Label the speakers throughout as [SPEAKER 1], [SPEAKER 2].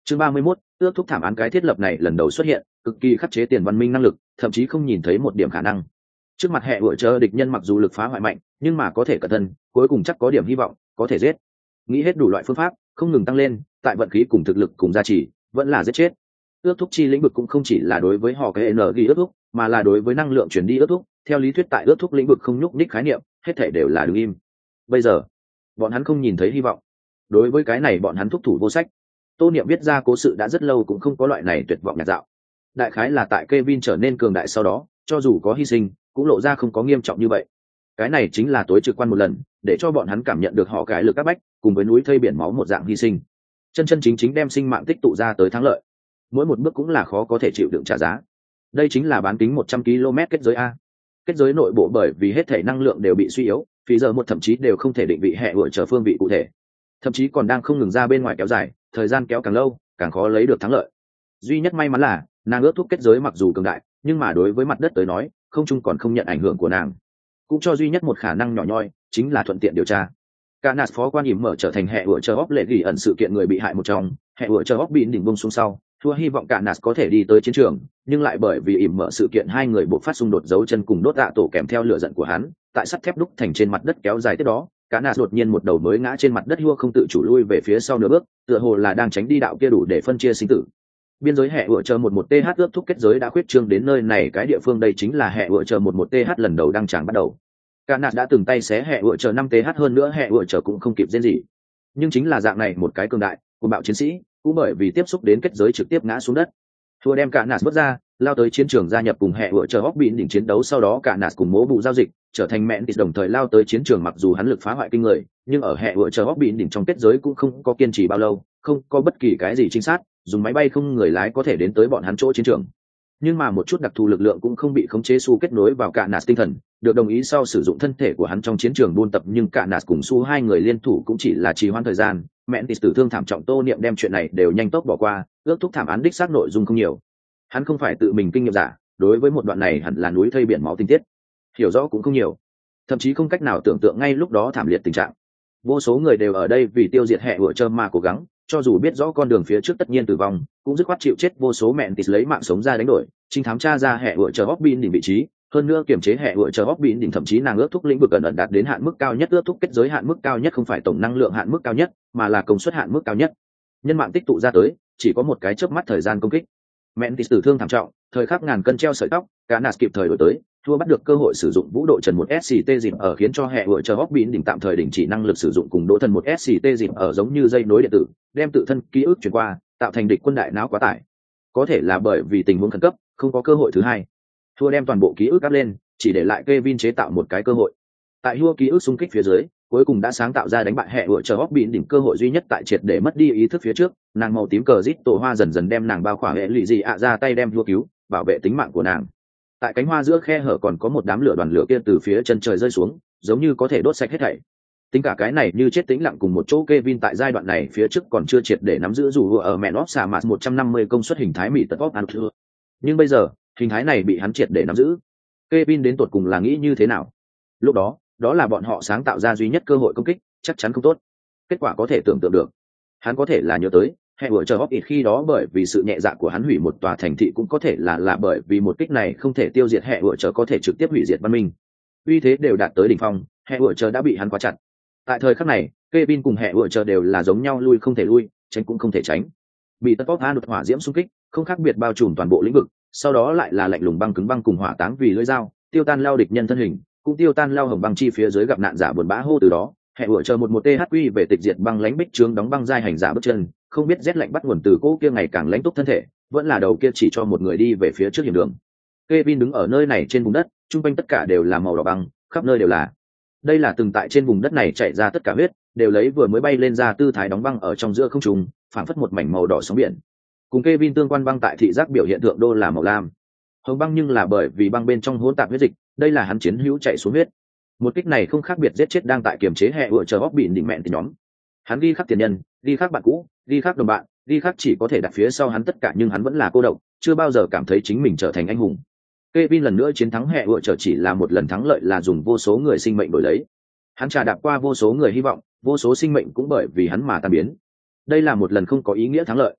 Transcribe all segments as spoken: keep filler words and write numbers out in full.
[SPEAKER 1] Chương ba mươi mốt, ước thúc thảm án cái thiết lập này lần đầu xuất hiện, cực kỳ khắc chế tiền văn minh năng lực, thậm chí không nhìn thấy một điểm khả năng. Trước mặt hệ vựa chờ địch nhân mặc dù lực phá hoại mạnh, nhưng mà có thể cẩn thân, cuối cùng chắc có điểm hy vọng, có thể giết. Nghĩ hết đủ loại phương pháp, không ngừng tăng lên, tại vận khí cùng thực lực cùng gia trì, vẫn là giết chết. Ước thúc chi lĩnh vực cũng không chỉ là đối với họ cái n ghi ước thúc, mà là đối với năng lượng chuyển đi ước thúc. Theo lý thuyết tại ước thúc lĩnh vực không nhúc nhích khái niệm, hết thể đều là đứng im. Bây giờ, bọn hắn không nhìn thấy hy vọng. Đối với cái này bọn hắn thúc thủ vô sách. Tô Niệm viết ra cố sự đã rất lâu cũng không có loại này tuyệt vọng nhạt dạo. Đại khái là tại Kevin trở nên cường đại sau đó, cho dù có hy sinh, cũng lộ ra không có nghiêm trọng như vậy. Cái này chính là tối trực quan một lần, để cho bọn hắn cảm nhận được họ cái lực áp bách, cùng với núi thây biển máu một dạng hy sinh. Chân chân chính chính đem sinh mạng tích tụ ra tới thắng lợi. Mỗi một bước cũng là khó có thể chịu đựng trả giá. Đây chính là bán kính một trăm ki lô mét kết giới a. Kết giới nội bộ bởi vì hết thể năng lượng đều bị suy yếu, vì giờ một thậm chí đều không thể định vị hệ vựa chờ phương vị cụ thể. Thậm chí còn đang không ngừng ra bên ngoài kéo dài, thời gian kéo càng lâu, càng khó lấy được thắng lợi. Duy nhất may mắn là, nàng ước thúc kết giới mặc dù cường đại, nhưng mà đối với mặt đất tới nói, không chung còn không nhận ảnh hưởng của nàng. Cũng cho duy nhất một khả năng nhỏ nhoi, chính là thuận tiện điều tra. Canas phó quan ỉm mở trở thành hệ vựa chờ óc lệ gỉ ẩn sự kiện người bị hại một trong, hệ vựa chờ óc bị đỉnh bung xuống sau, thua hy vọng Canas có thể đi tới chiến trường, nhưng lại bởi vì ỉm mở sự kiện hai người buộc phát xung đột dấu chân cùng đốt dạ tổ kèm theo lửa giận của hắn, tại sắt thép đúc thành trên mặt đất kéo dài tiếp đó, Canas đột nhiên một đầu mới ngã trên mặt đất hua không tự chủ lui về phía sau nửa bước, tựa hồ là đang tránh đi đạo kia đủ để phân chia sinh tử. Biên giới hệ vựa chờ một một th ước thúc kết giới đã khuyết trương đến nơi này, cái địa phương đây chính là hệ vựa chờ một một th lần đầu đăng tràng bắt đầu. Canas đã từng tay xé hệ vựa chờ năm th hơn nữa hệ vựa chờ cũng không kịp diễn gì. Nhưng chính là dạng này một cái cường đại của bạo chiến sĩ, cũng bởi vì tiếp xúc đến kết giới trực tiếp ngã xuống đất. Thua đem Canas bước ra, lao tới chiến trường gia nhập cùng hệ vựa chờ hóc bị đỉnh chiến đấu, sau đó Canas cùng mố bụ giao dịch, trở thành mẹn đồng thời lao tới chiến trường. Mặc dù hắn lực phá hoại kinh người, nhưng ở hệ vựa chờ hóc bị đỉnh trong kết giới cũng không có kiên trì bao lâu, không có bất kỳ cái gì chính xác, dùng máy bay không người lái có thể đến tới bọn hắn chỗ chiến trường. Nhưng mà một chút đặc thù lực lượng cũng không bị khống chế su kết nối vào Canas tinh thần, được đồng ý sau sử dụng thân thể của hắn trong chiến trường buôn tập, nhưng Canas cùng su hai người liên thủ cũng chỉ là trì hoãn thời gian. Mẹn tử thương thảm trọng, Tô Niệm đem chuyện này đều nhanh tốc bỏ qua, ước thúc thảm án đích xác nội dung không nhiều. Hắn không phải tự mình kinh nghiệm giả, đối với một đoạn này hẳn là núi thây biển máu tình tiết, hiểu rõ cũng không nhiều, thậm chí không cách nào tưởng tượng ngay lúc đó thảm liệt tình trạng. Vô số người đều ở đây vì tiêu diệt hệ vựa chờ mà cố gắng, cho dù biết rõ con đường phía trước tất nhiên tử vong, cũng dứt khoát chịu chết. Vô số mẹn tịt lấy mạng sống ra đánh đổi, trinh thám tra ra hệ vựa chờ hóc bin đỉnh vị trí, hơn nữa kiểm chế hệ vựa chờ hóc bin đỉnh, thậm chí nàng ước thúc lĩnh vực ẩn ẩn đạt đến hạn mức cao nhất. Ước thúc kết giới hạn mức cao nhất không phải tổng năng lượng hạn mức cao nhất, mà là công suất hạn mức cao nhất. Nhân mạng tích tụ ra tới, chỉ có một cái chớp mắt thời gian công kích. Mẹn tịt tử thương thảm trọng, thời khắc ngàn cân treo sợi tóc, Canas kịp thời đổi tới, thua bắt được cơ hội sử dụng vũ độ trần một sct dịp ở, khiến cho hệ vựa chờ hóc bin đỉnh tạm thời đình chỉ năng lực sử dụng, cùng đỗ thần một sct dịp ở giống như dây nối điện tử, đem tự thân ký ức truyền qua, tạo thành địch quân đại não quá tải. Có thể là bởi vì tình huống khẩn cấp, không có cơ hội thứ hai. Thua đem toàn bộ ký ức áp lên, chỉ để lại Kevin chế tạo một cái cơ hội. Tại hua ký ức xung kích phía dưới, cuối cùng đã sáng tạo ra đánh bại hệ vựa chờ hóc bin đỉnh cơ hội duy nhất. Tại triệt để mất đi ý thức phía trước, nàng màu tím cờ rít tổ hoa dần dần đem nàng bao khỏa, hệ lụy gì ạ ra tay đem hua cứu, bảo vệ tính mạng của nàng. Tại cánh hoa giữa khe hở còn có một đám lửa, đoàn lửa kia từ phía chân trời rơi xuống, giống như có thể đốt sạch hết thảy. Tính cả cái này như chết tĩnh lặng cùng một chỗ, Kevin tại giai đoạn này phía trước còn chưa triệt để nắm giữ dù hùa ở mẹn óp xà mạt một trăm năm mươi công suất hình thái mỹ tật óp ăn thưa. Nhưng bây giờ, hình thái này bị hắn triệt để nắm giữ. Kevin đến tột cùng là nghĩ như thế nào? Lúc đó, đó là bọn họ sáng tạo ra duy nhất cơ hội công kích, chắc chắn không tốt. Kết quả có thể tưởng tượng được. Hắn có thể là nhớ tới, hệ vựa chờ hóc ít khi đó bởi vì sự nhẹ dạ của hắn hủy một tòa thành thị, cũng có thể là là bởi vì một kích này không thể tiêu diệt hệ vựa chờ, có thể trực tiếp hủy diệt văn minh. Uy thế đều đạt tới đỉnh phong, hệ vựa chờ đã bị hắn quá chặt. Tại thời khắc này, Kevin cùng hệ vựa chờ đều là giống nhau, lui không thể lui, tránh cũng không thể tránh. Bị tất pop đột hỏa diễm xung kích, không khác biệt bao trùm toàn bộ lĩnh vực, sau đó lại là lạnh lùng băng cứng băng cùng hỏa táng vì lưỡi dao, tiêu tan lao địch nhân thân hình, cũng tiêu tan lao hồng băng chi phía dưới gặp nạn giả buồn bã hô. Từ đó, hệ vựa chờ một một th quy về tịch diệt băng lãnh bích trướng đóng băng giai hành giả bước chân, không biết rét lạnh bắt nguồn từ cỗ kia ngày càng lãnh túc thân thể, vẫn là đầu kia chỉ cho một người đi về phía trước hiểm đường. Kevin đứng ở nơi này trên vùng đất, trung quanh tất cả đều là màu đỏ băng, khắp nơi đều là. Đây là từng tại trên vùng đất này chạy ra tất cả huyết, đều lấy vừa mới bay lên ra tư thái đóng băng ở trong giữa không trung, phảng phất một mảnh màu đỏ sóng biển. Cùng Kevin tương quan băng tại thị giác biểu hiện thượng đô là màu lam. Hồng băng nhưng là bởi vì băng bên trong hỗn tạp huyết dịch, đây là hắn chiến hữu chạy xuống huyết. Một kích này không khác biệt giết chết đang tại kiềm chế hệ vựa chờ hóc bị đỉnh mẹn thì nhóm. Hắn ghi khắc tiền nhân, ghi khắc bạn cũ, ghi khắc đồng bạn, ghi khắc chỉ có thể đặt phía sau hắn tất cả, nhưng hắn vẫn là cô độc, chưa bao giờ cảm thấy chính mình trở thành anh hùng. Kevin lần nữa chiến thắng hệ vựa chờ chỉ là một lần thắng lợi, là dùng vô số người sinh mệnh đổi lấy. Hắn trà đạp qua vô số người hy vọng, vô số sinh mệnh cũng bởi vì hắn mà tan biến. Đây là một lần không có ý nghĩa thắng lợi.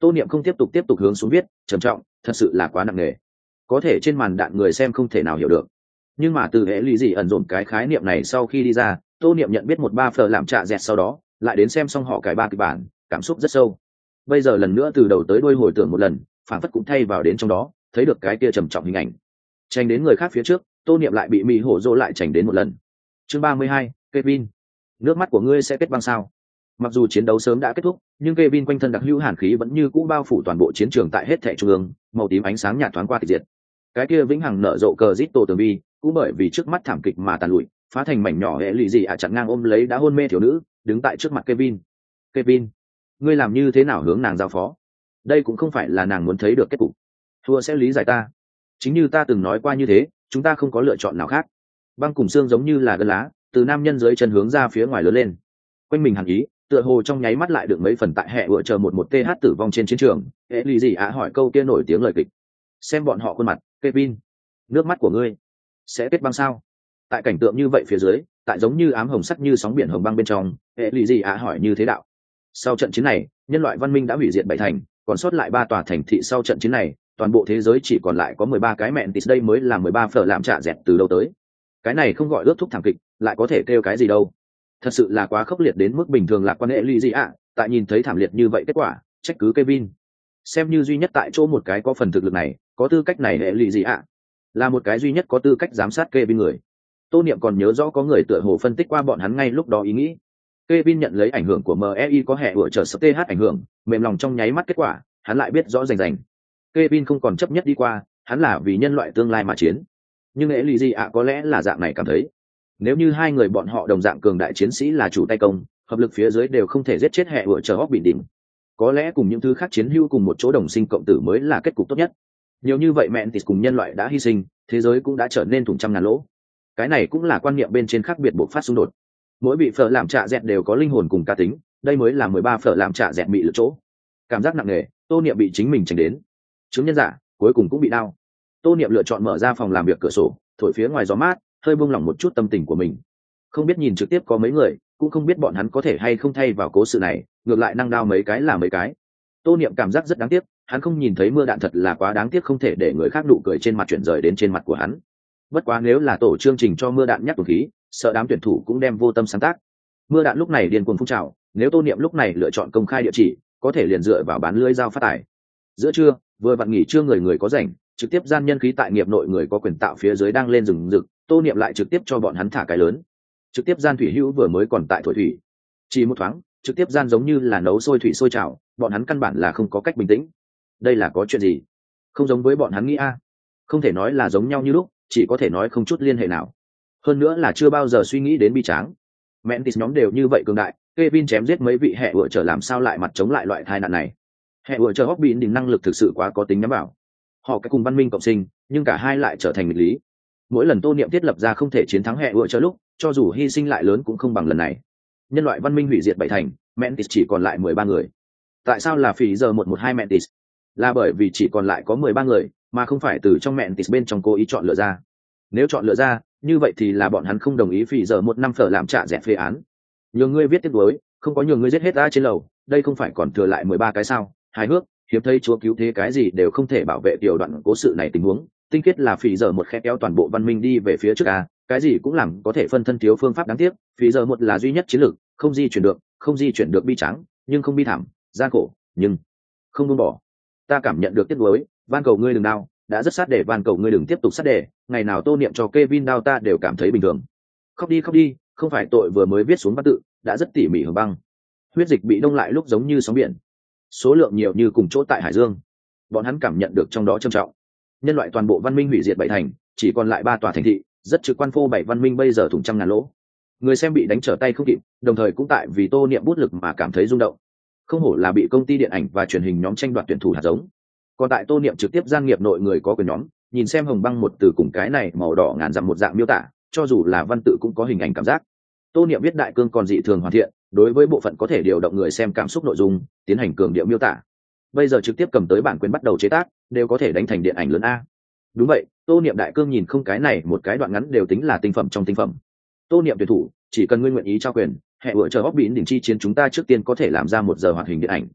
[SPEAKER 1] Tô Niệm không tiếp tục tiếp tục hướng xuống viết, trầm trọng, thật sự là quá nặng nề. Có thể trên màn đạn người xem không thể nào hiểu được. Nhưng mà từ hệ lý gì ẩn dồn cái khái niệm này sau khi đi ra, Tô Niệm nhận biết một ba phở làm trạ dẹt sau đó, lại đến xem xong họ cải ba kịch bản, cảm xúc rất sâu. Bây giờ lần nữa từ đầu tới đuôi hồi tưởng một lần, phản phất cũng thay vào đến trong đó, thấy được cái kia trầm trọng hình ảnh. Tranh đến người khác phía trước, Tô Niệm lại bị Mỹ Hổ Dô lại chảnh đến một lần. Chương ba mươi hai, Kevin, nước mắt của ngươi sẽ kết băng sao? Mặc dù chiến đấu sớm đã kết thúc, nhưng Kevin quanh thân đặc hữu hàn khí vẫn như cũ bao phủ toàn bộ chiến trường tại hết thảy trung ương, màu tím ánh sáng nhạt thoáng qua tịch diệt. Cái kia vĩnh hằng nở rộ cờ Zito tường vi, cũng bởi vì trước mắt thảm kịch mà tàn lụi, phá thành mảnh nhỏ hệ lụy gì ạ chặn ngang ôm lấy đã hôn mê thiếu nữ, đứng tại trước mặt Kevin. Kevin, ngươi làm như thế nào hướng nàng giao phó? Đây cũng không phải là nàng muốn thấy được kết cục. Thua sẽ lý giải ta. Chính như ta từng nói qua như thế, chúng ta không có lựa chọn nào khác. Băng cùng xương giống như là gân lá, từ nam nhân dưới chân hướng ra phía ngoài lớn lên. Quanh mình hàn ý, tựa hồ trong nháy mắt lại được mấy phần tại hệ vừa chờ một một th tử vong trên chiến trường. Hệ lụy gì ạ hỏi câu kia nổi tiếng lời kịch. Xem bọn họ khuôn mặt, Kevin, nước mắt của ngươi sẽ kết băng sao? Tại cảnh tượng như vậy phía dưới, tại giống như ám hồng sắc như sóng biển hồng băng bên trong, hệ lụy gì ạ hỏi như thế đạo. Sau trận chiến này, nhân loại văn minh đã hủy diệt bảy thành, còn sót lại ba tòa thành thị. Sau trận chiến này, toàn bộ thế giới chỉ còn lại có mười ba cái mẹn tịt, đây mới là mười ba phở làm trả dẹt từ đâu tới. Cái này không gọi ước thúc thảm kịch, lại có thể kêu cái gì đâu. Thật sự là quá khốc liệt đến mức bình thường lạc quan hệ lụy gì ạ, tại nhìn thấy thảm liệt như vậy kết quả, trách cứ Kevin. Xem như duy nhất tại chỗ một cái có phần thực lực này, có tư cách này hệ lụy gì ạ, là một cái duy nhất có tư cách giám sát Kevin người. Tô Niệm còn nhớ rõ có người tựa hồ phân tích qua bọn hắn ngay lúc đó ý nghĩ. Kevin nhận lấy ảnh hưởng của em e i có hệ vừa trở sắp th ảnh hưởng, mềm lòng trong nháy mắt kết quả, hắn lại biết rõ rành rành. Kevin không còn chấp nhất đi qua, hắn là vì nhân loại tương lai mà chiến. Nhưng hệ lụy gì ạ có lẽ là dạng này cảm thấy. Nếu như hai người bọn họ đồng dạng cường đại chiến sĩ là chủ tay công, hợp lực phía dưới đều không thể giết chết hệ vừa trở hóc bị đỉnh. Có lẽ cùng những thứ khác chiến hữu cùng một chỗ đồng sinh cộng tử mới là kết cục tốt nhất. Nhiều như vậy mẹn tịt cùng nhân loại đã hy sinh, thế giới cũng đã trở nên thủng trăm ngàn lỗ. Cái này cũng là quan niệm bên trên khác biệt buộc phát xung đột. Mỗi vị phở làm trạ dẹt đều có linh hồn cùng cá tính, đây mới là mười ba phở làm trạ dẹt bị lựa chỗ. Cảm giác nặng nề, Tô Niệm bị chính mình tránh đến. Chứng nhân giả, cuối cùng cũng bị đau. Tô Niệm lựa chọn mở ra phòng làm việc cửa sổ, thổi phía ngoài gió mát, hơi buông lỏng một chút tâm tình của mình. Không biết nhìn trực tiếp có mấy người, cũng không biết bọn hắn có thể hay không thay vào cố sự này, ngược lại năng đao mấy cái là mấy cái. Tô Niệm cảm giác rất đáng tiếc, hắn không nhìn thấy mưa đạn thật là quá đáng tiếc, không thể để người khác nụ cười trên mặt chuyển rời đến trên mặt của hắn. Bất quá nếu là tổ chương trình cho mưa đạn nhắc tuần khí, sợ đám tuyển thủ cũng đem vô tâm sáng tác. Mưa đạn lúc này điên cuồng phun trào, nếu Tô Niệm lúc này lựa chọn công khai địa chỉ, có thể liền dựa vào bán lưới giao phát tài. Giữa trưa, vừa vặn nghỉ trưa người người có rảnh, trực tiếp gian nhân khí tại nghiệp nội người có quyền tạo phía dưới đang lên rừng rực, Tô Niệm lại trực tiếp cho bọn hắn thả cái lớn. Trực tiếp gian thủy hữu vừa mới còn tại thổi thủy, chỉ một thoáng, trực tiếp gian giống như là nấu sôi thủy sôi trào, bọn hắn căn bản là không có cách bình tĩnh. Đây là có chuyện gì? Không giống với bọn hắn nghĩ a. Không thể nói là giống nhau như lúc, chỉ có thể nói không chút liên hệ nào. Hơn nữa là chưa bao giờ suy nghĩ đến bi tráng. Mentis nhóm đều như vậy cường đại, Kevin chém giết mấy vị hệ vừa trở làm sao lại mặt chống lại loại tai nạn này. Hệ vừa trở Hobby đỉnh năng lực thực sự quá có tính nhắm vào. Họ cái cùng văn minh cộng sinh, nhưng cả hai lại trở thành nghịch lý. Mỗi lần Tô Niệm thiết lập ra không thể chiến thắng hệ vừa trở lúc, cho dù hy sinh lại lớn cũng không bằng lần này. Nhân loại văn minh hủy diệt bảy thành, Mentis chỉ còn lại mười ba người. Tại sao là phí giờ một một hai Mentis? Là bởi vì chỉ còn lại có mười ba người, mà không phải từ trong Mentis bên trong cố ý chọn lựa ra. Nếu chọn lựa ra, như vậy thì là bọn hắn không đồng ý phí giờ một năm phở làm trả dẹp phê án. Nhường ngươi viết tiếp đối, không có nhường ngươi giết hết ta trên lầu, đây không phải còn thừa lại mười ba cái sao? Hài hước, hiếm thấy chúa cứu thế cái gì đều không thể bảo vệ tiểu đoạn cố sự này tình huống, tinh kết là phí giờ một khe kéo toàn bộ văn minh đi về phía trước a, cái gì cũng làm có thể phân thân thiếu phương pháp đáng tiếc, phí giờ một là duy nhất chiến lược, không di chuyển được, không di chuyển được bi trắng, nhưng không bi thảm, gian khổ, nhưng không buông bỏ. Ta cảm nhận được tiếc nuối, van cầu ngươi đừng đau, đã rất sát để van cầu ngươi đừng tiếp tục sát để, ngày nào Tô Niệm cho Kevin đau ta đều cảm thấy bình thường. Khóc đi khóc đi, không phải tội vừa mới viết xuống văn tự, đã rất tỉ mỉ hưởng băng. Huyết dịch bị đông lại lúc giống như sóng biển, số lượng nhiều như cùng chỗ tại hải dương. Bọn hắn cảm nhận được trong đó trầm trọng. Nhân loại toàn bộ văn minh hủy diệt bảy thành, chỉ còn lại ba tòa thành thị, rất trực quan phô bảy văn minh bây giờ thủng trăm ngàn lỗ. Người xem bị đánh trở tay không kịp, đồng thời cũng tại vì Tô Niệm bút lực mà cảm thấy rung động. Không hổ là bị công ty điện ảnh và truyền hình nhóm tranh đoạt tuyển thủ hạt giống. Còn tại Tô Niệm trực tiếp gian nghiệp nội người có quyền nhóm, nhìn xem hồng băng một từ cùng cái này màu đỏ ngàn dặm một dạng miêu tả, cho dù là văn tự cũng có hình ảnh cảm giác. Tô Niệm viết đại cương còn dị thường hoàn thiện, đối với bộ phận có thể điều động người xem cảm xúc nội dung, tiến hành cường điệu miêu tả. Bây giờ trực tiếp cầm tới bản quyền bắt đầu chế tác, đều có thể đánh thành điện ảnh lớn a. Đúng vậy, Tô Niệm đại cương nhìn không cái này một cái đoạn ngắn đều tính là tinh phẩm trong tinh phẩm. Tô Niệm tuyển thủ, chỉ cần ngươi nguyện ý trao quyền, hệ vừa chờ Hobby đỉnh chi chiến chúng ta trước tiên có thể làm ra một giờ hoạt hình điện ảnh.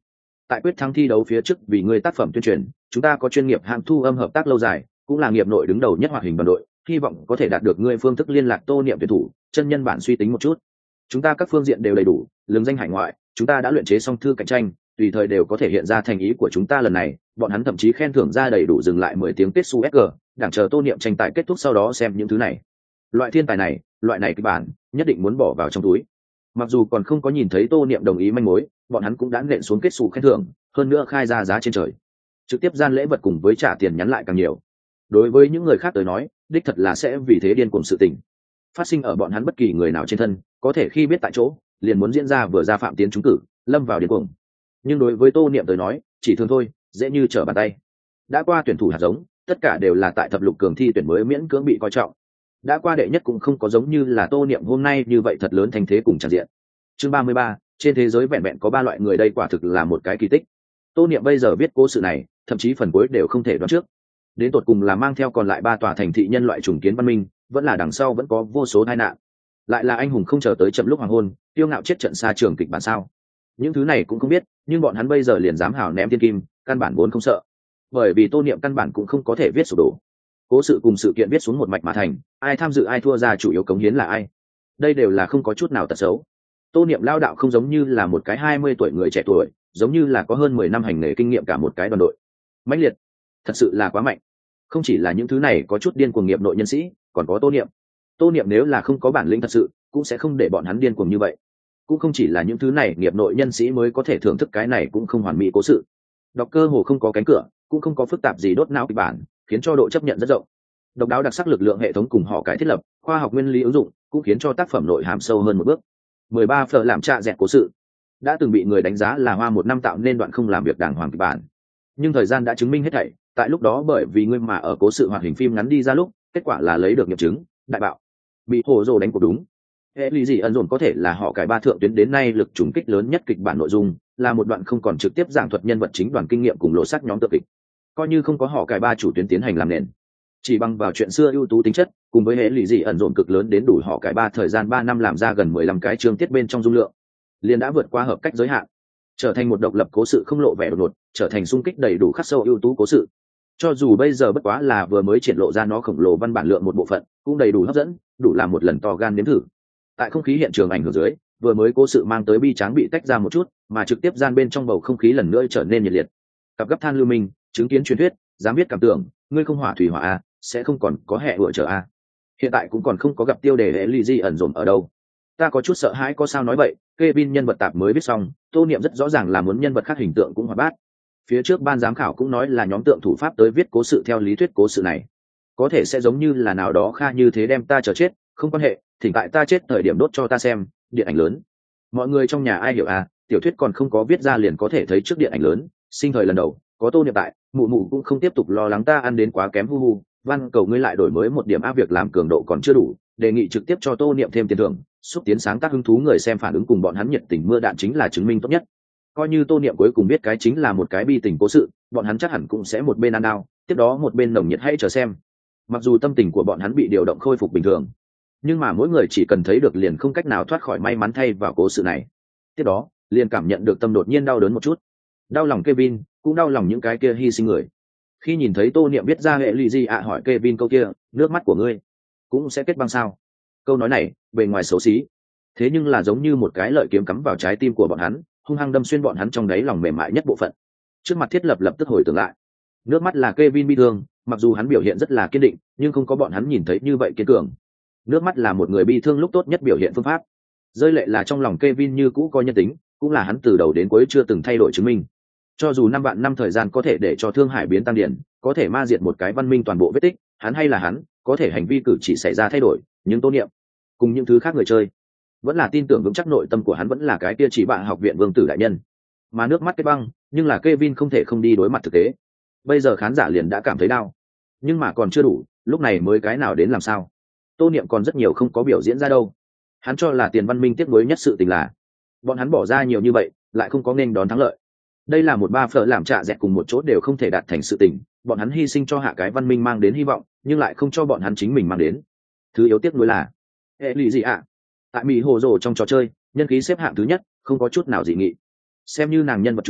[SPEAKER 1] tại quyết thắng thi đấu phía trước vì ngươi tác phẩm tuyên truyền, chúng ta có chuyên nghiệp hãng thu âm hợp tác lâu dài, cũng là nghiệp nội đứng đầu nhất hoạt hình đoàn đội, hy vọng có thể đạt được ngươi phương thức liên lạc Tô Niệm tuyển thủ. Chân nhân bản suy tính một chút, chúng ta các phương diện đều đầy đủ, lừng danh hải ngoại, chúng ta đã luyện chế xong thư cạnh tranh, tùy thời đều có thể hiện ra thành ý của chúng ta lần này. Bọn hắn thậm chí khen thưởng ra đầy đủ dừng lại mười tiếng kết su ét giê, đảng chờ Tô Niệm tranh tài kết thúc sau đó xem những thứ này. Loại thiên tài này, loại này kịch bản, nhất định muốn bỏ vào trong túi. Mặc dù còn không có nhìn thấy Tô Niệm đồng ý manh mối, bọn hắn cũng đã nện xuống kết xù khen thưởng, hơn nữa khai ra giá trên trời, trực tiếp gian lễ vật cùng với trả tiền nhắn lại càng nhiều. Đối với những người khác tới nói, đích thật là sẽ vì thế điên cuồng sự tình phát sinh ở bọn hắn bất kỳ người nào trên thân, có thể khi biết tại chỗ liền muốn diễn ra vừa ra phạm tiến trúng cử, lâm vào điên cuồng. Nhưng đối với Tô Niệm tới nói, chỉ thường thôi, dễ như trở bàn tay. Đã qua tuyển thủ hạt giống, tất cả đều là tại thập lục cường thi tuyển mới miễn cưỡng bị coi trọng. Đã qua đệ nhất cũng không có giống như là Tô Niệm hôm nay như vậy thật lớn thành thế cùng tràn diện. Chương ba mươi ba, trên thế giới vẹn vẹn có ba loại người, đây quả thực là một cái kỳ tích. Tô Niệm bây giờ biết cố sự này, thậm chí phần cuối đều không thể đoán trước. Đến tột cùng là mang theo còn lại ba tòa thành thị nhân loại trùng kiến văn minh, vẫn là đằng sau vẫn có vô số tai nạn. Lại là anh hùng không chờ tới chậm lúc hoàng hôn, tiêu ngạo chết trận xa trường kịch bản sao? Những thứ này cũng không biết, nhưng bọn hắn bây giờ liền dám hào ném thiên kim, căn bản vốn không sợ. Bởi vì Tô Niệm căn bản cũng không có thể viết sụp đổ. Cố sự cùng sự kiện viết xuống một mạch mà thành, ai tham dự ai thua ra chủ yếu cống hiến là ai. Đây đều là không có chút nào tật xấu. Tô Niệm lao đạo không giống như là một cái hai mươi tuổi người trẻ tuổi, giống như là có hơn mười năm hành nghề kinh nghiệm cả một cái đoàn đội. Mãnh liệt, thật sự là quá mạnh. Không chỉ là những thứ này có chút điên cuồng nghiệp nội nhân sĩ, còn có Tô Niệm. Tô Niệm nếu là không có bản lĩnh thật sự, cũng sẽ không để bọn hắn điên cuồng như vậy. Cũng không chỉ là những thứ này nghiệp nội nhân sĩ mới có thể thưởng thức cái này cũng không hoàn mỹ cố sự. Đọc cơ hồ không có cánh cửa, cũng không có phức tạp gì đốt não kịch bản, khiến cho độ chấp nhận rất rộng. Độc đáo đặc sắc lực lượng hệ thống cùng họ cải thiết lập, khoa học nguyên lý ứng dụng, cũng khiến cho tác phẩm nội hàm sâu hơn một bước. mười ba phở làm trạ dẹt cố sự, đã từng bị người đánh giá là hoa một năm tạo nên đoạn không làm việc đàng hoàng kịch bản. Nhưng thời gian đã chứng minh hết thảy, tại lúc đó bởi vì ngươi mà ở cố sự hoạt hình phim ngắn đi ra lúc, kết quả là lấy được nghiệm chứng, đại bạo. Bị hồ rồ đánh cuộc đúng. Hệ lý gì ẩn dồn có thể là họ cải ba thượng tuyến đến nay lực trùng kích lớn nhất kịch bản nội dung, là một đoạn không còn trực tiếp giảng thuật nhân vật chính đoàn kinh nghiệm cùng lộ sắc nhóm tự kịch. Coi như không có họ cải ba chủ tuyến tiến hành làm nền, chỉ bằng vào chuyện xưa ưu tú tính chất cùng với hệ lụy gì ẩn dồn cực lớn đến đủ họ cải ba thời gian ba năm làm ra gần mười lăm cái chương tiết bên trong dung lượng, liền đã vượt qua hợp cách giới hạn, trở thành một độc lập cố sự không lộ vẻ đột ngột, trở thành xung kích đầy đủ khắc sâu ưu tú cố sự. Cho dù bây giờ bất quá là vừa mới triển lộ ra nó khổng lồ văn bản lượng một bộ phận, cũng đầy đủ hấp dẫn, đủ làm một lần to gan nếm thử. Tại không khí hiện trường ảnh hưởng dưới, vừa mới cố sự mang tới bi tráng bị tách ra một chút, mà trực tiếp gian bên trong bầu không khí lần nữa trở nên nhiệt liệt. Cặp gấp than lưu minh, chứng kiến truyền thuyết, dám biết cảm tưởng, ngươi không hỏa thủy hỏa a, sẽ không còn có hệ vựa trở a. Hiện tại cũng còn không có gặp tiêu đề hệ ly di ẩn dồn ở đâu. Ta có chút sợ hãi có sao nói vậy, Kevin nhân vật tạp mới viết xong, Tô Niệm rất rõ ràng là muốn nhân vật khác hình tượng cũng hoạt bát. Phía trước ban giám khảo cũng nói là nhóm tượng thủ pháp tới viết cố sự theo lý thuyết cố sự này, có thể sẽ giống như là nào đó Kha như thế đem ta chờ chết, không quan hệ, thỉnh tại ta chết thời điểm đốt cho ta xem, điện ảnh lớn. Mọi người trong nhà ai hiểu à, tiểu thuyết còn không có viết ra liền có thể thấy trước điện ảnh lớn, sinh thời lần đầu, có Tô Niệm tại, mụ mụ cũng không tiếp tục lo lắng ta ăn đến quá kém hu hu, văn cầu ngươi lại đổi mới một điểm áp việc làm cường độ còn chưa đủ, đề nghị trực tiếp cho Tô Niệm thêm tiền thưởng, xúc tiến sáng tác hứng thú người xem phản ứng cùng bọn hắn nhiệt tình mưa đạn chính là chứng minh tốt nhất. Coi như Tô Niệm cuối cùng biết cái chính là một cái bi tình cố sự, bọn hắn chắc hẳn cũng sẽ một bên ăn đau, tiếp đó một bên nồng nhiệt hãy chờ xem. Mặc dù tâm tình của bọn hắn bị điều động khôi phục bình thường, nhưng mà mỗi người chỉ cần thấy được liền không cách nào thoát khỏi may mắn thay vào cố sự này. Tiếp đó, liền cảm nhận được tâm đột nhiên đau đớn một chút. Đau lòng Kevin, cũng đau lòng những cái kia hy sinh người. Khi nhìn thấy Tô Niệm viết ra hệ lụy gì ạ hỏi Kevin câu kia, nước mắt của ngươi cũng sẽ kết băng sao? Câu nói này, bề ngoài xấu xí, thế nhưng là giống như một cái lợi kiếm cắm vào trái tim của bọn hắn, hung hăng đâm xuyên bọn hắn trong đáy lòng mềm mại nhất bộ phận. Trước mặt thiết lập lập tức hồi tưởng lại. Nước mắt là Kevin bi thương, mặc dù hắn biểu hiện rất là kiên định, nhưng không có bọn hắn nhìn thấy như vậy kiên cường. Nước mắt là một người bi thương lúc tốt nhất biểu hiện phương pháp. Rơi lệ là trong lòng Kevin như cũ có nhân tính, cũng là hắn từ đầu đến cuối chưa từng thay đổi chứng minh. Cho dù năm vạn năm thời gian có thể để cho Thương Hải biến tăng điển, có thể ma diệt một cái văn minh toàn bộ vết tích, hắn hay là hắn, có thể hành vi cử chỉ xảy ra thay đổi, nhưng Tô Niệm cùng những thứ khác người chơi, vẫn là tin tưởng vững chắc nội tâm của hắn vẫn là cái kia chỉ bạn học viện vương tử đại nhân. Mà nước mắt kết băng, nhưng là Kevin không thể không đi đối mặt thực tế. Bây giờ khán giả liền đã cảm thấy đau, nhưng mà còn chưa đủ, lúc này mới cái nào đến làm sao? Tô Niệm còn rất nhiều không có biểu diễn ra đâu. Hắn cho là Tiền Văn Minh tiếc nuối nhất sự tình là, bọn hắn bỏ ra nhiều như vậy, lại không có nên đón thắng lợi. Đây là một ba phở làm trạ dẹt cùng một chỗ đều không thể đạt thành sự tình, bọn hắn hy sinh cho hạ cái văn minh mang đến hy vọng, nhưng lại không cho bọn hắn chính mình mang đến. Thứ yếu tiếc nuối là, hệ lụy gì ạ? Tại Mỹ hồ rồ trong trò chơi, nhân khí xếp hạng thứ nhất, không có chút nào dị nghị. Xem như nàng nhân vật chủ,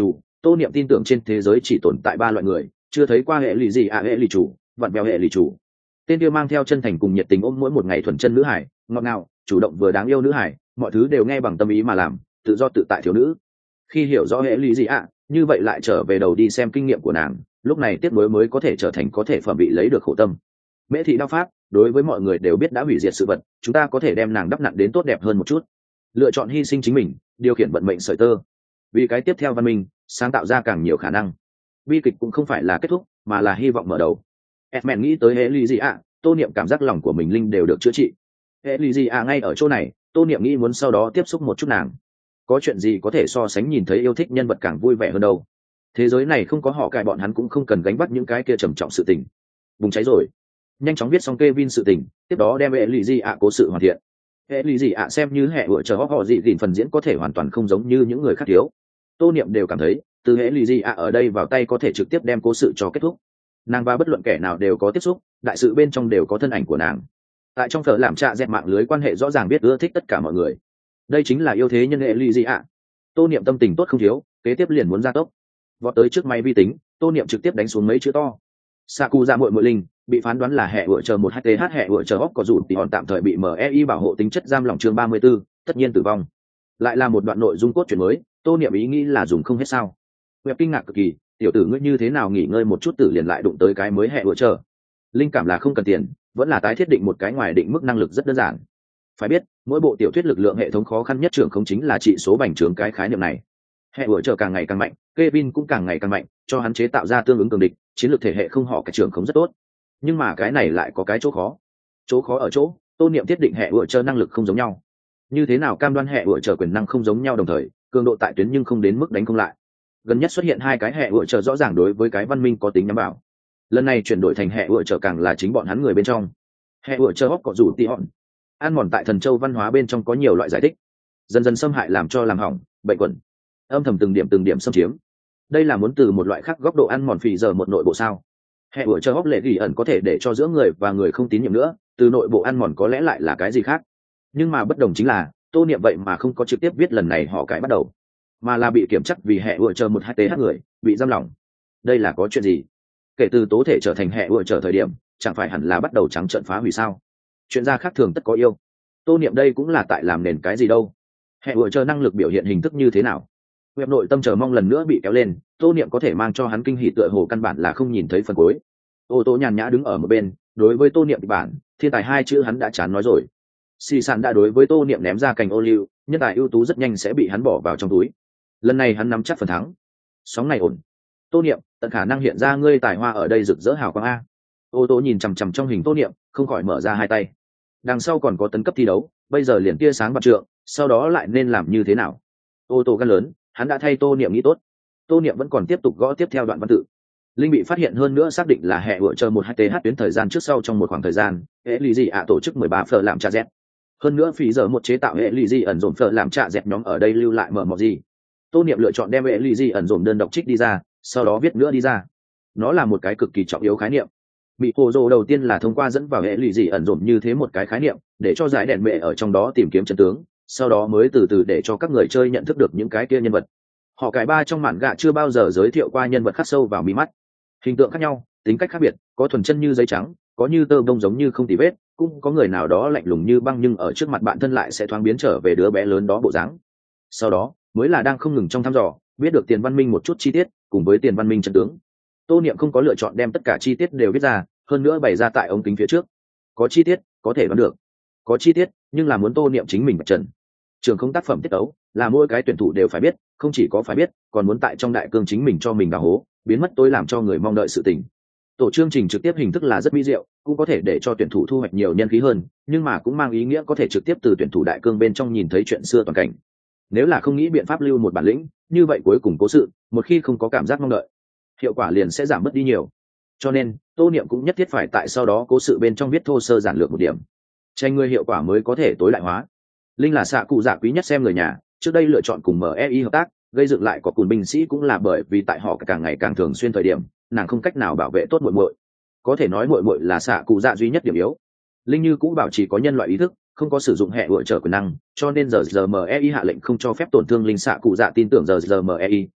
[SPEAKER 1] Tô Niệm tin tưởng trên thế giới chỉ tồn tại ba loại người, chưa thấy qua hệ lụy gì à hệ lụy chủ, vặn vẹo hệ lụy chủ. Tên kia mang theo chân thành cùng nhiệt tình ôm mỗi một ngày thuần chân nữ hải, ngọt ngào, chủ động vừa đáng yêu nữ hải, mọi thứ đều nghe bằng tâm ý mà làm, tự do tự tại thiếu nữ. Khi hiểu rõ hệ lụy gì ạ, như vậy lại trở về đầu đi xem kinh nghiệm của nàng, lúc này tiếp nối mới có thể trở thành có thể phẩm bị lấy được khổ tâm. Mễ thị đao pháp, đối với mọi người đều biết đã hủy diệt sự vật, chúng ta có thể đem nàng đắp nặn đến tốt đẹp hơn một chút. Lựa chọn hy sinh chính mình, điều khiển vận mệnh sợi tơ, vì cái tiếp theo văn minh sáng tạo ra càng nhiều khả năng. Bi kịch cũng không phải là kết thúc, mà là hy vọng mở đầu. Edmund nghĩ tới hệ lụy gì ạ, Tô Niệm cảm giác lòng của mình linh đều được chữa trị. Hệ lụy gì ạ ngay ở chỗ này, Tô Niệm nghĩ muốn sau đó tiếp xúc một chút nàng. Có chuyện gì có thể so sánh nhìn thấy yêu thích nhân vật càng vui vẻ hơn đâu. Thế giới này không có họ cài bọn hắn cũng không cần gánh vác những cái kia trầm trọng sự tình. Bùng cháy rồi, nhanh chóng viết xong Kevin sự tình, tiếp đó đem hệ lụy gì ạ cố sự hoàn thiện. Hệ lụy gì ạ xem như hệ vợ chờ họ gì gìn phần diễn có thể hoàn toàn không giống như những người khác thiếu. Tô Niệm đều cảm thấy từ hệ lụy gì ạ ở đây vào tay có thể trực tiếp đem cố sự cho kết thúc. Nàng và bất luận kẻ nào đều có tiếp xúc, đại sự bên trong đều có thân ảnh của nàng. Tại trong phở làm trạ dẹp mạng lưới quan hệ rõ ràng biết ưa thích tất cả mọi người. Đây chính là yêu thế nhân hệ lụy gì ạ. Tô Niệm tâm tình tốt không thiếu, kế tiếp liền muốn ra tốc. Vọt tới trước máy vi tính, Tô Niệm trực tiếp đánh xuống mấy chữ to. Saku ra muội muội linh, bị phán đoán là hệ vợ chờ một th hệ vợ chờ hóc có rụt thì hòn tạm thời bị em i bảo hộ tính chất giam lỏng chương ba mươi 34, tất nhiên tử vong. Lại là một đoạn nội dung cốt truyện mới, Tô Niệm ý nghĩ là dùng không hết sao. Web kinh ngạc cực kỳ, tiểu tử ngươi như thế nào nghỉ ngơi một chút tử liền lại đụng tới cái mới hệ vợ chờ. Linh cảm là không cần tiền, vẫn là tái thiết định một cái ngoài định mức năng lực rất đơn giản. Phải biết, mỗi bộ tiểu thuyết lực lượng hệ thống khó khăn nhất trưởng không chính là trị số bành trướng cái khái niệm này. Hệ vợ chờ càng ngày càng mạnh, Kevin cũng càng ngày càng mạnh, cho hắn chế tạo ra tương ứng cường địch, chiến lược thể hệ không họ cái trưởng không rất tốt. Nhưng mà cái này lại có cái chỗ khó. Chỗ khó ở chỗ, Tô Niệm thiết định hệ vợ chờ năng lực không giống nhau. Như thế nào cam đoan hệ vợ chờ quyền năng không giống nhau đồng thời, cường độ tại tuyến nhưng không đến mức đánh không lại. Gần nhất xuất hiện hai cái hệ vợ chờ rõ ràng đối với cái văn minh có tính nhắm vào. Lần này chuyển đổi thành hệ vợ chờ càng là chính bọn hắn người bên trong. Hệ vợ chờ hóc có rủ tị hòn. Ăn mòn tại thần châu văn hóa bên trong có nhiều loại giải thích. Dần dần xâm hại làm cho làm hỏng, bệnh quẩn. Âm thầm từng điểm từng điểm xâm chiếm. Đây là muốn từ một loại khác góc độ ăn mòn phì giờ một nội bộ sao? Hệ vợ chờ hóc lệ ghi ẩn có thể để cho giữa người và người không tín nhiệm nữa, từ nội bộ ăn mòn có lẽ lại là cái gì khác. Nhưng mà bất đồng chính là, Tô Niệm vậy mà không có trực tiếp viết lần này họ cải bắt đầu, mà là bị kiểm chắc vì hệ vợ chờ một hai th người bị giam lỏng. Đây là có chuyện gì? Kể từ tố thể trở thành hệ vợ chờ thời điểm, chẳng phải hẳn là bắt đầu trắng trợn phá hủy sao? Chuyện ra khác thường tất có yêu. Tô Niệm đây cũng là tại làm nền cái gì đâu? Hệ vợ chờ năng lực biểu hiện hình thức như thế nào? Web nội tâm chờ mong lần nữa bị kéo lên, Tô Niệm có thể mang cho hắn kinh hỉ tựa hồ căn bản là không nhìn thấy phần cuối. Ô tô nhàn nhã đứng ở một bên, đối với Tô Niệm kịch bản, thiên tài hai chữ hắn đã chán nói rồi. Xì Sản đã đối với Tô Niệm ném ra cành ô liu, nhân tài ưu tú rất nhanh sẽ bị hắn bỏ vào trong túi. Lần này hắn nắm chắc phần thắng. Sóng này ổn. Tô Niệm, tận khả năng hiện ra ngươi tài hoa ở đây rực rỡ hào quang a. Ô tô nhìn chằm chằm trong hình Tô Niệm, không khỏi mở ra hai tay. Đằng sau còn có tấn cấp thi đấu, bây giờ liền tia sáng bạc trượng, sau đó lại nên làm như thế nào? Ô tô gan lớn, hắn đã thay Tô Niệm nghĩ tốt. Tô Niệm vẫn còn tiếp tục gõ tiếp theo đoạn văn tự. Linh bị phát hiện hơn nữa xác định là hệ vợ chờ một hai th tuyến thời gian trước sau trong một khoảng thời gian, hệ lụy gì ạ tổ chức mười ba phở làm trà dẹt. Hơn nữa phí giờ một chế tạo hệ lụy gì ẩn dồn phở làm trà dẹt nhóm ở đây lưu lại mở mọt gì. Tô Niệm lựa chọn đem hệ lụy gì ẩn dồn đơn độc trích đi ra, sau đó viết nữa đi ra. Nó là một cái cực kỳ trọng yếu khái niệm. Bị hồ dồ đầu tiên là thông qua dẫn vào hệ lụy gì ẩn dồn như thế một cái khái niệm, để cho giải đèn mẹ ở trong đó tìm kiếm chân tướng, sau đó mới từ từ để cho các người chơi nhận thức được những cái kia nhân vật. Họ cải ba trong mạn gạ chưa bao giờ giới thiệu qua nhân vật khắc sâu vào mí mắt. Hình tượng khác nhau, tính cách khác biệt, có thuần chân như giấy trắng, có như tơ bông giống như không tì vết, cũng có người nào đó lạnh lùng như băng nhưng ở trước mặt bạn thân lại sẽ thoáng biến trở về đứa bé lớn đó bộ dáng. Sau đó mới là đang không ngừng trong thăm dò, biết được tiền văn minh một chút chi tiết, cùng với tiền văn minh chân tướng. Tô Niệm không có lựa chọn đem tất cả chi tiết đều viết ra, hơn nữa bày ra tại ống kính phía trước. Có chi tiết, có thể đoán được. Có chi tiết, nhưng là muốn Tô Niệm chính mình bật trần. Trường không tác phẩm tiết tấu, là mỗi cái tuyển thủ đều phải biết, không chỉ có phải biết, còn muốn tại trong đại cương chính mình cho mình đào hố, biến mất tối làm cho người mong đợi sự tình. Tổ chương trình trực tiếp hình thức là rất mỹ diệu, cũng có thể để cho tuyển thủ thu hoạch nhiều nhân khí hơn, nhưng mà cũng mang ý nghĩa có thể trực tiếp từ tuyển thủ đại cương bên trong nhìn thấy chuyện xưa toàn cảnh. Nếu là không nghĩ biện pháp lưu một bản lĩnh, như vậy cuối cùng cố sự, một khi không có cảm giác mong đợi, hiệu quả liền sẽ giảm mất đi nhiều. Cho nên, Tô Niệm cũng nhất thiết phải tại sau đó cố sự bên trong viết thô sơ giản lược một điểm, tranh người hiệu quả mới có thể tối đại hóa. Linh là xạ cụ dạ quý nhất xem người nhà, trước đây lựa chọn cùng em i hợp tác, gây dựng lại có cùn binh sĩ cũng là bởi vì tại họ càng ngày càng thường xuyên thời điểm, nàng không cách nào bảo vệ tốt muội muội. Có thể nói muội muội là xạ cụ dạ duy nhất điểm yếu. Linh như cũng bảo trì có nhân loại ý thức, không có sử dụng hệ vợ trở quyền năng, cho nên giờ giờ em i hạ lệnh không cho phép tổn thương linh xạ cụ dạ tin tưởng giờ giờ em i,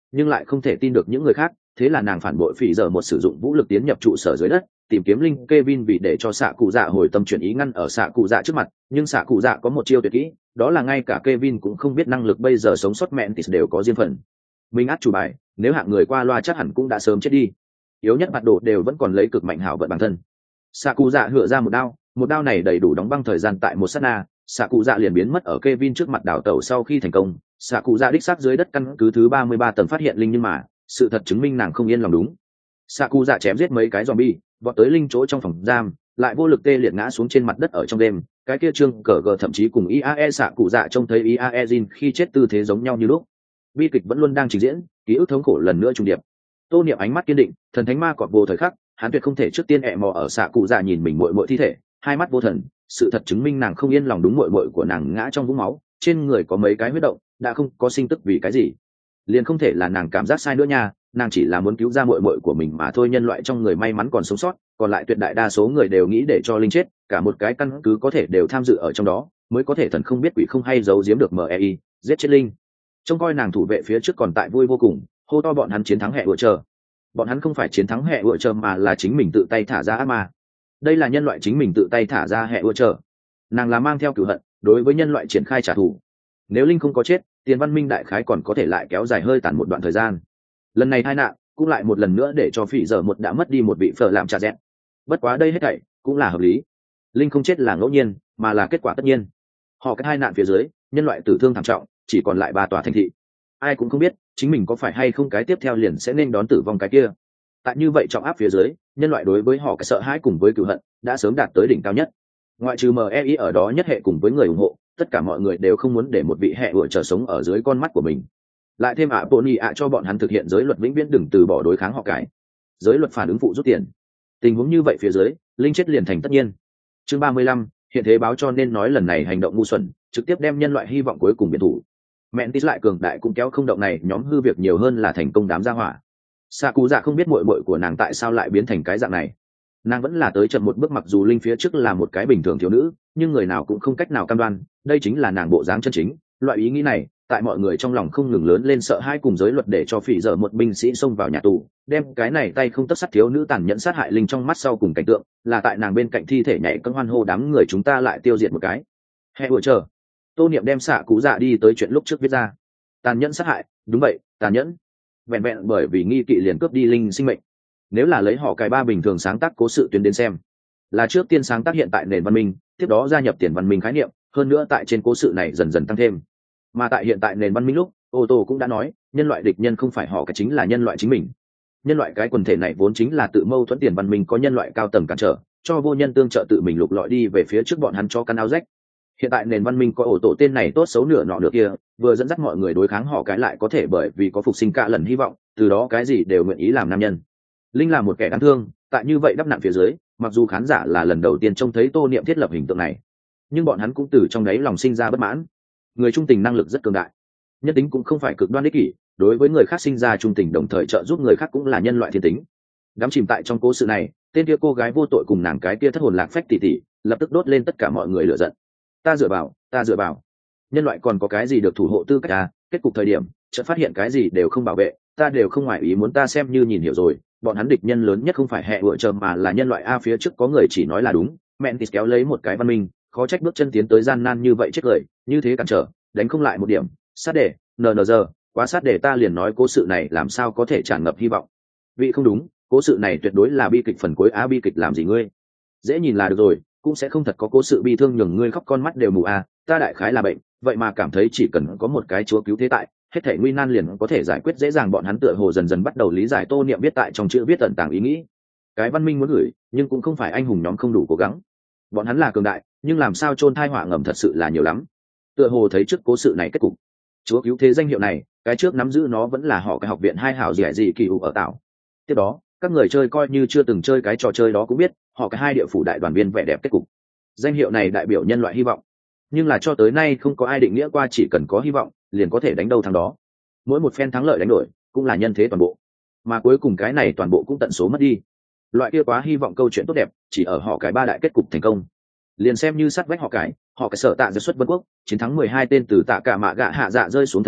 [SPEAKER 1] nhưng lại không thể tin được những người khác, thế là nàng phản bội phỉ giờ một sử dụng vũ lực tiến nhập trụ sở dưới đất, tìm kiếm linh Kevin vì để cho xạ cụ dạ hồi tâm chuyển ý ngăn ở xạ cụ dạ trước mặt, nhưng xạ cụ dạ có một chiêu tuyệt kỹ, đó là ngay cả Kevin cũng không biết năng lực bây giờ sống sót mẹn thì đều có riêng phần mình át chủ bài, nếu hạng người qua loa chắc hẳn cũng đã sớm chết đi. Yếu nhất mặt đồ đều vẫn còn lấy cực mạnh hảo vận bản thân. Xạ cụ dạ hựa ra một đao, một đao này đầy đủ đóng băng thời gian tại một sát na, xạ cụ dạ liền biến mất ở Kevin trước mặt đảo tẩu. Sau khi thành công, xạ cụ dạ đích xác dưới đất căn cứ thứ ba mươi ba tầng phát hiện linh, nhưng mà sự thật chứng minh nàng không yên lòng đúng. Xạ cụ dạ chém giết mấy cái zombie, vọt tới linh chỗ trong phòng giam, lại vô lực tê liệt ngã xuống trên mặt đất ở trong đêm. Cái kia trương cờ gờ thậm chí cùng i a e xạ cụ dạ trông thấy i a e Jin khi chết tư thế giống nhau như lúc. Bi kịch vẫn luôn đang trình diễn, ký ức thống khổ lần nữa trùng điệp. Tô Niệm ánh mắt kiên định, thần thánh ma cọp vô thời khắc, hắn tuyệt không thể trước tiên ẹ mò ở xạ cụ dạ nhìn mình muội muội thi thể, hai mắt vô thần, sự thật chứng minh nàng không yên lòng đúng. Muội muội của nàng ngã trong vũng máu, trên người có mấy cái huyết động, đã không có sinh tức vì cái gì? Liền không thể là nàng cảm giác sai nữa nha, nàng chỉ là muốn cứu ra muội muội của mình mà thôi. Nhân loại trong người may mắn còn sống sót, còn lại tuyệt đại đa số người đều nghĩ để cho linh chết, cả một cái căn cứ có thể đều tham dự ở trong đó, mới có thể thần không biết quỷ không hay giấu giếm được mei giết chết linh. Trông coi nàng thủ vệ phía trước còn tại vui vô cùng, hô to bọn hắn chiến thắng hệ vựa chờ. Bọn hắn không phải chiến thắng hệ vựa chờ mà là chính mình tự tay thả ra ác ma. Đây là nhân loại chính mình tự tay thả ra hệ vựa chờ. Nàng là mang theo cửu hận đối với nhân loại triển khai trả thù. Nếu linh không có chết, tiền văn minh đại khái còn có thể lại kéo dài hơi tàn một đoạn thời gian. Lần này tai nạn cũng lại một lần nữa để cho phỉ giờ một đã mất đi một vị phở làm trà dẹn. Bất quá đây hết thảy cũng là hợp lý. Linh không chết là ngẫu nhiên, mà là kết quả tất nhiên. Họ cái hai nạn phía dưới, nhân loại tử thương thảm trọng, chỉ còn lại ba tòa thành thị. Ai cũng không biết chính mình có phải hay không cái tiếp theo liền sẽ nên đón tử vong cái kia. Tại như vậy trọng áp phía dưới, nhân loại đối với họ cái sợ hãi cùng với cừu hận đã sớm đạt tới đỉnh cao nhất. Ngoại trừ mei ở đó nhất hệ cùng với người ủng hộ, tất cả mọi người đều không muốn để một vị hệ vựa trở sống ở dưới con mắt của mình. Lại thêm ạ Pony ạ cho bọn hắn thực hiện giới luật vĩnh viễn đừng từ bỏ đối kháng họ cái. Giới luật phản ứng phụ rút tiền. Tình huống như vậy phía dưới, linh chết liền thành tất nhiên. Chương ba mươi lăm, hiện thế báo cho nên nói lần này hành động ngu xuẩn, trực tiếp đem nhân loại hy vọng cuối cùng biệt thủ. Mẹn tít lại cường đại cũng kéo không động này, nhóm hư việc nhiều hơn là thành công đám gia hỏa. Xạ cụ dạ không biết muội muội của nàng tại sao lại biến thành cái dạng này. Nàng vẫn là tới chậm một bước, mặc dù linh phía trước là một cái bình thường thiếu nữ, nhưng người nào cũng không cách nào cam đoan đây chính là nàng bộ dáng chân chính. Loại ý nghĩ này tại mọi người trong lòng không ngừng lớn lên sợ hãi cùng giới luật để cho phỉ dở một binh sĩ xông vào nhà tù, đem cái này tay không tất sắt thiếu nữ tàn nhẫn sát hại linh trong mắt sau cùng cảnh tượng là tại nàng bên cạnh thi thể nhảy cân hoan hô đám người chúng ta lại tiêu diệt một cái. Hệ vừa chờ Tô Niệm đem xạ cụ dạ đi tới chuyện lúc trước viết ra. Tàn nhẫn sát hại, đúng vậy, tàn nhẫn. Vẹn vẹn bởi vì nghi kỵ liền cướp đi linh sinh mệnh. Nếu là lấy họ cài ba bình thường sáng tác cố sự tuyến đến xem, là trước tiên sáng tác hiện tại nền văn minh, tiếp đó gia nhập tiền văn minh khái niệm, hơn nữa tại trên cố sự này dần dần tăng thêm. Mà tại hiện tại nền văn minh lúc, ô tô cũng đã nói, nhân loại địch nhân không phải họ cái chính là nhân loại chính mình. Nhân loại cái quần thể này vốn chính là tự mâu thuẫn, tiền văn minh có nhân loại cao tầng cản trở, cho vô nhân tương trợ tự mình lục lọi đi về phía trước bọn hắn cho căn áo rách. Hiện tại nền văn minh có ổ tổ tên này tốt xấu nửa nọ nửa kia, vừa dẫn dắt mọi người đối kháng họ cái lại có thể bởi vì có phục sinh cả lần hy vọng, từ đó cái gì đều nguyện ý làm nam nhân. Linh là một kẻ đáng thương, tại như vậy đắp nặn phía dưới, mặc dù khán giả là lần đầu tiên trông thấy Tô Niệm thiết lập hình tượng này, nhưng bọn hắn cũng từ trong đáy lòng sinh ra bất mãn. Người trung tình năng lực rất cường đại, nhân tính cũng không phải cực đoan ích kỷ, đối với người khác sinh ra trung tình đồng thời trợ giúp người khác cũng là nhân loại thiên tính. Đắm chìm tại trong cố sự này, tên kia cô gái vô tội cùng nàng cái kia thất hồn lạc phách tỉ tỉ, lập tức đốt lên tất cả mọi người lửa giận. Ta dựa vào, ta dựa vào, nhân loại còn có cái gì được thủ hộ tư cách à? Kết cục thời điểm chợt phát hiện cái gì đều không bảo vệ, ta đều không ngoài ý muốn, ta xem như nhìn hiểu rồi, bọn hắn địch nhân lớn nhất không phải hệ vựa chờ mà là nhân loại a. Phía trước có người chỉ nói là đúng, mẹn tít kéo lấy một cái văn minh, khó trách bước chân tiến tới gian nan như vậy chết lời, như thế cản trở, đánh không lại một điểm, sát để, nờ giờ, quá sát để, ta liền nói cố sự này làm sao có thể tràn ngập hy vọng. Vị không đúng, cố sự này tuyệt đối là bi kịch phần cuối. Á bi kịch làm gì ngươi? Dễ nhìn là được rồi, cũng sẽ không thật có cố sự bi thương nhường ngươi khóc con mắt đều mù a. Ta đại khái là bệnh, vậy mà cảm thấy chỉ cần có một cái chúa cứu thế tại, hết thảy nguy nan liền có thể giải quyết dễ dàng. Bọn hắn tựa hồ dần dần bắt đầu lý giải Tô Niệm viết tại trong chữ viết tận tàng ý nghĩ. Cái văn minh muốn gửi, nhưng cũng không phải anh hùng nhóm không đủ cố gắng. Bọn hắn là cường đại, nhưng làm sao chôn thai họa ngầm thật sự là nhiều lắm. Tựa hồ thấy trước cố sự này kết cục, chúa cứu thế danh hiệu này, cái trước nắm giữ nó vẫn là họ cái học viện hai hảo gì gì kỳ ủ ở tạo. Tiếp đó, các người chơi coi như chưa từng chơi cái trò chơi đó cũng biết, họ cái hai địa phủ đại đoàn viên vẻ đẹp kết cục. Danh hiệu này đại biểu nhân loại hy vọng, nhưng là cho tới nay không có ai định nghĩa qua chỉ cần có hy vọng liền có thể đánh đâu thắng đó. Mỗi một phen thắng lợi đánh đổi cũng là nhân thế toàn bộ, mà cuối cùng cái này toàn bộ cũng tận số mất đi. Loại kia quá hy vọng câu chuyện tốt đẹp chỉ ở họ cái ba đại kết cục thành công, liền xem như sát vách họ cái họ cái sở tạ giật xuất vân quốc chiến thắng mười hai tên từ tạ cả mạ gạ hạ dạ rơi xuống thần minh,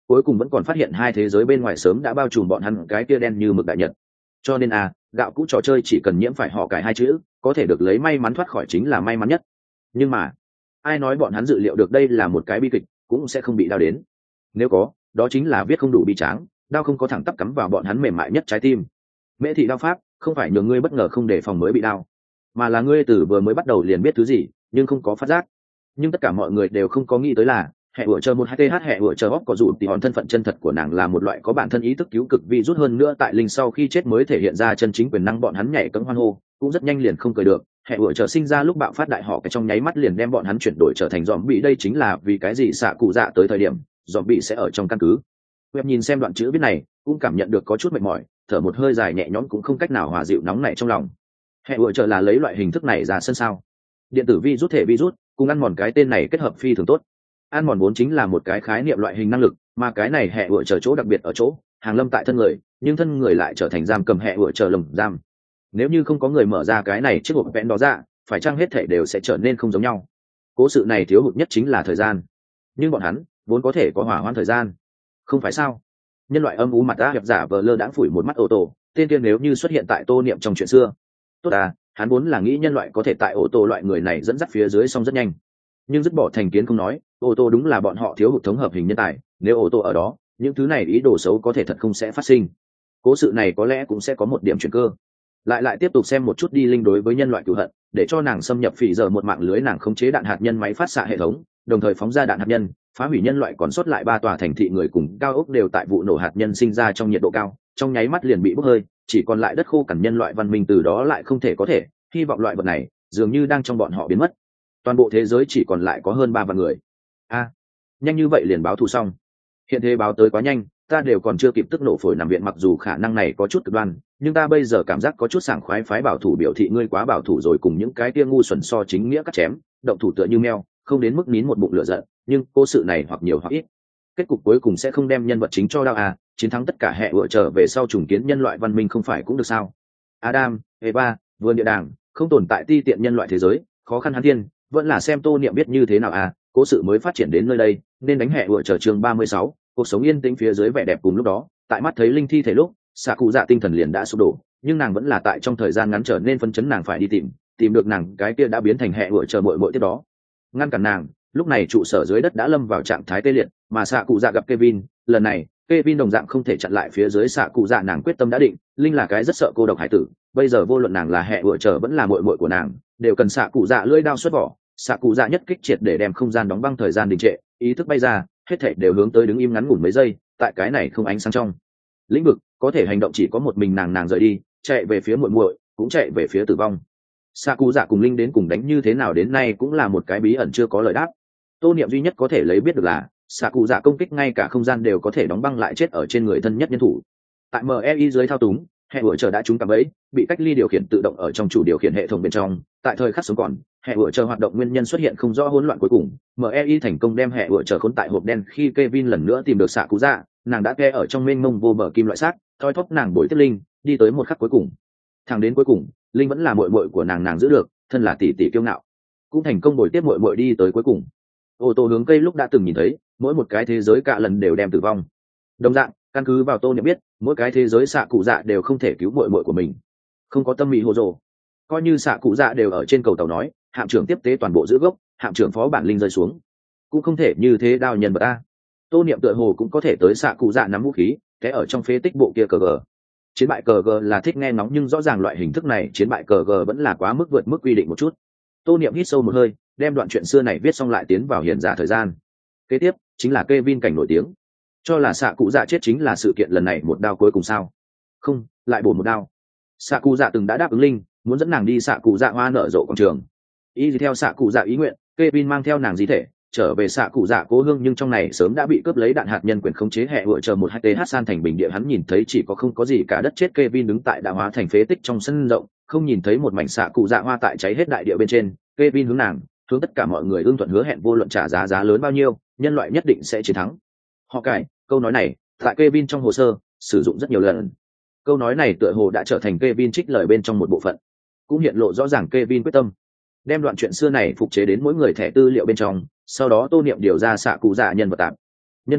[SPEAKER 1] cuối cùng vẫn còn phát hiện hai thế giới bên ngoài sớm đã bao trùm bọn hắn cái kia đen như mực đại nhật. Cho nên à, gạo cũ trò chơi chỉ cần nhiễm phải họ cải hai chữ, có thể được lấy may mắn thoát khỏi chính là may mắn nhất. Nhưng mà ai nói bọn hắn dự liệu được đây là một cái bi kịch cũng sẽ không bị đau đến. Nếu có, đó chính là viết không đủ bi tráng, đau không có thẳng tắp cắm vào bọn hắn mềm mại nhất trái tim. Mễ thị đao pháp không phải nhường ngươi bất ngờ không để phòng mới bị đau, mà là ngươi từ vừa mới bắt đầu liền biết thứ gì nhưng không có phát giác. Nhưng tất cả mọi người đều không có nghĩ tới là hệ ủa chờ một hai th hệ ủa chờ hóc có dù thì hòn thân phận chân thật của nàng là một loại có bản thân ý thức cứu cực vi rút hơn nữa tại linh sau khi chết mới thể hiện ra chân chính quyền năng. Bọn hắn nhảy cẫng hoan hô cũng rất nhanh liền không cười được. Hệ ủa chờ sinh ra lúc bạo phát đại họ cái trong nháy mắt liền đem bọn hắn chuyển đổi trở thành dòm bị. Đây chính là vì cái gì xạ cụ dạ tới thời điểm dòm bị sẽ ở trong căn cứ. Web nhìn xem đoạn chữ viết này cũng cảm nhận được có chút mệt mỏi, thở một hơi dài nhẹ nhõm cũng không cách nào hòa dịu nóng này trong lòng. Hệ ủa chờ là lấy loại hình thức này ra sân sao? Điện tử vi rút thể vi rút cùng ăn mòn cái tên này kết hợp phi thường tốt. Ăn mòn vốn chính là một cái khái niệm loại hình năng lực, mà cái này hệ ủa chờ chỗ đặc biệt ở chỗ hàng lâm tại thân người, nhưng thân người lại trở thành giam cầm hệ ủa chờ lồng giam. Nếu như không có người mở ra cái này chiếc hộp vẽn đó ra, phải chăng hết thể đều sẽ trở nên không giống nhau. Cố sự này thiếu hụt nhất chính là thời gian, nhưng bọn hắn vốn có thể có hỏa hoãn thời gian, không phải sao? Nhân loại âm u mặt đã hiệp giả vờ lơ đãng phủi một mắt ô tô, tên tiên nếu như xuất hiện tại Tô Niệm trong chuyện xưa. Tốt à, hắn vốn là nghĩ nhân loại có thể tại ô tô loại người này dẫn dắt phía dưới xong rất nhanh, nhưng dứt bỏ thành kiến không nói, ô tô đúng là bọn họ thiếu hụt thống hợp hình nhân tài. Nếu ô tô ở đó, những thứ này ý đồ xấu có thể thật không sẽ phát sinh. Cố sự này có lẽ cũng sẽ có một điểm chuyển cơ. Lại lại tiếp tục xem một chút đi linh đối với nhân loại cửu hận, để cho nàng xâm nhập phỉ giờ một mạng lưới. Nàng khống chế đạn hạt nhân máy phát xạ hệ thống, đồng thời phóng ra đạn hạt nhân phá hủy nhân loại còn sót lại ba tòa thành thị. Người cùng cao ốc đều tại vụ nổ hạt nhân sinh ra trong nhiệt độ cao, trong nháy mắt liền bị bốc hơi, chỉ còn lại đất khô cằn. Nhân loại văn minh từ đó lại không thể có thể hy vọng loại vật này dường như đang trong bọn họ biến mất. Toàn bộ thế giới chỉ còn lại có hơn ba vạn người. A, à, nhanh như vậy liền báo thù xong? Hiện thế báo tới quá nhanh, ta đều còn chưa kịp tức nổ phổi nằm viện. Mặc dù khả năng này có chút cực đoan, nhưng ta bây giờ cảm giác có chút sảng khoái. Phái bảo thủ biểu thị ngươi quá bảo thủ rồi, cùng những cái tia ngu xuẩn so chính nghĩa cắt chém, động thủ tựa như meo, không đến mức nín một bụng lửa giận. Nhưng cố sự này hoặc nhiều hoặc ít, kết cục cuối cùng sẽ không đem nhân vật chính cho đau à? Chiến thắng tất cả hệ ủa trở về sau trùng kiến nhân loại văn minh không phải cũng được sao? Adam, Eva, vườn địa đàng, không tồn tại ti tiện nhân loại thế giới, khó khăn hắn thiên, vẫn là xem Tô Niệm biết như thế nào à? Cố sự mới phát triển đến nơi đây, nên đánh hệ ủa trở chương ba mươi sáu, cuộc sống yên tĩnh phía dưới vẻ đẹp. Cùng lúc đó, tại mắt thấy linh thi thể lúc, xạ cụ dạ tinh thần liền đã sụp đổ, nhưng nàng vẫn là tại trong thời gian ngắn trở nên phấn chấn. Nàng phải đi tìm tìm được nàng cái kia đã biến thành hệ ủa trở muội muội tiếp đó ngăn cản nàng. Lúc này trụ sở dưới đất đã lâm vào trạng thái tê liệt, mà xạ cụ dạ gặp Kevin, lần này Kevin đồng dạng không thể chặn lại phía dưới xạ cụ dạ. Nàng quyết tâm đã định, linh là cái rất sợ cô độc hải tử, bây giờ vô luận nàng là hệ ủa trở vẫn là muội muội của nàng, đều cần xạ cụ dạ lưỡi đao xuất vỏ. Xạ cụ dạ nhất kích triệt để đem không gian đóng băng, thời gian đình trệ, ý thức bay ra, hết thảy đều hướng tới đứng im ngắn ngủn mấy giây. Tại cái này không ánh sáng trong lĩnh vực, có thể hành động chỉ có một mình nàng. Nàng rời đi, chạy về phía muội muội, cũng chạy về phía tử vong. Xạ cụ dạ cùng linh đến cùng đánh như thế nào đến nay cũng là một cái bí ẩn chưa có lời đáp. Tô Niệm duy nhất có thể lấy biết được là xạ cụ dạ công kích ngay cả không gian đều có thể đóng băng lại, chết ở trên người thân nhất nhân thủ. Tại mei dưới thao túng, hệ ủa chờ đã trúng cạm bẫy, bị cách ly điều khiển tự động ở trong chủ điều khiển hệ thống bên trong. Tại thời khắc sống còn, hệ ủa chờ hoạt động nguyên nhân xuất hiện không rõ hỗn loạn. Cuối cùng mei thành công đem hệ ủa chờ khốn tại hộp đen. Khi Kevin lần nữa tìm được xạ cụ dạ, nàng đã ke ở trong mênh mông vô bờ kim loại xác, thoi thóp nàng bồi tiếp linh đi tới một khắc cuối cùng. Thẳng đến cuối cùng, linh vẫn là muội muội của nàng, nàng giữ được, thân là tỷ tỷ kiêu ngạo, cũng thành công bồi tiếp muội muội đi tới cuối cùng. Ô tô hướng cây lúc đã từng nhìn thấy, mỗi một cái thế giới cả lần đều đem tử vong. Đồng dạng, căn cứ vào Tô Niệm biết, mỗi cái thế giới xạ cụ dạ đều không thể cứu muội muội của mình. Không có tâm mỹ hồ rồ, coi như xạ cụ dạ đều ở trên cầu tàu nói, hạm trưởng tiếp tế toàn bộ giữ gốc, hạm trưởng phó bản linh rơi xuống, cũng không thể như thế đao nhân vật a. Tô Niệm tựa hồ cũng có thể tới xạ cụ dạ nắm vũ khí, thế ở trong phế tích bộ kia cờ gờ. Chiến bại cờ gờ là thích nghe ngóng, nhưng rõ ràng loại hình thức này chiến bại cờ gờ vẫn là quá mức vượt mức quy định một chút. Tô Niệm hít sâu một hơi, đem đoạn chuyện xưa này viết xong lại tiến vào hiện giả thời gian. Kế tiếp chính là Kevin cảnh nổi tiếng, cho là xạ cụ dạ chết chính là sự kiện lần này một đao cuối cùng sao? Không, lại bổ một đao. Xạ cụ dạ từng đã đáp ứng linh, muốn dẫn nàng đi xạ cụ dạ hoa nở rộ quảng trường. Y theo xạ cụ dạ ý nguyện, Kevin mang theo nàng di thể trở về xạ cụ dạ cố hương, nhưng trong này sớm đã bị cướp lấy đạn hạt nhân quyền khống chế hệ ủa chờ một hai th san thành bình địa. Hắn nhìn thấy chỉ có không có gì cả đất chết. Kevin đứng tại đã hóa thành phế tích trong sân rộng, không nhìn thấy một mảnh xạ cụ dạ hoa tại cháy hết đại địa bên trên. Kevin hướng nàng, hướng tất cả mọi người ưng thuận hứa hẹn vô luận trả giá giá lớn bao nhiêu, nhân loại nhất định sẽ chiến thắng. Họ cải, câu nói này tại Kevin trong hồ sơ sử dụng rất nhiều lần. Câu nói này tựa hồ đã trở thành Kevin trích lời bên trong một bộ phận, cũng hiện lộ rõ ràng Kevin quyết tâm đem đoạn chuyện xưa này phục chế đến mỗi người thẻ tư liệu bên trong. Sau đó Tô Niệm điều ra xạ cụ dạ nhân vật tạp. Nhân vật tạp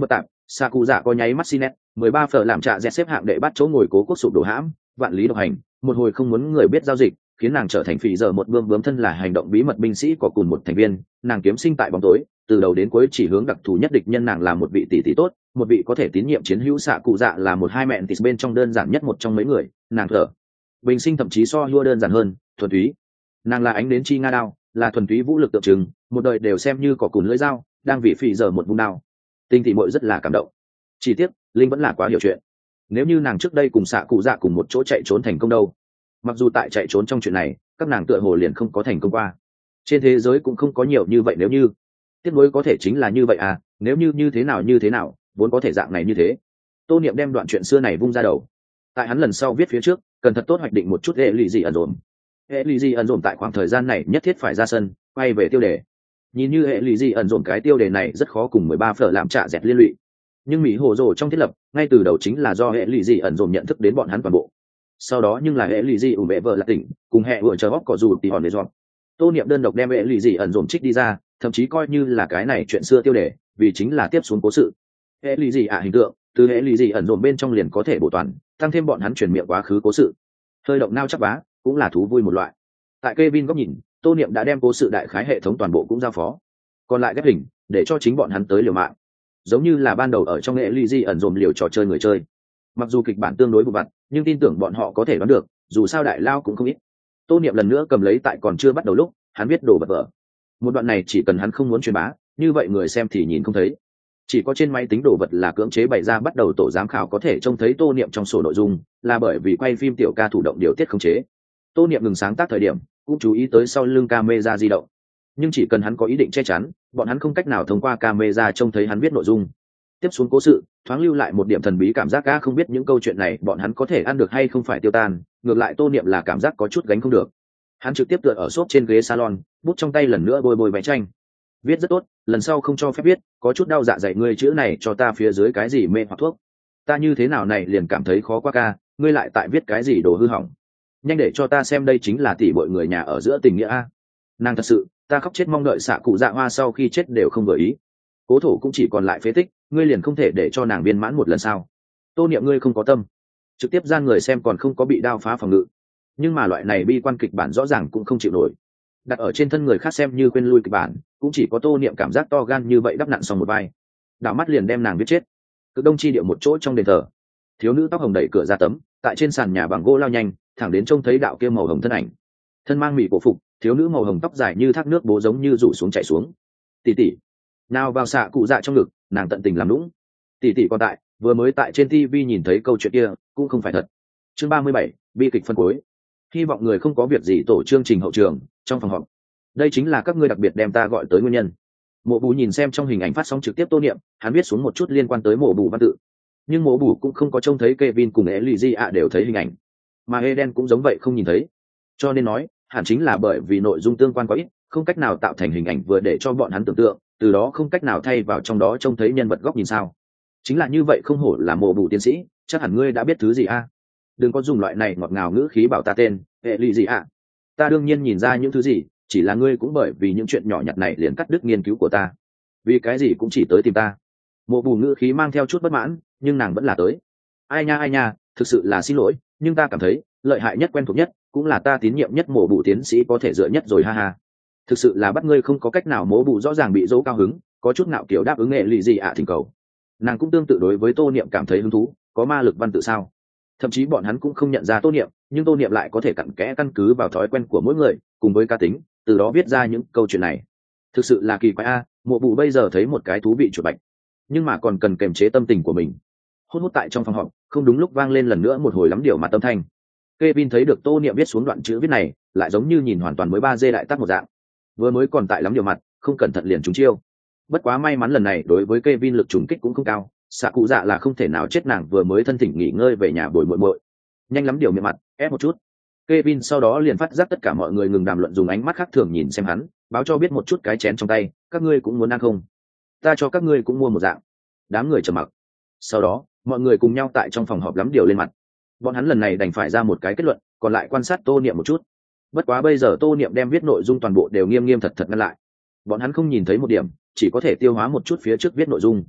[SPEAKER 1] Xạ cụ dạ có nháy mắt xin nét, mười ba phở làm trạ dẹt xếp hạng đệ bắt chỗ ngồi cố quốc sụp đổ hãm, vạn lý độc hành, một hồi không muốn người biết giao dịch, khiến nàng trở thành phỉ giờ một bươm bướm thân là hành động bí mật binh sĩ có cùng một thành viên, nàng kiếm sinh tại bóng tối, từ đầu đến cuối chỉ hướng đặc thù nhất địch nhân, nàng là một vị tỷ tỷ tốt, một vị có thể tín nhiệm chiến hữu. Xạ cụ dạ là một hai mẹn tịt bên trong đơn giản nhất một trong mấy người, nàng thở bình sinh thậm chí so hua đơn giản hơn, thuần túy. Nàng là ánh đến chi nga đao, là thuần túy vũ lực tượng trưng, một đời đều xem như cỏ cùn lưỡi dao, đang vì phỉ giờ một vung đao. Tinh tỷ muội rất là cảm động. Chỉ tiếc linh vẫn là quá hiểu chuyện. Nếu như nàng trước đây cùng xạ cụ dạ cùng một chỗ chạy trốn thành công đâu? Mặc dù tại chạy trốn trong chuyện này các nàng tựa hồ liền không có thành công qua, trên thế giới cũng không có nhiều như vậy nếu như. Tiếc nuối có thể chính là như vậy à, nếu như như thế nào như thế nào vốn có thể dạng này như thế. Tô Niệm đem đoạn chuyện xưa này vung ra đầu. Tại hắn lần sau viết phía trước cần thật tốt hoạch định một chút hệ lụy gì ẩn rộn. Hệ lụy gì ẩn rộn tại khoảng thời gian này nhất thiết phải ra sân quay về tiêu đề. Nhìn như hệ lụy gì ẩn rộn cái tiêu đề này rất khó cùng mười ba phở làm trả dẹt liên lụy, nhưng mỹ hồ rồ trong thiết lập ngay từ đầu chính là do hệ lụy gì ẩn rộn nhận thức đến bọn hắn toàn bộ. Sau đó nhưng là hệ lụy gì ủ mẹ vợ là tỉnh cùng hệ vừa chờ hóc có dù thì hòn để dọn. Tô Niệm đơn độc đem hệ lụy gì ẩn rộn trích đi ra, thậm chí coi như là cái này chuyện xưa tiêu đề, vì chính là tiếp xuống cố sự. Hệ lụy gì ạ hình tượng từ hệ lụy gì ẩn rộn bên trong liền có thể bổ toàn, tăng thêm bọn hắn truyền miệng quá khứ cố sự, hơi động nao chắc vá cũng là thú vui một loại. Tại Kevin góc nhìn, Tô Niệm đã đem cố sự đại khái hệ thống toàn bộ cũng giao phó, còn lại ghép hình để cho chính bọn hắn tới liều mạng, giống như là ban đầu ở trong hệ lụy gì ẩn rộn liều trò chơi người chơi. Mặc dù kịch bản tương đối vụ vặt, nhưng tin tưởng bọn họ có thể đoán được, dù sao đại lao cũng không ít. Tô Niệm lần nữa cầm lấy tại còn chưa bắt đầu lúc hắn viết đồ vật vở. Một đoạn này chỉ cần hắn không muốn truyền bá, như vậy người xem thì nhìn không thấy. Chỉ có trên máy tính đồ vật là cưỡng chế bày ra, bắt đầu tổ giám khảo có thể trông thấy Tô Niệm trong sổ nội dung, là bởi vì quay phim tiểu ca thủ động điều tiết khống chế. Tô Niệm ngừng sáng tác thời điểm cũng chú ý tới sau lưng camera di động, nhưng chỉ cần hắn có ý định che chắn, bọn hắn không cách nào thông qua camera trông thấy hắn viết nội dung. Tiếp xuống cố sự thoáng lưu lại một điểm thần bí cảm giác, ga không biết những câu chuyện này bọn hắn có thể ăn được hay không phải tiêu tan, ngược lại Tô Niệm là cảm giác có chút gánh không được. Hắn trực tiếp tựa ở xốp trên ghế salon, bút trong tay lần nữa bôi bôi vẽ tranh. Viết rất tốt, lần sau không cho phép viết, có chút đau dạ dày, ngươi chữ này cho ta phía dưới cái gì mê hoặc thuốc. Ta như thế nào này liền cảm thấy khó quá ca, ngươi lại tại viết cái gì đồ hư hỏng. Nhanh để cho ta xem, đây chính là tỷ bội người nhà ở giữa tình nghĩa a. Nàng thật sự, ta khóc chết mong đợi xạ cụ dạ hoa sau khi chết đều không vừa ý. Cố Thổ cũng chỉ còn lại phế tích, ngươi liền không thể để cho nàng viên mãn một lần sao? Tô Niệm ngươi không có tâm. Trực tiếp gian người xem còn không có bị đao phá phòng ngự, nhưng mà loại này bi quan kịch bản rõ ràng cũng không chịu nổi. Đặt ở trên thân người khác xem như quên lui kịch bản, cũng chỉ có Tô Niệm cảm giác to gan như vậy đắp nặn xong một vai, đảo mắt liền đem nàng viết chết. Cực đông chi điệu một chỗ trong đền thờ, thiếu nữ tóc hồng đẩy cửa ra tấm, tại trên sàn nhà bằng gỗ lao nhanh, thẳng đến trông thấy đạo kia màu hồng thân ảnh. Thân mang mỹ cổ phục, thiếu nữ màu hồng tóc dài như thác nước bố giống như rủ xuống chảy xuống. Tỷ tỷ, nào vào xạ cụ dạ trong ngực, nàng tận tình làm lũng. Tỷ tỷ còn tại, vừa mới tại trên ti vi nhìn thấy câu chuyện kia, cũng không phải thật. Chương ba mươi bảy, bi kịch phân cuối. Hy vọng người không có việc gì tổ chương trình hậu trường, trong phòng họp. Đây chính là các ngươi đặc biệt đem ta gọi tới nguyên nhân. Mộ Bù nhìn xem trong hình ảnh phát sóng trực tiếp Tô Niệm, hắn viết xuống một chút liên quan tới Mộ Bù văn tự. Nhưng Mộ Bù cũng không có trông thấy Kevin cùng Elysia đều thấy hình ảnh, mà Eden cũng giống vậy không nhìn thấy. Cho nên nói, hẳn chính là bởi vì nội dung tương quan quá ít, không cách nào tạo thành hình ảnh vừa để cho bọn hắn tưởng tượng, từ đó không cách nào thay vào trong đó trông thấy nhân vật góc nhìn sao. Chính là như vậy, không hổ là Mộ Bù tiến sĩ, chắc hẳn ngươi đã biết thứ gì a. Đừng có dùng loại này ngọt ngào ngữ khí bảo ta tên Elysia. Ta đương nhiên nhìn ra những thứ gì, chỉ là ngươi cũng bởi vì những chuyện nhỏ nhặt này liền cắt đứt nghiên cứu của ta, vì cái gì cũng chỉ tới tìm ta. Mộ Bù ngữ khí mang theo chút bất mãn, nhưng nàng vẫn là tới. Ai nha ai nha, thực sự là xin lỗi, nhưng ta cảm thấy lợi hại nhất, quen thuộc nhất, cũng là ta tín nhiệm nhất Mộ Bù tiến sĩ có thể dựa nhất rồi, ha ha. Thực sự là bắt ngươi không có cách nào. Mộ Bù rõ ràng bị dỗ cao hứng, có chút ngạo kiểu đáp ứng nghệ lì gì ạ thỉnh cầu. Nàng cũng tương tự đối với Tô Niệm cảm thấy hứng thú, có ma lực văn tự sao? Thậm chí bọn hắn cũng không nhận ra Tô Niệm, nhưng Tô Niệm lại có thể cặn kẽ căn cứ vào thói quen của mỗi người cùng với cá tính, từ đó viết ra những câu chuyện này. Thực sự là kỳ quái a. Mộ Bù bây giờ thấy một cái thú vị chuột bạch, nhưng mà còn cần kiềm chế tâm tình của mình. Hốt hốt tại trong phòng họp, không đúng lúc vang lên lần nữa một hồi lắm điều mà tâm thanh. Kevin thấy được Tô Niệm viết xuống đoạn chữ viết này, lại giống như nhìn hoàn toàn mới ba D đại tác một dạng. Vừa mới còn tại lắm điều mặt, không cẩn thận liền trúng chiêu. Bất quá may mắn lần này đối với Kevin lực trùng kích cũng không cao, xạ cụ dạ là không thể nào chết, nàng vừa mới thân thỉnh nghỉ ngơi về nhà bồi muội muội. Nhanh lắm điều miệng mặt, ép một chút. Kevin sau đó liền phát giác tất cả mọi người ngừng đàm luận, dùng ánh mắt khác thường nhìn xem hắn, báo cho biết một chút cái chén trong tay, các ngươi cũng muốn ăn không? Ta cho các ngươi cũng mua một dạng. Đám người trầm mặc. Sau đó, mọi người cùng nhau tại trong phòng họp lắm điều lên mặt. Bọn hắn lần này đành phải ra một cái kết luận, còn lại quan sát Tô Niệm một chút. Bất quá bây giờ Tô Niệm đem viết nội dung toàn bộ đều nghiêm nghiêm thật thật ngăn lại. Bọn hắn không nhìn thấy một điểm, chỉ có thể tiêu hóa một chút phía trước viết nội dung.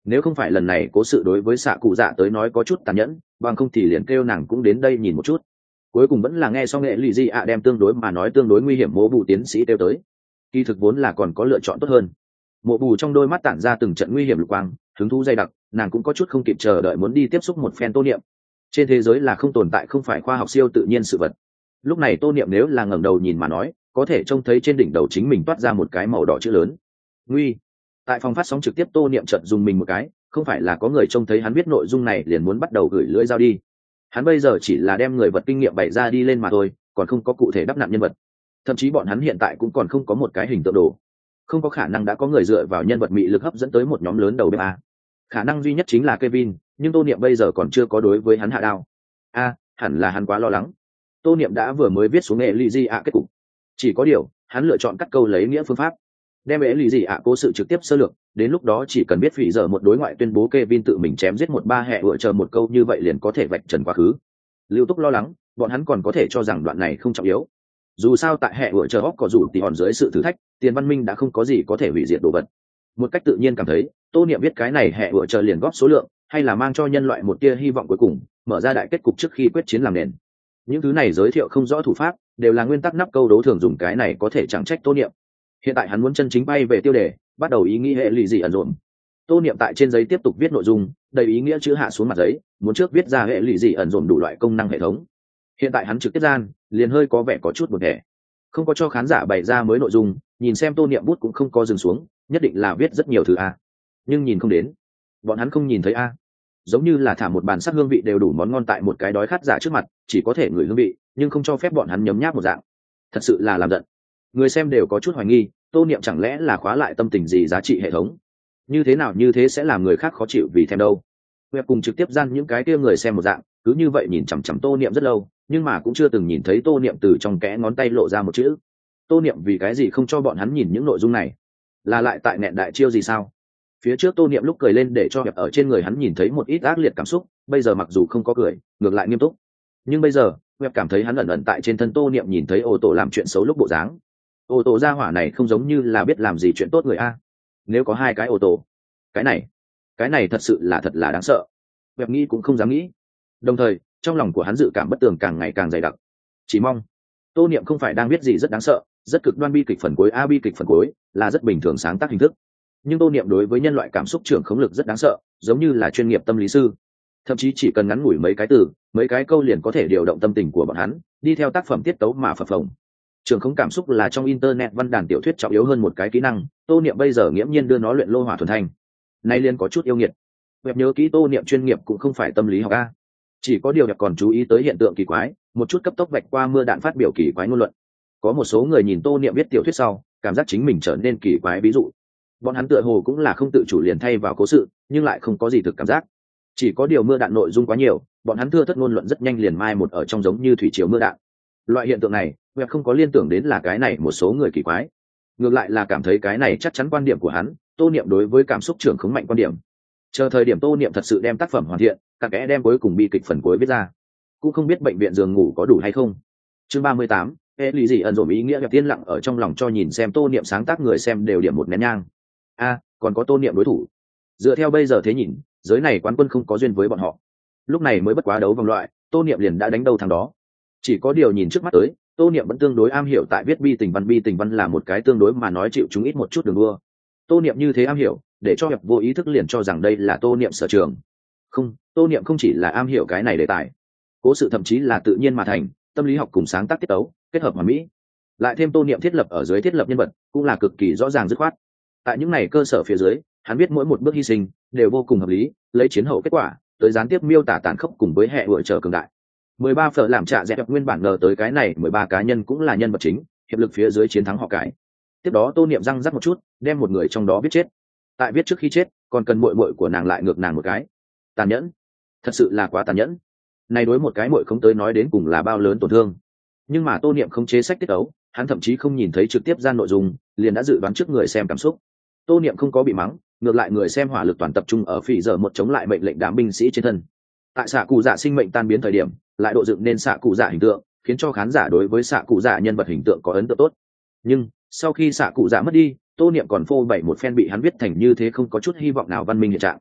[SPEAKER 1] Nếu không phải lần này cố sự đối với xạ cụ dạ tới nói có chút tàn nhẫn, bằng không thì liền kêu nàng cũng đến đây nhìn một chút. Cuối cùng vẫn là nghe xong nghệ lì di ạ đem tương đối mà nói tương đối nguy hiểm mộ bù tiến sĩ kêu tới. Kỳ thực vốn là còn có lựa chọn tốt hơn. Mộ bù trong đôi mắt tản ra từng trận nguy hiểm lục quang, hứng thú dày đặc, nàng cũng có chút không kịp chờ đợi muốn đi tiếp xúc một phen Tô Niệm. Trên thế giới là không tồn tại không phải khoa học siêu tự nhiên sự vật. Lúc này Tô Niệm nếu là ngẩng đầu nhìn mà nói, có thể trông thấy trên đỉnh đầu chính mình toát ra một cái màu đỏ chữ lớn. Nguy. Tại phòng phát sóng trực tiếp Tô Niệm chợt dùng mình một cái, không phải là có người trông thấy hắn biết nội dung này liền muốn bắt đầu gửi lưỡi dao đi. Hắn bây giờ chỉ là đem người vật kinh nghiệm bày ra đi lên mà thôi, còn không có cụ thể đắp nặn nhân vật. Thậm chí bọn hắn hiện tại cũng còn không có một cái hình tượng đồ. Không có khả năng đã có người dựa vào nhân vật mị lực hấp dẫn tới một nhóm lớn đầu bếp a. Khả năng duy nhất chính là Kevin, nhưng Tô Niệm bây giờ còn chưa có đối với hắn hạ đao. A, hẳn là hắn quá lo lắng. Tô Niệm đã vừa mới viết xuống nghệ lì di ạ kết cục. Chỉ có điều, hắn lựa chọn cắt câu lấy nghĩa phương pháp, đem nghệ lì di ạ cố sự trực tiếp sơ lược, đến lúc đó chỉ cần biết phỉ giờ một đối ngoại tuyên bố Kevin tự mình chém giết một ba hệ vợ chờ một câu như vậy liền có thể vạch trần quá khứ. Lưu Túc lo lắng, bọn hắn còn có thể cho rằng đoạn này không trọng yếu. Dù sao tại hệ vợ chờ hóc có dù thì hòn dưới sự thử thách, tiền văn minh đã không có gì có thể hủy diệt đồ vật. Một cách tự nhiên cảm thấy, Tô Niệm viết cái này hệ vợ chờ liền góp số lượng, hay là mang cho nhân loại một tia hy vọng cuối cùng, mở ra đại kết cục trước khi quyết chiến làm nền. Những thứ này giới thiệu không rõ thủ pháp, đều là nguyên tắc nắp câu đố thường dùng, cái này có thể chẳng trách Tô Niệm. Hiện tại hắn muốn chân chính bay về tiêu đề, bắt đầu ý nghĩ hệ lụy gì ẩn rộn. Tô Niệm tại trên giấy tiếp tục viết nội dung, đầy ý nghĩa chữ hạ xuống mặt giấy, muốn trước viết ra hệ lụy gì ẩn rộn đủ loại công năng hệ thống. Hiện tại hắn trực tiếp gian, liền hơi có vẻ có chút buồn bã. Không có cho khán giả bày ra mới nội dung, nhìn xem Tô Niệm bút cũng không có dừng xuống, nhất định là viết rất nhiều thứ a. Nhưng nhìn không đến, bọn hắn không nhìn thấy a. Giống như là thả một bàn sắc hương vị đều đủ món ngon tại một cái đói khát giả trước mặt, chỉ có thể ngửi hương vị, nhưng không cho phép bọn hắn nhấm nháp một dạng. Thật sự là làm giận. Người xem đều có chút hoài nghi, Tô Niệm chẳng lẽ là khóa lại tâm tình gì giá trị hệ thống? Như thế nào như thế sẽ làm người khác khó chịu vì thèm đâu? Web cùng trực tiếp gian những cái kia người xem một dạng, cứ như vậy nhìn chằm chằm Tô Niệm rất lâu, nhưng mà cũng chưa từng nhìn thấy Tô Niệm từ trong kẽ ngón tay lộ ra một chữ. Tô Niệm vì cái gì không cho bọn hắn nhìn những nội dung này? Là lại tại nẹn đại chiêu gì sao? Phía trước Tô Niệm lúc cười lên để cho Web ở trên người hắn nhìn thấy một ít ác liệt cảm xúc, bây giờ mặc dù không có cười, ngược lại nghiêm túc. Nhưng bây giờ, Web cảm thấy hắn ẩn ẩn tại trên thân Tô Niệm nhìn thấy ô tô làm chuyện xấu lúc bộ dáng. Ô tô gia hỏa này không giống như là biết làm gì chuyện tốt người a. Nếu có hai cái ô tô, cái này, cái này thật sự là thật là đáng sợ. Web nghĩ cũng không dám nghĩ. Đồng thời, trong lòng của hắn dự cảm bất tường càng ngày càng dày đặc. Chỉ mong Tô Niệm không phải đang viết gì rất đáng sợ, rất cực đoan bi kịch phần cuối a, bi kịch phần cuối là rất bình thường sáng tác hình thức. Nhưng Tô Niệm đối với nhân loại cảm xúc trưởng khống lực rất đáng sợ, giống như là chuyên nghiệp tâm lý sư. Thậm chí chỉ cần ngắn ngủi mấy cái từ, mấy cái câu liền có thể điều động tâm tình của bọn hắn, đi theo tác phẩm tiết tấu mà phập phồng. Trưởng khống cảm xúc là trong internet văn đàn tiểu thuyết trọng yếu hơn một cái kỹ năng, Tô Niệm bây giờ nghiễm nhiên đưa nó luyện lô hỏa thuần thanh. Nay liền có chút yêu nghiệt. Web nhớ kỹ Tô Niệm chuyên nghiệp cũng không phải tâm lý học a. Chỉ có điều Web còn chú ý tới hiện tượng kỳ quái, một chút cấp tốc vạch qua mưa đạn phát biểu kỳ quái ngôn luận. Có một số người nhìn Tô Niệm viết tiểu thuyết sau, cảm giác chính mình trở nên kỳ quái, ví dụ, bọn hắn tựa hồ cũng là không tự chủ liền thay vào cố sự, nhưng lại không có gì thực cảm giác. Chỉ có điều mưa đạn nội dung quá nhiều, bọn hắn thưa thất ngôn luận rất nhanh liền mai một ở trong giống như thủy triều mưa đạn. Loại hiện tượng này, Web không có liên tưởng đến là cái này một số người kỳ quái, ngược lại là cảm thấy cái này chắc chắn quan điểm của hắn, Tô Niệm đối với cảm xúc trưởng khống mạnh quan điểm. Chờ thời điểm Tô Niệm thật sự đem tác phẩm hoàn thiện, cặn kẽ đem cuối cùng bi kịch phần cuối viết ra, cũng không biết bệnh viện giường ngủ có đủ hay không. Chương ba mươi tám, ê lý gì ẩn dồn ý nghĩa gặp tiên lặng ở trong lòng cho nhìn xem Tô Niệm sáng tác người xem đều điểm một nén nhang. A, còn có Tô Niệm đối thủ. Dựa theo bây giờ thế nhìn, giới này quán quân không có duyên với bọn họ. Lúc này mới bất quá đấu vòng loại, Tô Niệm liền đã đánh đầu thằng đó. Chỉ có điều nhìn trước mắt tới, Tô Niệm vẫn tương đối am hiểu tại viết bi tình văn, bi tình văn là một cái tương đối mà nói chịu chúng ít một chút đường đua. Tô Niệm như thế am hiểu, để cho Hiệp vô ý thức liền cho rằng đây là Tô Niệm sở trường. Không, Tô Niệm không chỉ là am hiểu cái này đề tài, cố sự thậm chí là tự nhiên mà thành, tâm lý học cùng sáng tác tiết tấu kết hợp hoàn mỹ. Lại thêm Tô Niệm thiết lập ở dưới thiết lập nhân vật, cũng là cực kỳ rõ ràng dứt khoát. Tại những này cơ sở phía dưới, hắn biết mỗi một bước hy sinh đều vô cùng hợp lý, lấy chiến hậu kết quả tới gián tiếp miêu tả tàn khốc cùng với hệ vựa trở cường đại. mười ba phở làm trạ dẹp nguyên bản ngờ tới cái này mười ba cá nhân cũng là nhân vật chính, hiệp lực phía dưới chiến thắng họ cải. Tiếp đó Tô Niệm răng rắc một chút, đem một người trong đó viết chết. Tại viết trước khi chết, còn cần muội muội của nàng lại ngược nàng một cái. Tàn nhẫn, thật sự là quá tàn nhẫn. Này đối một cái muội không tới nói đến cùng là bao lớn tổn thương. Nhưng mà Tô Niệm không chế sách tiết ấu, hắn thậm chí không nhìn thấy trực tiếp gian nội dung, liền đã dự đoán trước người xem cảm xúc. Tô Niệm không có bị mắng, ngược lại người xem hỏa lực toàn tập trung ở phỉ giờ một chống lại mệnh lệnh đám binh sĩ trên thân. Tại xạ cụ dạ sinh mệnh tan biến thời điểm, lại độ dựng nên xạ cụ dạ hình tượng, khiến cho khán giả đối với xạ cụ dạ nhân vật hình tượng có ấn tượng tốt. Nhưng sau khi xạ cụ dạ mất đi, Tô Niệm còn phô bày một phen bị hắn viết thành như thế không có chút hy vọng nào văn minh hiện trạng.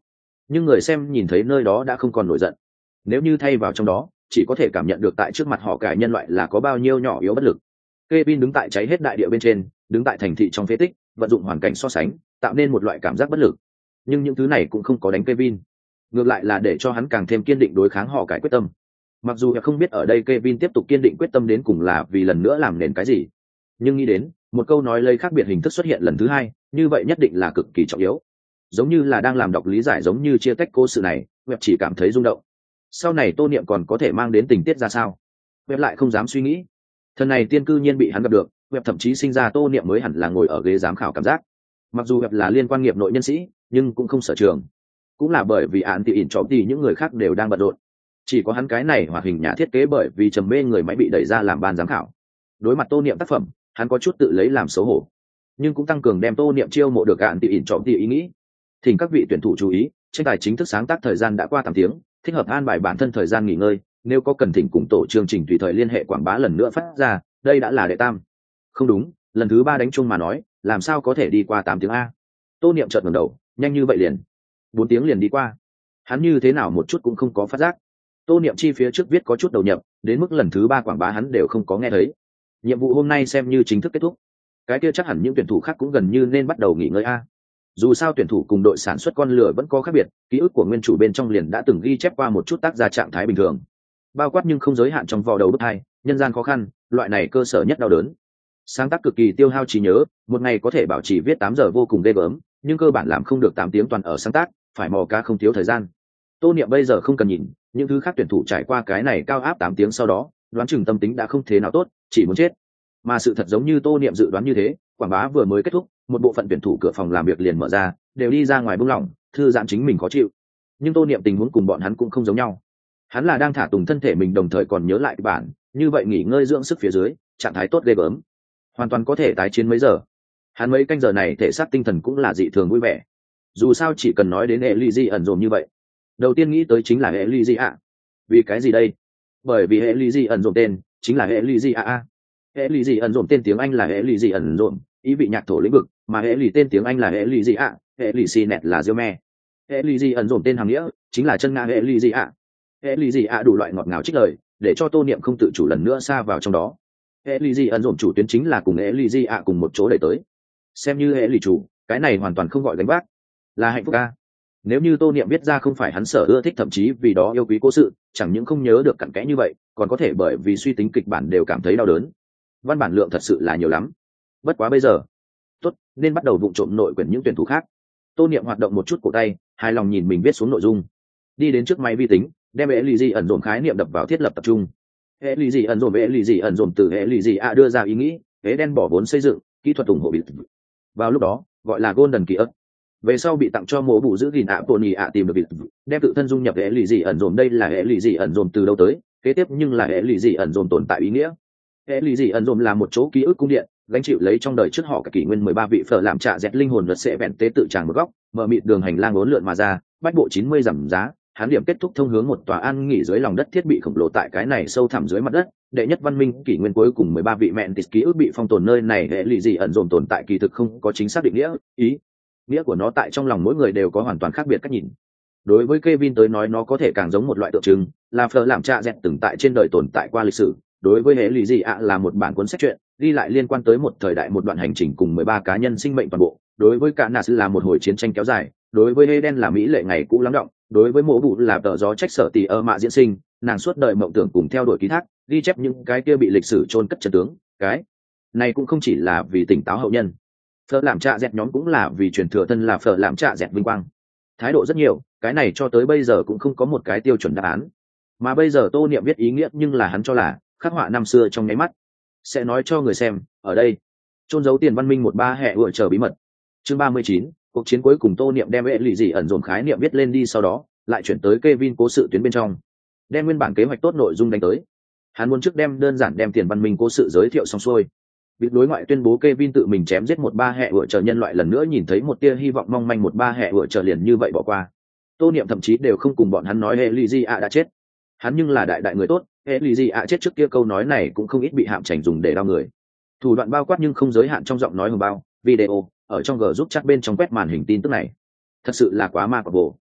[SPEAKER 1] nhưng người xem nhìn thấy nơi đó đã không còn nổi giận. Nếu như thay vào trong đó, chỉ có thể cảm nhận được tại trước mặt họ cải nhân loại là có bao nhiêu nhỏ yếu bất lực. Kevin đứng tại cháy hết đại địa bên trên, đứng tại thành thị trong phế tích, vận dụng hoàn cảnh so sánh, tạo nên một loại cảm giác bất lực. Nhưng những thứ này cũng không có đánh Kevin, ngược lại là để cho hắn càng thêm kiên định đối kháng họ cải quyết tâm. Mặc dù không biết ở đây Kevin tiếp tục kiên định quyết tâm đến cùng là vì lần nữa làm nền cái gì, nhưng nghĩ đến một câu nói lây khác biệt hình thức xuất hiện lần thứ hai, như vậy nhất định là cực kỳ trọng yếu. Giống như là đang làm đọc lý giải, giống như chia tách cô sự này, Web chỉ cảm thấy rung động. Sau này Tô Niệm còn có thể mang đến tình tiết ra sao? Web lại không dám suy nghĩ. Thần này tiên cư nhiên bị hắn gặp được, Web thậm chí sinh ra Tô Niệm mới hẳn là ngồi ở ghế giám khảo cảm giác. Mặc dù Web là liên quan nghiệp nội nhân sĩ, nhưng cũng không sở trường. Cũng là bởi vì án tỷ ỉn chọn thì những người khác đều đang bận rộn. Chỉ có hắn cái này hoạt hình nhà thiết kế bởi vì trầm mê người máy bị đẩy ra làm ban giám khảo. Đối mặt Tô Niệm tác phẩm, hắn có chút tự lấy làm xấu hổ, nhưng cũng tăng cường đem Tô Niệm chiêu mộ được án tỷ ỉn chọn thì ý nghĩ. Thỉnh các vị tuyển thủ chú ý, tranh tài chính thức sáng tác thời gian đã qua tám tiếng, thích hợp an bài bản thân thời gian nghỉ ngơi, nếu có cần thỉnh cùng tổ chương trình tùy thời liên hệ quảng bá lần nữa phát ra, đây đã là đệ tam. Không đúng, lần thứ ba đánh chung mà nói, làm sao có thể đi qua tám tiếng a? Tô Niệm chợt ngẩng đầu, nhanh như vậy liền. bốn tiếng liền đi qua. Hắn như thế nào một chút cũng không có phát giác. Tô Niệm chi phía trước viết có chút đầu nhập, đến mức lần thứ ba quảng bá hắn đều không có nghe thấy. Nhiệm vụ hôm nay xem như chính thức kết thúc. Cái kia chắc hẳn những tuyển thủ khác cũng gần như nên bắt đầu nghỉ ngơi a. Dù sao tuyển thủ cùng đội sản xuất con lửa vẫn có khác biệt, ký ức của nguyên chủ bên trong liền đã từng ghi chép qua một chút tác ra trạng thái bình thường, bao quát nhưng không giới hạn trong vò đầu bức hai, nhân gian khó khăn, loại này cơ sở nhất đau đớn. Sáng tác cực kỳ tiêu hao trí nhớ, một ngày có thể bảo trì viết tám giờ vô cùng ghê gớm, nhưng cơ bản làm không được tám tiếng toàn ở sáng tác, phải mò cá không thiếu thời gian. Tô Niệm bây giờ không cần nhìn, những thứ khác tuyển thủ trải qua cái này cao áp tám tiếng sau đó, đoán chừng tâm tính đã không thế nào tốt, chỉ muốn chết. Mà sự thật giống như Tô Niệm dự đoán như thế, quảng bá vừa mới kết thúc, một bộ phận tuyển thủ cửa phòng làm việc liền mở ra, đều đi ra ngoài buông lỏng, thư giãn chính mình khó chịu. Nhưng Tô Niệm tình huống cùng bọn hắn cũng không giống nhau. Hắn là đang thả tùng thân thể mình, đồng thời còn nhớ lại bản, như vậy nghỉ ngơi dưỡng sức phía dưới, trạng thái tốt ghê gớm, hoàn toàn có thể tái chiến mấy giờ. Hắn mấy canh giờ này thể xác tinh thần cũng là dị thường vui vẻ. Dù sao chỉ cần nói đến Ellie ẩn dồn như vậy, đầu tiên nghĩ tới chính là Ellie ạ. Vì cái gì đây? Bởi vì Ellie ẩn dồn tên chính là Ellie ạ. Ellie ẩn dồn tên tiếng Anh là Ellie ẩn dồn, ý vị nhạc thổ lĩnh vực, mà Ellie tên tiếng Anh là Ellie ạ, Ellie net là diêu me. Ellie ẩn dồn tên hàng nghĩa chính là chân nga Ellie ạ. Ellie ạ đủ loại ngọt ngào trích lời, để cho Tô Niệm không tự chủ lần nữa xa vào trong đó. Ellie ẩn dồn chủ tuyến chính là cùng Ellie ạ cùng một chỗ đẩy tới. Xem như Ellie chủ, cái này hoàn toàn không gọi gánh vác, là hạnh phúc a. Nếu như Tô Niệm biết ra không phải hắn sở ưa thích, thậm chí vì đó yêu quý cố sự, chẳng những không nhớ được cặn kẽ như vậy, còn có thể bởi vì suy tính kịch bản đều cảm thấy đau đớn. Văn bản lượng thật sự là nhiều lắm. Bất quá bây giờ, tốt, nên bắt đầu vụng trộm nội quyển những tuyển thủ khác. Tô Niệm hoạt động một chút cổ tay, hài lòng nhìn mình viết xuống nội dung, đi đến trước máy vi tính, đem Ellie ẩn dồn khái niệm đập vào thiết lập tập trung. Ellie ẩn dồn Ellie ẩn dồn từ Ellie a đưa ra ý nghĩ, hế đen bỏ vốn xây dựng, kỹ thuật ủng hộ bị. Vào lúc đó, gọi là Golden ký ức. Về sau bị tặng cho mổ bù giữ gìn ạ Pony ạ tìm được việc, đem tự thân dung nhập Ellie ẩn dồn. Đây là Ellie ẩn dồn từ đâu tới, kế tiếp nhưng là Ellie ẩn dồn tồn tại ý nghĩa. Ellie ẩn dồn là một chỗ ký ức cung điện, gánh chịu lấy trong đời trước họ cả kỷ nguyên mười ba vị phở làm trạ dẹt linh hồn vật sẽ vẹn tế tự tràng một góc, mở mịt đường hành lang uốn lượn mà ra, bách bộ chín mươi giảm giá, hắn điểm kết thúc thông hướng một tòa an nghỉ dưới lòng đất thiết bị khổng lồ. Tại cái này sâu thẳm dưới mặt đất, đệ nhất văn minh kỷ nguyên cuối cùng mười ba vị mẹn tịt ký ức bị phong tồn nơi này. Ellie ẩn dồn tồn tại kỳ thực không có chính xác định nghĩa, ý nghĩa của nó tại trong lòng mỗi người đều có hoàn toàn khác biệt cách nhìn. Đối với Kevin tới nói, nó có thể càng giống một loại tượng trưng, là phở làm trạ dẹt từng tại trên đời tồn tại qua lịch sử. Đối với Ellie ạ là một bản cuốn sách truyện, ghi lại liên quan tới một thời đại, một đoạn hành trình cùng mười ba cá nhân sinh mệnh toàn bộ. Đối với cả Nas là một hồi chiến tranh kéo dài, đối với Eden là mỹ lệ ngày cũ lắng động, đối với mộ bụ là tờ gió trách sở tỷ ở mạ diễn sinh, nàng suốt đời mộng tưởng cùng theo đuổi ký thác, ghi chép những cái kia bị lịch sử chôn cất chân tướng. Cái này cũng không chỉ là vì tỉnh táo hậu nhân, phở làm trạ dẹt nhóm cũng là vì truyền thừa thân là phở làm trạ dẹt vinh quang. Thái độ rất nhiều, cái này cho tới bây giờ cũng không có một cái tiêu chuẩn đáp án. Mà bây giờ Tô Niệm viết ý nghĩa, nhưng là hắn cho là khắc họa năm xưa trong nháy mắt, sẽ nói cho người xem ở đây trôn giấu tiền văn minh một ba hệ ủa chờ bí mật. Chương ba mươi chín, cuộc chiến cuối cùng. Tô Niệm đem hệ lụy gì ẩn dồn khái niệm viết lên đi, sau đó lại chuyển tới Kevin cố sự tuyến bên trong, đem nguyên bản kế hoạch tốt nội dung đánh tới. Hắn muốn trước đem đơn giản đem tiền văn minh cố sự giới thiệu xong xuôi, việc đối ngoại tuyên bố Kevin tự mình chém giết một ba hệ ủa chờ nhân loại, lần nữa nhìn thấy một tia hy vọng mong manh một ba hệ ủa chờ liền như vậy bỏ qua. Tô Niệm thậm chí đều không cùng bọn hắn nói Ellie đã chết. Hắn nhưng là đại đại người tốt, Ellie chết trước kia câu nói này cũng không ít bị hạm chảnh dùng để đau người. Thủ đoạn bao quát nhưng không giới hạn trong giọng nói hồng bao, video, ở trong G giúp chat bên trong quét màn hình tin tức này. Thật sự là quá ma quỷ bộ.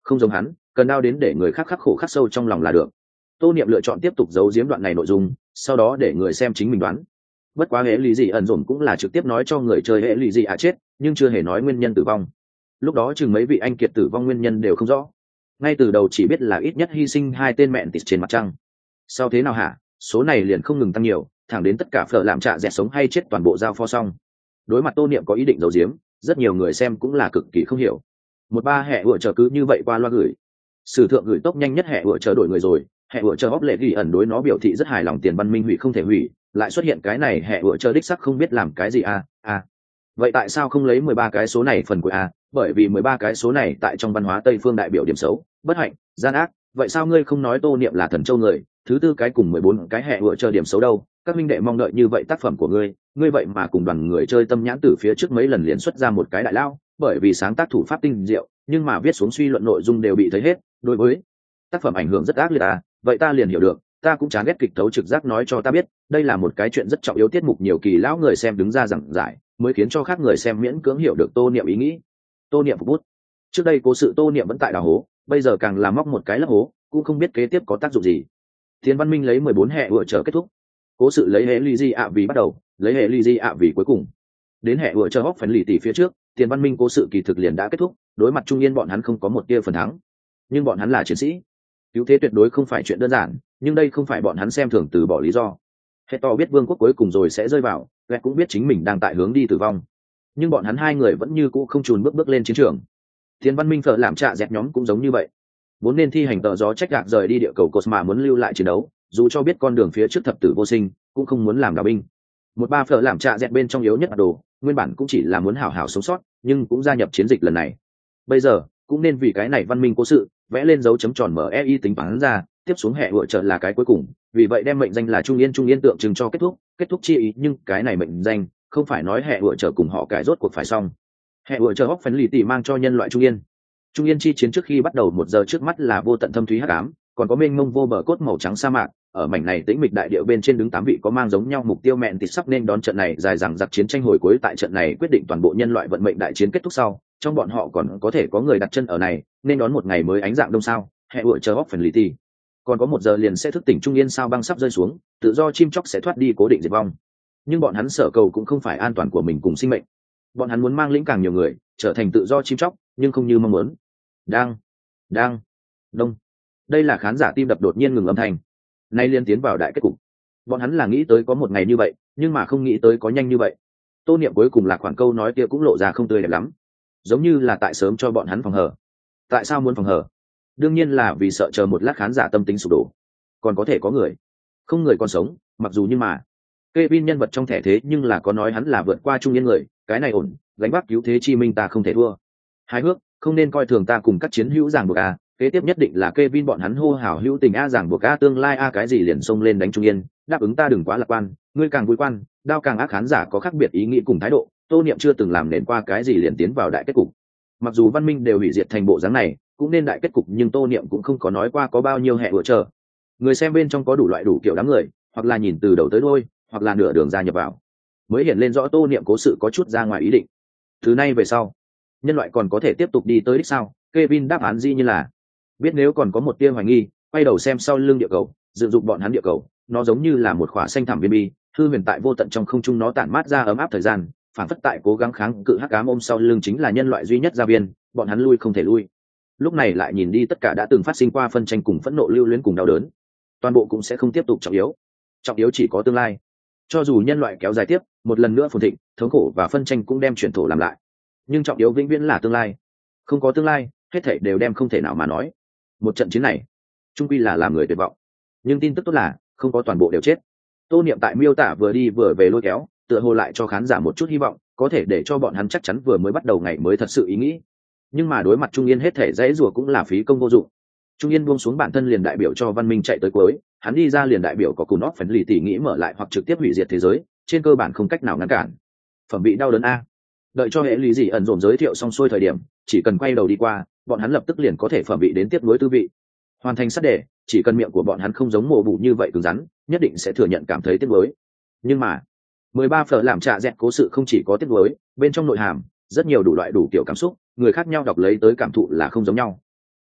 [SPEAKER 1] không giống hắn cần đao đến để người khác khắc khổ khắc sâu trong lòng là được. Tô Niệm lựa chọn tiếp tục giấu giếm đoạn này nội dung, sau đó để người xem chính mình đoán. Bất quá hệ lụy gì ẩn dồn cũng là trực tiếp nói cho người chơi hệ lụy gì à chết, nhưng chưa hề nói nguyên nhân tử vong. Lúc đó chừng mấy vị anh kiệt tử vong nguyên nhân đều không rõ, ngay từ đầu chỉ biết là ít nhất hy sinh hai tên mẹn tịt trên mặt trăng. Sau thế nào hả, số này liền không ngừng tăng nhiều, thẳng đến tất cả phở làm trạ dẹt sống hay chết toàn bộ giao pho xong. Đối mặt Tô Niệm có ý định giấu giếm, rất nhiều người xem cũng là cực kỳ không hiểu. Một ba hệ ủa chờ cứ như vậy qua loa gửi. Sử thượng gửi tốc nhanh nhất hệ ủa chờ đổi người rồi, hệ ủa chờ hóc lệ ghi ẩn đối nó biểu thị rất hài lòng, tiền văn minh hủy không thể hủy, lại xuất hiện cái này hệ ủa chờ đích sắc không biết làm cái gì à à vậy tại sao không lấy mười ba cái số này phần của a? Bởi vì mười ba cái số này tại trong văn hóa Tây phương đại biểu điểm xấu, bất hạnh, gian ác. Vậy sao ngươi không nói Tô Niệm là thần châu người, thứ tư cái cùng mười bốn cái hệ ủa chờ điểm xấu đâu? Các minh đệ mong đợi như vậy tác phẩm của ngươi, ngươi vậy mà cùng đoàn người chơi tâm nhãn từ phía trước mấy lần liền xuất ra một cái đại lao, bởi vì sáng tác thủ pháp tinh diệu, nhưng mà viết xuống suy luận nội dung đều bị thấy hết, đối với tác phẩm ảnh hưởng rất ác liệt à? Vậy ta liền hiểu được, ta cũng chán ghét kịch tấu trực giác nói cho ta biết, đây là một cái chuyện rất trọng yếu, tiết mục nhiều kỳ lão người xem đứng ra giảng giải, mới khiến cho khác người xem miễn cưỡng hiểu được Tô Niệm ý nghĩ. Tô Niệm phục bút. Trước đây cố sự Tô Niệm vẫn tại đào hố, bây giờ càng làm móc một cái lấp hố, cũng không biết kế tiếp có tác dụng gì. Thiên Văn Minh lấy mười bốn hệ ủa chờ kết thúc. Cố sự lấy hệ ly di ạ vì bắt đầu, lấy hệ ly di ạ vì cuối cùng. Đến hệ ủa chờ hóc phần lì tỉ phía trước, Tiền Văn Minh cố sự kỳ thực liền đã kết thúc, đối mặt Trung Yên bọn hắn không có một tia phần thắng. Nhưng bọn hắn là chiến sĩ, cứu thế tuyệt đối không phải chuyện đơn giản, nhưng đây không phải bọn hắn xem thường từ bỏ lý do. Hector biết vương quốc cuối cùng rồi sẽ rơi vào, Red cũng biết chính mình đang tại hướng đi tử vong, nhưng bọn hắn hai người vẫn như cũ không chùn bước bước lên chiến trường. Tiền Văn Minh phở làm trạ dẹt nhóm cũng giống như vậy, vốn nên thi hành tờ gió trách gạc rời đi địa cầu Cosma, muốn lưu lại chiến đấu, dù cho biết con đường phía trước thập tử vô sinh, cũng không muốn làm đạo binh. Một ba phở làm trạ dẹt bên trong yếu nhất đồ, nguyên bản cũng chỉ là muốn hảo hảo sống sót, nhưng cũng gia nhập chiến dịch lần này. Bây giờ cũng nên vì cái này văn minh cố sự vẽ lên dấu chấm tròn em i tính toán ra, tiếp xuống hệ ủa trợ là cái cuối cùng, vì vậy đem mệnh danh là Trung Yên. Trung Yên tượng trưng cho kết thúc, kết thúc chi ý, nhưng cái này mệnh danh không phải nói hệ ủa trợ cùng họ cải rốt cuộc phải xong. Hệ ủa trợ hóc phấn lì tỉ mang cho nhân loại Trung Yên. Trung Yên chi chiến trước khi bắt đầu một giờ trước mắt là vô tận thâm thúy hắc ám, còn có mênh mông vô bờ cốt màu trắng sa mạc. Ở mảnh này tĩnh mịch đại địa bên trên đứng tám vị có mang giống nhau mục tiêu mẹn tịt sắp nên đón trận này dài dằng dặc chiến tranh hồi cuối. Tại trận này quyết định toàn bộ nhân loại vận mệnh đại chiến kết thúc sau, trong bọn họ còn có thể có người đặt chân ở này, nên đón một ngày mới ánh dạng đông sao. Hệ ủa chờ hóc phần lì tỉ còn có một giờ liền sẽ thức tỉnh Trung Yên, sao băng sắp rơi xuống, tự do chim chóc sẽ thoát đi cố định diệt vong. Nhưng bọn hắn sở cầu cũng không phải an toàn của mình cùng sinh mệnh, bọn hắn muốn mang lĩnh càng nhiều người trở thành tự do chim chóc, nhưng không như mong muốn. Đang đang đông, đây là khán giả tim đập đột nhiên ngừng âm thanh, nay liên tiến vào đại kết cục. Bọn hắn là nghĩ tới có một ngày như vậy, nhưng mà không nghĩ tới có nhanh như vậy. Tô Niệm cuối cùng là khoảng câu nói kia cũng lộ ra không tươi đẹp lắm, giống như là tại sớm cho bọn hắn phòng hờ. Tại sao muốn phòng hờ? Đương nhiên là vì sợ chờ một lát khán giả tâm tính sụp đổ, còn có thể có người không người còn sống. Mặc dù nhưng mà Kevin nhân vật trong thẻ thế nhưng là có nói hắn là vượt qua Trung Yên người, cái này ổn, gánh vác cứu thế chi minh ta không thể thua. Hài hước, không nên coi thường ta cùng các chiến hữu giảng buộc a. Kế tiếp nhất định là Kevin bọn hắn hô hào hữu tình a, giảng buộc a, tương lai a, cái gì liền xông lên đánh Trung Yên, đáp ứng ta đừng quá lạc quan, ngươi càng vui quan, đao càng ác. Khán giả có khác biệt ý nghĩ cùng thái độ, Tô Niệm chưa từng làm nền qua cái gì liền tiến vào đại kết cục. Mặc dù văn minh đều hủy diệt thành bộ dáng này, cũng nên đại kết cục, nhưng Tô Niệm cũng không có nói qua có bao nhiêu hệ ủa chờ. Người xem bên trong có đủ loại đủ kiểu đám người, hoặc là nhìn từ đầu tới đuôi, hoặc là nửa đường gia nhập vào, mới hiện lên rõ Tô Niệm cố sự có chút ra ngoài ý định. Từ nay về sau, nhân loại còn có thể tiếp tục đi tới đích sao? Kevin đáp án dĩ như là biết. Nếu còn có một tia hoài nghi, quay đầu xem sau lưng địa cầu, dự dụng bọn hắn địa cầu, nó giống như là một khỏa xanh thẳm viên bi, hư huyền tại vô tận trong không trung, nó tản mát ra ấm áp thời gian, phản phất tại cố gắng kháng cự hắc ám. Ôm sau lưng chính là nhân loại duy nhất gia viên, bọn hắn lui không thể lui. Lúc này lại nhìn đi tất cả đã từng phát sinh qua phân tranh cùng phẫn nộ, lưu luyến cùng đau đớn, toàn bộ cũng sẽ không tiếp tục trọng yếu. Trọng yếu chỉ có tương lai. Cho dù nhân loại kéo dài tiếp một lần nữa phồn thịnh, thống khổ và phân tranh cũng đem chuyển thổ làm lại, nhưng trọng yếu vĩnh viễn là tương lai. Không có tương lai, hết thảy đều đem không thể nào mà nói. Một trận chiến này trung quy là làm người tuyệt vọng, nhưng tin tức tốt là không có toàn bộ đều chết. Tô Niệm tại miêu tả vừa đi vừa về lôi kéo, tựa hồ lại cho khán giả một chút hy vọng, có thể để cho bọn hắn chắc chắn vừa mới bắt đầu ngày mới thật sự ý nghĩ. Nhưng mà đối mặt Trung Yên hết thể dãy rùa cũng là phí công vô dụng. Trung Yên buông xuống bản thân liền đại biểu cho văn minh chạy tới cuối, hắn đi ra liền đại biểu có cùn óc phấn lì tỉ nghĩ mở lại hoặc trực tiếp hủy diệt thế giới, trên cơ bản không cách nào ngăn cản. Phẩm bị đau đớn a. Đợi cho hệ lý gì ẩn dồn giới thiệu xong xuôi thời điểm, chỉ cần quay đầu đi qua, bọn hắn lập tức liền có thể phẩm bị đến tiếp nối tư vị. Hoàn thành sát đề, chỉ cần miệng của bọn hắn không giống mồ bụ như vậy cứng rắn, nhất định sẽ thừa nhận cảm thấy tiếc nuối. Nhưng mà mười ba phở làm trạ dẹt cố sự không chỉ có tiếc nuối, bên trong nội hàm rất nhiều đủ loại đủ kiểu cảm xúc, người khác nhau đọc lấy tới cảm thụ là không giống nhau.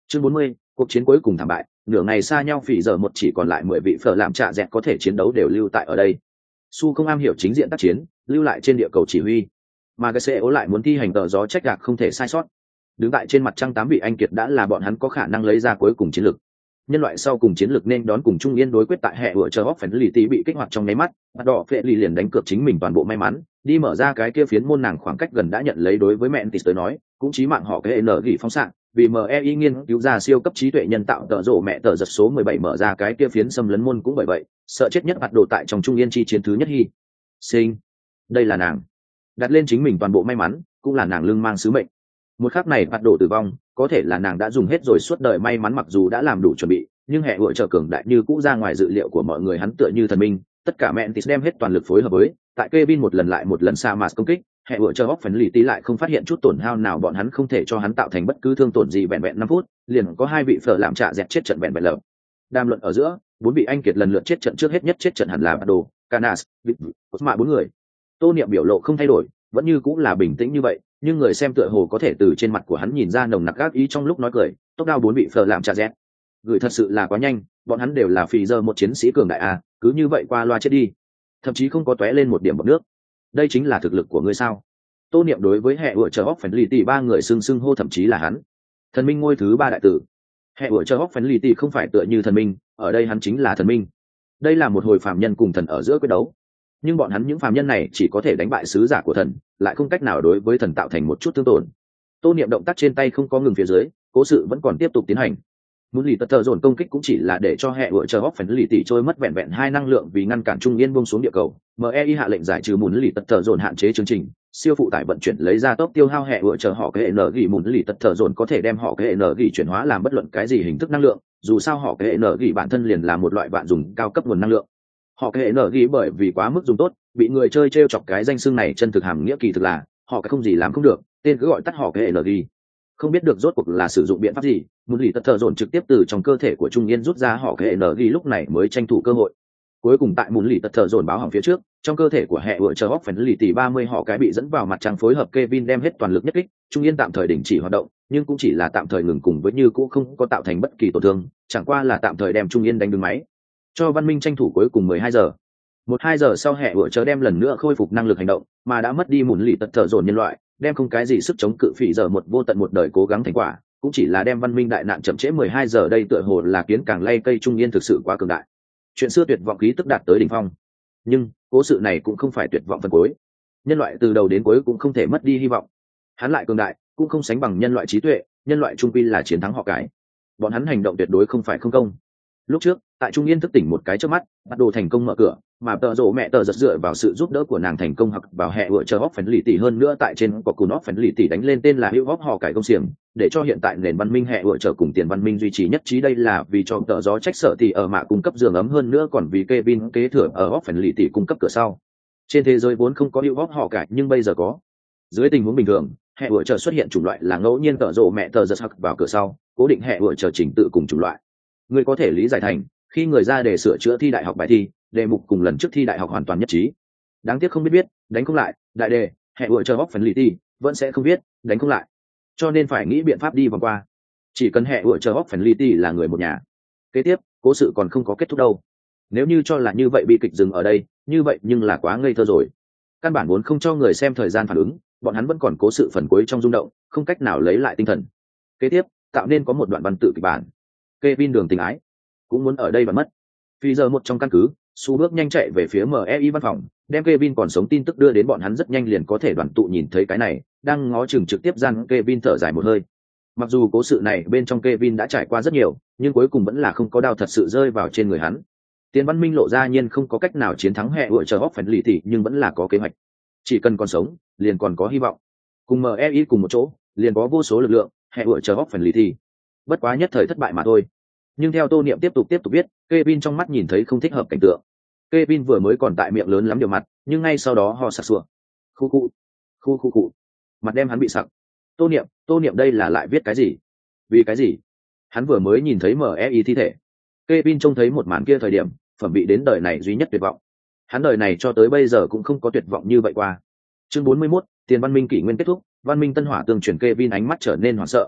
[SPEAKER 1] Chương bốn mươi, cuộc chiến cuối cùng thảm bại, nửa ngày xa nhau phỉ giờ một chỉ còn lại mười vị phở làm trạ dẹt có thể chiến đấu đều lưu tại ở đây. Su không am hiểu chính diện tác chiến, lưu lại trên địa cầu chỉ huy, mà cái xe ố lại muốn thi hành tờ gió trách gạc không thể sai sót. Đứng tại trên mặt trăng tám vị anh kiệt đã là bọn hắn có khả năng lấy ra cuối cùng chiến lược. Nhân loại sau cùng chiến lược nên đón cùng Trung Yên đối quyết tại hệ vừa chờ hóc phấn lì tí bị kích hoạt trong nháy mắt, bắt đỏ phệ lì liền đánh cược chính mình toàn bộ may mắn, đi mở ra cái kia phiến môn nàng khoảng cách gần đã nhận lấy đối với mẹ Entis tới nói, cũng chí mạng họ cái N gỉ phóng xạ, vì em e i nghiên cứu ra siêu cấp trí tuệ nhân tạo tợ rộ mẹ tờ giật số mười bảy mở ra cái kia phiến xâm lấn môn cũng bởi vậy, sợ chết nhất bắt đồ tại trong Trung Yên chi chiến thứ nhất hy sinh. Đây là nàng đặt lên chính mình toàn bộ may mắn, cũng là nàng lưng mang sứ mệnh. Một khắc này bắt đồ tử vong, có thể là nàng đã dùng hết rồi suốt đời may mắn, mặc dù đã làm đủ chuẩn bị, nhưng hệ vợ trợ cường đại như cũ ra ngoài dự liệu của mọi người, hắn tựa như thần minh, tất cả Mantis đem hết toàn lực phối hợp với, tại Kevin một lần lại một lần sa mạt công kích, hệ vợ trợ hóc phấn lì tí lại không phát hiện chút tổn hao nào, bọn hắn không thể cho hắn tạo thành bất cứ thương tổn gì, vẹn vẹn năm phút, liền có hai vị phở làm trạ dẹt chết trận vẹn vẹn lợp. Đàm luận ở giữa, bốn vị anh kiệt lần lượt chết trận, trước hết nhất chết trận hẳn là Bado, Canas, Osma, bốn người. Tô Niệm biểu lộ không thay đổi, vẫn như cũng là bình tĩnh như vậy, nhưng người xem tựa hồ có thể từ trên mặt của hắn nhìn ra nồng nặc gác ý trong lúc nói cười. Tốc đao bốn vị phở làm trạ dẹt, gửi thật sự là quá nhanh, bọn hắn đều là phì giờ một chiến sĩ cường đại a, cứ như vậy qua loa chết đi, thậm chí không có tóe lên một điểm bọt nước. Đây chính là thực lực của ngươi sao? Tô Niệm đối với hệ ủa chờ hóc phấn lì tì ba người xưng xưng hô, thậm chí là hắn thần minh ngôi thứ ba đại tử. Hệ ủa chờ hóc phấn lì tì không phải tựa như thần minh, ở đây hắn chính là thần minh. Đây là một hồi phàm nhân cùng thần ở giữa quyết đấu, nhưng bọn hắn những phàm nhân này chỉ có thể đánh bại sứ giả của thần, lại không cách nào đối với thần tạo thành một chút thương tổn. Tô Niệm động tác trên tay không có ngừng phía dưới, cố sự vẫn còn tiếp tục tiến hành. Muốn lì tật thờ dồn công kích cũng chỉ là để cho hệ vợ chờ hóc phấn lì tỉ trôi mất vẹn vẹn hai năng lượng, vì ngăn cản Trung Yên buông xuống địa cầu, em e i hạ lệnh giải trừ muốn lì tật thờ dồn hạn chế chương trình siêu phụ tải vận chuyển, lấy ra tốc tiêu hao hệ vợ chờ họ cái n gỉ. Muốn lì tật thờ dồn có thể đem họ cái n gỉ chuyển hóa làm bất luận cái gì hình thức năng lượng, dù sao họ cái n gỉ bản thân liền là một loại vạn dùng cao cấp nguồn năng lượng. Họ cái n gỉ bởi vì quá mức dùng tốt, bị người chơi trêu chọc cái danh xưng này, chân thực hàm nghĩa kỳ thực là họ cái không gì làm không được, tên cứ gọi tắt họ cái n gỉ. Không biết được rốt cuộc là sử dụng biện pháp gì, muốn lì tật thờ dồn trực tiếp từ trong cơ thể của Trung Yên rút ra họ cái n gỉ, lúc này mới tranh thủ cơ hội. Cuối cùng tại muốn lì tật thờ dồn báo hỏng phía trước, trong cơ thể của hệ vợ chờ hóc phấn lì tỉ ba mươi họ cái bị dẫn vào mặt trăng, phối hợp Kevin đem hết toàn lực nhất kích, Trung Yên tạm thời đình chỉ hoạt động, nhưng cũng chỉ là tạm thời ngừng, cùng với như cũ không có tạo thành bất kỳ tổn thương, chẳng qua là tạm thời đem Trung Yên đánh đứng máy, cho văn minh tranh thủ cuối cùng mười hai giờ. Một hai giờ sau, hệ vợ chờ đem lần nữa khôi phục năng lực hành động, mà đã mất đi muốn lì tật thờ dồn nhân loại đem không cái gì sức chống cự phỉ giờ một vô tận một đời cố gắng thành quả, cũng chỉ là đem văn minh đại nạn chậm trễ mười hai giờ. Đây tựa hồ là kiến càng lay cây, Trung Yên thực sự quá cường đại, chuyện xưa tuyệt vọng khí tức đạt tới đỉnh phong. Nhưng cố sự này cũng không phải tuyệt vọng phần cuối, nhân loại từ đầu đến cuối cũng không thể mất đi hy vọng. Hắn lại cường đại, cũng không sánh bằng nhân loại trí tuệ, nhân loại trung quy là chiến thắng họ cái, bọn hắn hành động tuyệt đối không phải không công. Lúc trước tại Trung Yên thức tỉnh một cái trước mắt, bắt đồ thành công mở cửa, mà tợ rộ mẹ tờ giật dựa vào sự giúp đỡ của nàng thành công học vào hệ vợ chờ hóc phấn lì tỉ, hơn nữa tại trên có cùn hóc phấn lì tỉ đánh lên tên là hữu hóc họ cải công xiềng, để cho hiện tại nền văn minh hệ vợ chờ cùng tiền văn minh duy trì nhất trí. Đây là vì cho tợ gió trách sợ thì ở mạ cung cấp giường ấm, hơn nữa còn vì Kevin kế thừa ở hóc phấn lì tỉ cung cấp cửa sau. Trên thế giới vốn không có hữu hóc họ cải, nhưng bây giờ có. Dưới tình huống bình thường, hệ vợ chờ xuất hiện chủng loại là ngẫu nhiên tợ rộ mẹ tờ giật học vào cửa sau, cố định hệ vợ chờ chỉnh tự cùng chủng loại. Người có thể lý giải thành khi người ra để sửa chữa thi đại học bài thi, đề mục cùng lần trước thi đại học hoàn toàn nhất trí. Đáng tiếc không biết viết, đánh không lại, đại đề hệ vợ chờ hóc phấn lì tỉ vẫn sẽ không viết, đánh không lại, cho nên phải nghĩ biện pháp đi vòng qua. Chỉ cần hệ vợ chờ hóc phấn lì tỉ là người một nhà. Kế tiếp cố sự còn không có kết thúc đâu. Nếu như cho là như vậy bi kịch dừng ở đây, như vậy nhưng là quá ngây thơ rồi. Căn bản muốn không cho người xem thời gian phản ứng, bọn hắn vẫn còn cố sự phần cuối trong rung động, không cách nào lấy lại tinh thần. Kế tiếp tạo nên có một đoạn văn tự kịch bản. Kevin đường tình ái cũng muốn ở đây và mất. Vì giờ một trong căn cứ, Su bước nhanh chạy về phía em e i văn phòng, đem Kevin còn sống tin tức đưa đến bọn hắn, rất nhanh liền có thể đoàn tụ. Nhìn thấy cái này, đang ngó chừng trực tiếp gian Kevin thở dài một hơi. Mặc dù cố sự này bên trong Kevin đã trải qua rất nhiều, nhưng cuối cùng vẫn là không có đao thật sự rơi vào trên người hắn. Tiền văn minh lộ ra nhiên không có cách nào chiến thắng hệ vợ chờ hóc phấn lì tỉ, nhưng vẫn là có kế hoạch. Chỉ cần còn sống, liền còn có hy vọng. Cùng em e i cùng một chỗ, liền có vô số lực lượng, hệ vợ chờ hóc phấn lì tỉ bất quá nhất thời thất bại mà thôi. Nhưng theo Tô Niệm tiếp tục tiếp tục viết, Kevin trong mắt nhìn thấy không thích hợp cảnh tượng. Kevin vừa mới còn tại miệng lớn lắm điều mặt, nhưng ngay sau đó ho sặc sụa. Khu khu, khu khu cụ, mặt đem hắn bị sặc. Tô Niệm, Tô Niệm đây là lại viết cái gì? Vì cái gì? Hắn vừa mới nhìn thấy em e i thi thể. Kevin trông thấy một màn kia thời điểm, phẩm bị đến đời này duy nhất tuyệt vọng. Hắn đời này cho tới bây giờ cũng không có tuyệt vọng như vậy qua. Chương bốn mươi mốt, tiền văn minh kỷ nguyên kết thúc, văn minh tân hỏa tương truyền. Kevin ánh mắt trở nên hoảng sợ.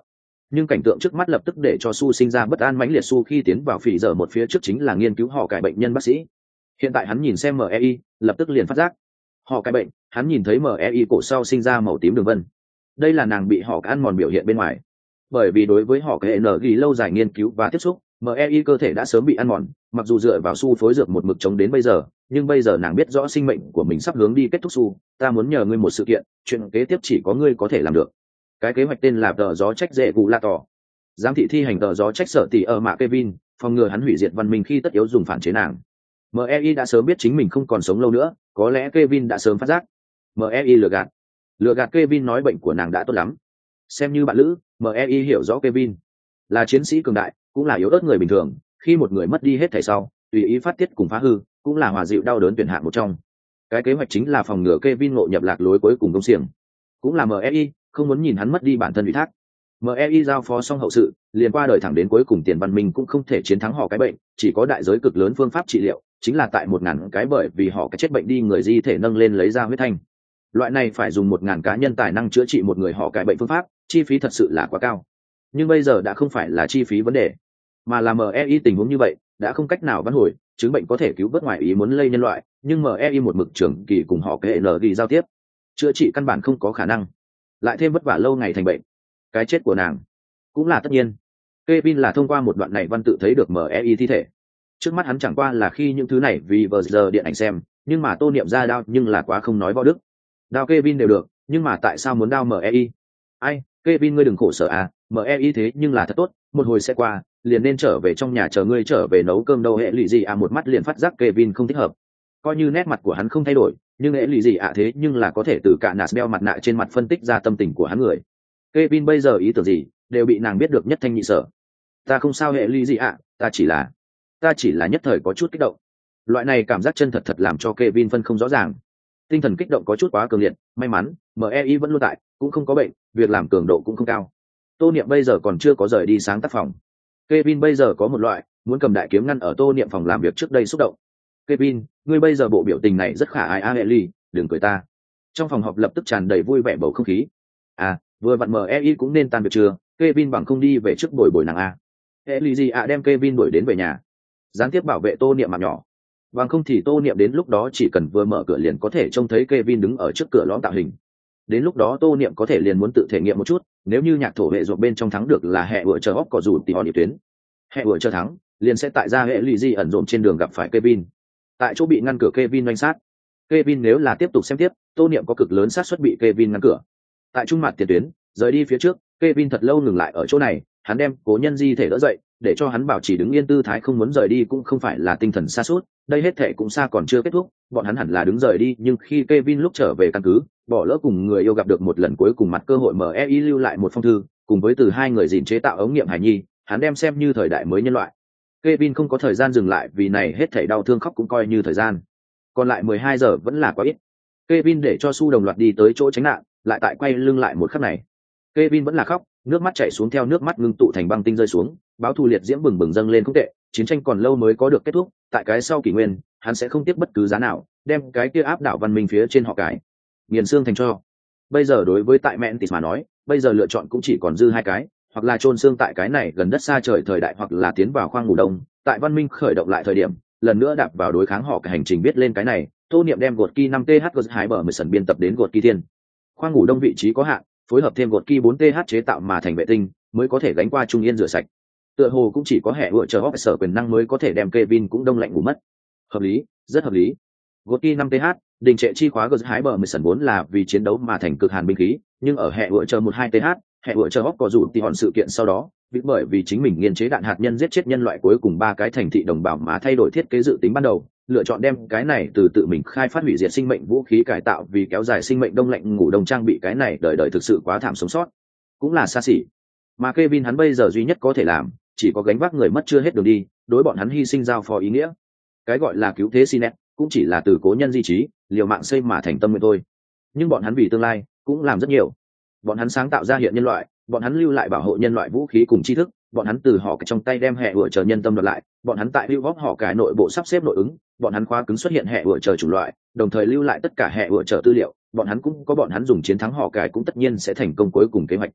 [SPEAKER 1] nhưng cảnh tượng trước mắt lập tức để cho Su sinh ra bất an mãnh liệt. Su khi tiến vào phỉ giờ một phía trước chính là nghiên cứu họ cải bệnh nhân bác sĩ, hiện tại hắn nhìn xem mei lập tức liền phát giác họ cải bệnh. Hắn nhìn thấy mei cổ sau sinh ra màu tím đường vân, đây là nàng bị họ ăn mòn biểu hiện bên ngoài. Bởi vì đối với họ cái n ghi lâu dài nghiên cứu và tiếp xúc, mei cơ thể đã sớm bị ăn mòn, mặc dù dựa vào Su phối dược một mực chống đến bây giờ, nhưng bây giờ nàng biết rõ sinh mệnh của mình sắp hướng đi kết thúc. Su, ta muốn nhờ ngươi một sự kiện, chuyện kế tiếp chỉ có ngươi có thể làm được. Cái kế hoạch tên là tờ gió trách dễ cụ la tỏ, giám thị thi hành tờ gió trách sở tỷ ở mạ Kevin, phòng ngừa hắn hủy diệt văn minh khi tất yếu dùng phản chế nàng. mei đã sớm biết chính mình không còn sống lâu nữa, có lẽ Kevin đã sớm phát giác. mei lừa gạt lừa gạt Kevin nói bệnh của nàng đã tốt lắm. Xem như bạn lữ, mei hiểu rõ Kevin là chiến sĩ cường đại, cũng là yếu ớt người bình thường. Khi một người mất đi hết thảy sau, tùy ý phát tiết cùng phá hư, cũng là hòa dịu đau đớn tuyển hạng một trong. Cái kế hoạch chính là phòng ngừa Kevin ngộ nhập lạc lối cuối cùng công xiềng, cũng là mei không muốn nhìn hắn mất đi bản thân ủy thác. mei giao phó xong hậu sự, liền qua đời thẳng đến cuối cùng tiền văn minh cũng không thể chiến thắng họ cái bệnh, chỉ có đại giới cực lớn phương pháp trị liệu, chính là tại một ngàn cái bởi vì họ cái chết bệnh đi người di thể nâng lên lấy ra huyết thanh. Loại này phải dùng một ngàn cá nhân tài năng chữa trị một người họ cái bệnh phương pháp, chi phí thật sự là quá cao. Nhưng bây giờ đã không phải là chi phí vấn đề, mà là mei tình huống như vậy đã không cách nào vãn hồi. Chứng bệnh có thể cứu vớt ngoài ý muốn lây nhân loại, nhưng mei một mực trưởng kỳ cùng họ cái n ghi giao tiếp, chữa trị căn bản không có khả năng, lại thêm vất vả lâu ngày thành bệnh. Cái chết của nàng cũng là tất nhiên. Kevin là thông qua một đoạn này văn tự thấy được mei thi thể. Trước mắt hắn chẳng qua là khi những thứ này vì vừa giờ điện ảnh xem, nhưng mà Tô Niệm ra đao nhưng là quá không nói võ đức. Đao Kevin đều được, nhưng mà tại sao muốn đao mei? Ai, Kevin ngươi đừng khổ sở à, mei thế nhưng là thật tốt, một hồi sẽ qua, liền nên trở về trong nhà chờ ngươi trở về nấu cơm đâu. Hệ lụy gì à, một mắt liền phát giác Kevin không thích hợp. Coi như nét mặt của hắn không thay đổi, nhưng hệ lụy gì à thế nhưng là có thể từ cả nạt đeo mặt nạ trên mặt phân tích ra tâm tình của hắn người. Kevin bây giờ ý tưởng gì đều bị nàng biết được nhất thanh nhị sở. Ta không sao hệ ly gì ạ, ta chỉ là ta chỉ là nhất thời có chút kích động. Loại này cảm giác chân thật thật làm cho Kevin phân không rõ ràng. Tinh thần kích động có chút quá cường liệt, may mắn mei vẫn luôn tại, cũng không có bệnh, việc làm cường độ cũng không cao. Tô Niệm bây giờ còn chưa có rời đi sáng tác phòng. Kevin bây giờ có một loại muốn cầm đại kiếm ngăn ở Tô Niệm phòng làm việc trước đây xúc động. Kevin, ngươi bây giờ bộ biểu tình này rất khả ai a hệ ly, đừng cười ta. Trong phòng họp lập tức tràn đầy vui vẻ bầu không khí. À, vừa vặn mei cũng nên tan việc chưa, Kevin bằng không đi về trước bồi bồi nàng a. Hệ lì gì ạ đem Kevin đuổi đến về nhà, gián tiếp bảo vệ Tô Niệm mạng nhỏ. Bằng không thì Tô Niệm đến lúc đó chỉ cần vừa mở cửa liền có thể trông thấy Kevin đứng ở trước cửa lõm tạo hình. Đến lúc đó Tô Niệm có thể liền muốn tự thể nghiệm một chút, nếu như nhạc thổ hệ ruột bên trong thắng được là hệ vừa chờ hóc cỏ rủ thì họ đi tuyến. Hệ vừa chờ thắng, liền sẽ tại ra hệ lì gì ẩn rộm trên đường gặp phải Kevin. Tại chỗ bị ngăn cửa Kevin doanh sát. Kevin nếu là tiếp tục xem tiếp, Tô Niệm có cực lớn xác suất bị Kevin ngăn cửa. Tại trung mặt tiền tuyến, rời đi phía trước, Kevin thật lâu ngừng lại ở chỗ này, hắn đem cố nhân di thể đỡ dậy, để cho hắn bảo trì đứng yên tư thái không muốn rời đi cũng không phải là tinh thần sa sút, đây hết thể cũng xa còn chưa kết thúc, bọn hắn hẳn là đứng rời đi, nhưng khi Kevin lúc trở về căn cứ, bỏ lỡ cùng người yêu gặp được một lần cuối cùng mặt cơ hội mei lưu lại một phong thư, cùng với từ hai người gìn chế tạo ống nghiệm hài nhi, hắn đem xem như thời đại mới nhân loại. Kevin không có thời gian dừng lại, vì này hết thảy đau thương khóc cũng coi như thời gian. Còn lại mười hai giờ vẫn là quá ít. Kevin để cho Su đồng loạt đi tới chỗ tránh nạn, lại tại quay lưng lại một khắc này. Kevin vẫn là khóc, nước mắt chảy xuống theo nước mắt ngưng tụ thành băng tinh rơi xuống, báo thù liệt diễm bừng bừng dâng lên không tệ, chiến tranh còn lâu mới có được kết thúc, tại cái sau kỷ nguyên, hắn sẽ không tiếc bất cứ giá nào, đem cái kia áp đảo văn minh phía trên họ cái, nghiền xương thành tro. Bây giờ đối với tại Mantis mà nói, bây giờ lựa chọn cũng chỉ còn dư hai cái, hoặc là chôn xương tại cái này gần đất xa trời thời đại, hoặc là tiến vào khoang ngủ đông, tại văn minh khởi động lại thời điểm, lần nữa đạp vào đối kháng họ cái hành trình biết lên cái này. Tô Niệm đem gột ki năm th hái bờ mười sần biên tập đến gột ki thiên. Khoang ngủ đông vị trí có hạn, phối hợp thêm gột ki bốn th chế tạo mà thành vệ tinh, mới có thể gánh qua trung yên rửa sạch. Tựa hồ cũng chỉ có hệ vựa chờ sở quyền năng mới có thể đem Kevin cũng đông lạnh ngủ mất. Hợp lý, rất hợp lý. gột ki năm th, đình trệ chi khóa gột hái bờ mười sần vốn là vì chiến đấu mà thành cực hàn binh khí, nhưng ở hệ vựa chờ một hai th, hệ vựa chờ hóc có dù thì hòn sự kiện sau đó, vì bởi vì chính mình nghiên chế đạn hạt nhân giết chết nhân loại cuối cùng ba cái thành thị đồng bào mà thay đổi thiết kế dự tính ban đầu, lựa chọn đem cái này từ tự mình khai phát hủy diệt sinh mệnh vũ khí cải tạo vì kéo dài sinh mệnh đông lạnh ngủ đông trang bị, cái này đời đời thực sự quá thảm sống sót, cũng là xa xỉ. Mà Kevin hắn bây giờ duy nhất có thể làm, chỉ có gánh vác người mất chưa hết đường đi, đối bọn hắn hy sinh giao phó ý nghĩa. Cái gọi là cứu thế Sinet, cũng chỉ là từ cố nhân di trí, liều mạng xây mà thành tâm nguyện thôi. Nhưng bọn hắn vì tương lai, cũng làm rất nhiều. Bọn hắn sáng tạo ra hiện nhân loại, bọn hắn lưu lại bảo hộ nhân loại vũ khí cùng tri thức, bọn hắn từ họ trong tay đem hệ vựa chờ nhân tâm đoạt lại, bọn hắn tại lưu góp họ cải nội bộ sắp xếp nội ứng, bọn hắn khóa cứng xuất hiện hệ vựa chờ chủng loại, đồng thời lưu lại tất cả hệ vựa chờ tư liệu, bọn hắn cũng có bọn hắn dùng chiến thắng họ cải cũng tất nhiên sẽ thành công cuối cùng kế hoạch.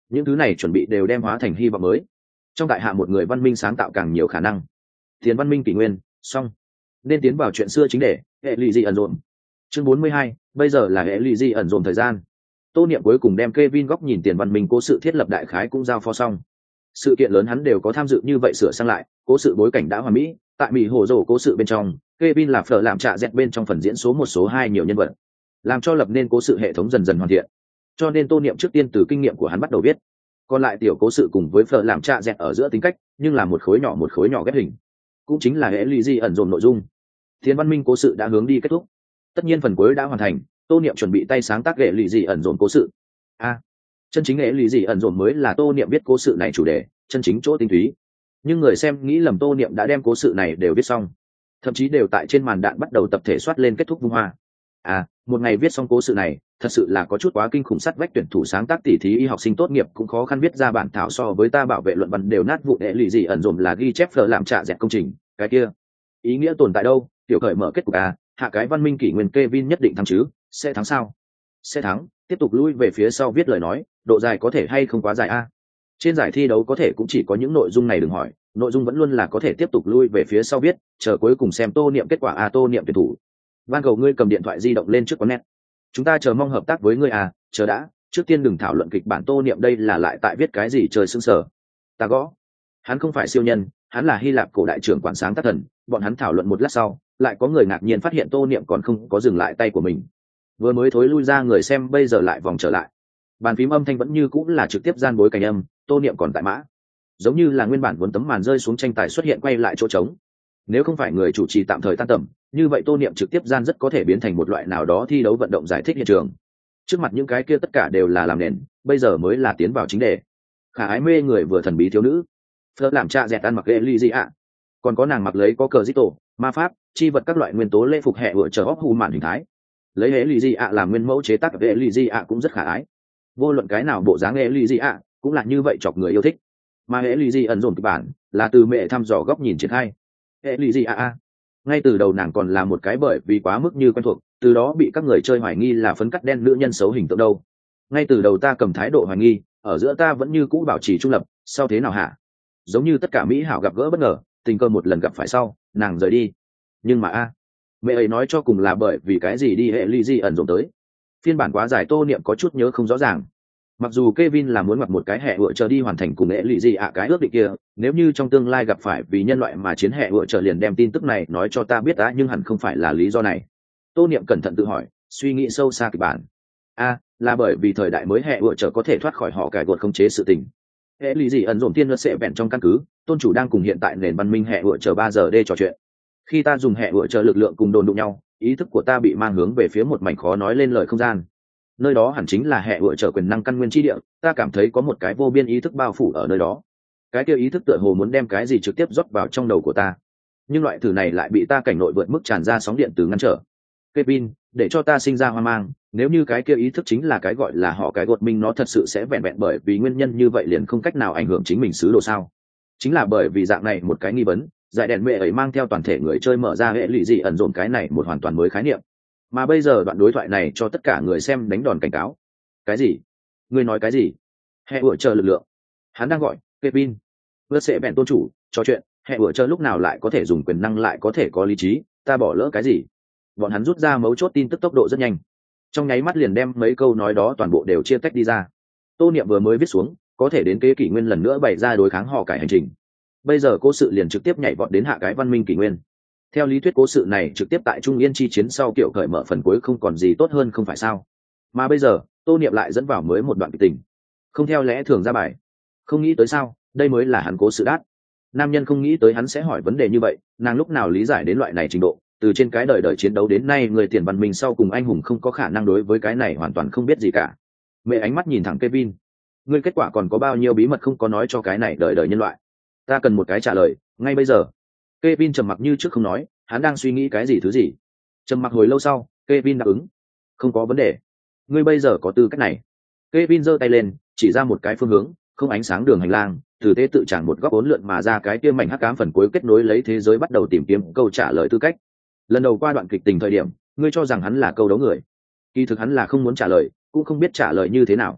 [SPEAKER 1] những thứ này chuẩn bị đều đem hóa thành hy vọng mới. Trong đại hạ một người văn minh sáng tạo càng nhiều khả năng. Tiền văn minh kỷ nguyên xong, nên tiến vào chuyện xưa chính để hệ lụy gì ẩn rộn. Chương bốn mươi hai, bây giờ là hệ lụy gì ẩn rộn thời gian. Tô Niệm cuối cùng đem Kevin góc nhìn tiền văn minh cố sự thiết lập đại khái cũng giao phó xong. Sự kiện lớn hắn đều có tham dự như vậy sửa sang lại, cố sự bối cảnh đã hoàn mỹ. Tại Mỹ hồ rổ cố sự bên trong, Kevin là phở làm trạ dẹt bên trong phần diễn số một số hai nhiều nhân vật, làm cho lập nên cố sự hệ thống dần dần hoàn thiện. Cho nên Tô Niệm trước tiên từ kinh nghiệm của hắn bắt đầu viết. Còn lại tiểu cố sự cùng với phở làm trạ dẹt ở giữa tính cách, nhưng là một khối nhỏ một khối nhỏ ghép hình, cũng chính là hệ lụy gì ẩn dồn nội dung. Thiên văn minh cố sự đã hướng đi kết thúc, tất nhiên phần cuối đã hoàn thành. Tô Niệm chuẩn bị tay sáng tác hệ lụy gì ẩn dồn cố sự. A, à, chân chính hệ lụy gì ẩn dồn mới là Tô Niệm viết cố sự này chủ đề, chân chính chỗ tinh túy. Nhưng người xem nghĩ lầm Tô Niệm đã đem cố sự này đều viết xong, thậm chí đều tại trên màn đạn bắt đầu tập thể soát lên kết thúc vung hoa. À, một ngày viết xong cố sự này, thật sự là có chút quá kinh khủng. Sắt vách tuyển thủ sáng tác tỉ thí y học sinh tốt nghiệp cũng khó khăn viết ra bản thảo so với ta bảo vệ luận văn đều nát vụ. Hệ lụy gì ẩn dồn là ghi chép phở làm trạ dẹt công trình, cái kia ý nghĩa tồn tại đâu? Tiểu khởi mở kết cục à, hạ cái văn minh kỷ nguyên Kevin nhất định thắng chứ? Sẽ thắng sao? Sẽ thắng. Tiếp tục lui về phía sau viết lời nói, độ dài có thể hay không quá dài a? Trên giải thi đấu có thể cũng chỉ có những nội dung này, đừng hỏi, nội dung vẫn luôn là có thể tiếp tục lui về phía sau viết, chờ cuối cùng xem Tô Niệm kết quả. À, Tô Niệm tuyển thủ, van cầu ngươi cầm điện thoại di động lên trước quán net, chúng ta chờ mong hợp tác với ngươi. À, chờ đã, trước tiên đừng thảo luận kịch bản. Tô Niệm đây là lại tại viết cái gì trời sưng sờ. Ta gõ, hắn không phải siêu nhân, hắn là Hy Lạp cổ đại trưởng quản sáng tác thần. Bọn hắn thảo luận một lát sau, lại có người ngạc nhiên phát hiện Tô Niệm còn không có dừng lại tay của mình, vừa mới thối lui ra người xem bây giờ lại vòng trở lại. Bàn phím âm thanh vẫn như cũng là trực tiếp gian bối cảnh âm, Tô Niệm còn tại mã, giống như là nguyên bản vốn tấm màn rơi xuống, tranh tài xuất hiện quay lại chỗ trống. Nếu không phải người chủ trì tạm thời tan tầm, như vậy Tô Niệm trực tiếp gian rất có thể biến thành một loại nào đó thi đấu vận động giải thích hiện trường. Trước mặt những cái kia tất cả đều là làm nền, bây giờ mới là tiến vào chính đề. Khả ái mê người vừa thần bí thiếu nữ, phở làm trạ dẹt ăn mặc ghệ ly gì ạ, còn có nàng mặc lấy có cờ dít tổ, ma pháp, chi vật các loại nguyên tố lễ phục hệ vừa chờ óc hù mạn hình thái. Lấy hệ ly gì ạ làm nguyên mẫu chế tác hệ ly gì ạ cũng rất khả ái. Vô luận cái nào bộ dáng hệ ly gì ạ cũng là như vậy chọc người yêu thích. Mà hệ lụy gì ẩn dồn kịch bản là từ mẹ thăm dò góc nhìn triển khai. Hệ lụy gì a a, ngay từ đầu nàng còn là một cái bởi vì quá mức như quen thuộc, từ đó bị các người chơi hoài nghi là phấn cắt đen nữ nhân xấu hình tượng đâu. Ngay từ đầu ta cầm thái độ hoài nghi, ở giữa ta vẫn như cũ bảo trì trung lập. Sau thế nào hả? Giống như tất cả mỹ hảo gặp gỡ bất ngờ, tình cờ một lần gặp phải sau nàng rời đi. Nhưng mà a, mẹ ấy nói cho cùng là bởi vì cái gì đi hệ lụy gì ẩn dồn tới. Phiên bản quá dài Tô Niệm có chút nhớ không rõ ràng. Mặc dù Kevin là muốn mặc một cái hệ vựa chờ đi hoàn thành cùng hệ lụy gì ạ cái ước định kia, nếu như trong tương lai gặp phải vì nhân loại mà chiến hệ vựa chờ liền đem tin tức này nói cho ta biết đã, nhưng hẳn không phải là lý do này. Tô Niệm cẩn thận tự hỏi, suy nghĩ sâu xa kịch bản. A, à, là bởi vì thời đại mới hệ vựa chờ có thể thoát khỏi họ cải gột khống chế sự tình. Hệ lụy gì ẩn dồn tiên luật sẽ vẹn trong căn cứ, tôn chủ đang cùng hiện tại nền văn minh hệ vựa chờ ba giờ đê trò chuyện. Khi ta dùng hệ vựa chờ lực lượng cùng đồn đụng nhau, ý thức của ta bị mang hướng về phía một mảnh khó nói lên lời không gian. Nơi đó hẳn chính là hệ vựa trở quyền năng căn nguyên chi địa. Ta cảm thấy có một cái vô biên ý thức bao phủ ở nơi đó. Cái kia ý thức tựa hồ muốn đem cái gì trực tiếp rót vào trong đầu của ta, nhưng loại thử này lại bị ta cảnh nội vượt mức tràn ra sóng điện từ ngăn trở. Kevin, để cho ta sinh ra hoang mang, nếu như cái kia ý thức chính là cái gọi là họ cái gột minh, nó thật sự sẽ vẹn vẹn bởi vì nguyên nhân như vậy liền không cách nào ảnh hưởng chính mình sứ đồ sao? Chính là bởi vì dạng này một cái nghi vấn, giải đèn mẹ ấy mang theo toàn thể người chơi mở ra hệ lụy gì ẩn dồn cái này một hoàn toàn mới khái niệm. Mà bây giờ đoạn đối thoại này cho tất cả người xem đánh đòn cảnh cáo. Cái gì? Ngươi nói cái gì? Hệ vựa chờ lực lượng? Hắn đang gọi Kevin vừa sẽ bèn tôn chủ trò chuyện. Hệ vựa chờ lúc nào lại có thể dùng quyền năng, lại có thể có lý trí? Ta bỏ lỡ cái gì? Bọn hắn rút ra mấu chốt tin tức tốc độ rất nhanh, trong nháy mắt liền đem mấy câu nói đó toàn bộ đều chia tách đi ra. Tô Niệm vừa mới viết xuống, có thể đến kế kỷ nguyên lần nữa bày ra đối kháng họ cải hành trình. Bây giờ cố sự liền trực tiếp nhảy vọt đến hạ cái văn minh kỷ nguyên. Theo lý thuyết cố sự này trực tiếp tại Trung Yên chi chiến sau kiểu cởi mở phần cuối không còn gì tốt hơn không phải sao? Mà bây giờ Tô Niệm lại dẫn vào mới một đoạn kịch tình, không theo lẽ thường ra bài. Không nghĩ tới sao, đây mới là hắn cố sự đát. Nam nhân không nghĩ tới hắn sẽ hỏi vấn đề như vậy, nàng lúc nào lý giải đến loại này trình độ. Từ trên cái đời đời chiến đấu đến nay, người tiền văn minh sau cùng anh hùng không có khả năng đối với cái này hoàn toàn không biết gì cả. Mẹ ánh mắt nhìn thẳng Kevin, ngươi kết quả còn có bao nhiêu bí mật không có nói cho cái này đời đời nhân loại? Ta cần một cái trả lời ngay bây giờ. Kevin trầm mặc như trước không nói, hắn đang suy nghĩ cái gì thứ gì. Trầm mặc hồi lâu sau, Kevin đáp ứng, không có vấn đề. Ngươi bây giờ có tư cách này. Kevin giơ tay lên, chỉ ra một cái phương hướng, không ánh sáng đường hành lang, từ thế tự chẳng một góc uốn lượn mà ra cái kia mảnh hắc ám phần cuối kết nối lấy thế giới, bắt đầu tìm kiếm câu trả lời tư cách. Lần đầu qua đoạn kịch tình thời điểm, ngươi cho rằng hắn là câu đấu người, kỳ thực hắn là không muốn trả lời, cũng không biết trả lời như thế nào.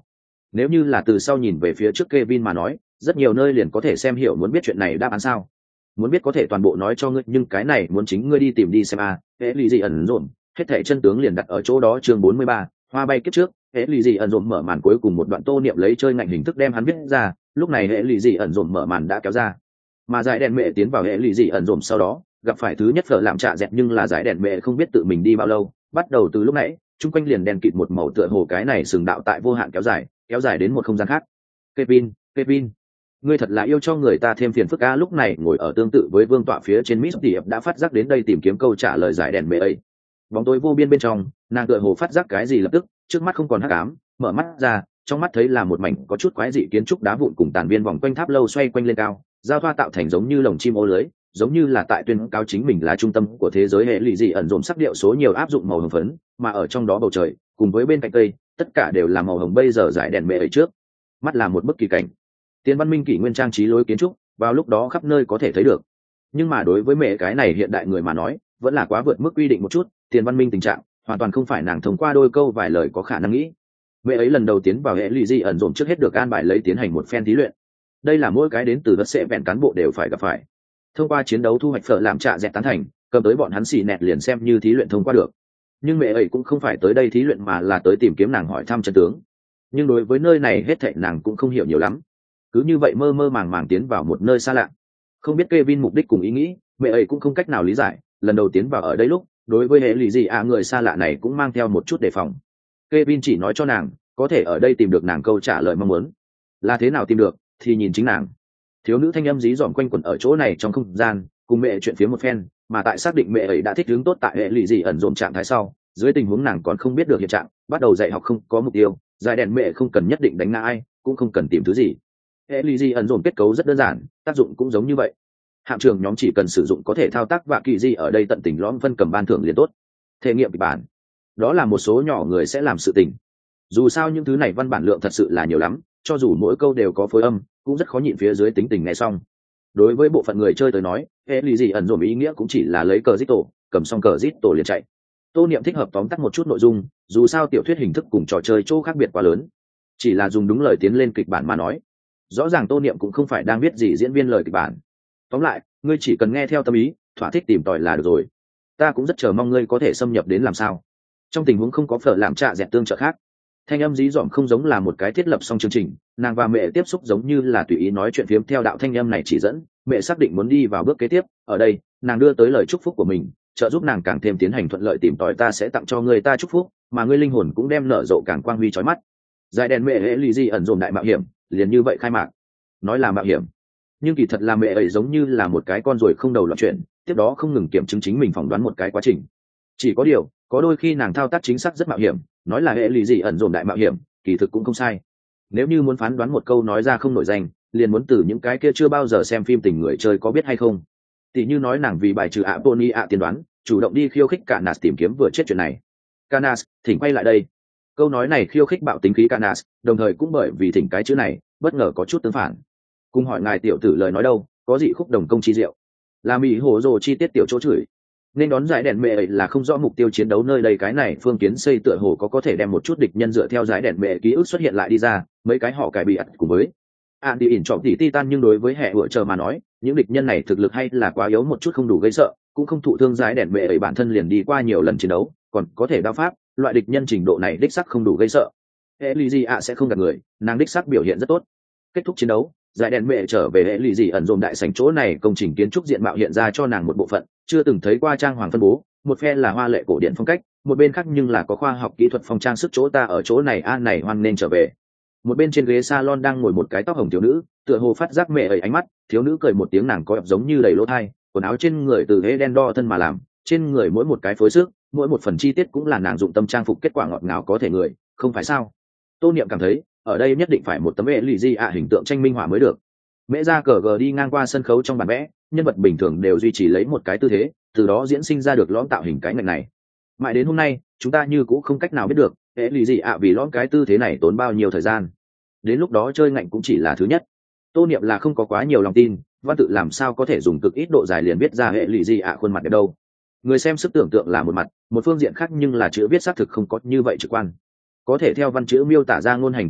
[SPEAKER 1] Nếu như là từ sau nhìn về phía trước Kevin mà nói, rất nhiều nơi liền có thể xem hiểu muốn biết chuyện này đáp án sao. Muốn biết có thể toàn bộ nói cho ngươi, nhưng cái này muốn chính ngươi đi tìm đi xem a. Hễ lì gì ẩn rộn, hết thảy chân tướng liền đặt ở chỗ đó. Chương bốn mươi ba, hoa bay kiếp trước. Hễ lì gì ẩn rộn mở màn cuối cùng một đoạn Tô Niệm lấy chơi ngạnh hình thức đem hắn viết ra, lúc này Hễ lì gì ẩn rộn mở màn đã kéo ra. Mà giải đèn mẹ tiến vào Hễ lì gì ẩn rộn sau đó, gặp phải thứ nhất phở làm trạ dẹt, nhưng là giải đèn mẹ không biết tự mình đi bao lâu, bắt đầu từ lúc nãy, chung quanh liền đèn kịt một màu tựa hồ cái này sừng đạo tại vô hạn kéo dài, kéo dài đến một không gian khác. Kevin, Kevin, ngươi thật là yêu cho người ta thêm phiền phức a. Lúc này ngồi ở tương tự với vương tọa phía trên Miss Diệp đã phát giác đến đây tìm kiếm câu trả lời giải đèn mẹ ấy. Bóng tối vô biên bên trong, nàng tựa hồ phát giác cái gì lập tức, trước mắt không còn hắc ám, mở mắt ra, trong mắt thấy là một mảnh có chút quái dị kiến trúc đá vụn cùng tàn viên vòng quanh tháp lâu xoay quanh lên cao, giao thoa tạo thành giống như lồng chim ô lưới, giống như là tại tuyên cáo chính mình là trung tâm của thế giới. Hệ lụy dị ẩn dồn sắc điệu số nhiều áp dụng màu hồng phấn, mà ở trong đó bầu trời cùng với bên cạnh cây tất cả đều là màu hồng. Bây giờ giải đèn mẹ ấy trước mắt là một bức kỳ cảnh, tiền văn minh kỷ nguyên trang trí lối kiến trúc vào lúc đó khắp nơi có thể thấy được, nhưng mà đối với mẹ cái này hiện đại người mà nói vẫn là quá vượt mức quy định một chút. Tiền văn minh tình trạng hoàn toàn không phải nàng thông qua đôi câu vài lời có khả năng nghĩ. Mẹ ấy lần đầu tiến vào hệ lụy dị ẩn dồn trước hết được an bài lấy tiến hành một phen thí luyện, đây là mỗi cái đến từ đất sẽ vẹn cán bộ đều phải gặp phải. Thông qua chiến đấu thu hoạch phở làm trạ dẹt tán thành, cầm tới bọn hắn xì nẹt liền xem như thí luyện thông qua được. Nhưng mẹ ấy cũng không phải tới đây thí luyện mà là tới tìm kiếm nàng hỏi thăm chân tướng. Nhưng đối với nơi này hết thảy nàng cũng không hiểu nhiều lắm, cứ như vậy mơ mơ màng màng tiến vào một nơi xa lạ, không biết Kevin mục đích cùng ý nghĩ, mẹ ấy cũng không cách nào lý giải. Lần đầu tiến vào ở đây lúc, đối với hệ lụy gì à người xa lạ này cũng mang theo một chút đề phòng. Kevin chỉ nói cho nàng có thể ở đây tìm được nàng câu trả lời mong muốn, là thế nào tìm được thì nhìn chính nàng. Thiếu nữ thanh âm dí dỏm quanh quẩn ở chỗ này trong không gian, cùng mẹ chuyện phía một phen, mà tại xác định mẹ ấy đã thích ứng tốt tại hệ lụy gì ẩn dồn trạng thái sau, dưới tình huống nàng còn không biết được hiện trạng, bắt đầu dạy học không có mục tiêu, giải đèn mẹ không cần nhất định đánh ngã ai, cũng không cần tìm thứ gì. Hệ lụy gì ẩn dồn kết cấu rất đơn giản, tác dụng cũng giống như vậy. Hạm trưởng nhóm chỉ cần sử dụng có thể thao tác và kỳ di ở đây tận tình lõm phân cầm ban thưởng liền tốt. Thể nghiệm kịch bản, đó là một số nhỏ người sẽ làm sự tình. Dù sao những thứ này văn bản lượng thật sự là nhiều lắm, cho dù mỗi câu đều có phối âm, cũng rất khó nhịn phía dưới tính tình nghe xong. Đối với bộ phận người chơi tới nói, hệ lụy gì ẩn dồn ý nghĩa cũng chỉ là lấy cờ giết tổ, cầm xong cờ giết tổ liền chạy. Tô Niệm thích hợp tóm tắt một chút nội dung, dù sao tiểu thuyết hình thức cùng trò chơi chỗ khác biệt quá lớn, chỉ là dùng đúng lời tiến lên kịch bản mà nói. Rõ ràng Tô Niệm cũng không phải đang viết gì diễn viên lời kịch bản. Tóm lại, ngươi chỉ cần nghe theo tâm ý, thỏa thích tìm tòi là được rồi. Ta cũng rất chờ mong ngươi có thể xâm nhập đến làm sao. Trong tình huống không có phở làm trạ dẹt tương trợ khác, thanh âm dí dỏm không giống là một cái thiết lập xong chương trình, nàng và mẹ tiếp xúc giống như là tùy ý nói chuyện phiếm theo đạo thanh âm này chỉ dẫn. Mẹ xác định muốn đi vào bước kế tiếp, ở đây nàng đưa tới lời chúc phúc của mình, trợ giúp nàng càng thêm tiến hành thuận lợi tìm tòi. Ta sẽ tặng cho người ta chúc phúc, mà ngươi linh hồn cũng đem nở rộ càng quang huy chói mắt. Giải đèn mẹ hệ lụy gì ẩn dồn đại mạo hiểm liền như vậy khai mạc. Nói là mạo hiểm, nhưng kỳ thật là mẹ ấy giống như là một cái con ruồi không đầu loạn chuyện, tiếp đó không ngừng kiểm chứng chính mình phỏng đoán một cái quá trình. Chỉ có điều, có đôi khi nàng thao tác chính xác rất mạo hiểm, nói là hệ lụy gì ẩn dồn đại mạo hiểm, kỳ thực cũng không sai. Nếu như muốn phán đoán một câu nói ra không nổi danh, liền muốn từ những cái kia chưa bao giờ xem phim tình người chơi có biết hay không. Tỷ như nói nàng vì bài trừ ạ Pony ạ tiên đoán, chủ động đi khiêu khích Canas tìm kiếm vừa chết chuyện này. Canas, thỉnh quay lại đây. Câu nói này khiêu khích bạo tính khí Canas, đồng thời cũng bởi vì thỉnh cái chữ này, bất ngờ có chút tương phản. Cùng hỏi ngài tiểu tử lời nói đâu, có dị khúc đồng công chi diệu. Là mỹ hổ rồ chi tiết tiểu chỗ chửi. Nên đón giải đèn mẹ ấy là không rõ mục tiêu chiến đấu nơi đây. Cái này phương kiến xây tựa hồ có có thể đem một chút địch nhân dựa theo giải đèn mẹ ký ức xuất hiện lại đi ra, mấy cái họ cải bị ặt cùng với ạn đi ỉn trọm tỉ titan. Nhưng đối với hệ vợ chờ mà nói, những địch nhân này thực lực hay là quá yếu một chút, không đủ gây sợ, cũng không thụ thương. Giải đèn mẹ ấy bản thân liền đi qua nhiều lần chiến đấu, còn có thể đao pháp, loại địch nhân trình độ này đích sắc không đủ gây sợ. Hệ lụy gì ạ sẽ không gạt người, nàng đích sắc biểu hiện rất tốt. Kết thúc chiến đấu, giải đèn mẹ trở về hệ lụy gì ẩn dồn đại sảnh. Chỗ này công trình kiến trúc diện mạo hiện ra cho nàng một bộ phận chưa từng thấy qua trang hoàng phân bố, một phe là hoa lệ cổ điển phong cách, một bên khác nhưng là có khoa học kỹ thuật phong trang sức. Chỗ ta ở chỗ này an này hoan nên trở về. Một bên trên ghế salon đang ngồi một cái tóc hồng thiếu nữ, tựa hồ phát giác mẹ ấy ánh mắt, thiếu nữ cười một tiếng, nàng có giống như đầy lỗ thai, quần áo trên người từ hế đen đo thân mà làm, trên người mỗi một cái phối sức, mỗi một phần chi tiết cũng là nàng dụng tâm trang phục, kết quả ngọt ngào có thể người, không phải sao? Tô Niệm cảm thấy ở đây nhất định phải một tấm hệ lụy gì ạ hình tượng tranh minh họa mới được. Mẹ ra cờ gờ đi ngang qua sân khấu trong bản vẽ, nhân vật bình thường đều duy trì lấy một cái tư thế, từ đó diễn sinh ra được lõm tạo hình cái ngạch này. Mãi đến hôm nay, chúng ta như cũng không cách nào biết được hệ lụy gì ạ vì lõm cái tư thế này tốn bao nhiêu thời gian. Đến lúc đó chơi ngạnh cũng chỉ là thứ nhất. Tô Niệm là không có quá nhiều lòng tin, văn tự làm sao có thể dùng cực ít độ dài liền viết ra hệ lụy gì ạ khuôn mặt đẹp đâu. Người xem sức tưởng tượng là một mặt, một phương diện khác nhưng là chữ viết xác thực không có như vậy trực quan. Có thể theo văn chữ miêu tả ra ngôn hành cử chỉ,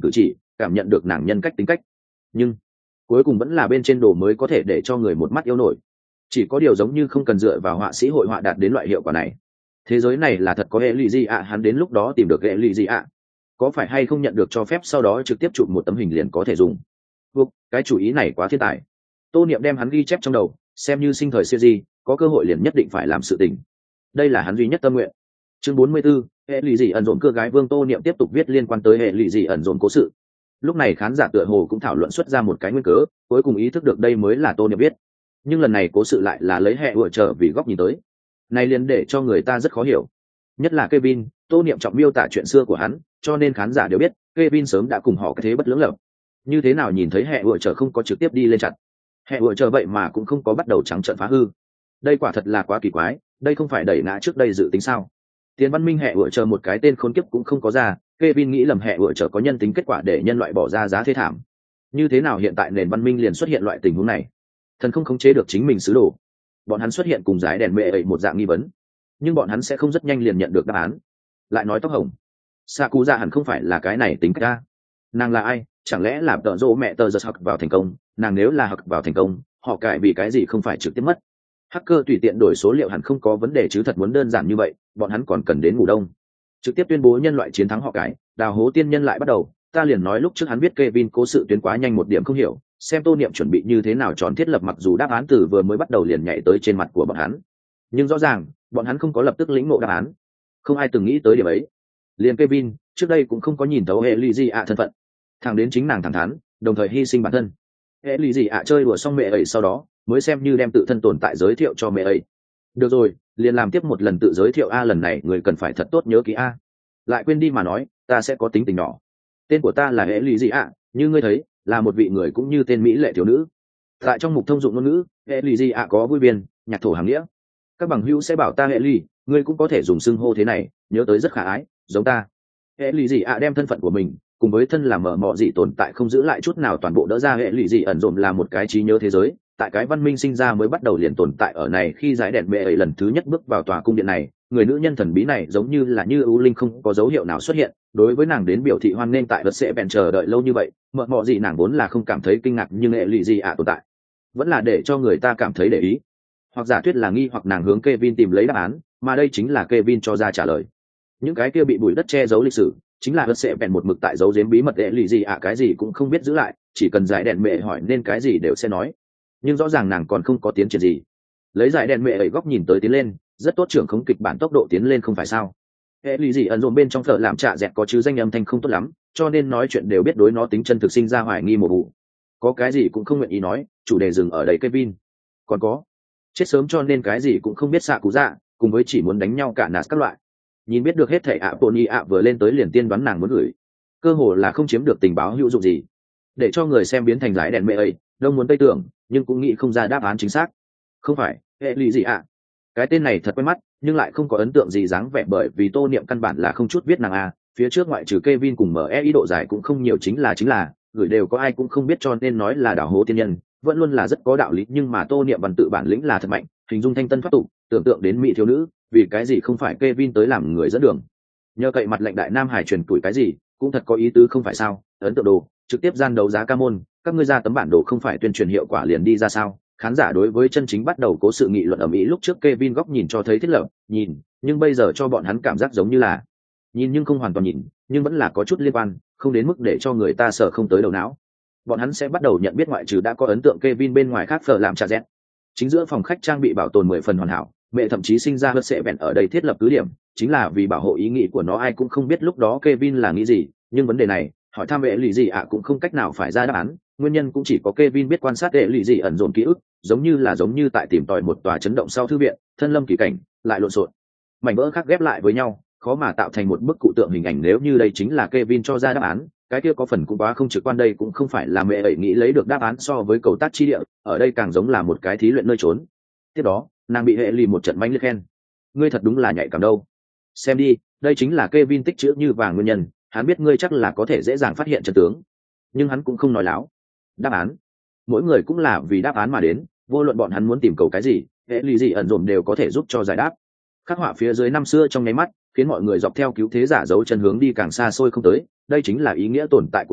[SPEAKER 1] cảm nhận được nàng nhân cách tính cách. Nhưng cuối cùng vẫn là bên trên đồ mới có thể để cho người một mắt yêu nổi. Chỉ có điều giống như không cần dựa vào họa sĩ hội họa đạt đến loại hiệu quả này. Thế giới này là thật có hệ lụy gì ạ, hắn đến lúc đó tìm được hệ lụy gì ạ, có phải hay không nhận được cho phép sau đó trực tiếp chụp một tấm hình liền có thể dùng. Vục, cái chủ ý này quá thiên tài. Tô Niệm đem hắn ghi chép trong đầu, xem như sinh thời siêu di, có cơ hội liền nhất định phải làm sự tình. Đây là hắn duy nhất tâm nguyện. Chương bốn mươi 44, hệ lụy gì ẩn dồn cưa gái Vương. Tô Niệm tiếp tục viết liên quan tới hệ lụy gì ẩn dồn cố sự. Lúc này khán giả tựa hồ cũng thảo luận xuất ra một cái nguyên cớ, cuối cùng ý thức được đây mới là Tô Niệm viết. Nhưng lần này cố sự lại là lấy hệ ủa trở vì góc nhìn tới. Này liền để cho người ta rất khó hiểu. Nhất là Kevin, Tô Niệm trọng miêu tả chuyện xưa của hắn, cho nên khán giả đều biết Kevin sớm đã cùng họ cái thế bất lưỡng lập. Như thế nào nhìn thấy hệ ủa trở không có trực tiếp đi lên chặt, hệ ủa trở vậy mà cũng không có bắt đầu trắng trợn phá hư. Đây quả thật là quá kỳ quái, đây không phải đẩy ngã trước đây dự tính sao? Tiền văn minh hệ ủa trở một cái tên khốn kiếp cũng không có ra, Kevin nghĩ lầm hệ ủa trở có nhân tính kết quả để nhân loại bỏ ra giá thế thảm. Như thế nào hiện tại nền văn minh liền xuất hiện loại tình huống này? Thần không khống chế được chính mình sứ đồ. Bọn hắn xuất hiện cùng giải đèn mẹ ấy một dạng nghi vấn, nhưng bọn hắn sẽ không rất nhanh liền nhận được đáp án. Lại nói tóc hồng, Sakuza hẳn không phải là cái này tính cách ra. Nàng là ai? Chẳng lẽ là tợ rỗ mẹ tờ giật học vào thành công? Nàng nếu là học vào thành công, họ cải vì cái gì không phải trực tiếp mất? Hacker tùy tiện đổi số liệu hẳn không có vấn đề chứ, thật muốn đơn giản như vậy, bọn hắn còn cần đến ngủ đông. Trực tiếp tuyên bố nhân loại chiến thắng họ cải, đào hố tiên nhân lại bắt đầu. Ta liền nói lúc trước hắn biết Kevin cố sự tuyến quá nhanh một điểm không hiểu, xem Tô Niệm chuẩn bị như thế nào tròn thiết lập, mặc dù đáp án từ vừa mới bắt đầu liền nhảy tới trên mặt của bọn hắn, nhưng rõ ràng bọn hắn không có lập tức lĩnh ngộ đáp án. Không ai từng nghĩ tới điểm ấy. Liền Kevin trước đây cũng không có nhìn thấu hệ lụy gì ạ thân phận, thẳng đến chính nàng thẳng thắn đồng thời hy sinh bản thân. Hệ lụy gì ạ chơi đùa xong mẹ ấy sau đó mới xem như đem tự thân tồn tại giới thiệu cho mẹ ấy. Được rồi, liền làm tiếp một lần tự giới thiệu a, lần này người cần phải thật tốt nhớ kỹ a. Lại quên đi mà nói, ta sẽ có tính tình nhỏ. Tên của ta là hệ lụy gì ạ, như ngươi thấy là một vị người cũng như tên mỹ lệ thiếu nữ. Tại trong mục thông dụng ngôn ngữ, hệ lụy gì ạ có vui biên nhạc thổ hàng nghĩa. Các bằng hữu sẽ bảo ta hệ lụy, ngươi cũng có thể dùng xưng hô thế này, nhớ tới rất khả ái, giống ta. Hệ lụy gì ạ đem thân phận của mình cùng với thân làm mở mọ dị tồn tại không giữ lại chút nào toàn bộ đỡ ra. Hệ lụy dị ẩn dồn là một cái trí nhớ thế giới, tại cái văn minh sinh ra mới bắt đầu liền tồn tại ở này. Khi giải đèn mẹ ấy lần thứ nhất bước vào tòa cung điện này, người nữ nhân thần bí này giống như là như ưu linh không có dấu hiệu nào xuất hiện. Đối với nàng đến biểu thị hoan nghênh tại vật sẽ bèn chờ đợi lâu như vậy, mở mọ dị nàng vốn là không cảm thấy kinh ngạc, nhưng hệ lụy dị ạ tồn tại vẫn là để cho người ta cảm thấy để ý. Hoặc giả thuyết là nghi hoặc nàng hướng Kevin tìm lấy đáp án, mà đây chính là Kevin cho ra trả lời. Những cái kia bị bụi đất che giấu lịch sử chính là vật sẽ bèn một mực tại giấu giếm bí mật. Hệ lụy gì ạ cái gì cũng không biết giữ lại, chỉ cần giải đèn mẹ hỏi nên cái gì đều sẽ nói. Nhưng rõ ràng nàng còn không có tiến triển gì. Lấy giải đèn mẹ ấy góc nhìn tới tiến lên, rất tốt, trưởng không kịch bản tốc độ tiến lên không phải sao? Hệ lụy gì ẩn dồn bên trong thợ làm trạ dẹt có chứ danh âm thanh không tốt lắm, cho nên nói chuyện đều biết đối nó tính chân thực sinh ra hoài nghi một vụ. Có cái gì cũng không nguyện ý nói, chủ đề dừng ở đây Kevin. Còn có chết sớm cho nên cái gì cũng không biết xạ cú dạ, cùng với chỉ muốn đánh nhau cả nạt các loại. Nhìn biết được hết thảy ạ Tony ạ vừa lên tới liền tiên đoán nàng muốn gửi, cơ hồ là không chiếm được tình báo hữu dụng gì, để cho người xem biến thành giải đèn mẹ ấy đông muốn tây tưởng, nhưng cũng nghĩ không ra đáp án chính xác. Không phải hệ lụy gì ạ, cái tên này thật quen mắt nhưng lại không có ấn tượng gì dáng vẻ, bởi vì Tô Niệm căn bản là không chút biết nàng a. Phía trước ngoại trừ Kevin cùng mở ý độ dài cũng không nhiều, chính là chính là gửi đều có ai cũng không biết, cho nên nói là đảo hố tiên nhân vẫn luôn là rất có đạo lý. Nhưng mà Tô Niệm văn tự bản lĩnh là thật mạnh, hình dung thanh tân thoát tục, tưởng tượng đến mỹ thiếu nữ, vì cái gì không phải Kevin tới làm người dẫn đường, nhờ cậy mặt lệnh đại nam hải truyền tuổi cái gì cũng thật có ý tứ không phải sao? Ấn tượng đồ trực tiếp gian đấu giá ca môn, các ngươi ra tấm bản đồ không phải tuyên truyền hiệu quả liền đi ra sao? Khán giả đối với chân chính bắt đầu cố sự nghị luận ở Mỹ lúc trước Kevin góc nhìn cho thấy thiết lập nhìn, nhưng bây giờ cho bọn hắn cảm giác giống như là nhìn nhưng không hoàn toàn nhìn, nhưng vẫn là có chút liên quan, không đến mức để cho người ta sợ không tới đầu não. Bọn hắn sẽ bắt đầu nhận biết ngoại trừ đã có ấn tượng Kevin bên ngoài khác phở làm trà rét. Chính giữa phòng khách trang bị bảo tồn mười phần hoàn hảo, mẹ thậm chí sinh ra hớt sẽ vẹn ở đây thiết lập cứ điểm, chính là vì bảo hộ ý nghĩ của nó. Ai cũng không biết lúc đó Kevin là nghĩ gì, nhưng vấn đề này hỏi thăm hệ lụy gì ạ cũng không cách nào phải ra đáp án. Nguyên nhân cũng chỉ có Kevin biết quan sát hệ lụy gì ẩn dồn ký ức, giống như là giống như tại tìm tòi một tòa chấn động sau thư viện, thân lâm kỳ cảnh lại lộn xộn, mảnh vỡ khác ghép lại với nhau, khó mà tạo thành một bức cụ tượng hình ảnh. Nếu như đây chính là Kevin cho ra đáp án, cái kia có phần cũng quá không trực quan. Đây cũng không phải là mẹ ấy nghĩ lấy được đáp án, so với cầu tác chi địa, ở đây càng giống là một cái thí luyện nơi trốn. Tiếp đó nàng bị hệ lì một trận mánh liệt khen, ngươi thật đúng là nhạy cảm đâu. Xem đi, đây chính là Kevin tích chữ như vàng nguyên nhân, hắn biết ngươi chắc là có thể dễ dàng phát hiện chân tướng, nhưng hắn cũng không nói láo. Đáp án mỗi người cũng là vì đáp án mà đến, vô luận bọn hắn muốn tìm cầu cái gì, hệ lì gì ẩn dồn đều có thể giúp cho giải đáp. Khắc họa phía dưới năm xưa trong nháy mắt khiến mọi người dọc theo cứu thế giả dấu chân hướng đi càng xa xôi không tới, đây chính là ý nghĩa tồn tại của nó.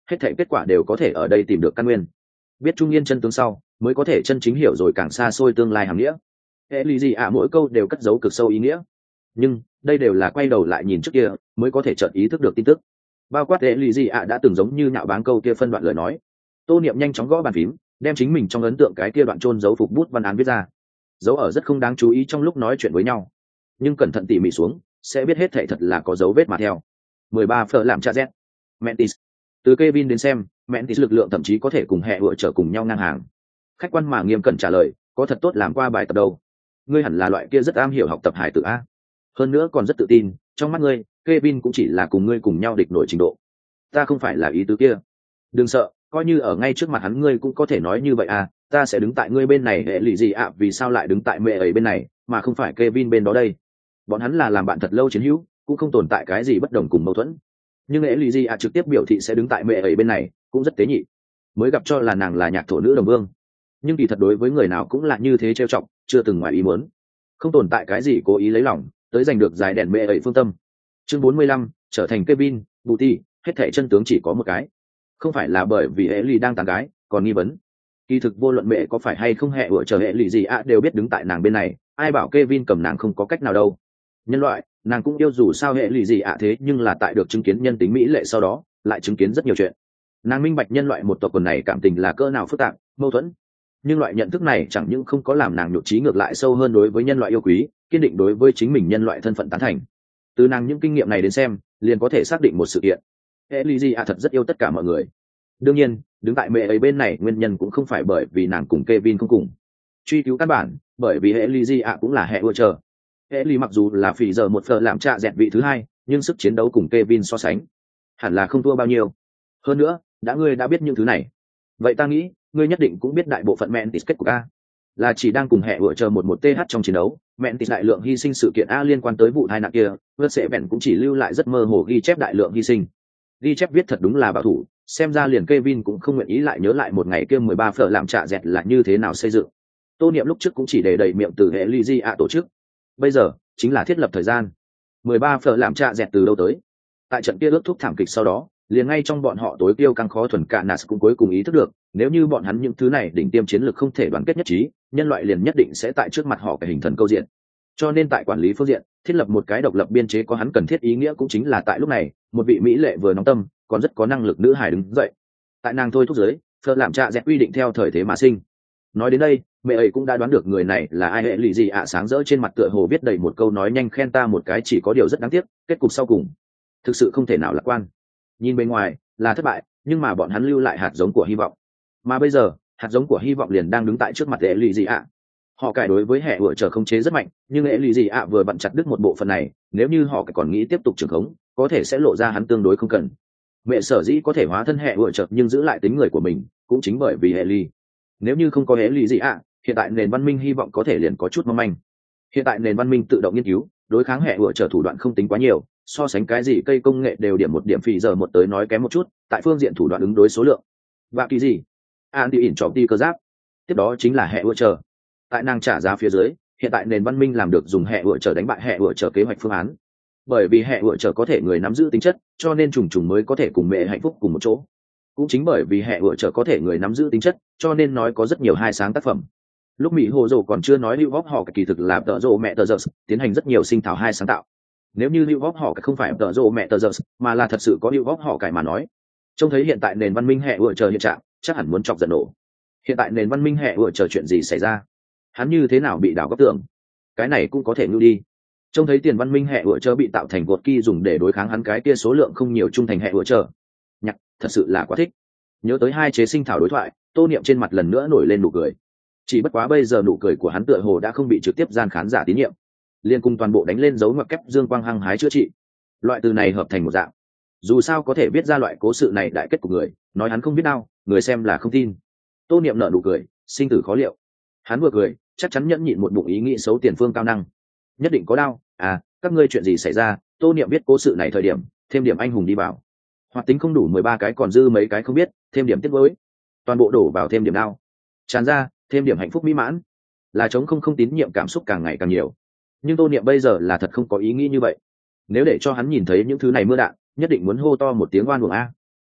[SPEAKER 1] hết thảy kết quả đều có thể ở đây tìm được căn nguyên. Biết trung yên chân tướng sau mới có thể chân chính hiểu rồi càng xa xôi tương lai hàm nghĩa. Hệ lý gì ạ mỗi câu đều cất giấu cực sâu ý nghĩa, nhưng đây đều là quay đầu lại nhìn trước kia mới có thể chợt ý thức được tin tức. Bao quát hệ lý gì ạ đã từng giống như nhạo báng câu kia phân đoạn lời nói. Tô Niệm nhanh chóng gõ bàn phím, đem chính mình trong ấn tượng cái kia đoạn chôn giấu phục bút văn án viết ra, dấu ở rất không đáng chú ý trong lúc nói chuyện với nhau, nhưng cẩn thận tỉ mỉ xuống sẽ biết hết thảy thật là có dấu vết mà theo. mười ba phở làm cha z Mentis. Từ Kevin đến xem, Mentis lực lượng thậm chí có thể cùng hệ vợ trở cùng nhau ngang hàng. Khách quan mà nghiêm cẩn trả lời, có thật tốt làm qua bài tập đâu. Ngươi hẳn là loại kia rất am hiểu học tập hải tử a. Hơn nữa còn rất tự tin, trong mắt ngươi, Kevin cũng chỉ là cùng ngươi cùng nhau địch nổi trình độ. Ta không phải là ý tứ kia. Đừng sợ, coi như ở ngay trước mặt hắn ngươi cũng có thể nói như vậy à, ta sẽ đứng tại ngươi bên này. Hệ lụy gì ạ, vì sao lại đứng tại mẹ ấy bên này mà không phải Kevin bên đó đây? Bọn hắn là làm bạn thật lâu chiến hữu, cũng không tồn tại cái gì bất đồng cùng mâu thuẫn. Nhưng hệ lụy gì ạ trực tiếp biểu thị sẽ đứng tại mẹ ấy bên này cũng rất tế nhị. Mới gặp cho là nàng là nhạc thổ nữ đồng vương, nhưng kỳ thật đối với người nào cũng là như thế, trêu chọc chưa từng ngoài ý muốn. Không tồn tại cái gì cố ý lấy lòng tới giành được giải đèn mẹ ấy phương tâm. Chương bốn mươi lăm, trở thành Kevin Booty. Hết thảy chân tướng chỉ có một cái, không phải là bởi vì hệ lụy đang tán gái còn nghi vấn. Kỳ thực vô luận mẹ có phải hay không hệ vợ chờ hệ lụy gì ạ đều biết đứng tại nàng bên này, ai bảo Kevin cầm nàng không có cách nào đâu. Nhân loại nàng cũng yêu, dù sao hệ lụy gì ạ thế nhưng là tại được chứng kiến nhân tính mỹ lệ sau đó lại chứng kiến rất nhiều chuyện. Nàng minh bạch nhân loại một tộc quần này cảm tình là cỡ nào phức tạp mâu thuẫn, nhưng loại nhận thức này chẳng những không có làm nàng nhụt chí, ngược lại sâu hơn đối với nhân loại yêu quý, kiên định đối với chính mình nhân loại thân phận tán thành. Từ nàng những kinh nghiệm này đến xem, liền có thể xác định một sự kiện: hệ lụy gì ạ thật rất yêu tất cả mọi người. Đương nhiên, đứng tại mẹ ấy bên này nguyên nhân cũng không phải bởi vì nàng cùng Kevin không cùng truy cứu căn bản, bởi vì hệ lụy gì ạ cũng là hệ ưa chờ. Hệ lụy mặc dù là phỉ giờ một phở làm trạ dẹt vị thứ hai, nhưng sức chiến đấu cùng Kevin so sánh hẳn là không thua bao nhiêu. Hơn nữa, đã ngươi đã biết những thứ này, vậy ta nghĩ ngươi nhất định cũng biết đại bộ phận Mentis kết của a là chỉ đang cùng hệ ưa chờ một một th trong chiến đấu. Mentis đại lượng hy sinh sự kiện a liên quan tới vụ tai nạn kia, vượt sẽ bèn cũng chỉ lưu lại rất mơ hồ ghi chép đại lượng hy sinh. Ghi chép viết thật đúng là bảo thủ, xem ra liền Kevin cũng không nguyện ý lại nhớ lại một ngày kia mười ba phở làm trạ dẹt là như thế nào xây dựng. Tô Niệm lúc trước cũng chỉ để đầy miệng từ hệ lụy gì ạ tổ chức, bây giờ chính là thiết lập thời gian. mười ba phở làm trạ dẹt từ đâu tới? Tại trận kia ước thúc thảm kịch sau đó, liền ngay trong bọn họ tối kiêu căng khó thuần cả Nas cũng cuối cùng ý thức được, nếu như bọn hắn những thứ này đỉnh tiêm chiến lược không thể đoàn kết nhất trí, nhân loại liền nhất định sẽ tại trước mặt họ cái hình thần câu diện. Cho nên tại quản lý phương diện, thiết lập một cái độc lập biên chế có hắn cần thiết ý nghĩa. Cũng chính là tại lúc này, một vị mỹ lệ vừa nóng tâm còn rất có năng lực nữ hài đứng dậy. Tại nàng thôi thúc giới, phở làm trạ dẹt quy định theo thời thế mà sinh. Nói đến đây, mẹ ấy cũng đã đoán được người này là ai. Hệ lụy gì ạ sáng rỡ trên mặt tựa hồ viết đầy một câu nói nhanh khen ta một cái, chỉ có điều rất đáng tiếc, kết cục sau cùng thực sự không thể nào lạc quan. Nhìn bên ngoài là thất bại, nhưng mà bọn hắn lưu lại hạt giống của hy vọng, mà bây giờ hạt giống của hy vọng liền đang đứng tại trước mặt hệ lụy gì ạ. Họ cải đối với hệ vợ trở khống chế rất mạnh, nhưng hệ lụy gì ạ vừa bận chặt đứt một bộ phận này, nếu như họ còn nghĩ tiếp tục trưởng khống, có thể sẽ lộ ra hắn tương đối không cần. Mẹ sở dĩ có thể hóa thân hệ vợ trở nhưng giữ lại tính người của mình, cũng chính bởi vì hệ lụy. Nếu như không có hệ lụy gì ạ, hiện tại nền văn minh hy vọng có thể liền có chút mong manh. Hiện tại nền văn minh tự động nghiên cứu đối kháng hệ vợ trở thủ đoạn không tính quá nhiều, so sánh cái gì cây công nghệ đều điểm một điểm phì giờ một tới nói kém một chút. Tại phương diện thủ đoạn ứng đối số lượng và kỳ gì anti ỉn trọm ti cơ giáp, tiếp đó chính là hệ vợ trở. Tại nàng trả giá phía dưới, hiện tại nền văn minh làm được dùng hệ vợ trở đánh bại hệ vợ trở kế hoạch phương án. Bởi vì hệ vợ trở có thể người nắm giữ tính chất, cho nên trùng trùng mới có thể cùng mẹ hạnh phúc cùng một chỗ. Cũng chính bởi vì hệ vợ trở có thể người nắm giữ tính chất, cho nên nói có rất nhiều hai sáng tác phẩm. Lúc mỹ hồ dồ còn chưa nói lưu góp họ kỳ thực là tợ rộ mẹ tờ giờ tiến hành rất nhiều sinh thảo hai sáng tạo. Nếu như lưu góp họ không phải tợ rộ mẹ tờ giờ mà là thật sự có lưu góp họ cải mà nói, trông thấy hiện tại nền văn minh hệ vợ trở hiện trạng chắc hẳn muốn chọc giận nổ. Hiện tại nền văn minh hệ vợ trở chuyện gì xảy ra, hắn như thế nào bị đảo góc tưởng, cái này cũng có thể ngưu đi. Trông thấy tiền văn minh hệ vợ trở bị tạo thành vột kỳ dùng để đối kháng hắn cái kia số lượng không nhiều trung thành hệ vợ trở, nhặt thật sự là quá thích. Nhớ tới hai chế sinh thảo đối thoại, Tô Niệm trên mặt lần nữa nổi lên nụ cười. Chỉ bất quá bây giờ nụ cười của hắn tựa hồ đã không bị trực tiếp gian khán giả tín nhiệm, liên cùng toàn bộ đánh lên dấu ngoặc kép dương quang hăng hái chữa trị. Loại từ này hợp thành một dạng, dù sao có thể viết ra loại cố sự này đại kết của người, nói hắn không biết đau, người xem là không tin. Tô Niệm nở nụ cười, sinh tử khó liệu. Hắn vừa cười, chắc chắn nhẫn nhịn một bụng ý nghĩ xấu tiền phương cao năng, nhất định có đau. À, các ngươi chuyện gì xảy ra? Tô Niệm biết cố sự này thời điểm, thêm điểm anh hùng đi vào. Hoạt tính không đủ mười ba cái còn dư mấy cái không biết, thêm điểm tiết với. Toàn bộ đổ vào thêm điểm đau. Tràn ra, thêm điểm hạnh phúc mỹ mãn. Là chống không không tín nhiệm cảm xúc càng ngày càng nhiều. Nhưng Tô Niệm bây giờ là thật không có ý nghĩ như vậy. Nếu để cho hắn nhìn thấy những thứ này mưa đạn, nhất định muốn hô to một tiếng oan uổng a.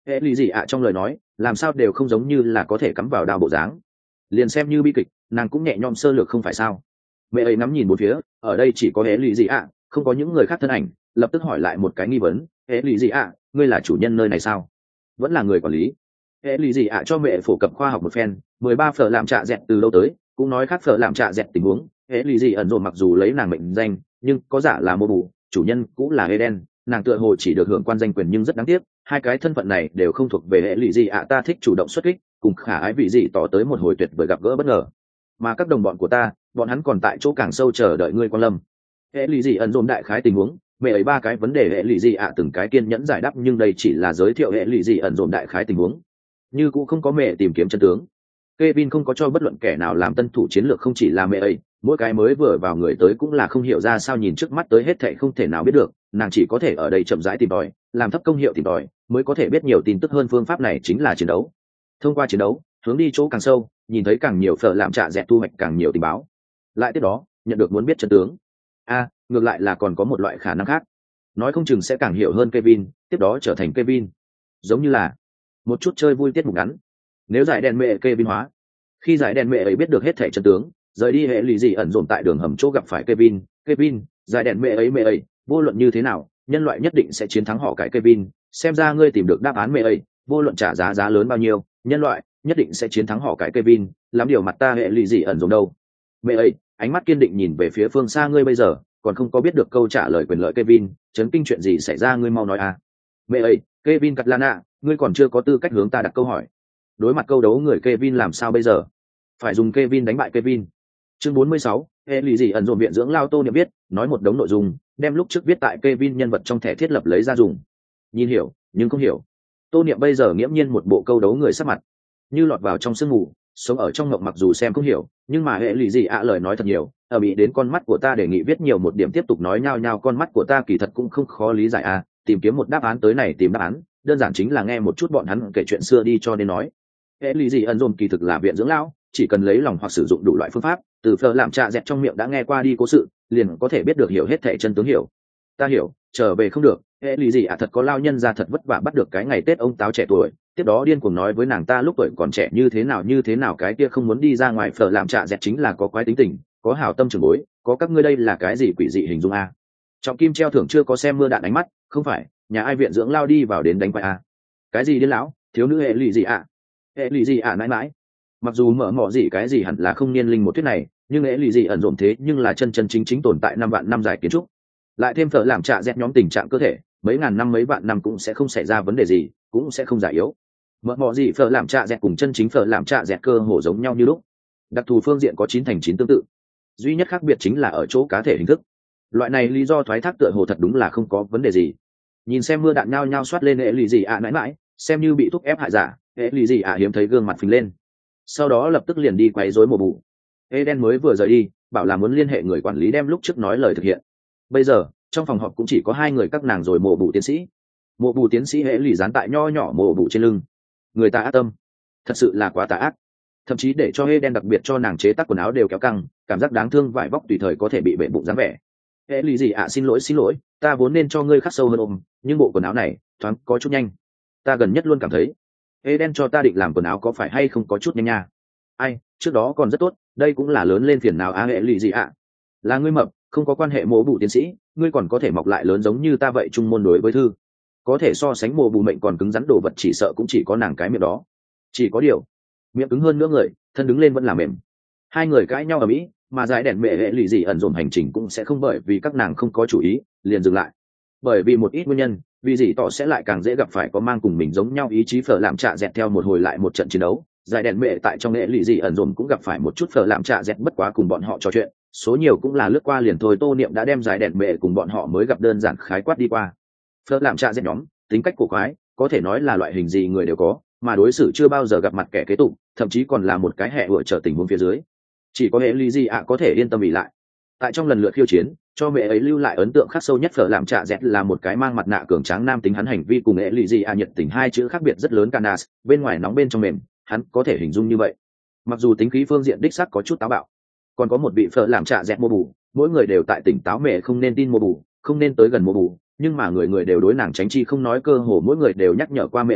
[SPEAKER 1] hệ lụy gì ạ trong lời nói làm sao đều không giống như là có thể cắm vào đao bộ dáng. Liền xem như bi kịch nàng cũng nhẹ nhõm sơ lược không phải sao. Mẹ ấy ngắm nhìn một phía, ở đây chỉ có hệ lụy gì ạ, không có những người khác thân ảnh, lập tức hỏi lại một cái nghi vấn, hệ lụy gì ạ, ngươi là chủ nhân nơi này sao, vẫn là người quản lý? Hệ lụy gì ạ cho mẹ phổ cập khoa học một phen, mười ba phở làm trạ dẹt từ lâu tới, cũng nói khác phở làm trạ dẹt tình huống. Hệ lụy gì ẩn dồn mặc dù lấy nàng mệnh danh, nhưng có giả là mô bù, chủ nhân cũng là Eden, nàng tựa hồ chỉ được hưởng quan danh quyền nhưng rất đáng tiếc, hai cái thân phận này đều không thuộc về hệ lụy gì ạ. Ta thích chủ động xuất kích, cùng khả ái vị gì tỏ tới một hồi tuyệt vời gặp gỡ bất ngờ, mà các đồng bọn của ta, bọn hắn còn tại chỗ càng sâu chờ đợi ngươi quan lâm. Hệ lụy gì ẩn dồn đại khái tình huống, mẹ ấy ba cái vấn đề hệ lụy gì ạ từng cái kiên nhẫn giải đáp, nhưng đây chỉ là giới thiệu hệ lụy gì ẩn dồn đại khái tình huống, như cũng không có mẹ tìm kiếm chân tướng. Kevin không có cho bất luận kẻ nào làm tân thủ chiến lược, không chỉ là mẹ ấy, mỗi cái mới vừa vào người tới cũng là không hiểu ra sao nhìn trước mắt tới hết thảy không thể nào biết được, nàng chỉ có thể ở đây chậm rãi tìm tòi, làm thấp công hiệu tìm tòi, mới có thể biết nhiều tin tức hơn. Phương pháp này chính là chiến đấu. Thông qua chiến đấu, hướng đi chỗ càng sâu, nhìn thấy càng nhiều phở làm trạ dẹt, thu hoạch càng nhiều tình báo. Lại tiếp đó, nhận được muốn biết chân tướng. A, à, ngược lại là còn có một loại khả năng khác. Nói không chừng sẽ càng hiểu hơn Kevin, tiếp đó trở thành Kevin. Giống như là một chút chơi vui tiết mục ngắn. Nếu giải đèn mẹ Kevin hóa, khi giải đèn mẹ ấy biết được hết thảy chân tướng, rời đi hệ lụy gì ẩn dồn tại đường hầm chỗ gặp phải Kevin, Kevin, giải đèn mẹ ấy mẹ ấy, vô luận như thế nào, nhân loại nhất định sẽ chiến thắng họ cái Kevin, xem ra ngươi tìm được đáp án mẹ ấy, vô luận trả giá giá lớn bao nhiêu, nhân loại nhất định sẽ chiến thắng họ cái Kevin, làm điều mặt ta hệ lụy gì ẩn dồn đâu. Mẹ ấy, ánh mắt kiên định nhìn về phía phương xa, ngươi bây giờ còn không có biết được câu trả lời quyền lợi Kevin, chấn kinh chuyện gì xảy ra ngươi mau nói à. Mẹ ấy, Kevin Catlana, ngươi còn chưa có tư cách hướng ta đặt câu hỏi. Đối mặt câu đấu người Kevin làm sao bây giờ? Phải dùng Kevin đánh bại Kevin. Chương bốn mươi sáu, hệ lụy gì ẩn dồn viện dưỡng lao Tô Niệm viết, nói một đống nội dung, đem lúc trước viết tại Kevin nhân vật trong thẻ thiết lập lấy ra dùng. Nhìn hiểu, nhưng không hiểu. Tô Niệm bây giờ nghiễm nhiên một bộ câu đấu người sắc mặt, như lọt vào trong sương mù, sống ở trong ngộng, mặc dù xem không hiểu, nhưng mà hệ lụy gì ạ lời nói thật nhiều, ở bị đến con mắt của ta đề nghị viết nhiều một điểm tiếp tục nói nhao nhao, con mắt của ta kỳ thật cũng không khó lý giải à, tìm kiếm một đáp án tới này tìm đáp án, đơn giản chính là nghe một chút bọn hắn kể chuyện xưa đi cho nên nói. Hệ lụy gì ẩn dồn kỳ thực là viện dưỡng lão, chỉ cần lấy lòng hoặc sử dụng đủ loại phương pháp, từ phở làm trạ dẹt trong miệng đã nghe qua đi cố sự, liền có thể biết được hiểu hết thảy chân tướng. Hiểu, ta hiểu, trở về không được, hệ lụy gì ạ thật có lao nhân ra thật vất vả bắt được cái ngày Tết ông táo trẻ tuổi, tiếp đó điên cuồng nói với nàng ta lúc tuổi còn trẻ như thế nào như thế nào, cái kia không muốn đi ra ngoài. Phở làm trạ dẹt chính là có quái tính tình, có hảo tâm trưởng bối, có các ngươi đây là cái gì quỷ dị hình dung a. Trọng kim treo thưởng chưa có xem mưa đạn ánh mắt, không phải, nhà ai viện dưỡng lao đi vào đến đánh quái a. Cái gì điên lão, thiếu nữ hệ lụy gì ạ? Hệ lụy gì ạ mãi mãi. Mặc dù mở mỏ gì cái gì hẳn là không niên linh một thuyết này, nhưng hệ lụy gì ẩn dồn thế nhưng là chân chân chính chính tồn tại năm vạn năm dài kiến trúc, lại thêm phở làm trạ dẹt nhóm tình trạng cơ thể mấy ngàn năm mấy vạn năm cũng sẽ không xảy ra vấn đề gì, cũng sẽ không già yếu. Mở mỏ gì phở làm trạ dẹt cùng chân chính phở làm trạ dẹt cơ hồ giống nhau như lúc, đặc thù phương diện có chín thành chín tương tự, duy nhất khác biệt chính là ở chỗ cá thể hình thức. Loại này lý do thoái thác tựa hồ thật đúng là không có vấn đề gì. Nhìn xem mưa đạn nhao nhao soát lên hệ lụy gì ạ mãi mãi, xem như bị thúc ép hại giả, hệ lụy gì ạ hiếm thấy gương mặt phình lên, sau đó lập tức liền đi quấy rối mùa bù. Eden mới vừa rời đi, bảo là muốn liên hệ người quản lý đem lúc trước nói lời thực hiện. Bây giờ trong phòng họp cũng chỉ có hai người các nàng rồi mùa bù tiến sĩ. Mùa bù tiến sĩ hệ lụy dán tại nho nhỏ mùa bù trên lưng, người ta ác tâm, thật sự là quá tà ác, thậm chí để cho Eden đặc biệt cho nàng chế tác quần áo đều kéo căng, cảm giác đáng thương vải vóc tùy thời có thể bị bể bụng dáng vẻ. Hệ lụy gì ạ à, xin lỗi xin lỗi, ta vốn nên cho ngươi khắc sâu hơn ôm, nhưng bộ quần áo này thoáng có chút nhanh, ta gần nhất luôn cảm thấy Eden cho ta định làm quần áo có phải hay không có chút nhanh nha. Ai, trước đó còn rất tốt, đây cũng là lớn lên phiền nào á. Hệ lụy gì ạ à? Là ngươi mập, không có quan hệ. Mộ bù tiến sĩ, ngươi còn có thể mọc lại lớn giống như ta vậy. Trung môn đối với thư có thể so sánh mộ bù mệnh còn cứng rắn đồ vật chỉ sợ cũng chỉ có nàng cái miệng đó, chỉ có điều miệng cứng hơn nữa người thân đứng lên vẫn là mềm. Hai người cãi nhau ở mỹ, mà giải đèn mẹ hệ lụy gì ẩn dồn hành trình cũng sẽ không bởi vì các nàng không có chủ ý liền dừng lại, bởi vì một ít nguyên nhân, vì gì tỏ sẽ lại càng dễ gặp phải có mang cùng mình giống nhau ý chí phở làm trạ dẹt. Theo một hồi lại một trận chiến đấu, giải đèn mẹ tại trong hệ lụy gì ẩn dồn cũng gặp phải một chút phở làm trạ dẹt, bất quá cùng bọn họ trò chuyện số nhiều cũng là lướt qua liền thôi. Tô Niệm đã đem giải đèn mẹ cùng bọn họ mới gặp đơn giản khái quát đi qua. Phở làm trạ dẹt nhóm tính cách cổ quái, có thể nói là loại hình gì người đều có, mà đối xử chưa bao giờ gặp mặt kẻ kế tục, thậm chí còn là một cái hệ vựa trở tình huống phía dưới, chỉ có hệ lụy gì ạ có thể yên tâm ỉ lại. Tại trong lần lượt khiêu chiến, cho mẹ ấy lưu lại ấn tượng khắc sâu nhất phở làm trạ dẹt là một cái mang mặt nạ cường tráng nam tính, hắn hành vi cùng hệ lụy gì ạ nhiệt tình hai chữ khác biệt rất lớn. Canas bên ngoài nóng bên trong mềm, hắn có thể hình dung như vậy. Mặc dù tính khí phương diện đích xác có chút táo bạo, còn có một vị phở làm trạ dẹt mô bù, mỗi người đều tại tỉnh táo mẹ không nên tin mô bù, không nên tới gần mô bù, nhưng mà người người đều đối nàng tránh chi không nói, cơ hồ mỗi người đều nhắc nhở qua mẹ ấy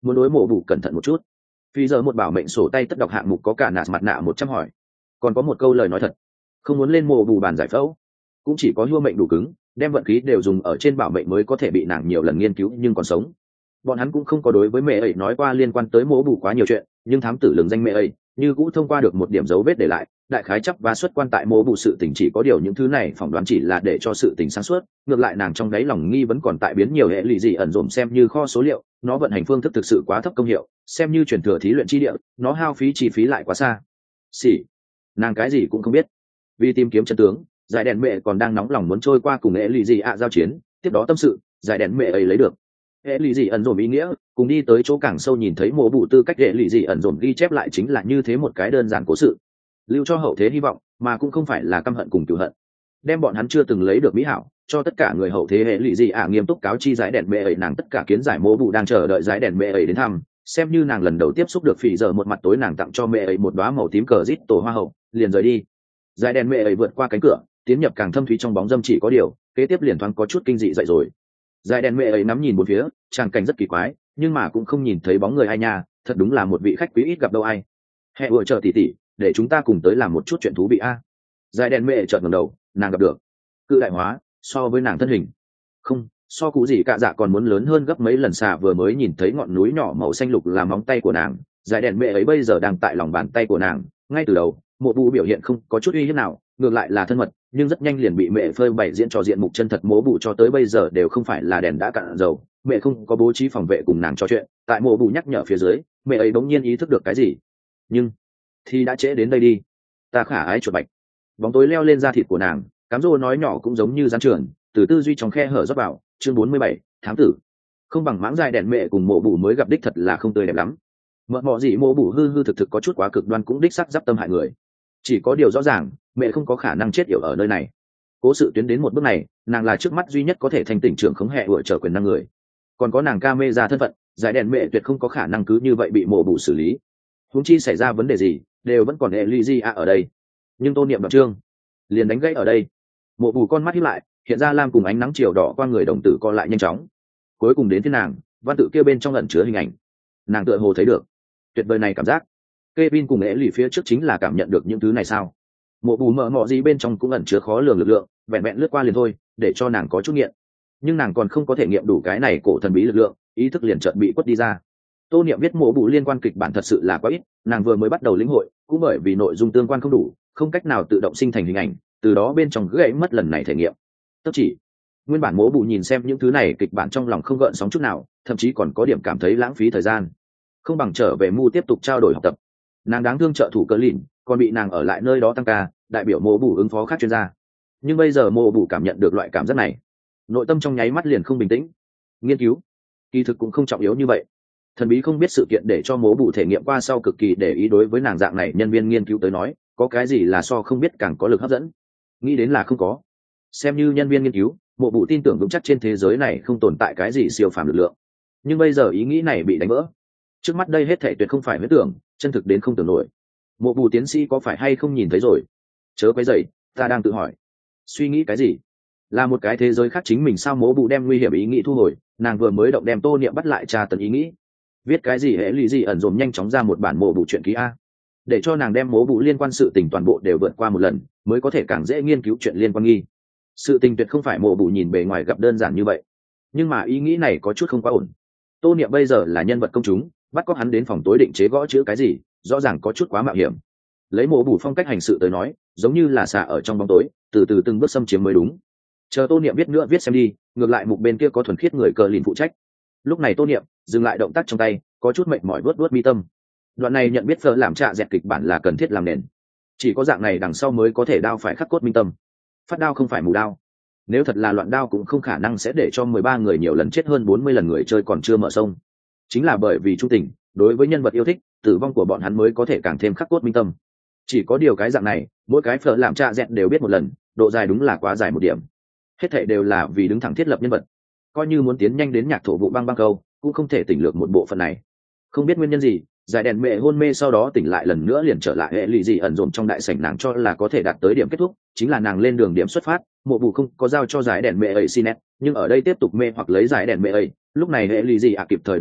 [SPEAKER 1] muốn đối mộ bù cẩn thận một chút. Phi giờ một bảo mệnh sổ tay tất đọc hạng mục có cả nạt mặt nạ một trăm hỏi, còn có một câu lời nói thật, không muốn lên mộ bù bàn giải phẫu, cũng chỉ có hưu mệnh đủ cứng, đem vận khí đều dùng ở trên bảo mệnh mới có thể bị nàng nhiều lần nghiên cứu nhưng còn sống. Bọn hắn cũng không có đối với mẹ ấy nói qua liên quan tới mộ bù quá nhiều chuyện, nhưng thám tử lường danh mẹ ấy như cũ thông qua được một điểm dấu vết để lại, đại khái chấp và xuất quan tại mộ bù sự tình chỉ có điều những thứ này phỏng đoán chỉ là để cho sự tình sáng suốt, ngược lại nàng trong đáy lòng nghi vẫn còn tại biến nhiều hệ lụy gì ẩn dồn xem như kho số liệu, nó vận hành phương thức thực sự quá thấp công hiệu, xem như truyền thừa thí luyện chi địa, nó hao phí chi phí lại quá xa. Xỉ, nàng cái gì cũng không biết. Vì tìm kiếm chân tướng, giải đèn mẹ còn đang nóng lòng muốn trôi qua cùng hệ lụy gì ạ giao chiến, tiếp đó tâm sự, giải đèn mẹ ấy lấy được hệ lụy gì ẩn dồn ý nghĩa, cùng đi tới chỗ càng sâu nhìn thấy mộ bù tư cách hệ lụy gì ẩn dồn ghi chép lại chính là như thế một cái đơn giản cố sự, lưu cho hậu thế hy vọng, mà cũng không phải là căm hận cùng cửu hận, đem bọn hắn chưa từng lấy được mỹ hảo cho tất cả người hậu thế hệ lụy gì ạ nghiêm túc cáo chi giải đèn mẹ ấy nàng tất cả kiến giải mộ bù đang chờ đợi giải đèn mẹ ấy đến thăm, xem như nàng lần đầu tiếp xúc được phỉ giờ một mặt tối nàng tặng cho mẹ ấy một đóa màu tím cờ rít tổ hoa hậu, liền rời đi. Giải đèn mẹ ấy vượt qua cánh cửa, tiến nhập càng thâm thúy trong bóng dâm, chỉ có điều kế tiếp liền thoáng có chút kinh dị dậy rồi. Giải đèn mẹ ấy nắm nhìn bốn phía, tràng cảnh rất kỳ quái, nhưng mà cũng không nhìn thấy bóng người ai nha, thật đúng là một vị khách quý ít gặp đâu ai. Hẹ vừa chờ tỉ tỉ, để chúng ta cùng tới làm một chút chuyện thú vị a. Giải đèn mẹ chợt ngẩng đầu, nàng gặp được cự đại hóa, so với nàng thân hình không so cụ gì cả dạ còn muốn lớn hơn gấp mấy lần. Xà vừa mới nhìn thấy ngọn núi nhỏ màu xanh lục là móng tay của nàng, giải đèn mẹ ấy bây giờ đang tại lòng bàn tay của nàng. Ngay từ đầu mộ bù biểu hiện không có chút uy hiếp nào, ngược lại là thân mật, nhưng rất nhanh liền bị mẹ phơi bày diễn trò diện mục chân thật. Mộ bù cho tới bây giờ đều không phải là đèn đã cạn dầu, mẹ không có bố trí phòng vệ cùng nàng trò chuyện. Tại mộ bù nhắc nhở phía dưới, mẹ ấy bỗng nhiên ý thức được cái gì, nhưng thì đã trễ đến đây đi. Ta khả ái chuột bạch, bóng tối leo lên da thịt của nàng, cám rô nói nhỏ cũng giống như gián trường từ tư duy trong khe hở rót vào. Chương bốn mươi bảy, thám tử. Không bằng mãng dài đèn mẹ cùng mộ bù mới gặp đích thật là không tươi đẹp lắm. Mợ mọ gì mộ bù hư hư thực thực có chút quá cực đoan, cũng đích sắc giáp tâm hại người. Chỉ có điều rõ ràng mẹ không có khả năng chết yểu ở nơi này. Cố sự tuyến đến một bước này, nàng là trước mắt duy nhất có thể thành tỉnh trưởng khống hệ vựa trở quyền năng người, còn có nàng ca mê ra thân phận, giải đèn mẹ tuyệt không có khả năng cứ như vậy bị mộ bù xử lý. Huống chi xảy ra vấn đề gì đều vẫn còn hệ ly di a ở đây. Nhưng tô niệm đoạn chương liền đánh gãy ở đây. Mộ bù con mắt híp lại, hiện ra lam cùng ánh nắng chiều đỏ qua người đồng tử co lại nhanh chóng, cuối cùng đến thế nàng văn tự kia bên trong ẩn chứa hình ảnh, nàng tựa hồ thấy được tuyệt vời này cảm giác. Kevin cùng ế lì phía trước chính là cảm nhận được những thứ này sao? Mộ bù mờ mọ gì bên trong cũng ẩn chứa khó lường lực lượng, vẹn vẹn lướt qua liền thôi để cho nàng có chút nghiện, nhưng nàng còn không có thể nghiệm đủ cái này cổ thần bí lực lượng, ý thức liền chợt bị quất đi ra. Tô niệm viết mộ bù liên quan kịch bản thật sự là quá ít, nàng vừa mới bắt đầu lĩnh hội, cũng bởi vì nội dung tương quan không đủ, không cách nào tự động sinh thành hình ảnh, từ đó bên trong gãy mất lần này thể nghiệm. Tất chỉ nguyên bản mộ bù nhìn xem những thứ này kịch bản trong lòng không gợn sóng chút nào, thậm chí còn có điểm cảm thấy lãng phí thời gian, không bằng trở về mu tiếp tục trao đổi học tập. Nàng đáng thương trợ thủ cờ lìn còn bị nàng ở lại nơi đó tăng ca, đại biểu mộ bù ứng phó khác chuyên gia. Nhưng bây giờ mộ bù cảm nhận được loại cảm giác này, nội tâm trong nháy mắt liền không bình tĩnh. Nghiên cứu kỳ thực cũng không trọng yếu như vậy. Thần bí không biết sự kiện để cho mộ bù thể nghiệm qua sau cực kỳ để ý, đối với nàng dạng này nhân viên nghiên cứu tới nói, có cái gì là so không biết càng có lực hấp dẫn? Nghĩ đến là không có. Xem như nhân viên nghiên cứu, mộ bù tin tưởng vững chắc trên thế giới này không tồn tại cái gì siêu phàm lực lượng. Nhưng bây giờ ý nghĩ này bị đánh vỡ. Trước mắt đây hết thảy tuyệt không phải huyễn tưởng, chân thực đến không tưởng nổi. Mộ bù tiến sĩ có phải hay không nhìn thấy rồi? Chớ quấy rầy, ta đang tự hỏi. Suy nghĩ cái gì? Là một cái thế giới khác chính mình sao? Mộ bù đem nguy hiểm ý nghĩ thu hồi, nàng vừa mới động đem tô niệm bắt lại tra tấn ý nghĩ. Viết cái gì hệ lụy gì ẩn dồn nhanh chóng ra một bản mộ bù truyện ký a, để cho nàng đem mố bù liên quan sự tình toàn bộ đều vượt qua một lần, mới có thể càng dễ nghiên cứu chuyện liên quan nghi. Sự tình tuyệt không phải mộ bù nhìn bề ngoài gặp đơn giản như vậy, nhưng mà ý nghĩ này có chút không quá ổn. Tô niệm bây giờ là nhân vật công chúng, bắt cóc hắn đến phòng tối định chế gõ chữ cái gì, rõ ràng có chút quá mạo hiểm. Lấy mộ bù phong cách hành sự tới nói, giống như là xà ở trong bóng tối, từ từ từng bước xâm chiếm mới đúng. Chờ tô niệm viết nữa viết xem đi, ngược lại mục bên kia có thuần khiết người cờ lìn phụ trách. Lúc này tô niệm dừng lại động tác trong tay, có chút mệt mỏi vuốt vuốt mi tâm. Đoạn này nhận biết phở làm trạ dẹt kịch bản là cần thiết làm nền, chỉ có dạng này đằng sau mới có thể đao phải khắc cốt minh tâm. Phát đao không phải mù đao, nếu thật là loạn đao cũng không khả năng sẽ để cho mười ba người nhiều lần chết hơn bốn mươi lần người chơi còn chưa mở sông. Chính là bởi vì trung tình đối với nhân vật yêu thích, tử vong của bọn hắn mới có thể càng thêm khắc cốt minh tâm. Chỉ có điều cái dạng này mỗi cái phở làm trạ dẹt đều biết một lần, độ dài đúng là quá dài một điểm. Hết thảy đều là vì đứng thẳng thiết lập nhân vật, coi như muốn tiến nhanh đến nhạc thổ vụ băng băng câu cũng không thể tỉnh lược một bộ phận này. Không biết nguyên nhân gì, giải đèn mẹ hôn mê sau đó tỉnh lại lần nữa liền trở lại hệ lụy gì ẩn dồn trong đại sảnh, nàng cho là có thể đạt tới điểm kết thúc, chính là nàng lên đường điểm xuất phát, mộ bù không có giao cho giải đèn mẹ ấy xin nét, nhưng ở đây tiếp tục mê hoặc lấy giải đèn mẹ ấy. Lúc này hệ lụy gì ạ kịp thời đổi tới,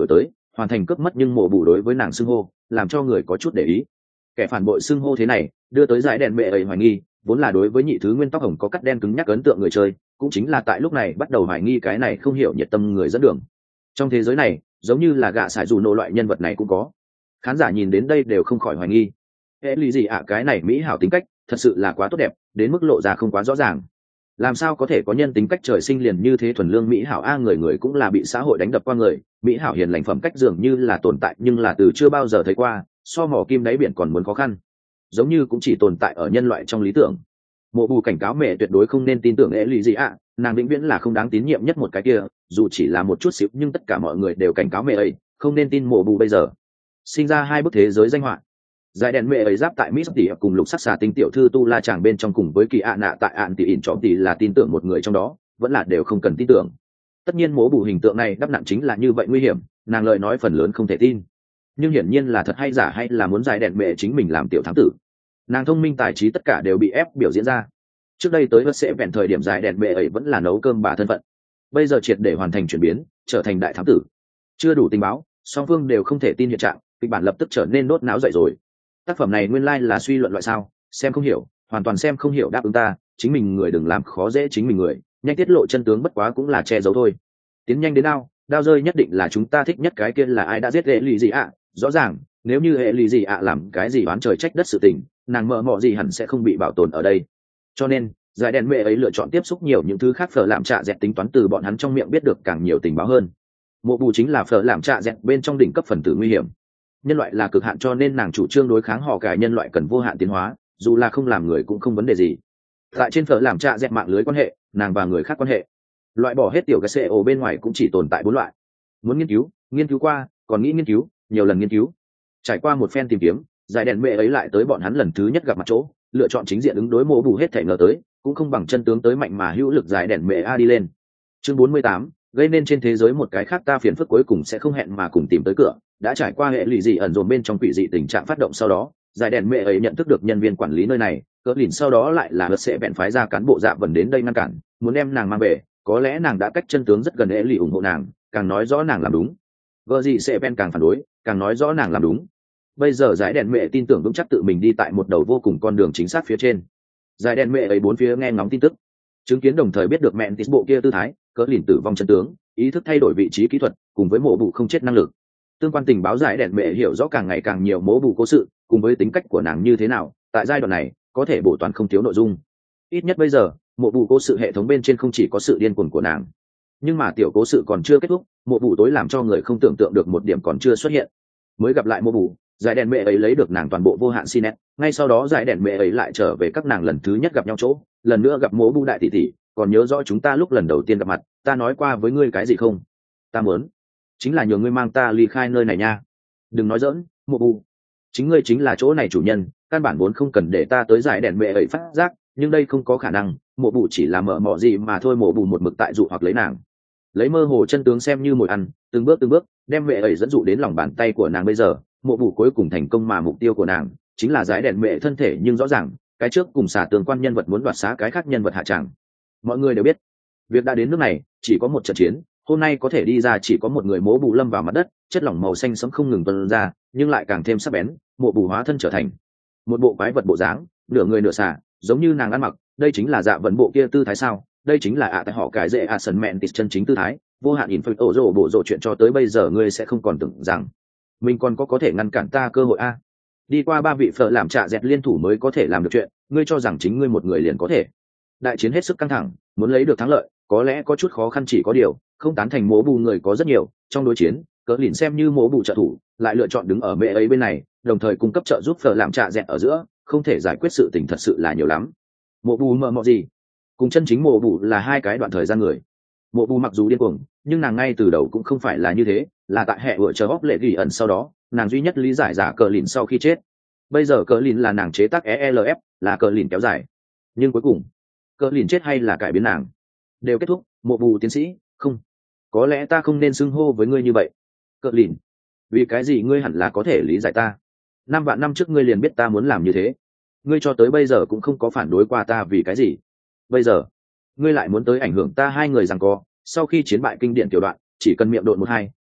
[SPEAKER 1] hoàn thành cướp mất nhưng mộ bù đối với nàng xưng hô làm cho người có chút để ý. Kẻ phản bội xưng hô thế này đưa tới giải đèn mẹ ấy hoài nghi, vốn là đối với nhị thứ nguyên tóc hồng có cắt đen cứng nhắc ấn tượng người chơi, cũng chính là tại lúc này bắt đầu hoài nghi cái này không hiểu nhiệt tâm người dẫn đường. Trong thế giới này giống như là gạ sải dù nổ loại nhân vật này cũng có, khán giả nhìn đến đây đều không khỏi hoài nghi hệ lý gì ạ, cái này mỹ hảo tính cách thật sự là quá tốt đẹp đến mức lộ ra không quá rõ ràng. Làm sao có thể có nhân tính cách trời sinh liền như thế thuần lương mỹ hảo a, người người cũng là bị xã hội đánh đập qua người, mỹ hảo hiền lành phẩm cách dường như là tồn tại nhưng là từ chưa bao giờ thấy qua, so mỏ kim đáy biển còn muốn khó khăn, giống như cũng chỉ tồn tại ở nhân loại trong lý tưởng. Mộ bù cảnh cáo mẹ tuyệt đối không nên tin tưởng hệ lý gì ạ, nàng vĩnh viễn là không đáng tín nhiệm nhất một cái kia, dù chỉ là một chút xíu nhưng tất cả mọi người đều cảnh cáo mẹ ấy không nên tin mộ bù bây giờ. Sinh ra hai bức thế giới danh họa, giải đèn mẹ ấy giáp tại Miss tỷ cùng lục sắc xà tinh tiểu thư tu la chàng bên trong cùng với kỳ ạ nạ tại ạn tỷ ỉn trọm tỷ là tin tưởng một người trong đó, vẫn là đều không cần tin tưởng. Tất nhiên mố bù hình tượng này đắp nặng chính là như vậy nguy hiểm, nàng lời nói phần lớn không thể tin, nhưng hiển nhiên là thật hay giả hay là muốn giải đèn mẹ chính mình làm tiểu thám tử. Nàng thông minh tài trí tất cả đều bị ép biểu diễn ra. Trước đây tới vật sẽ vẹn thời điểm giải đèn mẹ ấy vẫn là nấu cơm bà thân phận, bây giờ triệt để hoàn thành chuyển biến trở thành đại thám tử. Chưa đủ tình báo, song phương đều không thể tin hiện trạng, kịch bản lập tức trở nên đốt náo dậy rồi. Tác phẩm này nguyên lai like là suy luận loại sao, xem không hiểu, hoàn toàn xem không hiểu, đáp ứng ta, chính mình người đừng làm khó dễ chính mình người, nhanh tiết lộ chân tướng bất quá cũng là che giấu thôi. Tiến nhanh đến đao, đao rơi nhất định là chúng ta thích nhất cái kia là ai đã giết hệ lì gì ạ, rõ ràng, nếu như hệ lì gì ạ làm cái gì oán trời trách đất sự tình, nàng mợ mọ gì hẳn sẽ không bị bảo tồn ở đây. Cho nên, giải đèn mẹ ấy lựa chọn tiếp xúc nhiều những thứ khác phở làm trạ dẹt tính toán từ bọn hắn trong miệng biết được càng nhiều tình báo hơn. Mộ bù chính là phở làm trạ dẹt bên trong đỉnh cấp phần tử nguy hiểm. Nhân loại là cực hạn cho nên nàng chủ trương đối kháng họ cải nhân loại cần vô hạn tiến hóa, dù là không làm người cũng không vấn đề gì. Tại trên phở làm trạ dẹt mạng lưới quan hệ, nàng và người khác quan hệ, loại bỏ hết tiểu cái xê ô bên ngoài cũng chỉ tồn tại bốn loại. Muốn nghiên cứu, nghiên cứu qua, còn nghĩ nghiên cứu, nhiều lần nghiên cứu. Trải qua một phen tìm kiếm, giải đèn mẹ ấy lại tới bọn hắn lần thứ nhất gặp mặt chỗ, lựa chọn chính diện ứng đối mộ bù hết thể ngờ tới, cũng không bằng chân tướng tới mạnh mà hữu lực giải đèn mẹ a đi lên. Chương bốn mươi tám, gây nên trên thế giới một cái khác ta phiền phức cuối cùng sẽ không hẹn mà cùng tìm tới cửa. Đã trải qua hệ lụy dị ẩn dồn bên trong quỷ dị tình trạng phát động sau đó, giải đèn mẹ ấy nhận thức được nhân viên quản lý nơi này, cỡ lìn sau đó lại là sẽ bèn phái ra cán bộ dạ vần đến đây ngăn cản, muốn đem nàng mang về. Có lẽ nàng đã cách chân tướng rất gần, hệ lụy ủng hộ nàng, càng nói rõ nàng làm đúng. Vợ gì sẽ bèn càng phản đối, càng nói rõ nàng làm đúng. Bây giờ giải đèn mẹ tin tưởng vững chắc tự mình đi tại một đầu vô cùng con đường chính xác phía trên. Giải đèn mẹ ấy bốn phía nghe ngóng tin tức, chứng kiến đồng thời biết được mẹn tít bộ kia tư thái, cỡ lìn tử vong chân tướng, ý thức thay đổi vị trí kỹ thuật, cùng với mổ bù không chết năng lực. Tương quan tình báo giải đèn mẹ hiểu rõ càng ngày càng nhiều mổ bù cố sự, cùng với tính cách của nàng như thế nào, tại giai đoạn này có thể bổ toàn không thiếu nội dung. Ít nhất bây giờ, mổ bù cố sự hệ thống bên trên không chỉ có sự điên cuồng của nàng, nhưng mà tiểu cố sự còn chưa kết thúc, mổ bù tối làm cho người không tưởng tượng được một điểm còn chưa xuất hiện. Mới gặp lại mổ bù, giải đèn mẹ ấy lấy được nàng toàn bộ vô hạn xin nét, ngay sau đó giải đèn mẹ ấy lại trở về các nàng lần thứ nhất gặp nhau chỗ, lần nữa gặp mổ bù đại tỷ tỷ, còn nhớ rõ chúng ta lúc lần đầu tiên gặp mặt, ta nói qua với ngươi cái gì không? Ta muốn chính là nhờ ngươi mang ta ly khai nơi này nha. Đừng nói giỡn, mộ bù, chính ngươi chính là chỗ này chủ nhân, căn bản vốn không cần để ta tới giải đèn mẹ ấy phát giác, nhưng đây không có khả năng, mộ bù chỉ là mở mỏ gì mà thôi. Mộ bù một mực tại dụ hoặc lấy nàng, lấy mơ hồ chân tướng xem như mồi ăn, từng bước từng bước đem mẹ ấy dẫn dụ đến lòng bàn tay của nàng. Bây giờ mộ bù cuối cùng thành công, mà mục tiêu của nàng chính là giải đèn mẹ thân thể, nhưng rõ ràng cái trước cùng xả tương quan nhân vật muốn đoạt xá cái khác nhân vật hạ tràng. Mọi người đều biết việc đã đến nước này chỉ có một trận chiến, hôm nay có thể đi ra chỉ có một người. Mố bù lâm vào mặt đất, chất lỏng màu xanh sẫm không ngừng tuôn ra, nhưng lại càng thêm sắc bén. Mộ bù hóa thân trở thành một bộ quái vật bộ dáng, nửa người nửa xà, giống như nàng ăn mặc. Đây chính là dạ vận bộ kia tư thái sao? Đây chính là ạ tại họ cải dễ ạ sần mẹn tịt chân chính tư thái. Vô hạn in phật ổ rồ bộ rồ chuyện cho tới bây giờ ngươi sẽ không còn tưởng rằng mình còn có có thể ngăn cản ta cơ hội a. Đi qua ba vị phở làm trạ dẹt liên thủ mới có thể làm được chuyện, ngươi cho rằng chính ngươi một người liền có thể? Đại chiến hết sức căng thẳng, muốn lấy được thắng lợi có lẽ có chút khó khăn, chỉ có điều không tán thành mố bù người có rất nhiều. Trong đối chiến, cỡ lìn xem như mố bù trợ thủ, lại lựa chọn đứng ở mẹ ấy bên này, đồng thời cung cấp trợ giúp phở làm trạ dẹt ở giữa, không thể giải quyết sự tình thật sự là nhiều lắm. Mộ bù mờ mọ gì cùng chân chính mộ bù là hai cái đoạn thời gian người. Mộ bù mặc dù điên cuồng, nhưng nàng ngay từ đầu cũng không phải là như thế, là tại hệ vợ chờ hóp lệ ghi ẩn sau đó, nàng duy nhất lý giải giả cờ lìn sau khi chết. Bây giờ cờ lìn là nàng chế tác e lờ ép, là cờ lìn kéo dài, nhưng cuối cùng cờ lìn chết hay là cải biến nàng đều kết thúc. Mộ bù tiến sĩ, không, có lẽ ta không nên xưng hô với ngươi như vậy. Cờ lìn, vì cái gì ngươi hẳn là có thể lý giải ta. Năm vạn năm trước ngươi liền biết ta muốn làm như thế, ngươi cho tới bây giờ cũng không có phản đối qua ta, vì cái gì bây giờ ngươi lại muốn tới ảnh hưởng ta hai người giằng co? Sau khi chiến bại kinh điển tiểu đoạn, chỉ cần miệng độn một hai,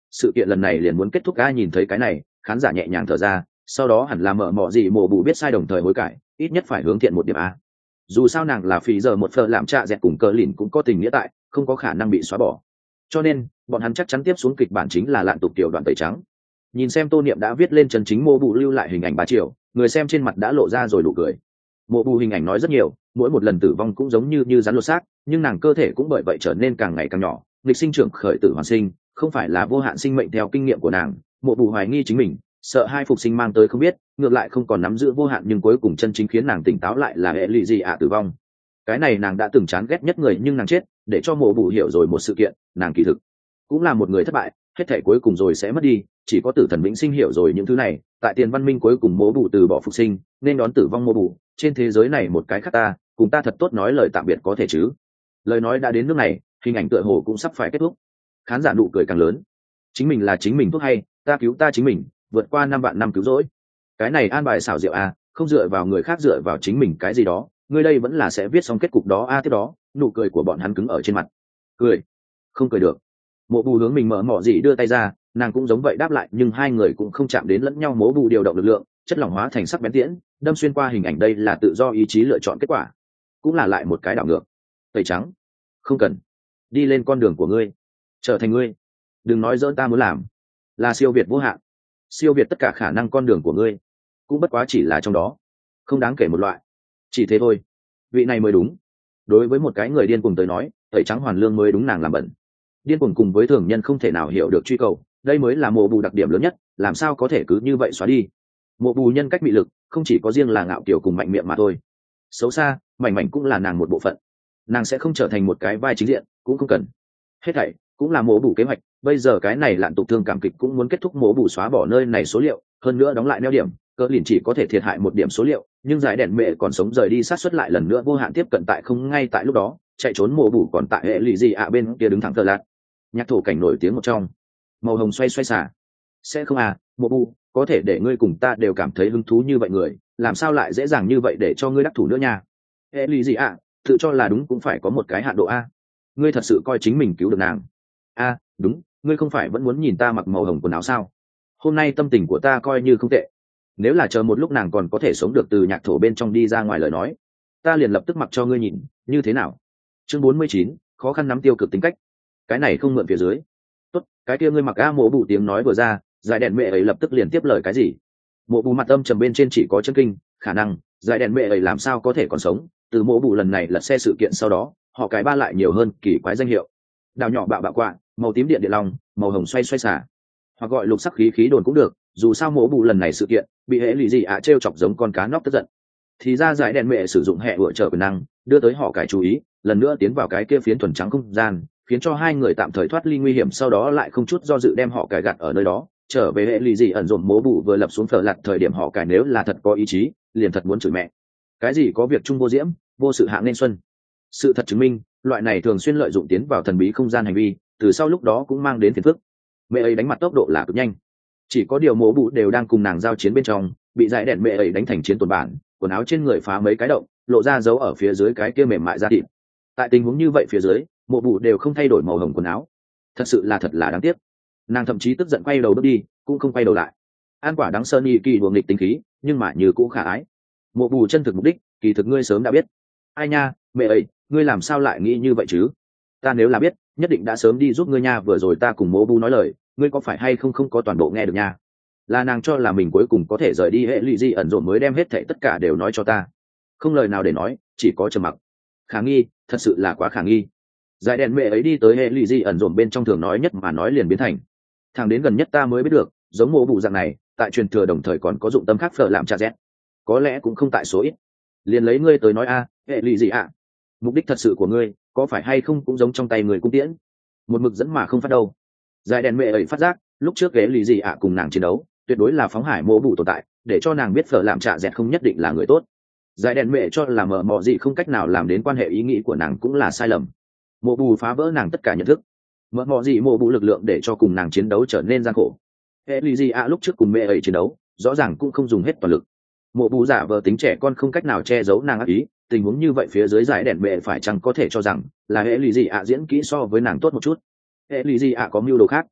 [SPEAKER 1] sự kiện lần này liền muốn kết thúc. Ai nhìn thấy cái này, khán giả nhẹ nhàng thở ra, sau đó hẳn là mở mọ gì mộ bụ biết sai đồng thời hối cải, ít nhất phải hướng thiện một điểm a. Dù sao nàng là phí giờ một phở làm trạ dẹt cùng cờ lìn cũng có tình nghĩa tại, không có khả năng bị xóa bỏ, cho nên bọn hắn chắc chắn tiếp xuống kịch bản chính là lạn tục tiểu đoạn tẩy trắng. Nhìn xem Tô Niệm đã viết lên chân chính mộ bụ lưu lại hình ảnh ba triệu, người xem trên mặt đã lộ ra rồi đủ cười. Mộ bụ hình ảnh nói rất nhiều, mỗi một lần tử vong cũng giống như như rắn lột xác, nhưng nàng cơ thể cũng bởi vậy trở nên càng ngày càng nhỏ, nghịch sinh trưởng khởi tử hoàn sinh, không phải là vô hạn sinh mệnh theo kinh nghiệm của nàng. Mộ bụ hoài nghi chính mình, sợ hai phục sinh mang tới không biết, ngược lại không còn nắm giữ vô hạn, nhưng cuối cùng chân chính khiến nàng tỉnh táo lại là hệ lụy gì ạ tử vong. Cái này nàng đã từng chán ghét nhất người, nhưng nàng chết để cho mộ bụ hiểu rồi một sự kiện, nàng kỳ thực cũng là một người thất bại, hết thể cuối cùng rồi sẽ mất đi, chỉ có tử thần vĩnh sinh hiểu rồi những thứ này. Tại tiền văn minh cuối cùng mộ bụ từ bỏ phục sinh, nên đón tử vong mộ bụ, trên thế giới này một cái khác ta, cùng ta thật tốt nói lời tạm biệt có thể chứ. Lời nói đã đến nước này, hình ảnh tựa hồ cũng sắp phải kết thúc. Khán giả nụ cười càng lớn. Chính mình là chính mình thuốc hay, ta cứu ta chính mình, vượt qua năm vạn năm cứu rỗi. Cái này an bài xảo diệu à, không dựa vào người khác, dựa vào chính mình cái gì đó, ngươi đây vẫn là sẽ viết xong kết cục đó a. À, tiếp đó nụ cười của bọn hắn cứng ở trên mặt. Cười không cười được. Mộ bù hướng mình mở mỏ gì đưa tay ra, nàng cũng giống vậy đáp lại, nhưng hai người cũng không chạm đến lẫn nhau. Mộ bù điều động lực lượng, chất lỏng hóa thành sắc bén tiễn, đâm xuyên qua hình ảnh. Đây là tự do ý chí lựa chọn kết quả, cũng là lại một cái đảo ngược. Tẩy trắng không cần, đi lên con đường của ngươi, trở thành ngươi. Đừng nói dỡn, ta muốn làm là siêu việt vô hạn, siêu việt tất cả khả năng. Con đường của ngươi cũng bất quá chỉ là trong đó không đáng kể một loại, chỉ thế thôi. Vị này mới đúng. Đối với một cái người điên cuồng tới nói, tẩy trắng hoàn lương mới đúng. Nàng làm bẩn điên cuồng cùng với thường nhân không thể nào hiểu được truy cầu, đây mới là mộ bù đặc điểm lớn nhất. Làm sao có thể cứ như vậy xóa đi? Mộ bù nhân cách mị lực không chỉ có riêng là ngạo kiểu cùng mạnh miệng mà thôi, xấu xa mảnh mảnh cũng là nàng một bộ phận. Nàng sẽ không trở thành một cái vai chính diện, cũng không cần. Hết thảy cũng là mộ bù kế hoạch. Bây giờ cái này lạn tục thương cảm kịch cũng muốn kết thúc. Mộ bù xóa bỏ nơi này số liệu, hơn nữa đóng lại neo điểm, cỡ lìn chỉ có thể thiệt hại một điểm số liệu, nhưng giải đèn mẹ còn sống rời đi, sát xuất lại lần nữa vô hạn tiếp cận. Tại không ngay tại lúc đó chạy trốn mộ bù còn tại hệ lụy gì ạ bên kia đứng thẳng thờ lạc. Nhạc thổ cảnh nổi tiếng một trong, màu hồng xoay xoay xả. Sẽ không à, mộ bù, có thể để ngươi cùng ta đều cảm thấy hứng thú như vậy người, làm sao lại dễ dàng như vậy để cho ngươi đắc thủ nữa nha? Hệ lụy gì ạ, tự cho là đúng cũng phải có một cái hạn độ a. Ngươi thật sự coi chính mình cứu được nàng? A, đúng, ngươi không phải vẫn muốn nhìn ta mặc màu hồng quần áo sao? Hôm nay tâm tình của ta coi như không tệ, nếu là chờ một lúc nàng còn có thể sống được từ nhạc thổ bên trong đi ra ngoài lời nói, ta liền lập tức mặc cho ngươi nhìn, như thế nào? Chương bốn mươi chín, khó khăn nắm tiêu cực tính cách. Cái này không mượn phía dưới. Tốt, cái kia ngươi mặc a. Mộ bù tiếng nói vừa ra, giải đèn mẹ ấy lập tức liền tiếp lời cái gì. Mộ bù mặt âm trầm bên trên chỉ có chân kinh, khả năng giải đèn mẹ ấy làm sao có thể còn sống. Từ mộ bù lần này lật xe sự kiện sau đó, họ cái ba lại nhiều hơn kỳ quái danh hiệu. Đào nhỏ bạo bạo quạ, màu tím điện điện long, màu hồng xoay xoay xả, hoặc gọi lục sắc khí khí đồn cũng được. Dù sao mộ bù lần này sự kiện bị hệ lụy gì ạ trêu chọc giống con cá nóc tức giận, thì ra giải đèn mẹ sử dụng hệ ủa trợ quyền năng đưa tới họ cải chú ý, lần nữa tiến vào cái kia phiến thuần trắng không gian, khiến cho hai người tạm thời thoát ly nguy hiểm. Sau đó lại không chút do dự đem họ cải gạt ở nơi đó, trở về hệ lụy gì ẩn dồn. Mố bù vừa lập xuống phở lặt thời điểm họ cải nếu là thật có ý chí, liền thật muốn chửi mẹ. Cái gì có việc chung vô diễm, vô sự hạng nên xuân. Sự thật chứng minh, loại này thường xuyên lợi dụng tiến vào thần bí không gian hành vi, từ sau lúc đó cũng mang đến phiền phức. Mẹ ấy đánh mặt tốc độ là cực nhanh, chỉ có điều mố bù đều đang cùng nàng giao chiến bên trong, bị dải đèn mẹ ấy đánh thành chiến tồn bản, quần áo trên người phá mấy cái động, lộ ra dấu ở phía dưới cái kia mềm mại da thịt. Tại tình huống như vậy phía dưới, mộ bù đều không thay đổi màu hồng quần áo, thật sự là thật là đáng tiếc. Nàng thậm chí tức giận quay đầu bước đi, cũng không quay đầu lại. An quả đắng sơn y kỳ đùa nghịch tính khí, nhưng mà như cũng khả ái. Mộ bù chân thực mục đích, kỳ thực ngươi sớm đã biết. Ai nha, mẹ ấy, ngươi làm sao lại nghĩ như vậy chứ? Ta nếu là biết, nhất định đã sớm đi giúp ngươi nha. Vừa rồi ta cùng mộ bù nói lời, ngươi có phải hay không không có toàn bộ nghe được nha? Là nàng cho là mình cuối cùng có thể rời đi hệ lụy gì ẩn dồn mới đem hết thảy tất cả đều nói cho ta, không lời nào để nói, chỉ có trầm mặc. Khả nghi, thật sự là quá khả nghi. Giải đèn mẹ ấy đi tới hệ lụy gì ẩn dồn bên trong, thường nói nhất mà nói liền biến thành thằng đến gần nhất ta mới biết được, giống mộ bù dạng này tại truyền thừa đồng thời còn có dụng tâm khác phở làm cha rét, có lẽ cũng không tại số ít. Liền lấy ngươi tới nói a, hệ lụy gì ạ, mục đích thật sự của ngươi có phải hay không cũng giống trong tay người cung tiễn, một mực dẫn mà không phát đâu. Giải đèn mẹ ấy phát giác lúc trước hệ lụy gì ạ cùng nàng chiến đấu tuyệt đối là phóng hải mộ bù tồn tại, để cho nàng biết phở làm trạ dẹt không nhất định là người tốt. Giải đèn mẹ cho là mờ mọ gì không cách nào làm đến quan hệ ý nghĩ của nàng cũng là sai lầm. Mộ bù phá vỡ nàng tất cả nhận thức, mờ mọ gì mộ bù lực lượng để cho cùng nàng chiến đấu trở nên gian khổ. Hệ lụy gì ạ lúc trước cùng mẹ ấy chiến đấu rõ ràng cũng không dùng hết toàn lực. Mộ bù giả vờ tính trẻ con không cách nào che giấu nàng ác ý. Tình huống như vậy phía dưới giải đèn mẹ phải chăng có thể cho rằng là hệ lụy gì ạ diễn kỹ so với nàng tốt một chút. Hệ lụy gì ạ có mưu đồ khác.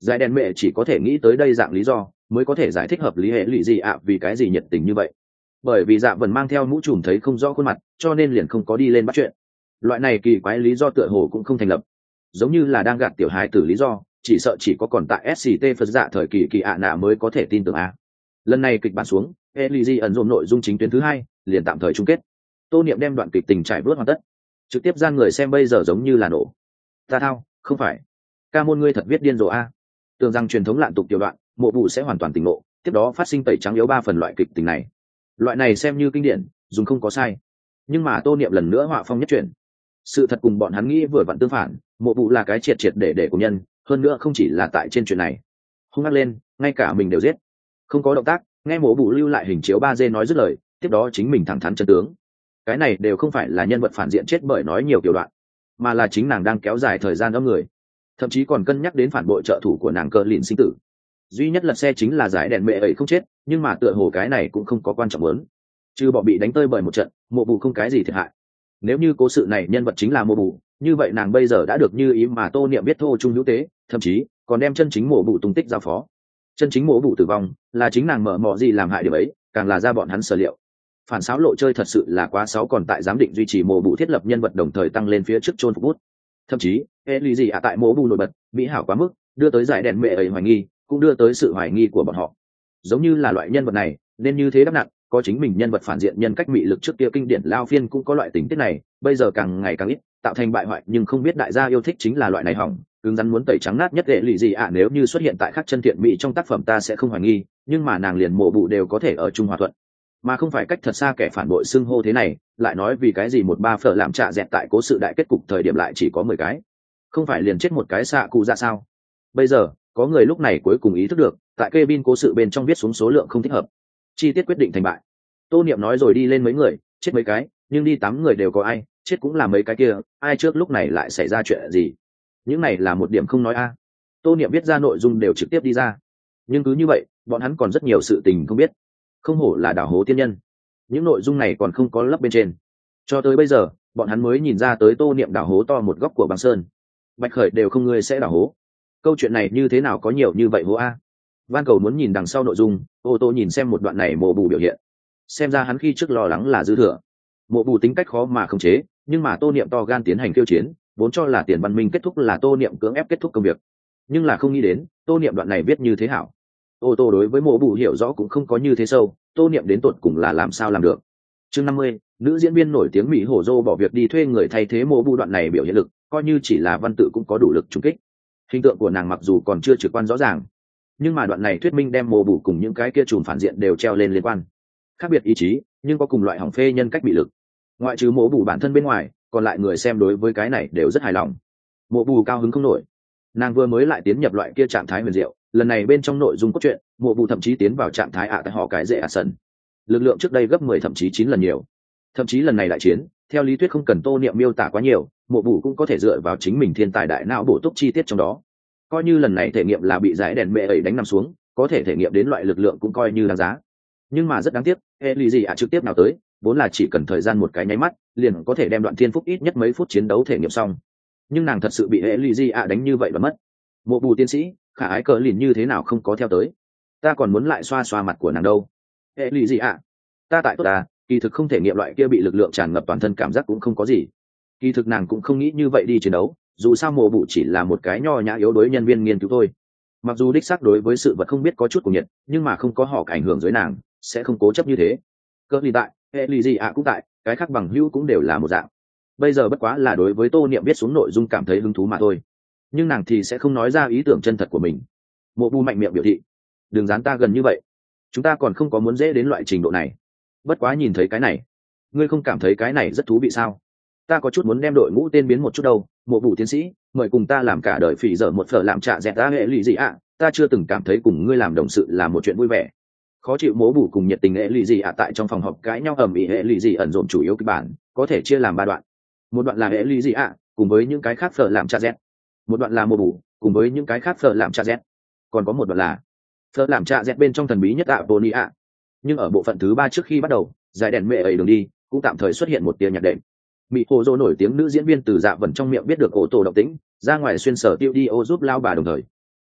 [SPEAKER 1] giải đèn mẹ chỉ có thể nghĩ tới đây dạng lý do mới có thể giải thích hợp lý hệ lụy gì ạ vì cái gì nhiệt tình như vậy. Bởi vì dạ vần mang theo mũ trùm thấy không rõ khuôn mặt cho nên liền không có đi lên bắt chuyện. Loại này kỳ quái lý do tựa hồ cũng không thành lập, giống như là đang gạt tiểu hài tử lý do, chỉ sợ chỉ có còn tại ét xê tê phật dạ thời kỳ kỳ ạ nạ mới có thể tin tưởng a. Lần này kịch bản xuống, Ellie ẩn dồn nội dung chính tuyến thứ hai liền tạm thời chung kết. Tô Niệm đem đoạn kịch tình trải bớt hoàn tất, trực tiếp gian người xem bây giờ giống như là nổ. Ta thao, không phải, ca môn ngươi thật viết điên rồ a. Tưởng rằng truyền thống lạn tục tiểu đoạn, mộ vụ sẽ hoàn toàn tỉnh ngộ, tiếp đó phát sinh tẩy trắng yếu ba phần loại kịch tình này. Loại này xem như kinh điển, dùng không có sai. Nhưng mà Tô Niệm lần nữa họa phong nhất chuyển. Sự thật cùng bọn hắn nghĩ vừa vặn tương phản, mộ vụ là cái triệt triệt để để của nhân, hơn nữa không chỉ là tại trên chuyện này. Hung ác lên, ngay cả mình đều giết. Không có động tác, nghe mộ vụ lưu lại hình chiếu ba D nói dứt lời, tiếp đó chính mình thẳng thắn chân tướng. Cái này đều không phải là nhân vật phản diện chết bởi nói nhiều kiểu đoạn, mà là chính nàng đang kéo dài thời gian âm người, thậm chí còn cân nhắc đến phản bội trợ thủ của nàng cờ lìn sinh tử. Duy nhất lật xe chính là giải đèn mẹ ấy không chết, nhưng mà tựa hồ cái này cũng không có quan trọng lớn, chứ bỏ bị đánh tơi bởi một trận, mộ vụ không cái gì thiệt hại. Nếu như cố sự này nhân vật chính là mộ vụ, như vậy nàng bây giờ đã được như ý mà Tô Niệm biết thô trung hữu tế, thậm chí còn đem chân chính mộ vụ tung tích giao phó. Chân chính mộ vụ tử vong là chính nàng mở mò gì làm hại điểm ấy, càng là ra bọn hắn sở liệu. Phản xáo lộ chơi thật sự là quá xấu, còn tại giám định duy trì mộ vụ thiết lập nhân vật đồng thời tăng lên phía trước chôn phục bút. Thậm chí Ellie gì à tại mộ vụ nổi bật mỹ hảo quá mức, đưa tới giải đèn mẹ ấy hoài nghi, cũng đưa tới sự hoài nghi của bọn họ. Giống như là loại nhân vật này nên như thế đắp nặng, có chính mình nhân vật phản diện nhân cách mị lực trước kia kinh điển lao phiên cũng có loại tình tiết này, bây giờ càng ngày càng ít, tạo thành bại hoại, nhưng không biết đại gia yêu thích chính là loại này hỏng, cứng rắn muốn tẩy trắng nát nhất lệ lụy gì ạ. Nếu như xuất hiện tại khắc chân thiện mỹ trong tác phẩm ta sẽ không hoài nghi, nhưng mà nàng liền mộ vụ đều có thể ở chung hòa thuận, mà không phải cách thật xa kẻ phản bội xưng hô thế này. Lại nói vì cái gì một ba phở làm trạ dẹt tại cố sự đại kết cục thời điểm lại chỉ có mười cái, không phải liền chết một cái xạ cụ ra sao? Bây giờ có người lúc này cuối cùng ý thức được, tại Kevin cố sự bên trong viết xuống số lượng không thích hợp, chi tiết quyết định thành bại. Tô Niệm nói rồi đi lên mấy người, chết mấy cái, nhưng đi tám người đều có ai, chết cũng là mấy cái kia, ai trước lúc này lại xảy ra chuyện gì? Những này là một điểm không nói a. À. Tô Niệm viết ra nội dung đều trực tiếp đi ra, nhưng cứ như vậy, bọn hắn còn rất nhiều sự tình không biết. Không hổ là đảo hố tiên nhân, những nội dung này còn không có lấp bên trên. Cho tới bây giờ, bọn hắn mới nhìn ra tới Tô Niệm đảo hố to một góc của băng sơn. Bạch Khởi đều không ngươi sẽ đảo hố. Câu chuyện này như thế nào có nhiều như vậy hố a? Van Cầu muốn nhìn đằng sau nội dung, ô tô nhìn xem một đoạn này mộ bù biểu hiện. Xem ra hắn khi trước lo lắng là dư thừa. Mộ bù tính cách khó mà khống chế, nhưng mà Tô Niệm to gan tiến hành khiêu chiến, vốn cho là tiền văn minh kết thúc là Tô Niệm cưỡng ép kết thúc công việc, nhưng là không nghĩ đến Tô Niệm đoạn này viết như thế hảo. Ô tô đối với mộ bù hiểu rõ cũng không có như thế sâu, Tô Niệm đến tột cùng là làm sao làm được. Chương năm mươi, nữ diễn viên nổi tiếng Mỹ Hổ Dô bỏ việc đi thuê người thay thế mộ bù, đoạn này biểu hiện lực coi như chỉ là văn tự cũng có đủ lực trùng kích. Hình tượng của nàng mặc dù còn chưa trực quan rõ ràng, nhưng mà đoạn này thuyết minh đem mộ bù cùng những cái kia trùm phản diện đều treo lên liên quan. Khác biệt ý chí, nhưng có cùng loại hỏng phê nhân cách bị lực. Ngoại trừ mộ bù bản thân bên ngoài, còn lại người xem đối với cái này đều rất hài lòng. Mộ bù cao hứng không nổi, nàng vừa mới lại tiến nhập loại kia trạng thái huyền diệu, lần này bên trong nội dung cốt truyện, mộ bù thậm chí tiến vào trạng thái ạ tại họ cái dễ ạ sần, lực lượng trước đây gấp mười thậm chí chín lần nhiều. Thậm chí lần này đại chiến, theo lý thuyết không cần Tô Niệm miêu tả quá nhiều, mộ bù cũng có thể dựa vào chính mình thiên tài đại não bổ túc chi tiết trong đó. Coi như lần này thể nghiệm là bị giải đèn mẹ ấy đánh nằm xuống, có thể thể nghiệm đến loại lực lượng cũng coi như đáng giá. Nhưng mà rất đáng tiếc, Ellie gì ạ trực tiếp nào tới, vốn là chỉ cần thời gian một cái nháy mắt, liền có thể đem đoạn thiên phúc ít nhất mấy phút chiến đấu thể nghiệm xong. Nhưng nàng thật sự bị Ellie gì ạ đánh như vậy và mất. Mộ bù tiến sĩ, khả ái cờ lìn như thế nào không có theo tới, ta còn muốn lại xoa xoa mặt của nàng đâu. Ellie gì ạ, ta tại tốt ta, kỳ thực không thể nghiệm loại kia bị lực lượng tràn ngập toàn thân cảm giác cũng không có gì. Kỳ thực nàng cũng không nghĩ như vậy đi chiến đấu, dù sao mộ bù chỉ là một cái nho nhã yếu đuối nhân viên nghiên cứu thôi. Mặc dù đích xác đối với sự vật không biết có chút của nhiệt, nhưng mà không có họ ảnh hưởng dưới nàng, sẽ không cố chấp như thế. Cỡ lì tại, Ellie gì ạ cũng tại, cái khác bằng hữu cũng đều là một dạng. Bây giờ bất quá là đối với Tô Niệm viết xuống nội dung cảm thấy hứng thú mà thôi, nhưng nàng thì sẽ không nói ra ý tưởng chân thật của mình. Mộ bù mạnh miệng biểu thị, đừng dán ta gần như vậy, chúng ta còn không có muốn dễ đến loại trình độ này. Bất quá nhìn thấy cái này, ngươi không cảm thấy cái này rất thú vị sao? Ta có chút muốn đem đội ngũ tên biến một chút đâu. Mộ bù tiến sĩ, mời cùng ta làm cả đời phỉ dở một phở làm trả dẹt ta hệ lụy gì ạ, ta chưa từng cảm thấy cùng ngươi làm đồng sự là một chuyện vui vẻ. Khó chịu mố bù cùng nhiệt tình hệ lụy gì ạ tại trong phòng họp cãi nhau ầm ĩ. Hệ lụy gì ẩn dồn chủ yếu kịch bản có thể chia làm ba đoạn, một đoạn là hệ lụy gì ạ cùng với những cái khác phở làm trả dẹt, một đoạn là mộ bù cùng với những cái khác phở làm trả dẹt, còn có một đoạn là phở làm trả dẹt bên trong thần bí nhất ạ boni ạ. Nhưng ở bộ phận thứ ba trước khi bắt đầu giải đèn mẹ ấy đường đi, cũng tạm thời xuất hiện một tia nhạc đệm. Mỹ Hồ Dô nổi tiếng nữ diễn viên từ Dạ Vần trong miệng biết được ổ tổ động tĩnh, ra ngoài xuyên sở tiêu đi ô giúp lao bà đồng thời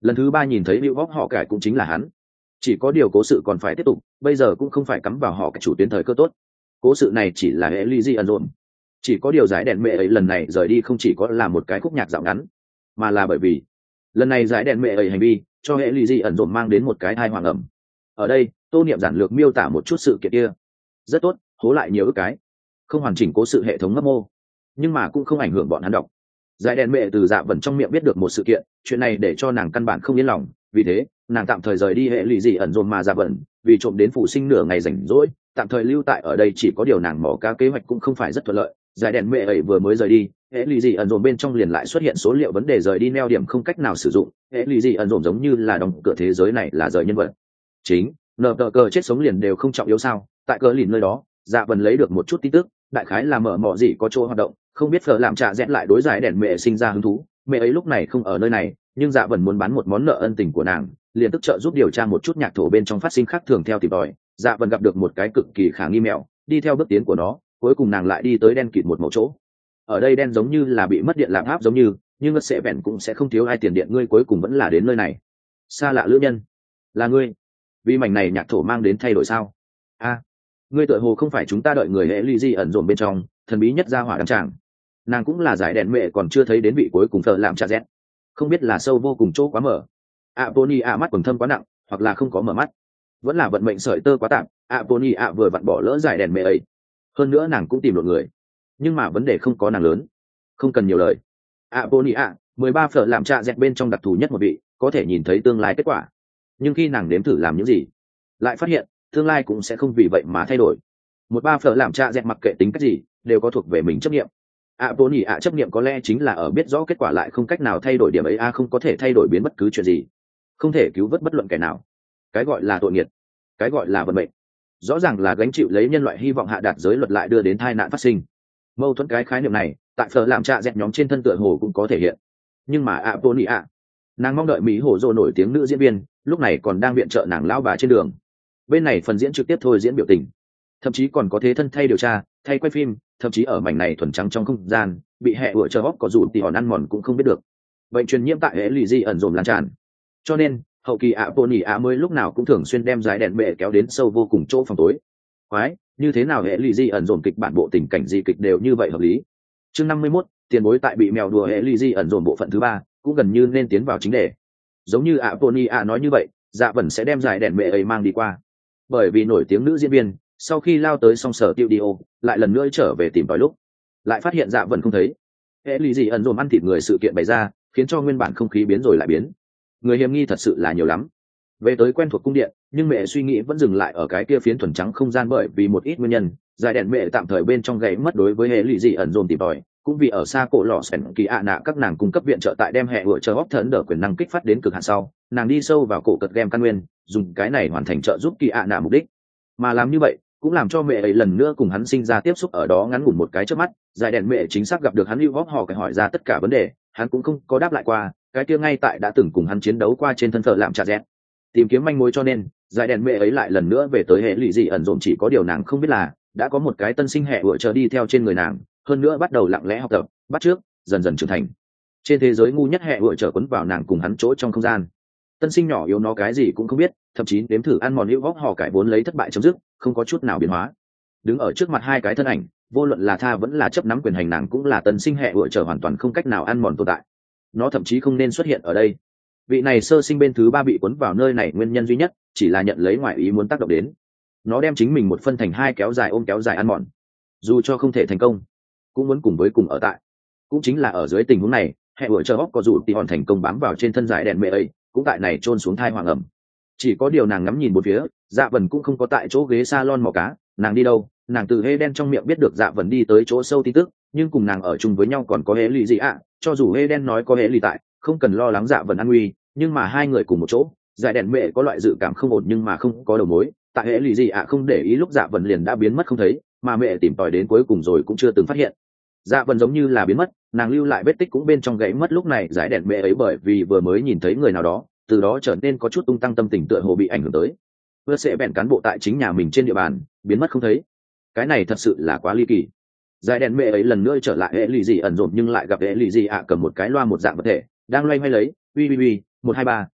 [SPEAKER 1] lần thứ ba nhìn thấy hữu bóc họ cải cũng chính là hắn. Chỉ có điều cố sự còn phải tiếp tục, bây giờ cũng không phải cắm vào họ cái chủ tuyến thời cơ tốt. Cố sự này chỉ là Elysian Zone. Chỉ có điều giải đèn mẹ ấy lần này rời đi không chỉ có là một cái khúc nhạc dạo ngắn, mà là bởi vì lần này giải đèn mẹ ấy hành vi cho Elysian Zone mang đến một cái thai hoàng ẩm. Ở đây Tô Niệm giản lược miêu tả một chút sự kiện kia. Rất tốt, hố lại nhiều ức cái, không hoàn chỉnh cố sự hệ thống ngấp mô, nhưng mà cũng không ảnh hưởng bọn hắn đọc. Giải đèn mẹ từ Dạ Vần trong miệng biết được một sự kiện, chuyện này để cho nàng căn bản không yên lòng, vì thế nàng tạm thời rời đi hệ lụy gì ẩn dồn mà Dạ Vần vì trộm đến phủ sinh nửa ngày rảnh rỗi, tạm thời lưu tại ở đây. Chỉ có điều nàng mỏ cá kế hoạch cũng không phải rất thuận lợi. Giải đèn mẹ ấy vừa mới rời đi, hệ lụy gì ẩn dồn bên trong liền lại xuất hiện số liệu vấn đề rời đi neo điểm không cách nào sử dụng. Hệ lụy gì ẩn dồn giống như là đóng cửa thế giới này là rời nhân vật chính, nợ tờ cờ chết sống liền đều không trọng yếu sao? Tại cờ lìn nơi đó, Dạ Vần lấy được một chút tin tức, đại khái là mở mỏ gì có chỗ hoạt động, không biết phở làm trả rẽn lại đối giải đèn mẹ sinh ra hứng thú. Mẹ ấy lúc này không ở nơi này, nhưng Dạ Vần muốn bán một món nợ ân tình của nàng, liền tức trợ giúp điều tra một chút nhạc thổ bên trong phát sinh khác thường theo tìm tòi. Dạ Vần gặp được một cái cực kỳ khả nghi mèo, đi theo bước tiến của nó, cuối cùng nàng lại đi tới đen kịt một màu chỗ. Ở đây đen giống như là bị mất điện làm áp giống như, nhưng ngất sẽ vẹn cũng sẽ không thiếu ai tiền điện. Ngươi cuối cùng vẫn là đến nơi này. Xa lạ lữ nhân, là ngươi? Vì mảnh này nhạc thổ mang đến thay đổi sao? A, ngươi tựa hồ không phải chúng ta đợi người hệ ly di ẩn dồn bên trong thần bí nhất gia hỏa đăng tràng. Nàng cũng là giải đèn mẹ còn chưa thấy đến vị cuối cùng thợ làm cha rét, không biết là sâu vô cùng chỗ quá mở, Aponi ạ mắt quần thâm quá nặng, hoặc là không có mở mắt, vẫn là vận mệnh sợi tơ quá tạm. Aponi ạ vừa vặn bỏ lỡ giải đèn mẹ ấy, hơn nữa nàng cũng tìm được người, nhưng mà vấn đề không có nàng lớn. Không cần nhiều lời, Aponi ạ mười ba phở làm cha rét bên trong đặc thù nhất một vị, có thể nhìn thấy tương lai kết quả, nhưng khi nàng nếm thử làm những gì, lại phát hiện tương lai cũng sẽ không vì vậy mà thay đổi. Một ba phở làm cha dẹt mặc kệ tính cách gì đều có thuộc về mình chấp nghiệm. ạ vô nhỉ ạ chấp nghiệm có lẽ chính là ở biết rõ kết quả lại không cách nào thay đổi điểm ấy. A không có thể thay đổi biến bất cứ chuyện gì, không thể cứu vớt bất luận kẻ nào. Cái gọi là tội nghiệt, cái gọi là vận mệnh, rõ ràng là gánh chịu lấy nhân loại hy vọng hạ đạt giới luật lại đưa đến tai nạn phát sinh. Mâu thuẫn cái khái niệm này tại phở làm cha dẹt nhóm trên thân tựa hồ cũng có thể hiện, nhưng mà ạ vô nhỉ ạ, nàng mong đợi mỹ hổ rồ nổi tiếng nữ diễn viên lúc này còn đang viện trợ nàng lão bà trên đường. Bên này phần diễn trực tiếp thôi diễn biểu tình, thậm chí còn có thế thân thay điều tra, thay quay phim, thậm chí ở mảnh này thuần trắng trong không gian bị hệ ủa chờ hóc có dù thì hòn ăn mòn cũng không biết được. Bệnh truyền nhiễm tại hệ lụy di ẩn dồn lan tràn, cho nên hậu kỳ ạ bồn ỉ ạ mới lúc nào cũng thường xuyên đem giải đèn bệ kéo đến sâu vô cùng chỗ phòng tối. Quái, như thế nào hệ lụy di ẩn dồn kịch bản bộ tình cảnh di kịch đều như vậy hợp lý. Chương năm mươi mốt, tiền bối tại bị mèo đùa hệ lụy di ẩn dồn bộ phận thứ ba cũng gần như nên tiến vào chính đề. Giống như ạ bồn ỉ ạ nói như vậy, Dạ Vần sẽ đem giải đèn bệ ấy mang đi qua, bởi vì nổi tiếng nữ diễn viên sau khi lao tới song sở tiêu đi ô lại lần nữa trở về tìm tòi lúc lại phát hiện Dạ Vần không thấy. Hệ lụy gì ẩn dồn ăn thịt người sự kiện bày ra khiến cho nguyên bản không khí biến rồi lại biến, người hiểm nghi thật sự là nhiều lắm. Về tới quen thuộc cung điện, nhưng mẹ suy nghĩ vẫn dừng lại ở cái kia phiến thuần trắng không gian, bởi vì một ít nguyên nhân giải đèn mẹ tạm thời bên trong gãy mất đối với hệ lụy gì ẩn dồn tìm tòi, cũng vì ở xa cổ lò sèn kỳ ạ nạ các nàng cung cấp viện trợ tại đem hệ ủa chờ hóc thần đỡ quyền năng kích phát đến cực hạn sau, nàng đi sâu vào cổ cật game căn nguyên, dùng cái này hoàn thành trợ giúp kỳ ạ nạ mục đích. Mà làm như vậy cũng làm cho mẹ ấy lần nữa cùng hắn sinh ra tiếp xúc, ở đó ngắn ngủn một cái trước mắt, giải đèn mẹ chính xác gặp được hắn lưu góp họ cái hỏi ra tất cả vấn đề, hắn cũng không có đáp lại qua, cái kia ngay tại đã từng cùng hắn chiến đấu qua trên thân thợ làm trà rét tìm kiếm manh mối, cho nên giải đèn mẹ ấy lại lần nữa về tới hệ lụy gì ẩn dồn. Chỉ có điều nàng không biết là đã có một cái tân sinh hệ ủa chờ đi theo trên người nàng, hơn nữa bắt đầu lặng lẽ học tập bắt trước, dần dần trưởng thành. Trên thế giới ngu nhất hệ ủa chờ quấn vào nàng cùng hắn chỗ trong không gian. Tân sinh nhỏ yếu nó cái gì cũng không biết, thậm chí đếm thử ăn mòn hữu góc họ cải vốn lấy thất bại chấm dứt, không có chút nào biến hóa. Đứng ở trước mặt hai cái thân ảnh, vô luận là tha vẫn là chấp nắm quyền hành, nàng cũng là tân sinh hệ ủa chờ hoàn toàn không cách nào ăn mòn tồn tại. Nó thậm chí không nên xuất hiện ở đây. Vị này sơ sinh bên thứ ba bị cuốn vào nơi này nguyên nhân duy nhất chỉ là nhận lấy ngoại ý muốn tác động đến. Nó đem chính mình một phân thành hai kéo dài ôm kéo dài ăn mòn, dù cho không thể thành công cũng muốn cùng với cùng ở tại. Cũng chính là ở dưới tình huống này, hệ ủa chờ hóc có dù thì hòn thành công bám vào trên thân giải đèn mẹ ấy, cũng tại này trôn xuống thai hoàng ẩm. Chỉ có điều nàng ngắm nhìn một phía, Dạ Vần cũng không có tại chỗ ghế salon mò cá. Nàng đi đâu, nàng từ hê đen trong miệng biết được Dạ Vần đi tới chỗ sâu tin tức, nhưng cùng nàng ở chung với nhau còn có hễ lì gì ạ. À, cho dù hê đen nói có hễ lì tại, không cần lo lắng Dạ Vần an nguy, nhưng mà hai người cùng một chỗ, giải đèn mẹ có loại dự cảm không ổn nhưng mà không có đầu mối. Tại hễ lì gì ạ à không để ý lúc Dạ Vần liền đã biến mất không thấy, mà mẹ tìm tòi đến cuối cùng rồi cũng chưa từng phát hiện. Dạ Vần giống như là biến mất, nàng lưu lại vết tích cũng bên trong gãy mất. Lúc này giải đèn mẹ ấy bởi vì vừa mới nhìn thấy người nào đó, từ đó trở nên có chút tung tăng, tâm tình tựa hồ bị ảnh hưởng tới. Vừa sẽ bèn cán bộ tại chính nhà mình trên địa bàn biến mất không thấy, cái này thật sự là quá ly kỳ. Giải đèn mẹ ấy lần nữa trở lại hệ lụy gì ẩn dồn, nhưng lại gặp hệ lụy gì ạ cầm một cái loa một dạng vật thể đang loay hoay lấy uy uy uy một hai ba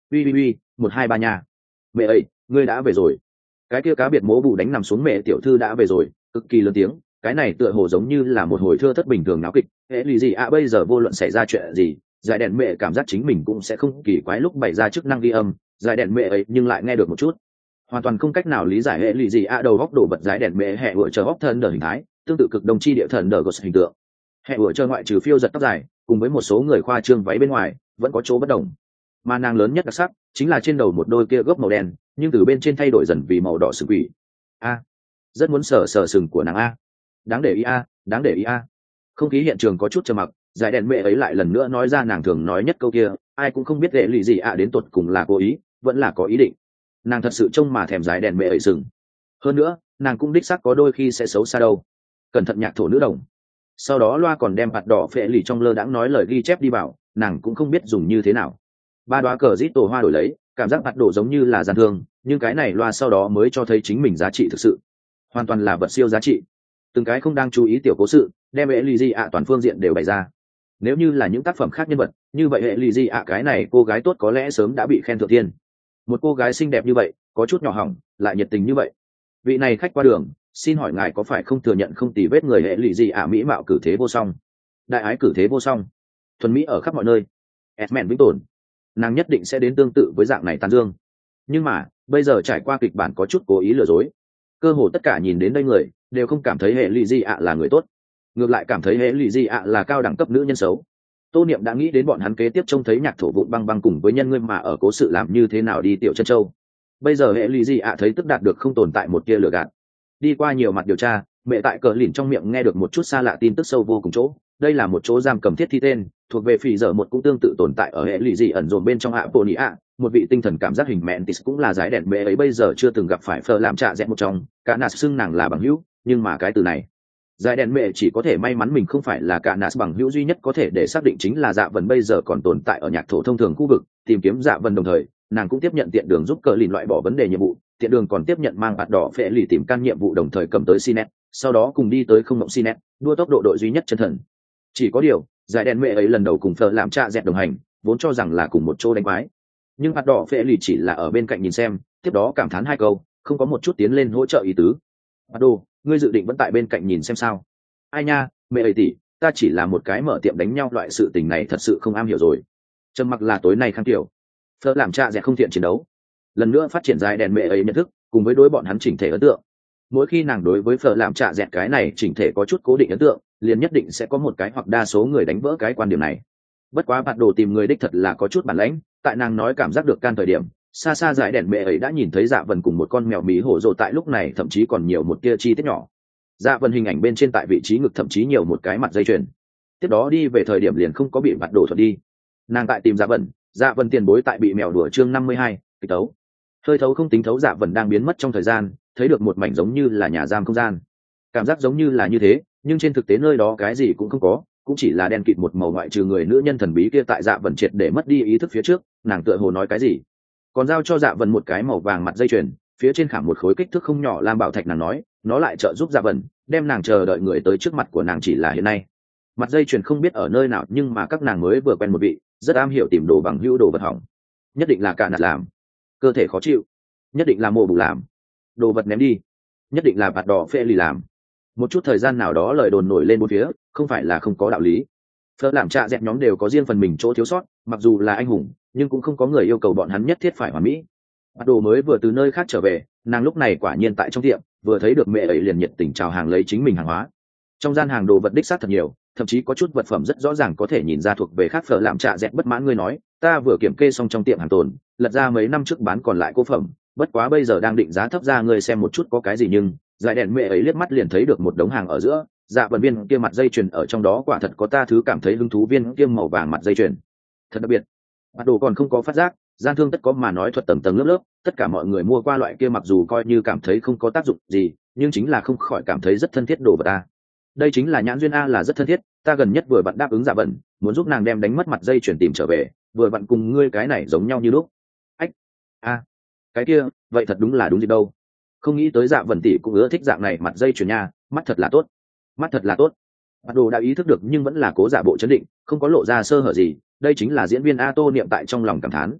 [SPEAKER 1] uy uy uy một hai ba nhà mẹ ấy ngươi đã về rồi. Cái kia cá biệt mố bù đánh nằm xuống mẹ tiểu thư đã về rồi, cực kỳ lớn tiếng, cái này tựa hồ giống như là một hồi thưa thất bình thường náo kịch. Hệ lụy gì ạ bây giờ vô luận xảy ra chuyện gì, giải đèn mẹ cảm giác chính mình cũng sẽ không kỳ quái lúc bày ra chức năng ghi âm, giải đèn mẹ ấy nhưng lại nghe được một chút, hoàn toàn không cách nào lý giải hệ lụy gì ạ đầu góc đổ bật giải đèn mẹ hệ vựa chờ góc thân đờ hình thái, tương tự cực đồng chi địa thần đờ gột hình tượng. Hệ vựa chờ ngoại trừ phiêu giật tóc dài, cùng với một số người khoa trương váy bên ngoài, vẫn có chỗ bất đồng. Mà nàng lớn nhất đặc sắc chính là trên đầu một đôi kia gốc màu đen, nhưng từ bên trên thay đổi dần vì màu đỏ sừng quỷ. A, rất muốn sờ sờ sừng của nàng a. Đáng để ý a, đáng để ý a. Không khí hiện trường có chút trầm mặc, giải đèn mẹ ấy lại lần nữa nói ra nàng thường nói nhất câu kia, ai cũng không biết hệ lụy gì ạ đến tột cùng là cố ý, vẫn là có ý định. Nàng thật sự trông mà thèm giải đèn mẹ ấy sừng. Hơn nữa, nàng cũng đích xác có đôi khi sẽ xấu xa đâu. Cẩn thận nhạc thổ nữ đồng. Sau đó loa còn đem bạt đỏ phệ lì trong lơ đãng nói lời ghi chép đi vào, nàng cũng không biết dùng như thế nào. Ba đoá cờ rít tổ hoa đổi lấy, cảm giác bạt đổ giống như là gian thương, nhưng cái này loa sau đó mới cho thấy chính mình giá trị thực sự, hoàn toàn là vật siêu giá trị. Từng cái không đang chú ý tiểu cố sự, đem hệ lụy gì ạ toàn phương diện đều bày ra. Nếu như là những tác phẩm khác nhân vật, như vậy hệ lụy gì ạ cái này cô gái tốt có lẽ sớm đã bị khen thượng thiên. Một cô gái xinh đẹp như vậy, có chút nhỏ hỏng, lại nhiệt tình như vậy. Vị này khách qua đường, xin hỏi ngài có phải không thừa nhận không tì vết người hệ lụy gì ạ mỹ mạo cử thế vô song, đại ái cử thế vô song, thuần mỹ ở khắp mọi nơi, Esmen vĩnh tồn, nàng nhất định sẽ đến tương tự với dạng này tán dương. Nhưng mà bây giờ trải qua kịch bản có chút cố ý lừa dối, cơ hồ tất cả nhìn đến đây người đều không cảm thấy hệ lụy gì ạ là người tốt, ngược lại cảm thấy hệ lụy gì ạ là cao đẳng cấp nữ nhân xấu. Tô Niệm đã nghĩ đến bọn hắn kế tiếp trông thấy nhạc thổ vụn băng băng cùng với nhân ngươi mà ở cố sự làm như thế nào đi tiểu chân châu. Bây giờ hệ lụy gì ạ thấy tức đạt được không tồn tại một tia lừa gạt. Đi qua nhiều mặt điều tra, mẹ tại cờ lìn trong miệng nghe được một chút xa lạ tin tức sâu vô cùng chỗ. Đây là một chỗ giam cầm thiết thi tên, thuộc về phỉ dở một cũng tương tự tồn tại ở hệ lụy gì ẩn dồn bên trong ạ bồ nị ạ, một vị tinh thần cảm giác hình mẹn tis cũng là giải đèn mẹ ấy bây giờ chưa từng gặp phải phờ làm trạ dẹt một trong, cả nạt xưng nàng là bằng hữu, nhưng mà cái từ này giải đèn mẹ chỉ có thể may mắn mình không phải là cả nạt bằng hữu duy nhất có thể để xác định chính là dạ vần bây giờ còn tồn tại ở nhạc thổ thông thường khu vực, tìm kiếm dạ vần đồng thời nàng cũng tiếp nhận tiện đường giúp cờ lìn loại bỏ vấn đề nhiệm vụ, tiện đường còn tiếp nhận mang bạt đỏ phệ lì tìm can nhiệm vụ đồng thời cầm tới Sinet, sau đó cùng đi tới không mộng Sinet, đua tốc độ đội duy nhất chân thần. Chỉ có điều giải đèn mẹ ấy lần đầu cùng phờ làm trạ dẹt đồng hành, vốn cho rằng là cùng một chỗ đánh quái, nhưng bạt đỏ phệ lì chỉ là ở bên cạnh nhìn xem, tiếp đó cảm thán hai câu, không có một chút tiến lên hỗ trợ ý tứ. Bạt đồ, ngươi dự định vẫn tại bên cạnh nhìn xem sao? Ai nha, mẹ ấy tỷ, ta chỉ là một cái mở tiệm đánh nhau, loại sự tình này thật sự không am hiểu rồi. Trầm mặc là tối nay khang tiểu phở làm cha dẹt không thiện chiến đấu, lần nữa phát triển dài đèn mẹ ấy nhận thức cùng với đối bọn hắn chỉnh thể ấn tượng. Mỗi khi nàng đối với phở làm cha dẹt cái này chỉnh thể có chút cố định ấn tượng, liền nhất định sẽ có một cái hoặc đa số người đánh vỡ cái quan điểm này. Bất quá bạt đồ tìm người đích thật là có chút bản lãnh, tại nàng nói cảm giác được can thời điểm, xa xa dài đèn mẹ ấy đã nhìn thấy dạ vần cùng một con mèo mí hổ rồ, tại lúc này thậm chí còn nhiều một tia chi tiết nhỏ. Dạ vần hình ảnh bên trên tại vị trí ngực thậm chí nhiều một cái mặt dây chuyền. Tiếp đó đi về thời điểm liền không có bị bạt đồ thuật đi. Nàng tại tìm dạ vần, dạ vần tiền bối tại bị mèo đùa chương năm mươi hai, kịch tấu. Hơi thấu không tính thấu, dạ vần đang biến mất trong thời gian, thấy được một mảnh giống như là nhà giam không gian. Cảm giác giống như là như thế, nhưng trên thực tế nơi đó cái gì cũng không có, cũng chỉ là đen kịt một màu, ngoại trừ người nữ nhân thần bí kia tại dạ vần triệt để mất đi ý thức phía trước, nàng tựa hồ nói cái gì, còn giao cho dạ vần một cái màu vàng mặt dây chuyền, phía trên khảm một khối kích thước không nhỏ lam bảo thạch. Nàng nói nó lại trợ giúp dạ vần đem nàng chờ đợi người tới trước mặt của nàng chỉ là hiện nay. Mặt dây chuyền không biết ở nơi nào, nhưng mà các nàng mới vừa quen một vị rất am hiểu tìm đồ bằng hữu đồ vật hỏng, nhất định là cả nạt làm, cơ thể khó chịu, nhất định là mồ bù làm, đồ vật ném đi, nhất định là bạt đỏ phê lì làm. Một chút thời gian nào đó lời đồn nổi lên bốn phía, không phải là không có đạo lý. Phở làm trạ dẹt nhóm đều có riêng phần mình chỗ thiếu sót, mặc dù là anh hùng nhưng cũng không có người yêu cầu bọn hắn nhất thiết phải hoàn mỹ. Bạt đồ mới vừa từ nơi khác trở về, nàng lúc này quả nhiên tại trong tiệm, vừa thấy được mẹ ấy liền nhiệt tình chào hàng lấy chính mình hàng hóa. Trong gian hàng đồ vật đích xác thật nhiều, thậm chí có chút vật phẩm rất rõ ràng có thể nhìn ra thuộc về khác. Phở làm trạ dẹt bất mãn, ngươi nói ta vừa kiểm kê xong trong tiệm hàng tồn, lật ra mấy năm trước bán còn lại cố phẩm, bất quá bây giờ đang định giá thấp ra, ngươi xem một chút có cái gì. Nhưng giải đèn mẹ ấy liếc mắt liền thấy được một đống hàng ở giữa, dạ vần viên kia mặt dây chuyền ở trong đó quả thật có ta thứ cảm thấy hứng thú, viên kia màu vàng mặt dây chuyền thật đặc biệt. Bắt đồ còn không có phát giác, gian thương tất có mà nói thuật tầng tầng lớp lớp, tất cả mọi người mua qua loại kia mặc dù coi như cảm thấy không có tác dụng gì, nhưng chính là không khỏi cảm thấy rất thân thiết đồ vật ta. Đây chính là nhãn duyên a, là rất thân thiết. Ta gần nhất vừa vặn đáp ứng dạ vần, muốn giúp nàng đem đánh mất mặt dây chuyền tìm trở về, vừa vặn cùng ngươi cái này giống nhau như lúc. Ách, a, cái kia, vậy thật đúng là đúng gì đâu. Không nghĩ tới dạ vần tỷ cũng ưa thích dạng này mặt dây chuyền nha, mắt thật là tốt, mắt thật là tốt. Bắt đồ đã ý thức được nhưng vẫn là cố giả bộ chấn định, không có lộ ra sơ hở gì. Đây chính là diễn viên A. Tô Niệm tại trong lòng cảm thán.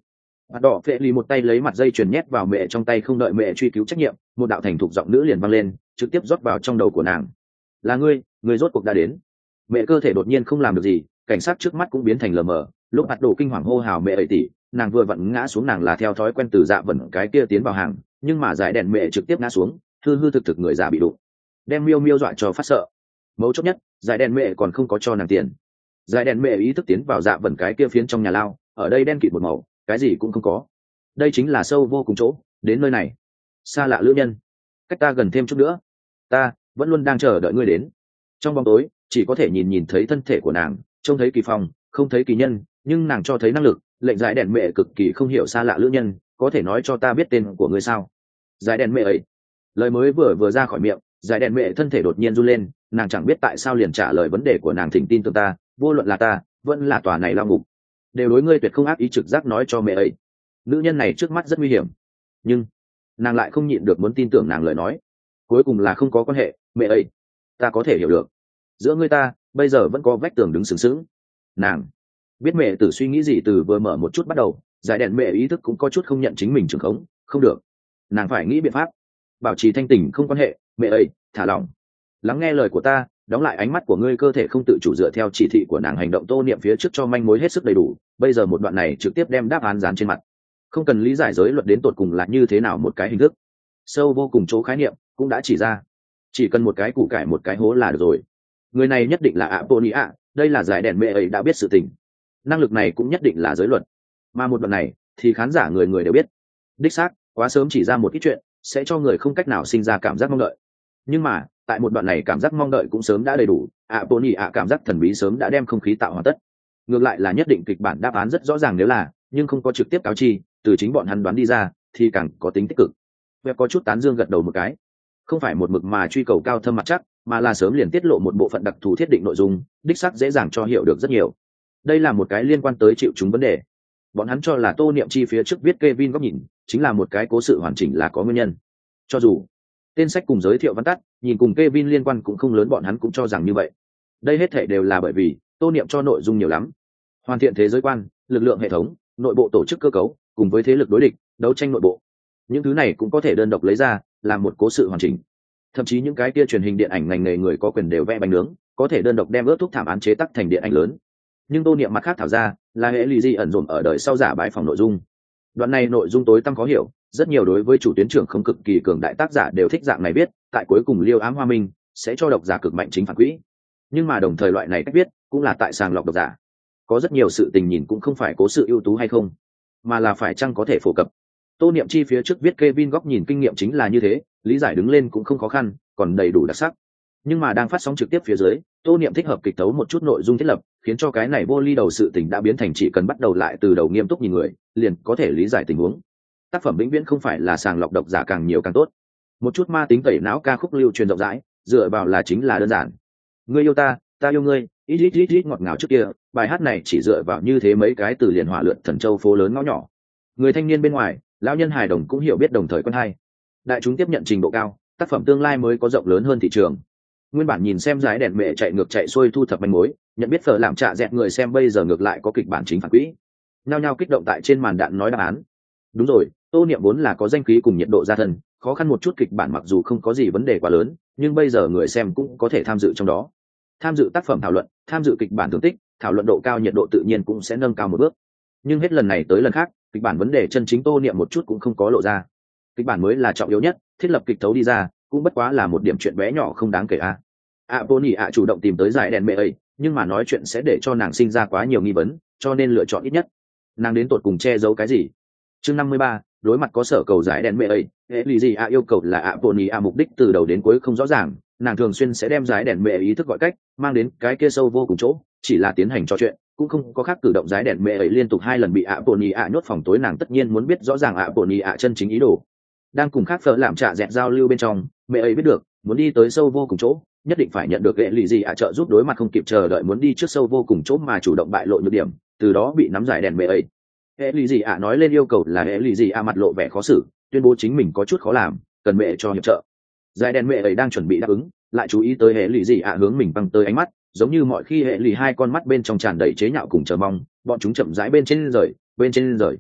[SPEAKER 1] Mặt đỏ phệ lì một tay lấy mặt dây chuyền nhét vào mẹ trong tay, không đợi mẹ truy cứu trách nhiệm, một đạo thành thục giọng nữ liền vang lên, trực tiếp rót vào trong đầu của nàng. Là ngươi, ngươi rốt cuộc đã đến. Mẹ cơ thể đột nhiên không làm được gì, cảnh sát trước mắt cũng biến thành lờ mờ. Lúc mặt đồ kinh hoàng hô hào mẹ ấy tỷ, nàng vừa vặn ngã xuống, nàng là theo thói quen từ dạ vẩn cái kia tiến vào hàng, nhưng mà giải đèn mẹ trực tiếp ngã xuống, hư hư thực thực người già bị đụng, đem miêu miêu dọa cho phát sợ. Mấu chốt nhất, giải đèn mẹ còn không có cho nàng tiền. Giải đèn mẹ ý thức tiến vào dạ vẩn cái kia phiến trong nhà lao, ở đây đen kịt một màu, cái gì cũng không có. Đây chính là sâu vô cùng chỗ. Đến nơi này, xa lạ lữ nhân, cách ta gần thêm chút nữa, ta vẫn luôn đang chờ đợi ngươi đến. Trong bóng tối chỉ có thể nhìn nhìn thấy thân thể của nàng, trông thấy kỳ phong, không thấy kỳ nhân, nhưng nàng cho thấy năng lực. Lệnh giải đèn mẹ cực kỳ không hiểu xa lạ lữ nhân, có thể nói cho ta biết tên của ngươi sao? Giải đèn mẹ ấy, lời mới vừa vừa ra khỏi miệng, giải đèn mẹ thân thể đột nhiên run lên, nàng chẳng biết tại sao liền trả lời vấn đề của nàng, thỉnh tin tưởng ta, vô luận là ta vẫn là tòa này lao ngục, đều đối ngươi tuyệt không ác ý, trực giác nói cho mẹ ấy. Nữ nhân này trước mắt rất nguy hiểm, nhưng nàng lại không nhịn được muốn tin tưởng nàng lời nói. Cuối cùng là không có quan hệ, mẹ ấy, ta có thể hiểu được, giữa ngươi ta bây giờ vẫn có vách tường đứng sừng sững. Nàng biết mẹ tử suy nghĩ gì từ vừa mở một chút bắt đầu, giải đèn mẹ ý thức cũng có chút không nhận chính mình trường khống, không được, nàng phải nghĩ biện pháp bảo trì thanh tỉnh. Không quan hệ, mẹ ấy, thả lỏng, lắng nghe lời của ta, đóng lại ánh mắt của ngươi. Cơ thể không tự chủ dựa theo chỉ thị của nàng hành động, tô niệm phía trước cho manh mối hết sức đầy đủ, bây giờ một đoạn này trực tiếp đem đáp án dán trên mặt, không cần lý giải giới luật đến tột cùng là như thế nào một cái hình thức sâu vô cùng chỗ khái niệm cũng đã chỉ ra, chỉ cần một cái củ cải một cái hố là được rồi. Người này nhất định là ạ bô ni ạ, đây là giải đèn mẹ ấy đã biết sự tình, năng lực này cũng nhất định là giới luật, mà một đoạn này thì khán giả người người đều biết. Đích xác quá sớm chỉ ra một ít chuyện sẽ cho người không cách nào sinh ra cảm giác mong đợi, nhưng mà tại một đoạn này cảm giác mong đợi cũng sớm đã đầy đủ. ạ bô ni ạ cảm giác thần bí sớm đã đem không khí tạo hoàn tất. Ngược lại là nhất định kịch bản đáp án rất rõ ràng, nếu là nhưng không có trực tiếp cáo chi, từ chính bọn hắn đoán đi ra thì càng có tính tích cực. Web có chút tán dương gật đầu một cái, không phải một mực mà truy cầu cao thâm mặt chắc, mà là sớm liền tiết lộ một bộ phận đặc thù thiết định nội dung, đích xác dễ dàng cho hiểu được rất nhiều. Đây là một cái liên quan tới chịu chúng vấn đề. Bọn hắn cho là tô niệm chi phía trước viết Kevin góc nhìn chính là một cái cố sự hoàn chỉnh là có nguyên nhân, cho dù tên sách cùng giới thiệu văn tắt nhìn cùng Kevin liên quan cũng không lớn, bọn hắn cũng cho rằng như vậy. Đây hết thể đều là bởi vì tô niệm cho nội dung nhiều lắm, hoàn thiện thế giới quan, lực lượng hệ thống, nội bộ tổ chức cơ cấu, cùng với thế lực đối địch, đấu tranh nội bộ. Những thứ này cũng có thể đơn độc lấy ra làm một cố sự hoàn chỉnh. Thậm chí những cái kia truyền hình điện ảnh ngành nghề người có quyền đều vẽ bánh nướng, có thể đơn độc đem ướt thuốc thảm án chế tác thành điện ảnh lớn. Nhưng tô niệm mặt khác thảo ra là hệ lụy gì ẩn dồn ở đời sau giả bãi phòng nội dung. Đoạn này nội dung tối tăm khó hiểu, rất nhiều đối với chủ tuyến trưởng không cực kỳ cường đại tác giả đều thích dạng này viết, tại cuối cùng liêu ám hoa minh sẽ cho độc giả cực mạnh chính phản quỹ. Nhưng mà đồng thời loại này cách viết cũng là tại sàng lọc độc giả. Có rất nhiều sự tình nhìn cũng không phải cố sự ưu tú hay không, mà là phải chăng có thể phổ cập. Tô niệm chi phía trước viết Kevin góc nhìn kinh nghiệm chính là như thế, lý giải đứng lên cũng không khó khăn, còn đầy đủ đặc sắc. Nhưng mà đang phát sóng trực tiếp phía dưới, tô niệm thích hợp kịch tấu một chút nội dung thiết lập, khiến cho cái này vô ly đầu sự tình đã biến thành chỉ cần bắt đầu lại từ đầu nghiêm túc nhìn người liền có thể lý giải tình huống. Tác phẩm vĩnh viễn không phải là sàng lọc độc giả càng nhiều càng tốt. Một chút ma tính tẩy não ca khúc lưu truyền rộng rãi, dựa vào là chính là đơn giản. Ngươi yêu ta, ta yêu ngươi, ít ít ít ít ngọt ngào trước kia, bài hát này chỉ dựa vào như thế mấy cái từ liền hỏa lượn thần châu phố lớn ngõ nhỏ. Người thanh niên bên ngoài, lão nhân hài đồng cũng hiểu biết đồng thời quen hay. Đại chúng tiếp nhận trình độ cao, tác phẩm tương lai mới có rộng lớn hơn thị trường. Nguyên bản nhìn xem giải đèn mẹ chạy ngược chạy xuôi thu thập manh mối, nhận biết phở làm trạ dẹt người xem bây giờ ngược lại có kịch bản chính phản quỹ, nhao nhao kích động tại trên màn đạn nói đáp án. Đúng rồi, tô niệm vốn là có danh khí cùng nhiệt độ gia thân, khó khăn một chút kịch bản mặc dù không có gì vấn đề quá lớn, nhưng bây giờ người xem cũng có thể tham dự trong đó, tham dự tác phẩm thảo luận, tham dự kịch bản thưởng tích, thảo luận độ cao, nhiệt độ tự nhiên cũng sẽ nâng cao một bước. Nhưng hết lần này tới lần khác, kịch bản vấn đề chân chính tô niệm một chút cũng không có lộ ra. Kịch bản mới là trọng yếu nhất, thiết lập kịch thấu đi ra cũng bất quá là một điểm chuyện bé nhỏ không đáng kể a. ạ bô nỉ ạ chủ động tìm tới giải đèn mẹ ấy, nhưng mà nói chuyện sẽ để cho nàng sinh ra quá nhiều nghi vấn, cho nên lựa chọn ít nhất nàng đến tột cùng che giấu cái gì. Chương năm mươi ba, đối mặt có sở cầu giải đèn mẹ ấy, hệ lụy gì ạ yêu cầu là ạ bô nỉ ạ mục đích từ đầu đến cuối không rõ ràng, nàng thường xuyên sẽ đem giải đèn mẹ ý thức gọi cách mang đến cái kia sâu vô cùng chỗ, chỉ là tiến hành trò chuyện cũng không có khác cử động. Giải đèn mẹ ấy liên tục hai lần bị ạ bô nỉ ạ nhốt phòng tối, nàng tất nhiên muốn biết rõ ràng ạ bô nỉ ạ chân chính ý đồ. Đang cùng khác phở làm trạ dẹt giao lưu bên trong, mẹ ấy biết được muốn đi tới sâu vô cùng chỗ nhất định phải nhận được hệ lụy gì ạ trợ giúp, đối mặt không kịp chờ đợi muốn đi trước sâu vô cùng chỗ mà chủ động bại lộ nhược điểm, từ đó bị nắm giải đèn mẹ ấy. Hệ lụy gì ạ nói lên yêu cầu là hệ lụy gì ạ mặt lộ vẻ khó xử, tuyên bố chính mình có chút khó làm, cần mẹ cho hiệp trợ. Giải đèn mẹ ấy đang chuẩn bị đáp ứng, lại chú ý tới hệ lụy gì ạ hướng mình băng tới ánh mắt, giống như mọi khi hệ lụy hai con mắt bên trong tràn đầy chế nhạo cùng chờ mong, bọn chúng chậm rãi bên trên rời bên trên rời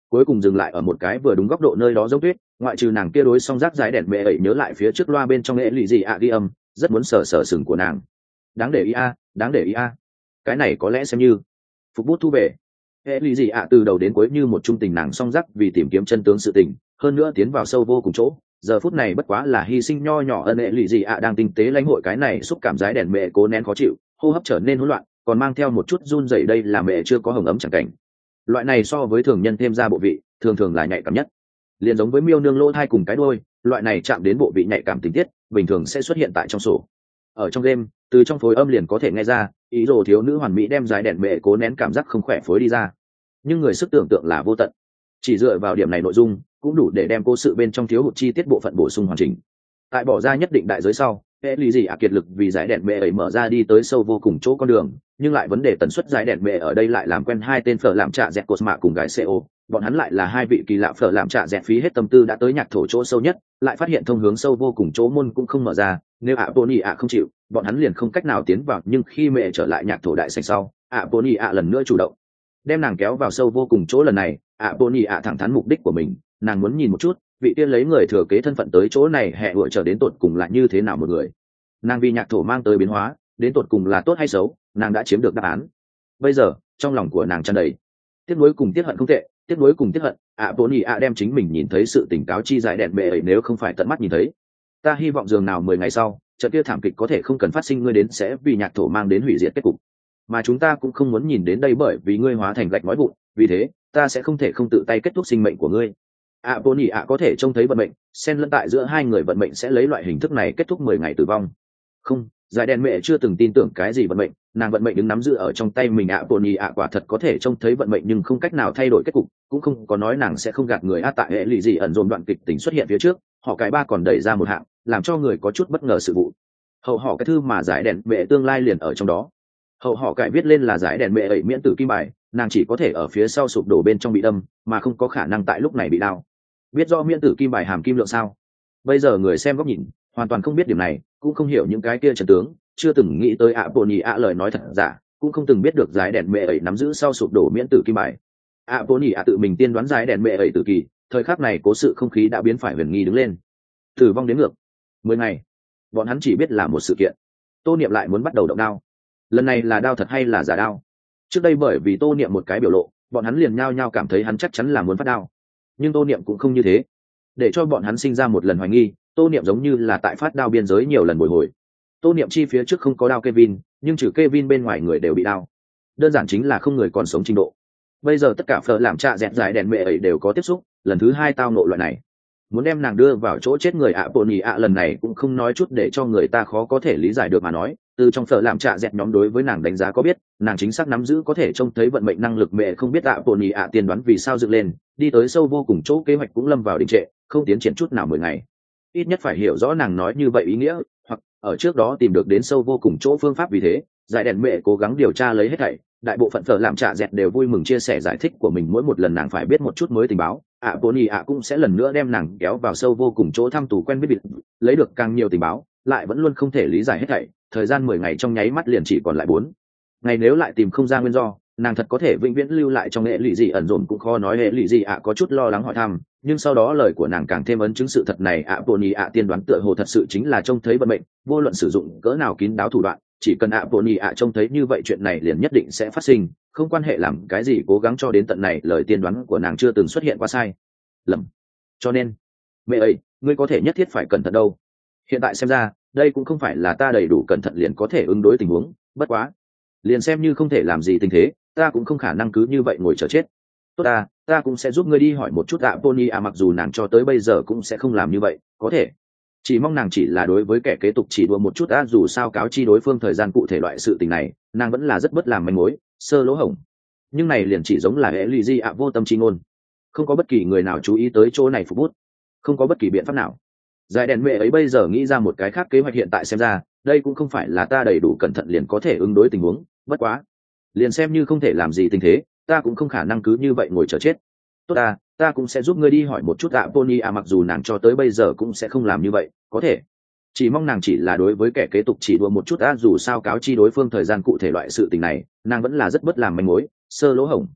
[SPEAKER 1] cuối cùng dừng lại ở một cái vừa đúng góc độ nơi đó giống tuyết, ngoại trừ nàng kia đối song rác dài đèn mẹ ấy nhớ lại phía trước loa bên trong nghệ lì gì ạ ghi âm, rất muốn sờ sờ sừng của nàng. Đáng để ý a, đáng để ý a. Cái này có lẽ xem như phục bút thu về. Hệ lì gì ạ từ đầu đến cuối như một trung tình nàng song rác vì tìm kiếm chân tướng sự tình, hơn nữa tiến vào sâu vô cùng chỗ. Giờ phút này bất quá là hy sinh nho nhỏ ân hệ lì gì ạ đang tinh tế lãnh hội cái này xúc cảm giái đèn mẹ cố nén khó chịu, hô hấp trở nên hỗn loạn, còn mang theo một chút run rẩy, đây là mẹ chưa có hồng ấm chẳng cảnh. Loại này so với thường nhân thêm ra bộ vị, thường thường là nhạy cảm nhất. Liền giống với miêu nương lỗ thai cùng cái đuôi, loại này chạm đến bộ vị nhạy cảm tình tiết, bình thường sẽ xuất hiện tại trong sổ. Ở trong game, từ trong phối âm liền có thể nghe ra, ý đồ thiếu nữ hoàn mỹ đem giái đèn mẹ cố nén cảm giác không khỏe phối đi ra. Nhưng người sức tưởng tượng là vô tận. Chỉ dựa vào điểm này nội dung, cũng đủ để đem cố sự bên trong thiếu hụt chi tiết bộ phận bổ sung hoàn chỉnh. Tại bỏ ra nhất định đại giới sau, hệ lý gì ạ kiệt lực vì giải đèn mẹ ấy mở ra đi tới sâu vô cùng chỗ con đường, nhưng lại vấn đề tần suất giải đèn mẹ ở đây lại làm quen hai tên phở làm trạ dẹt cột mạ cùng gái xê ô, bọn hắn lại là hai vị kỳ lạ phở làm trạ dẹt phí hết tâm tư đã tới nhạc thổ chỗ sâu nhất, lại phát hiện thông hướng sâu vô cùng chỗ môn cũng không mở ra, nếu ạ Pony ạ không chịu, bọn hắn liền không cách nào tiến vào, nhưng khi mẹ trở lại nhạc thổ đại sảnh sau, ạ Pony ạ lần nữa chủ động đem nàng kéo vào sâu vô cùng chỗ, lần này ạ Pony ạ thẳng thắn mục đích của mình, nàng muốn nhìn một chút vị tiên lấy người thừa kế thân phận tới chỗ này hẹ vựa trở đến tột cùng là như thế nào một người. Nàng vì nhạc thổ mang tới biến hóa đến tột cùng là tốt hay xấu, nàng đã chiếm được đáp án. Bây giờ trong lòng của nàng tràn đầy tiếc nuối cùng tiếc hận, không tệ, tiếc nuối cùng tiếc hận. ạ Pony ạ đem chính mình nhìn thấy sự tỉnh cáo chi giải đèn mẹ ấy nếu không phải tận mắt nhìn thấy. Ta hy vọng dường nào mười ngày sau trận kia thảm kịch có thể không cần phát sinh, ngươi đến sẽ vì nhạc thổ mang đến hủy diệt kết cục, mà chúng ta cũng không muốn nhìn đến đây, bởi vì ngươi hóa thành gạch nói vụn, vì thế ta sẽ không thể không tự tay kết thúc sinh mệnh của ngươi. ạ Pony ạ có thể trông thấy vận mệnh xen lẫn tại giữa hai người, vận mệnh sẽ lấy loại hình thức này kết thúc mười ngày tử vong. Không, giải đèn mẹ chưa từng tin tưởng cái gì vận mệnh, nàng vận mệnh đứng nắm giữ ở trong tay mình. ạ Pony ạ quả thật có thể trông thấy vận mệnh nhưng không cách nào thay đổi kết cục, cũng không có nói nàng sẽ không gạt người. a tại hệ lụy gì ẩn dồn đoạn kịch tính xuất hiện phía trước, họ cái ba còn đẩy ra một hạng làm cho người có chút bất ngờ sự vụ. Hậu họ cái thư mà giải đèn mẹ tương lai liền ở trong đó. Hậu họ cải viết lên là giải đèn mẹ ấy miễn tử kim bài, nàng chỉ có thể ở phía sau sụp đổ bên trong bị đâm, mà không có khả năng tại lúc này bị đau. Biết do miễn tử kim bài hàm kim lượng sao? Bây giờ người xem góc nhìn hoàn toàn không biết điểm này, cũng không hiểu những cái kia trận tướng, chưa từng nghĩ tới ạ Pony ạ lời nói thật giả, cũng không từng biết được giải đèn mẹ ấy nắm giữ sau sụp đổ miễn tử kim bài. ạ Pony ạ tự mình tiên đoán giải đèn mẹ ấy tử kỳ, thời khắc này cố sự không khí đã biến phải huyền nghi đứng lên. Tử vong đến ngược mười ngày, bọn hắn chỉ biết là một sự kiện. Tô Niệm lại muốn bắt đầu động đao. Lần này là đao thật hay là giả đao? Trước đây bởi vì Tô Niệm một cái biểu lộ, bọn hắn liền nhao nhao cảm thấy hắn chắc chắn là muốn phát đao, nhưng Tô Niệm cũng không như thế, để cho bọn hắn sinh ra một lần hoài nghi. Tô Niệm giống như là tại phát đao biên giới nhiều lần bồi hồi. Tô Niệm chi phía trước không có đao Kevin, nhưng trừ Kevin bên ngoài người đều bị đao, đơn giản chính là không người còn sống trình độ. Bây giờ tất cả phở làm trạ dẹt giải đèn mẹ ấy đều có tiếp xúc, lần thứ hai tao nộ loại này, muốn đem nàng đưa vào chỗ chết người. ạ Pony ạ lần này cũng không nói chút để cho người ta khó có thể lý giải được mà nói, từ trong phở làm trạ dẹt nhóm đối với nàng đánh giá có biết, nàng chính xác nắm giữ có thể trông thấy vận mệnh năng lực. Mẹ không biết ạ Pony ạ tiên đoán vì sao dựng lên, đi tới sâu vô cùng chỗ kế hoạch cũng lâm vào đình trệ, không tiến triển chút nào mười ngày. Ít nhất phải hiểu rõ nàng nói như vậy ý nghĩa, hoặc ở trước đó tìm được đến sâu vô cùng chỗ phương pháp. Vì thế giải đèn mẹ cố gắng điều tra lấy hết thảy, đại bộ phận phở làm trạ dẹt đều vui mừng chia sẻ giải thích của mình. Mỗi một lần nàng phải biết một chút mới tình báo, ạ Pony ạ cũng sẽ lần nữa đem nàng kéo vào sâu vô cùng chỗ thăm tù quen biết, lấy được càng nhiều tình báo, lại vẫn luôn không thể lý giải hết thảy. Thời gian mười ngày trong nháy mắt liền chỉ còn lại bốn ngày, nếu lại tìm không ra nguyên do, nàng thật có thể vĩnh viễn lưu lại trong hệ lụy gì ẩn dồn cũng khó nói. Hệ lụy gì ạ có chút lo lắng hỏi thăm, nhưng sau đó lời của nàng càng thêm ấn chứng sự thật này. ạ Pony ạ tiên đoán tựa hồ thật sự chính là trông thấy vận mệnh, vô luận sử dụng cỡ nào kín đáo thủ đoạn, chỉ cần ạ Pony ạ trông thấy như vậy, chuyện này liền nhất định sẽ phát sinh, không quan hệ làm cái gì cố gắng cho đến tận này, lời tiên đoán của nàng chưa từng xuất hiện qua sai lầm. Cho nên mẹ ấy, ngươi có thể nhất thiết phải cẩn thận đâu. Hiện tại xem ra đây cũng không phải là ta đầy đủ cẩn thận liền có thể ứng đối tình huống, bất quá liền xem như không thể làm gì tình thế, ta cũng không khả năng cứ như vậy ngồi chờ chết. Tốt ta, ta cũng sẽ giúp ngươi đi hỏi một chút ạ Pony à, mặc dù nàng cho tới bây giờ cũng sẽ không làm như vậy, có thể chỉ mong nàng chỉ là đối với kẻ kế tục chỉ đùa một chút. đã dù sao cáo chi đối phương thời gian cụ thể loại sự tình này, nàng vẫn là rất bất làm manh mối, sơ lỗ hổng. Nhưng này liền chỉ giống là hệ lụy di ạ vô tâm chi ngôn, không có bất kỳ người nào chú ý tới chỗ này phục bút, không có bất kỳ biện pháp nào. Giải đèn mẹ ấy bây giờ nghĩ ra một cái khác kế hoạch, hiện tại xem ra đây cũng không phải là ta đầy đủ cẩn thận liền có thể ứng đối tình huống, bất quá liền xem như không thể làm gì tình thế, ta cũng không khả năng cứ như vậy ngồi chờ chết. Tốt ta, ta cũng sẽ giúp ngươi đi hỏi một chút ạ Pony à, mặc dù nàng cho tới bây giờ cũng sẽ không làm như vậy, có thể chỉ mong nàng chỉ là đối với kẻ kế tục chỉ đùa một chút. đã dù sao cáo chi đối phương thời gian cụ thể loại sự tình này, nàng vẫn là rất bất làm manh mối, sơ lỗ hổng.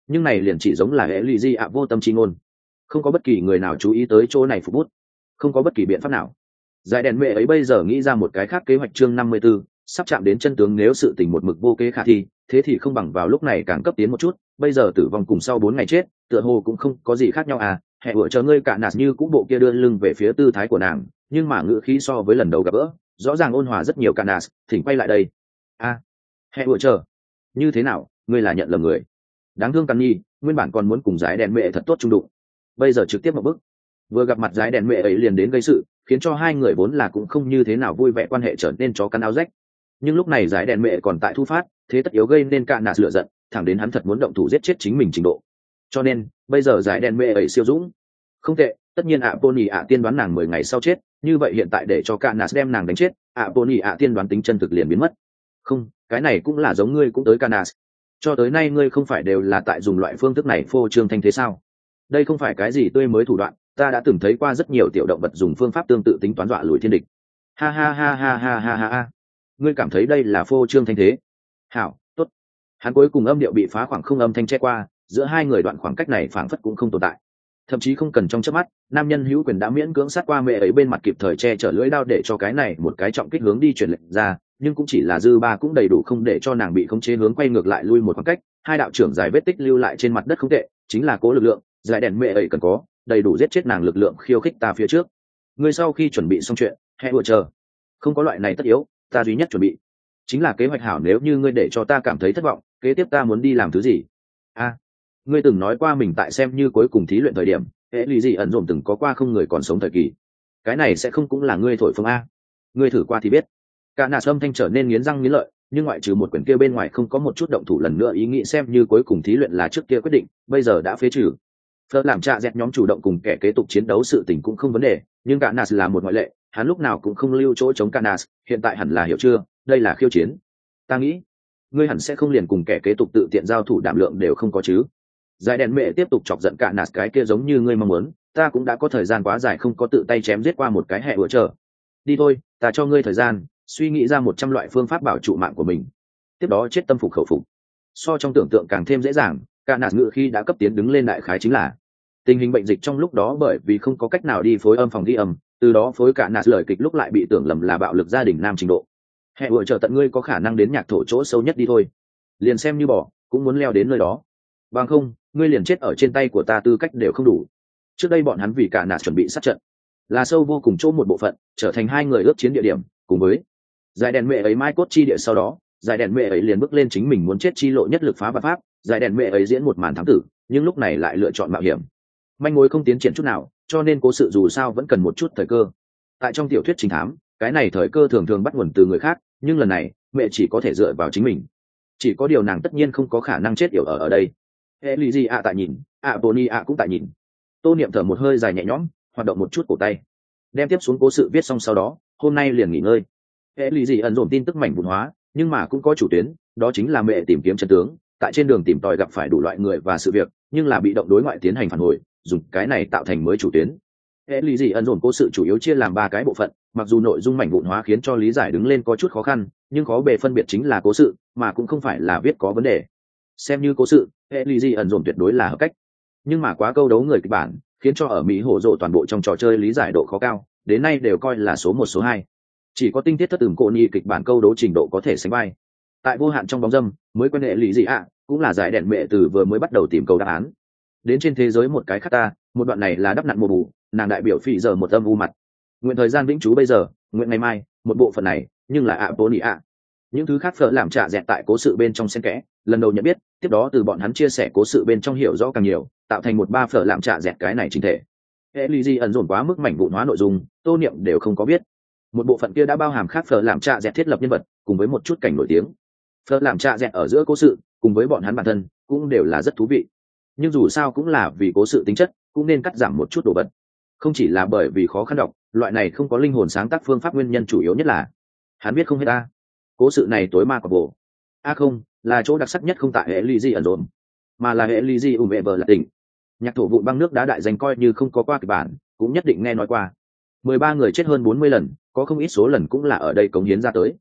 [SPEAKER 1] nhưng này liền chỉ giống là hệ lụy di ạ vô tâm trí ngôn, không có bất kỳ người nào chú ý tới chỗ này phục bút, không có bất kỳ biện pháp nào. Giải đèn mẹ ấy bây giờ nghĩ ra một cái khác kế hoạch chương năm mươi 54, sắp chạm đến chân tướng, nếu sự tình một mực vô kế khả thi, thế thì không bằng vào lúc này càng cấp tiến một chút, bây giờ tử vong cùng sau bốn ngày chết, tựa hồ cũng không có gì khác nhau à, hẹ vừa chờ ngươi cả nạt như cũ bộ kia đưa lưng về phía tư thái của nàng, nhưng mà ngữ khí so với lần đầu gặp gỡ, rõ ràng ôn hòa rất nhiều. Cả nạt, thỉnh quay lại đây. A, à, hẹ vừa chờ, như thế nào, ngươi là nhận lầm người. Đáng thương Càn Nhi, nguyên bản còn muốn cùng giải đèn mẹ thật tốt chung đụng, bây giờ trực tiếp một bước, vừa gặp mặt giải đèn mẹ ấy liền đến gây sự, khiến cho hai người vốn là cũng không như thế nào vui vẻ quan hệ trở nên chó cắn áo rách. Nhưng lúc này giải đèn mẹ còn tại thu phát, thế tất yếu gây nên Cả nạt lửa giận, thẳng đến hắn thật muốn động thủ giết chết chính mình trình độ. Cho nên bây giờ giải đèn mẹ ấy siêu dũng, không tệ. Tất nhiên ạ Pony ạ tiên đoán nàng mười ngày sau chết, như vậy hiện tại để cho Cả nạt đem nàng đánh chết, ạ Pony ạ tiên đoán tính chân thực liền biến mất. Không, cái này cũng là giống ngươi cũng tới Cả nạt. Cho tới nay ngươi không phải đều là tại dùng loại phương thức này phô trương thanh thế sao? Đây không phải cái gì tươi mới thủ đoạn, ta đã từng thấy qua rất nhiều tiểu động vật dùng phương pháp tương tự tính toán dọa lùi thiên địch. Ha ha ha ha ha ha ha ha. Ngươi cảm thấy đây là phô trương thanh thế? Hảo, tốt. Hắn cuối cùng âm điệu bị phá khoảng không âm thanh che qua, giữa hai người đoạn khoảng cách này phảng phất cũng không tồn tại. Thậm chí không cần trong chớp mắt, nam nhân hữu quyền đã miễn cưỡng sát qua mẹ ấy bên mặt, kịp thời che chở lưỡi đao để cho cái này một cái trọng kích hướng đi truyền lệnh ra, nhưng cũng chỉ là dư ba cũng đầy đủ không để cho nàng bị khống chế hướng quay ngược lại lui một khoảng cách. Hai đạo trưởng dài vết tích lưu lại trên mặt đất không tệ, chính là cố lực lượng, giải đèn mẹ ấy cần có, đầy đủ giết chết nàng lực lượng khiêu khích ta phía trước. Ngươi sau khi chuẩn bị xong chuyện, hãy đùa chờ. Không có loại này tất yếu, ta duy nhất chuẩn bị chính là kế hoạch hảo, nếu như ngươi để cho ta cảm thấy thất vọng, kế tiếp ta muốn đi làm thứ gì? A, à, ngươi từng nói qua mình tại xem như cuối cùng thí luyện thời điểm, hệ lụy gì ẩn dồn từng có qua không người còn sống thời kỳ. Cái này sẽ không cũng là ngươi thổi phồng a? Ngươi thử qua thì biết. Cả nạt âm thanh trở nên nghiến răng nghiến lợi, nhưng ngoại trừ một quyển kia bên ngoài không có một chút động thủ lần nữa ý nghĩ xem như cuối cùng thí luyện là trước kia quyết định, bây giờ đã phế trừ. Phật làm trạ dẹt nhóm chủ động cùng kẻ kế tục chiến đấu sự tình cũng không vấn đề, nhưng cả nạt là một ngoại lệ, hắn lúc nào cũng không lưu chỗ chống cả nạt, hiện tại hẳn là hiểu chưa, đây là khiêu chiến. Ta nghĩ ngươi hẳn sẽ không liền cùng kẻ kế tục tự tiện giao thủ đảm lượng đều không có chứ. Giải đèn mẹ tiếp tục chọc giận cả nạt, cái kia giống như ngươi mong muốn, ta cũng đã có thời gian quá dài không có tự tay chém giết qua một cái hệ hỗ trợ. Đi thôi, ta cho ngươi thời gian suy nghĩ ra một trăm loại phương pháp bảo trụ mạng của mình, tiếp đó chết tâm phục khẩu phục. So trong tưởng tượng càng thêm dễ dàng. Cả nạt ngự khi đã cấp tiến đứng lên đại khái chính là tình hình bệnh dịch trong lúc đó, bởi vì không có cách nào đi phối âm phòng ghi âm, từ đó phối cả nạt lời kịch lúc lại bị tưởng lầm là bạo lực gia đình nam trình độ. Hệ vừa chờ tận ngươi có khả năng đến nhạc thổ chỗ sâu nhất đi thôi, liền xem như bỏ cũng muốn leo đến nơi đó, bằng không ngươi liền chết ở trên tay của ta tư cách đều không đủ. Trước đây bọn hắn vì cả nạt chuẩn bị sát trận, là sâu vô cùng chỗ một bộ phận, trở thành hai người ước chiến địa điểm, cùng với giải đèn mẹ ấy mai cốt chi địa. Sau đó giải đèn mẹ ấy liền bước lên chính mình muốn chết chi lộ, nhất lực phá và pháp. Giải đèn mẹ ấy diễn một màn thắng tử, nhưng lúc này lại lựa chọn mạo hiểm, manh mối không tiến triển chút nào, cho nên cố sự dù sao vẫn cần một chút thời cơ. Tại trong tiểu thuyết trinh thám, cái này thời cơ thường thường bắt nguồn từ người khác, nhưng lần này mẹ chỉ có thể dựa vào chính mình. Chỉ có điều nàng tất nhiên không có khả năng chết yểu ở ở đây. Ellie ạ tại nhìn, ạ Tony ạ cũng tại nhìn. Tô Niệm thở một hơi dài nhẹ nhõm, hoạt động một chút cổ tay, đem tiếp xuống cố sự viết xong, sau đó hôm nay liền nghỉ ngơi. Ellie ẩn dồn tin tức mảnh vụn hóa, nhưng mà cũng có chủ tuyến, đó chính là mẹ tìm kiếm chân tướng, tại trên đường tìm tòi gặp phải đủ loại người và sự việc, nhưng là bị động đối ngoại tiến hành phản hồi, dùng cái này tạo thành mới chủ tuyến. Hệ lý gì ẩn dồn cố sự chủ yếu chia làm ba cái bộ phận, mặc dù nội dung mảnh vụn hóa khiến cho lý giải đứng lên có chút khó khăn, nhưng khó bề phân biệt chính là cố sự, mà cũng không phải là viết có vấn đề. Xem như cố sự, hệ lý gì ẩn dồn tuyệt đối là hợp cách, nhưng mà quá câu đấu người kịch bản, khiến cho ở Mỹ hổ rộ toàn bộ trong trò chơi lý giải độ khó cao, đến nay đều coi là số một số hai. Chỉ có tinh tiết thất tưởng cổ nhị kịch bản câu đấu trình độ có thể sánh vai. Tại vô hạn trong bóng dâm, mới quen hệ lý gì ạ, cũng là giải đèn mẹ từ vừa mới bắt đầu tìm câu đáp án. Đến trên thế giới một cái khác ta, một đoạn này là đắp nặn mùa bù, nàng đại biểu phỉ giờ một âm u mặt. Nguyện thời gian vĩnh trú bây giờ, nguyện ngày mai, một bộ phận này, nhưng là ạ bố nị ạ. Những thứ khác phở làm trả dẹt tại cố sự bên trong xen kẽ, lần đầu nhận biết, tiếp đó từ bọn hắn chia sẻ cố sự bên trong hiểu rõ càng nhiều, tạo thành một ba phở làm trả dẹt cái này chính thể. Ellie ẩn dồn quá mức mảnh vụn hóa nội dung, Tô Niệm đều không có biết. Một bộ phận kia đã bao hàm khác phở làm trả dẹt thiết lập nhân vật, cùng với một chút cảnh nổi tiếng. Phở làm trả dẹt ở giữa cố sự, cùng với bọn hắn bản thân, cũng đều là rất thú vị. Nhưng dù sao cũng là vì cố sự tính chất, cũng nên cắt giảm một chút đồ vật. Không chỉ là bởi vì khó khăn đọc, loại này không có linh hồn sáng tác phương pháp, nguyên nhân chủ yếu nhất là hắn biết không hết ta. Cố sự này tối ma quả bộ. A à không, là chỗ đặc sắc nhất không tại hệ ly di ẩn rộn, mà là hệ ly di ủng vệ vờ là tỉnh. Nhạc thổ vụn băng nước đá đại danh coi như không có qua kịch bản, cũng nhất định nghe nói qua. Mười ba người chết hơn bốn mươi lần, có không ít số lần cũng là ở đây cống hiến ra tới.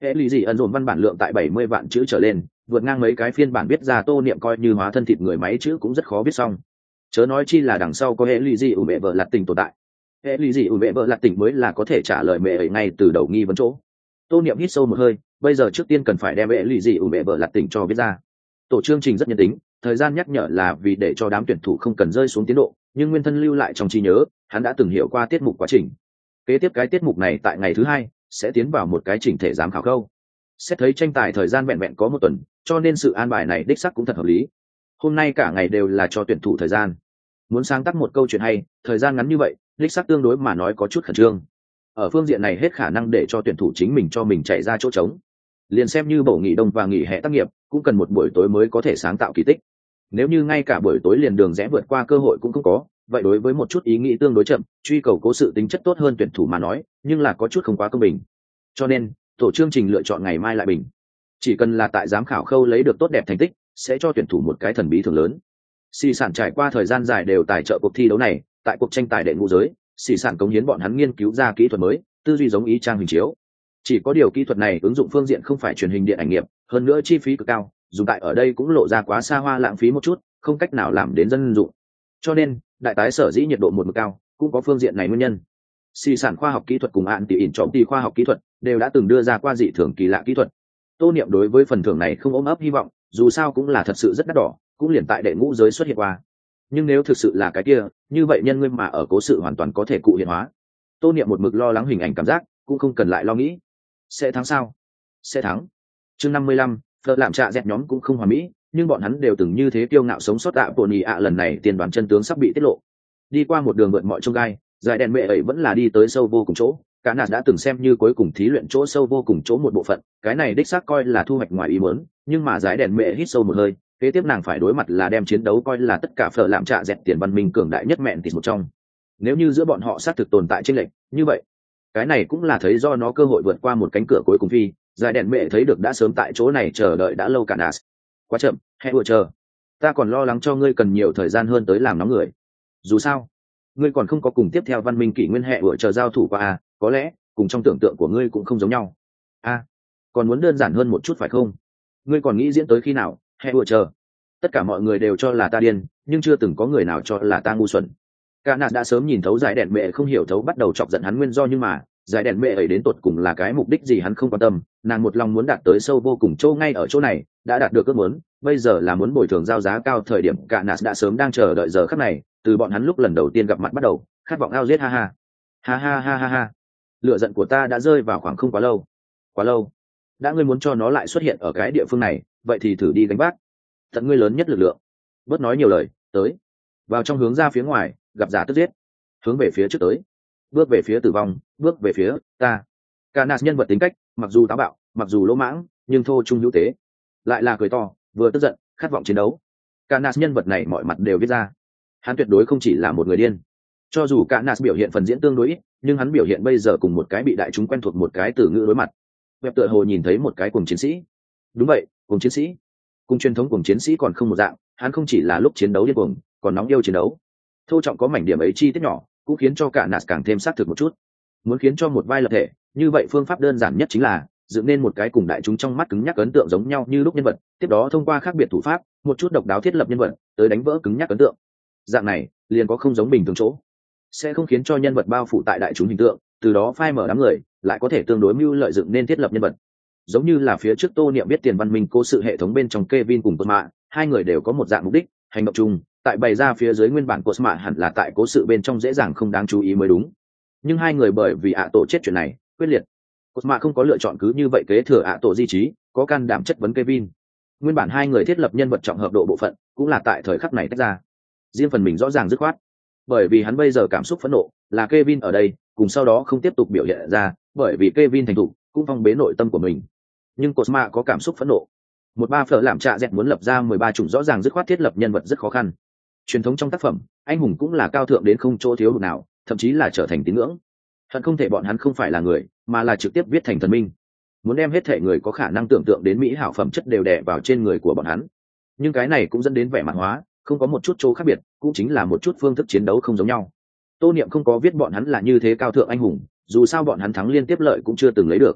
[SPEAKER 1] hệ lụy gì ẩn dồn văn bản lượng tại bảy mươi vạn chữ trở lên, vượt ngang mấy cái phiên bản viết ra Tô Niệm coi như hóa thân thịt người máy chữ cũng rất khó viết xong, chớ nói chi là đằng sau có hệ lụy gì ủ mẹ vợ lặt tình tồn tại. Hệ lụy gì ủ mẹ vợ lặt tình mới là có thể trả lời mẹ ấy ngay từ đầu nghi vấn chỗ. Tô Niệm hít sâu một hơi, bây giờ trước tiên cần phải đem hệ lụy gì ủ mẹ vợ lặt tình cho viết ra. Tổ chương trình rất nhân tính, thời gian nhắc nhở là vì để cho đám tuyển thủ không cần rơi xuống tiến độ, nhưng nguyên thân lưu lại trong trí nhớ, hắn đã từng hiểu qua tiết mục quá trình. Kế tiếp cái tiết mục này tại ngày thứ hai sẽ tiến vào một cái chỉnh thể giám khảo khâu. Xét thấy tranh tài thời gian vẹn vẹn có một tuần, cho nên sự an bài này đích xác cũng thật hợp lý. Hôm nay cả ngày đều là cho tuyển thủ thời gian. Muốn sáng tác một câu chuyện hay, thời gian ngắn như vậy, đích xác tương đối mà nói có chút khẩn trương. Ở phương diện này hết khả năng để cho tuyển thủ chính mình cho mình chạy ra chỗ trống. Liền xem như bổ nghỉ đông và nghỉ hè tác nghiệp, cũng cần một buổi tối mới có thể sáng tạo kỳ tích. Nếu như ngay cả buổi tối liền đường rẽ vượt qua cơ hội cũng không có, vậy đối với một chút ý nghĩ tương đối chậm, truy cầu cố sự tính chất tốt hơn tuyển thủ mà nói, nhưng là có chút không quá công bình. Cho nên, tổ chương trình lựa chọn ngày mai lại bình. Chỉ cần là tại giám khảo khâu lấy được tốt đẹp thành tích, sẽ cho tuyển thủ một cái thần bí thưởng lớn. Xì sản trải qua thời gian dài đều tài trợ cuộc thi đấu này, tại cuộc tranh tài đệ ngũ giới, xì sản cống hiến bọn hắn nghiên cứu ra kỹ thuật mới, tư duy giống ý trang hình chiếu. Chỉ có điều kỹ thuật này ứng dụng phương diện không phải truyền hình điện ảnh nghiệp, hơn nữa chi phí cực cao, dùng tại ở đây cũng lộ ra quá xa hoa lãng phí một chút, không cách nào làm đến dân dụng. Cho nên, đại tái sở dĩ nhiệt độ một mực cao, cũng có phương diện này nguyên nhân. Xì sản khoa học kỹ thuật cùng án tỷ ỉn trọng tỷ khoa học kỹ thuật đều đã từng đưa ra qua dị thường kỳ lạ kỹ thuật. Tô Niệm đối với phần thưởng này không ôm ấp hy vọng, dù sao cũng là thật sự rất đắt đỏ, cũng liền tại đệ ngũ giới xuất hiện qua. Nhưng nếu thực sự là cái kia, như vậy nhân nguyên mà ở cố sự hoàn toàn có thể cụ hiện hóa. Tô Niệm một mực lo lắng hình ảnh cảm giác, cũng không cần lại lo nghĩ. Sẽ thắng sao? Sẽ thắng. Chương năm mươi lăm, Phật làm trạ dẹt nhóm cũng không hoàn mỹ, nhưng bọn hắn đều từng như thế kiêu ngạo sống sót. Ạ Bồn Nhị ạ lần này tiền đoán chân tướng sắp bị tiết lộ. Đi qua một đường vượt mọi chông gai, giải đèn mẹ ấy vẫn là đi tới sâu vô cùng chỗ. Cả nạt đã từng xem như cuối cùng thí luyện chỗ sâu vô cùng chỗ một bộ phận, cái này đích xác coi là thu hoạch ngoài ý muốn, nhưng mà giải đèn mẹ hít sâu một hơi, kế tiếp nàng phải đối mặt là đem chiến đấu coi là tất cả Phở làm trạ dẹt tiền văn minh cường đại nhất mẹn tịt một trong. Nếu như giữa bọn họ xác thực tồn tại chênh lệch, như vậy, cái này cũng là thấy do nó cơ hội vượt qua một cánh cửa cuối cùng phi. Giải đèn mẹ thấy được đã sớm tại chỗ này chờ đợi đã lâu cả nạt. Quá chậm, hãy vừa chờ. Ta còn lo lắng cho ngươi cần nhiều thời gian hơn tới làm nóng người. Dù sao, ngươi còn không có cùng tiếp theo văn minh kỷ nguyên hệ vừa chờ giao thủ qua à, có lẽ cùng trong tưởng tượng của ngươi cũng không giống nhau. A, à, còn muốn đơn giản hơn một chút phải không? Ngươi còn nghĩ diễn tới khi nào? Hệ vừa chờ. Tất cả mọi người đều cho là ta điên, nhưng chưa từng có người nào cho là ta ngu xuẩn. Cả nạt đã sớm nhìn thấu giải đèn mẹ không hiểu thấu bắt đầu chọc giận hắn nguyên do, nhưng mà giải đèn mẹ ấy đến tột cùng là cái mục đích gì hắn không quan tâm, nàng một lòng muốn đạt tới sâu vô cùng chỗ ngay ở chỗ này, đã đạt được ước muốn, bây giờ là muốn bồi thường giao giá cao. Thời điểm cả nạt đã sớm đang chờ đợi giờ khắc này, từ bọn hắn lúc lần đầu tiên gặp mặt bắt đầu, khát vọng ao giết. Ha ha ha ha ha ha ha. Lựa giận của ta đã rơi vào khoảng không quá lâu, quá lâu. Đã ngươi muốn cho nó lại xuất hiện ở cái địa phương này, vậy thì thử đi gánh vác tận ngươi lớn nhất lực lượng. Bớt nói nhiều lời, tới vào trong hướng ra phía ngoài, gặp giả tức giết, hướng về phía trước tới, bước về phía tử vong, bước về phía ta. Canas nhân vật tính cách mặc dù táo bạo, mặc dù lỗ mãng, nhưng thô trung hữu tế, lại là cười to, vừa tức giận, khát vọng chiến đấu. Canas nhân vật này mọi mặt đều viết ra, hắn tuyệt đối không chỉ là một người điên. Cho dù Canas biểu hiện phần diễn tương đối ít, nhưng hắn biểu hiện bây giờ cùng một cái bị đại chúng quen thuộc một cái từ ngữ đối mặt. Web tựa hồ nhìn thấy một cái cuồng chiến sĩ. Đúng vậy, cuồng chiến sĩ. Cùng truyền thống cuồng chiến sĩ còn không một dạng, hắn không chỉ là lúc chiến đấu điên cuồng, còn nóng yêu chiến đấu. Thô trọng có mảnh điểm ấy chi tiết nhỏ, cũng khiến cho cả Nạt càng thêm xác thực một chút. Muốn khiến cho một vai lập thể, như vậy phương pháp đơn giản nhất chính là dựng nên một cái cùng đại chúng trong mắt cứng nhắc ấn tượng giống nhau như lúc nhân vật, tiếp đó thông qua khác biệt thủ pháp, một chút độc đáo thiết lập nhân vật, tới đánh vỡ cứng nhắc ấn tượng. Dạng này, liền có không giống bình thường chỗ, sẽ không khiến cho nhân vật bao phủ tại đại chúng hình tượng, từ đó phai mở đám người, lại có thể tương đối mưu lợi dựng nên thiết lập nhân vật. Giống như là phía trước Tô Niệm biết tiền văn minh cố sự hệ thống bên trong Kevin cùng Cosma, hai người đều có một dạng mục đích, hành động chung, tại bày ra phía dưới nguyên bản Cosma hẳn là tại cố sự bên trong dễ dàng không đáng chú ý mới đúng. Nhưng hai người bởi vì ạ tổ chết chuyện này, quyết liệt. Cosma không có lựa chọn cứ như vậy kế thừa ạ tổ di trí, có can đảm chất vấn Kevin. Nguyên bản hai người thiết lập nhân vật trọng hợp độ bộ phận, cũng là tại thời khắc này tách ra. Riêng phần mình rõ ràng dứt khoát, bởi vì hắn bây giờ cảm xúc phẫn nộ, là Kevin ở đây, cùng sau đó không tiếp tục biểu hiện ra, bởi vì Kevin thành thục, cũng phong bế nội tâm của mình. Nhưng Cosma có cảm xúc phẫn nộ. Một ba phở làm trạ dẹt muốn lập ra mười ba chủng rõ ràng dứt khoát thiết lập nhân vật rất khó khăn. Truyền thống trong tác phẩm, anh hùng cũng là cao thượng đến không chỗ thiếu hụt nào, thậm chí là trở thành tín ngưỡng. Hận không thể bọn hắn không phải là người, mà là trực tiếp viết thành thần minh. Muốn đem hết thể người có khả năng tưởng tượng đến mỹ hảo phẩm chất đều đè vào trên người của bọn hắn. Nhưng cái này cũng dẫn đến vẻ mặt hóa, không có một chút chỗ khác biệt, cũng chính là một chút phương thức chiến đấu không giống nhau. Tô Niệm không có viết bọn hắn là như thế cao thượng anh hùng, dù sao bọn hắn thắng liên tiếp lợi cũng chưa từng lấy được.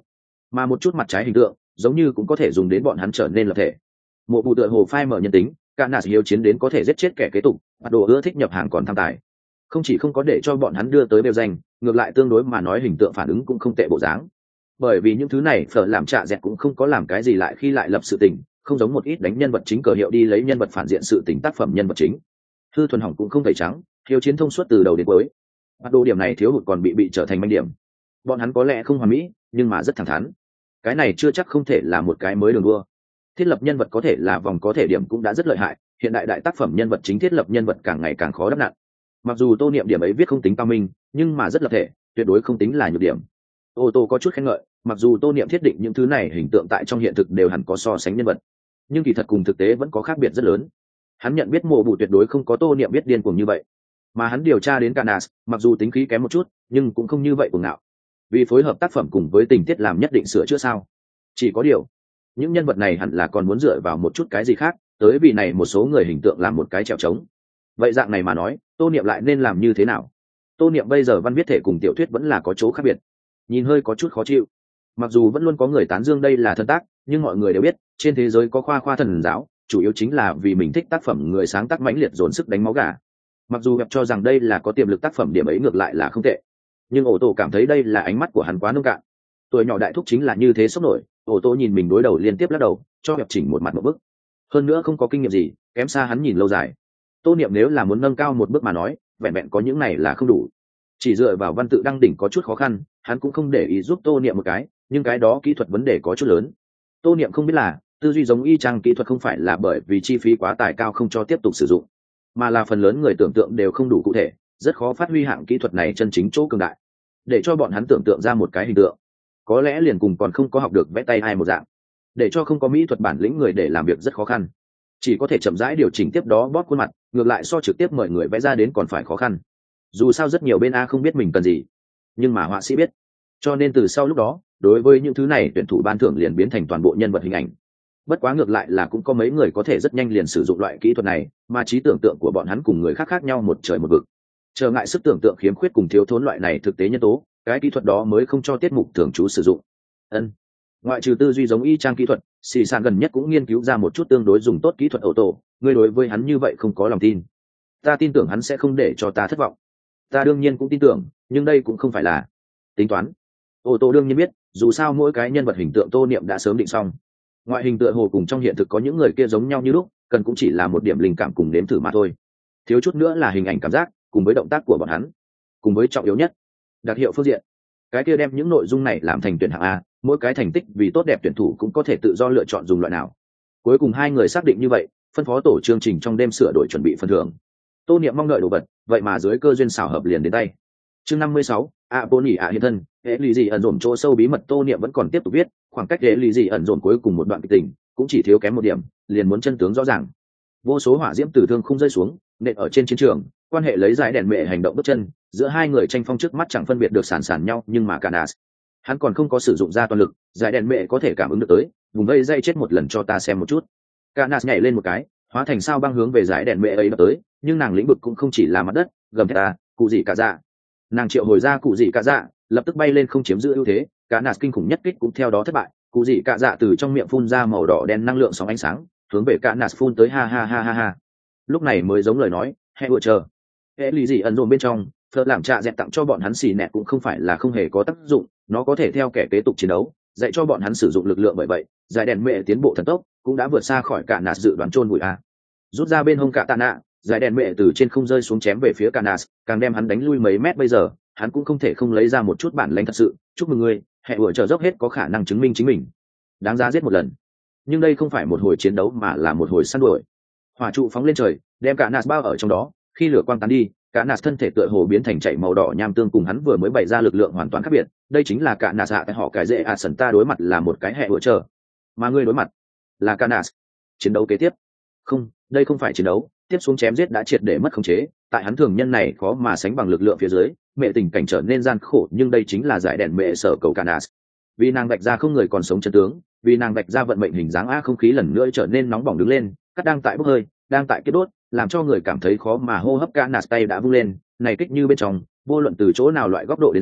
[SPEAKER 1] mà một chút mặt trái hình tượng giống như cũng có thể dùng đến bọn hắn trở nên lập thể. Mộ bù tựa hồ phai mở nhân tính, cả nạt hiếu chiến đến có thể giết chết kẻ kế tục, bắt đồ ưa thích nhập hàng còn tham tài, không chỉ không có để cho bọn hắn đưa tới bêu danh, ngược lại tương đối mà nói hình tượng phản ứng cũng không tệ bộ dáng. Bởi vì những thứ này phở làm trạ dẹt cũng không có làm cái gì lại khi lại lập sự tình, không giống một ít đánh nhân vật chính cờ hiệu đi lấy nhân vật phản diện sự tình tác phẩm nhân vật chính. Hư thuần hỏng cũng không tẩy trắng, hiếu chiến thông suốt từ đầu đến cuối. Bắt đồ điểm này thiếu hụt còn bị bị trở thành manh điểm. Bọn hắn có lẽ không hoàn mỹ, nhưng mà rất thẳng thắn. Cái này chưa chắc không thể là một cái mới đường đua. Thiết lập nhân vật có thể là vòng có thể điểm cũng đã rất lợi hại, hiện đại đại tác phẩm nhân vật chính thiết lập nhân vật càng ngày càng khó đắp nặn. Mặc dù Tô Niệm điểm ấy viết không tính cao minh, nhưng mà rất lập thể, tuyệt đối không tính là nhược điểm. Ô tô có chút khen ngợi, mặc dù Tô Niệm thiết định những thứ này hình tượng tại trong hiện thực đều hẳn có so sánh nhân vật, nhưng kỳ thật cùng thực tế vẫn có khác biệt rất lớn. Hắn nhận biết Mộ Bù tuyệt đối không có Tô Niệm biết điên cuồng như vậy, mà hắn điều tra đến Canas, mặc dù tính khí kém một chút, nhưng cũng không như vậy cuồng ngạo. Vì phối hợp tác phẩm cùng với tình tiết làm nhất định sửa chữa sao? Chỉ có điều, những nhân vật này hẳn là còn muốn dựa vào một chút cái gì khác, tới vì này một số người hình tượng làm một cái trèo trống. Vậy dạng này mà nói, Tô Niệm lại nên làm như thế nào? Tô Niệm bây giờ văn viết thể cùng tiểu thuyết vẫn là có chỗ khác biệt, nhìn hơi có chút khó chịu. Mặc dù vẫn luôn có người tán dương đây là thân tác, nhưng mọi người đều biết, trên thế giới có khoa khoa thần giáo, chủ yếu chính là vì mình thích tác phẩm người sáng tác mãnh liệt dồn sức đánh máu gà. Mặc dù gặp cho rằng đây là có tiềm lực tác phẩm, điểm ấy ngược lại là không tệ, nhưng ổ tổ cảm thấy đây là ánh mắt của hắn quá nông cạn. Tuổi nhỏ đại thúc chính là như thế sốc nổi. Ổ tổ nhìn mình đối đầu liên tiếp lắc đầu, cho gặp chỉnh một mặt một bức. Hơn nữa không có kinh nghiệm gì, kém xa hắn nhìn lâu dài. Tô Niệm nếu là muốn nâng cao một bước mà nói, vẹn vẹn có những này là không đủ. Chỉ dựa vào văn tự đăng đỉnh có chút khó khăn, hắn cũng không để ý giúp Tô Niệm một cái, nhưng cái đó kỹ thuật vấn đề có chút lớn. Tô Niệm không biết là, tư duy giống y chang kỹ thuật không phải là bởi vì chi phí quá tài cao không cho tiếp tục sử dụng, mà là phần lớn người tưởng tượng đều không đủ cụ thể, rất khó phát huy hạng kỹ thuật này chân chính chỗ cường đại. Để cho bọn hắn tưởng tượng ra một cái hình tượng, có lẽ liền cùng còn không có học được vẽ tay hai một dạng. Để cho không có mỹ thuật bản lĩnh người để làm việc rất khó khăn, chỉ có thể chậm rãi điều chỉnh tiếp đó bóp khuôn mặt, ngược lại so trực tiếp mời người vẽ ra đến còn phải khó khăn. Dù sao rất nhiều bên A không biết mình cần gì, nhưng mà họa sĩ biết, cho nên từ sau lúc đó, đối với những thứ này tuyển thủ ban thưởng liền biến thành toàn bộ nhân vật hình ảnh. Bất quá ngược lại là cũng có mấy người có thể rất nhanh liền sử dụng loại kỹ thuật này, mà trí tưởng tượng của bọn hắn cùng người khác khác nhau một trời một vực. Trở ngại sức tưởng tượng khiếm khuyết cùng thiếu thốn loại này thực tế nhân tố, cái kỹ thuật đó mới không cho tiết mục thường trú sử dụng. Ân, ngoại trừ tư duy giống y chang kỹ thuật, xì sàn gần nhất cũng nghiên cứu ra một chút tương đối dùng tốt kỹ thuật ổ tổ. Ngươi đối với hắn như vậy không có lòng tin? Ta tin tưởng hắn sẽ không để cho ta thất vọng. Ta đương nhiên cũng tin tưởng, nhưng đây cũng không phải là tính toán. Ổ tổ đương nhiên biết, dù sao mỗi cái nhân vật hình tượng Tô Niệm đã sớm định xong. Ngoại hình tựa hồ cùng trong hiện thực có những người kia giống nhau như lúc, cần cũng chỉ là một điểm linh cảm cùng nếm thử mà thôi. Thiếu chút nữa là hình ảnh cảm giác, cùng với động tác của bọn hắn, cùng với trọng yếu nhất, đặc hiệu phương diện. Cái kia đem những nội dung này làm thành tuyển hạng A, mỗi cái thành tích vì tốt đẹp tuyển thủ cũng có thể tự do lựa chọn dùng loại nào. Cuối cùng hai người xác định như vậy, phân phó tổ chương trình trong đêm sửa đổi chuẩn bị phần thưởng. Tô Niệm mong đợi đồ vật, vậy mà dưới cơ duyên xảo hợp liền đến tay. Chương năm mươi sáu, a bôn nhỉ ạ hiện thân, hệ lụy gì ẩn dồn chỗ sâu bí mật. Tô Niệm vẫn còn tiếp tục viết, khoảng cách hệ lụy gì ẩn dồn cuối cùng một đoạn kịch tình, cũng chỉ thiếu kém một điểm, liền muốn chân tướng rõ ràng. Vô số hỏa diễm từ thương không rơi xuống, nện ở trên chiến trường, quan hệ lấy giải đèn mẹ hành động bước chân, giữa hai người tranh phong trước mắt chẳng phân biệt được sản sản nhau, nhưng mà Canas, hắn còn không có sử dụng ra toàn lực, giải đèn mẹ có thể cảm ứng được tới, vùng vây dây chết một lần cho ta xem một chút. Canas nhảy lên một cái, hóa thành sao băng hướng về giải đèn mẹ ấy đập tới, nhưng nàng lĩnh vực cũng không chỉ là mặt đất, gầm thét ta, cụ gì cả dạ. Nàng triệu hồi ra cụ gì cả dạ, lập tức bay lên không chiếm giữ ưu thế, Canas kinh khủng nhất kích cũng theo đó thất bại, cụ gì cả dạ từ trong miệng phun ra màu đỏ đen năng lượng sóng ánh sáng, hướng về Canas phun tới ha ha ha ha ha. Lúc này mới giống lời nói, hệ vừa chờ. Hệ lì gì ẩn dồn bên trong, Phật làm trạ dẹt tặng cho bọn hắn xì nẹt cũng không phải là không hề có tác dụng, nó có thể theo kẻ kế tục chiến đấu, dạy cho bọn hắn sử dụng lực lượng. Bởi vậy, giải đèn mẹ tiến bộ thần tốc, cũng đã vượt xa khỏi cả nạt dự đoán chôn bụi a. Rút ra bên hông cả tạ nạ, giải đèn mẹ từ trên không rơi xuống chém về phía Canas, càng đem hắn đánh lui mấy mét. Bây giờ, hắn cũng không thể không lấy ra một chút bản lĩnh thật sự. Chúc mừng ngươi, hệ vừa chờ dốc hết có khả năng chứng minh chính mình, đáng giá giết một lần. Nhưng đây không phải một hồi chiến đấu mà là một hồi săn đuổi. Hỏa trụ phóng lên trời, đem Canas bao ở trong đó. Khi lửa quang tán đi, Canas thân thể tựa hồ biến thành chảy màu đỏ nham tương, cùng hắn vừa mới bày ra lực lượng hoàn toàn khác biệt. Đây chính là Canas hạ họ cái dễ a sần. Ta đối mặt là một cái hệ vừa chờ, mà ngươi đối mặt là Canas. Chiến đấu kế tiếp, không, đây không phải chiến đấu, tiếp xuống chém giết đã triệt để mất khống chế. Tại hắn thường nhân này khó mà sánh bằng lực lượng phía dưới, mẹ tình cảnh trở nên gian khổ. Nhưng đây chính là giải đèn mẹ sở cầu Canas, vì nàng vạch ra không người còn sống chân tướng, vì nàng vạch ra vận mệnh hình dáng a. Không khí lần nữa trở nên nóng bỏng đứng lên, cắt đang tại bốc hơi, đang tại kết đốt, làm cho người cảm thấy khó mà hô hấp. Canas tay đã vung lên, này kích như bên trong, vô luận từ chỗ nào loại góc độ đến xem,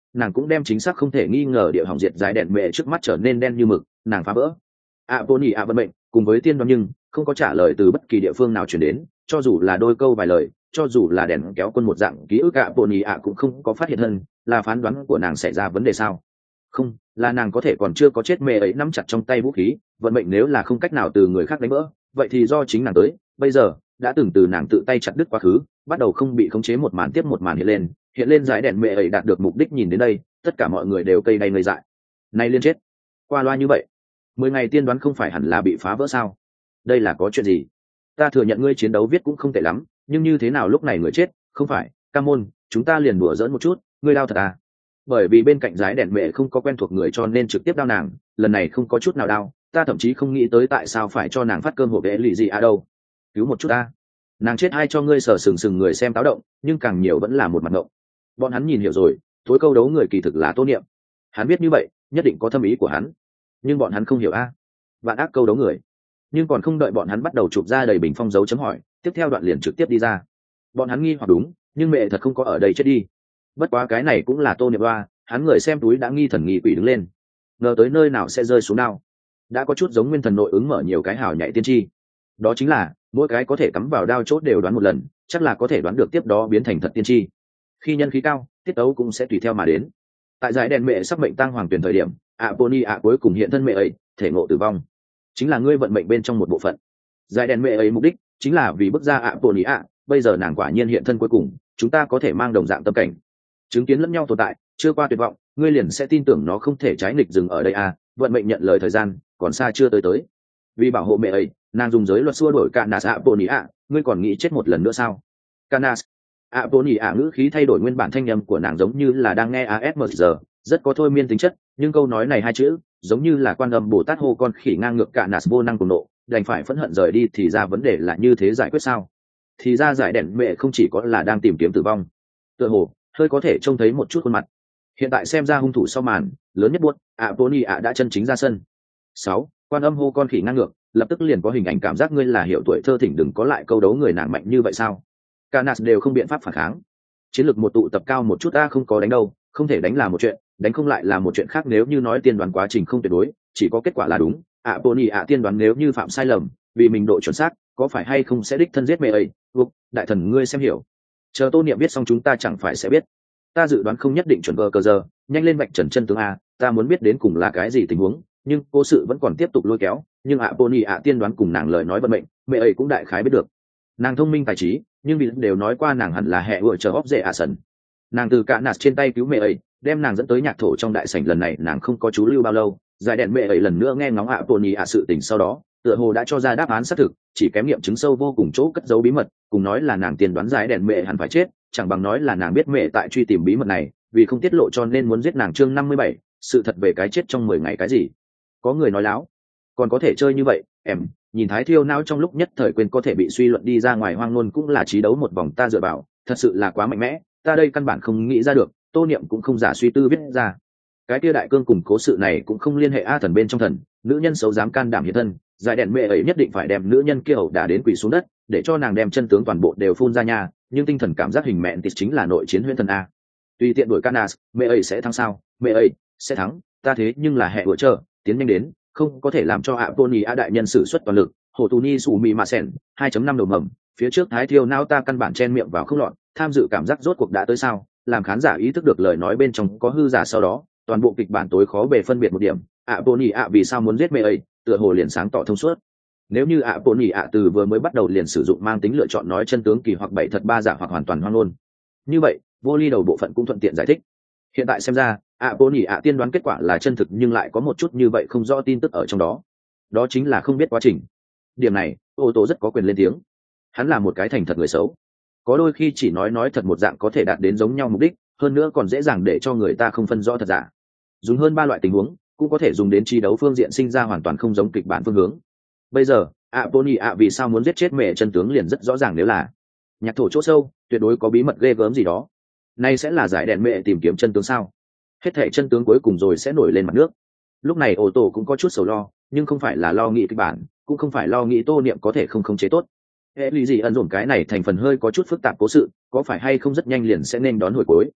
[SPEAKER 1] nàng cũng đem chính xác không thể nghi ngờ địa hỏng diệt giải đèn mẹ trước mắt trở nên đen như mực, nàng phá vỡ ạ bồn ỉ ạ vận mệnh cùng với tiên đoán, nhưng không có trả lời từ bất kỳ địa phương nào chuyển đến, cho dù là đôi câu vài lời, cho dù là đèn kéo quân một dạng ký ức, ạ bồn ỉ ạ cũng không có phát hiện hơn. Là phán đoán của nàng xảy ra vấn đề sao? Không, là nàng có thể còn chưa có chết mẹ ấy nắm chặt trong tay vũ khí, vận mệnh nếu là không cách nào từ người khác đánh vỡ, vậy thì do chính nàng tới. Bây giờ đã từng từ nàng tự tay chặt đứt quá khứ, bắt đầu không bị khống chế, một màn tiếp một màn hiện lên hiện lên giải đèn mẹ ấy đạt được mục đích. Nhìn đến đây, tất cả mọi người đều cây đầy ngây dại. Nay liên chết qua loa như vậy, mười ngày tiên đoán không phải hẳn là bị phá vỡ sao? Đây là có chuyện gì? Ta thừa nhận ngươi chiến đấu viết cũng không tệ lắm, nhưng như thế nào lúc này người chết? Không phải ca môn, chúng ta liền đùa giỡn một chút, ngươi đau thật à? Bởi vì bên cạnh giải đèn mẹ không có quen thuộc người cho nên trực tiếp đau nàng, lần này không có chút nào đau, ta thậm chí không nghĩ tới tại sao phải cho nàng phát cơm hộp để lì gì à đâu. Cứu một chút ta, nàng chết ai cho ngươi sờ sừng sừng người xem táo động, nhưng càng nhiều vẫn là một mặt ngộng. Bọn hắn nhìn hiểu rồi, tối câu đấu người kỳ thực là Tô Niệm. Hắn biết như vậy nhất định có thâm ý của hắn, nhưng bọn hắn không hiểu a à. Vạn ác câu đấu người. Nhưng còn không đợi bọn hắn bắt đầu chụp ra đầy bình phong dấu chấm hỏi, tiếp theo đoạn liền trực tiếp đi ra. Bọn hắn nghi hoặc đúng, nhưng mẹ thật không có ở đây chết đi. Bất quá cái này cũng là Tô Niệm Ba, hắn người xem túi đã nghi thần nghi quỷ đứng lên, ngờ tới nơi nào sẽ rơi xuống đao. Đã có chút giống nguyên thần nội ứng mở nhiều cái hào nhảy tiên tri, đó chính là mỗi cái có thể cắm vào đao chốt đều đoán một lần, chắc là có thể đoán được tiếp đó biến thành thật tiên tri. Khi nhân khí cao, tiết tấu cũng sẽ tùy theo mà đến. Tại giải đèn mẹ sắp mệnh tang hoàng tuyển thời điểm, ạ Pony ạ cuối cùng hiện thân mẹ ấy, thể ngộ tử vong, chính là ngươi vận mệnh bên trong một bộ phận. Giải đèn mẹ ấy mục đích chính là vì bức ra ạ Pony ạ, bây giờ nàng quả nhiên hiện thân cuối cùng, chúng ta có thể mang đồng dạng tâm cảnh, chứng kiến lẫn nhau tồn tại, chưa qua tuyệt vọng, ngươi liền sẽ tin tưởng nó không thể trái nghịch dừng ở đây à? Vận mệnh nhận lời thời gian còn xa chưa tới tới. Vì bảo hộ mẹ ấy, nàng dùng giới luật xua đổi Canas ạ Pony ạ, ngươi còn nghĩ chết một lần nữa sao? Canas ạ Pony ạ, ngữ khí thay đổi, nguyên bản thanh âm của nàng giống như là đang nghe a ét em giờ, rất có thôi miên tính chất, nhưng câu nói này hai chữ giống như là quan âm Bồ Tát hô con khỉ ngang ngược. Canas vô năng cùng nộ, đành phải phẫn hận rời đi. Thì ra vấn đề là như thế giải quyết sao? Thì ra giải đèn mẹ không chỉ có là đang tìm kiếm tử vong, tựa hồ hơi có thể trông thấy một chút khuôn mặt. Hiện tại xem ra hung thủ sau màn lớn nhất buốt, ạ Pony ạ đã chân chính ra sân. Sáu, quan âm hô con khỉ ngang ngược, lập tức liền có hình ảnh cảm giác ngươi là hiểu tuổi thơ thỉnh đừng có lại câu đấu người nàng mạnh như vậy sao? Canas đều không biện pháp phản kháng. Chiến lược một tụ tập cao một chút, ta không có đánh đâu, không thể đánh là một chuyện, đánh không lại là một chuyện khác. Nếu như nói tiên đoán quá trình không tuyệt đối, chỉ có kết quả là đúng. ạ Pony ạ tiên đoán nếu như phạm sai lầm, vì mình độ chuẩn xác, có phải hay không sẽ đích thân giết mẹ ấy? Ục, đại thần ngươi xem hiểu. Chờ Tô Niệm biết xong chúng ta chẳng phải sẽ biết. Ta dự đoán không nhất định chuẩn vờ cờ giờ, nhanh lên vạch trần chân tướng a, ta muốn biết đến cùng là cái gì tình huống. Nhưng cố sự vẫn còn tiếp tục lôi kéo, nhưng ạ Pony ạ tiên đoán cùng nàng lời nói vận mệnh, mẹ ấy cũng đại khái biết được. Nàng thông minh tài trí, nhưng bị đều nói qua nàng hẳn là hệ vợ chờ hóc dễ ạ sần. Nàng từ cả nạt trên tay cứu mẹ ấy, đem nàng dẫn tới nhạc thổ trong đại sảnh. Lần này nàng không có chú lưu bao lâu, giải đèn mẹ ấy lần nữa nghe ngóng ạ Pony ạ sự tình sau đó, tựa hồ đã cho ra đáp án xác thực, chỉ kém nghiệm chứng sâu vô cùng chỗ cất giấu bí mật. Cùng nói là nàng tiên đoán giải đèn mẹ hẳn phải chết, chẳng bằng nói là nàng biết mẹ tại truy tìm bí mật này, vì không tiết lộ cho nên muốn giết nàng. Chương năm mươi bảy, sự thật về cái chết trong mười ngày cái gì? Có người nói láo, còn có thể chơi như vậy, em nhìn Thái Thiêu não trong lúc nhất thời quên có thể bị suy luận đi ra ngoài. Hoang ngôn cũng là trí đấu một vòng, ta dựa vào, thật sự là quá mạnh mẽ, ta đây căn bản không nghĩ ra được. Tô Niệm cũng không giả suy tư viết ra. Cái kia đại cương cùng cố sự này cũng không liên hệ a thần bên trong thần, nữ nhân xấu dám can đảm hiện thân, giải đèn mẹ ấy nhất định phải đem nữ nhân kia ẩu đả đến quỳ xuống đất, để cho nàng đem chân tướng toàn bộ đều phun ra nhà. Nhưng tinh thần cảm giác hình mẹn tịt chính là nội chiến huyễn thần a. Tùy tiện đuổi Canas, mẹ ấy sẽ thắng sao? Mẹ ấy sẽ thắng, ta thế nhưng là hệ vợ chờ, tiến nhanh đến, không có thể làm cho ạ Pony a đại nhân sử xuất toàn lực. Hồ tù ni sù mì mà sẻn hai chấm năm đầu mầm phía trước Thái Thiêu não ta căn bản chen miệng vào không lọt. Tham dự cảm giác rốt cuộc đã tới sao? Làm khán giả ý thức được lời nói bên trong có hư giả, sau đó toàn bộ kịch bản tối khó bề phân biệt một điểm, ạ Pony ạ vì sao muốn giết mẹ ấy, tựa hồ liền sáng tỏ thông suốt. Nếu như ạ Pony ạ từ vừa mới bắt đầu liền sử dụng mang tính lựa chọn nói chân tướng kỳ hoặc bảy thật ba giả hoặc hoàn toàn hoang ngôn, như vậy vô ly đầu bộ phận cũng thuận tiện giải thích. Hiện tại xem ra ạ Pony ạ tiên đoán kết quả là chân thực, nhưng lại có một chút như vậy không rõ tin tức ở trong đó, đó chính là không biết quá trình. Điểm này ô tô rất có quyền lên tiếng. Hắn là một cái thành thật người xấu, có đôi khi chỉ nói nói thật một dạng có thể đạt đến giống nhau mục đích, hơn nữa còn dễ dàng để cho người ta không phân rõ thật giả. Dùng hơn ba loại tình huống cũng có thể dùng đến chi đấu phương diện sinh ra hoàn toàn không giống kịch bản phương hướng. Bây giờ ạ Pony ạ vì sao muốn giết chết mẹ chân tướng liền rất rõ ràng. Nếu là nhạc thổ chỗ sâu tuyệt đối có bí mật ghê gớm gì đó. Nay sẽ là giải đèn mẹ tìm kiếm chân tướng sao? Hết thể chân tướng cuối cùng rồi sẽ nổi lên mặt nước. Lúc này ô tô cũng có chút sầu lo, nhưng không phải là lo nghĩ kịch bản, cũng không phải lo nghĩ Tô Niệm có thể không khống chế tốt. Hệ lý gì ẩn dồn cái này thành phần hơi có chút phức tạp, cố sự có phải hay không rất nhanh liền sẽ nên đón hồi cuối.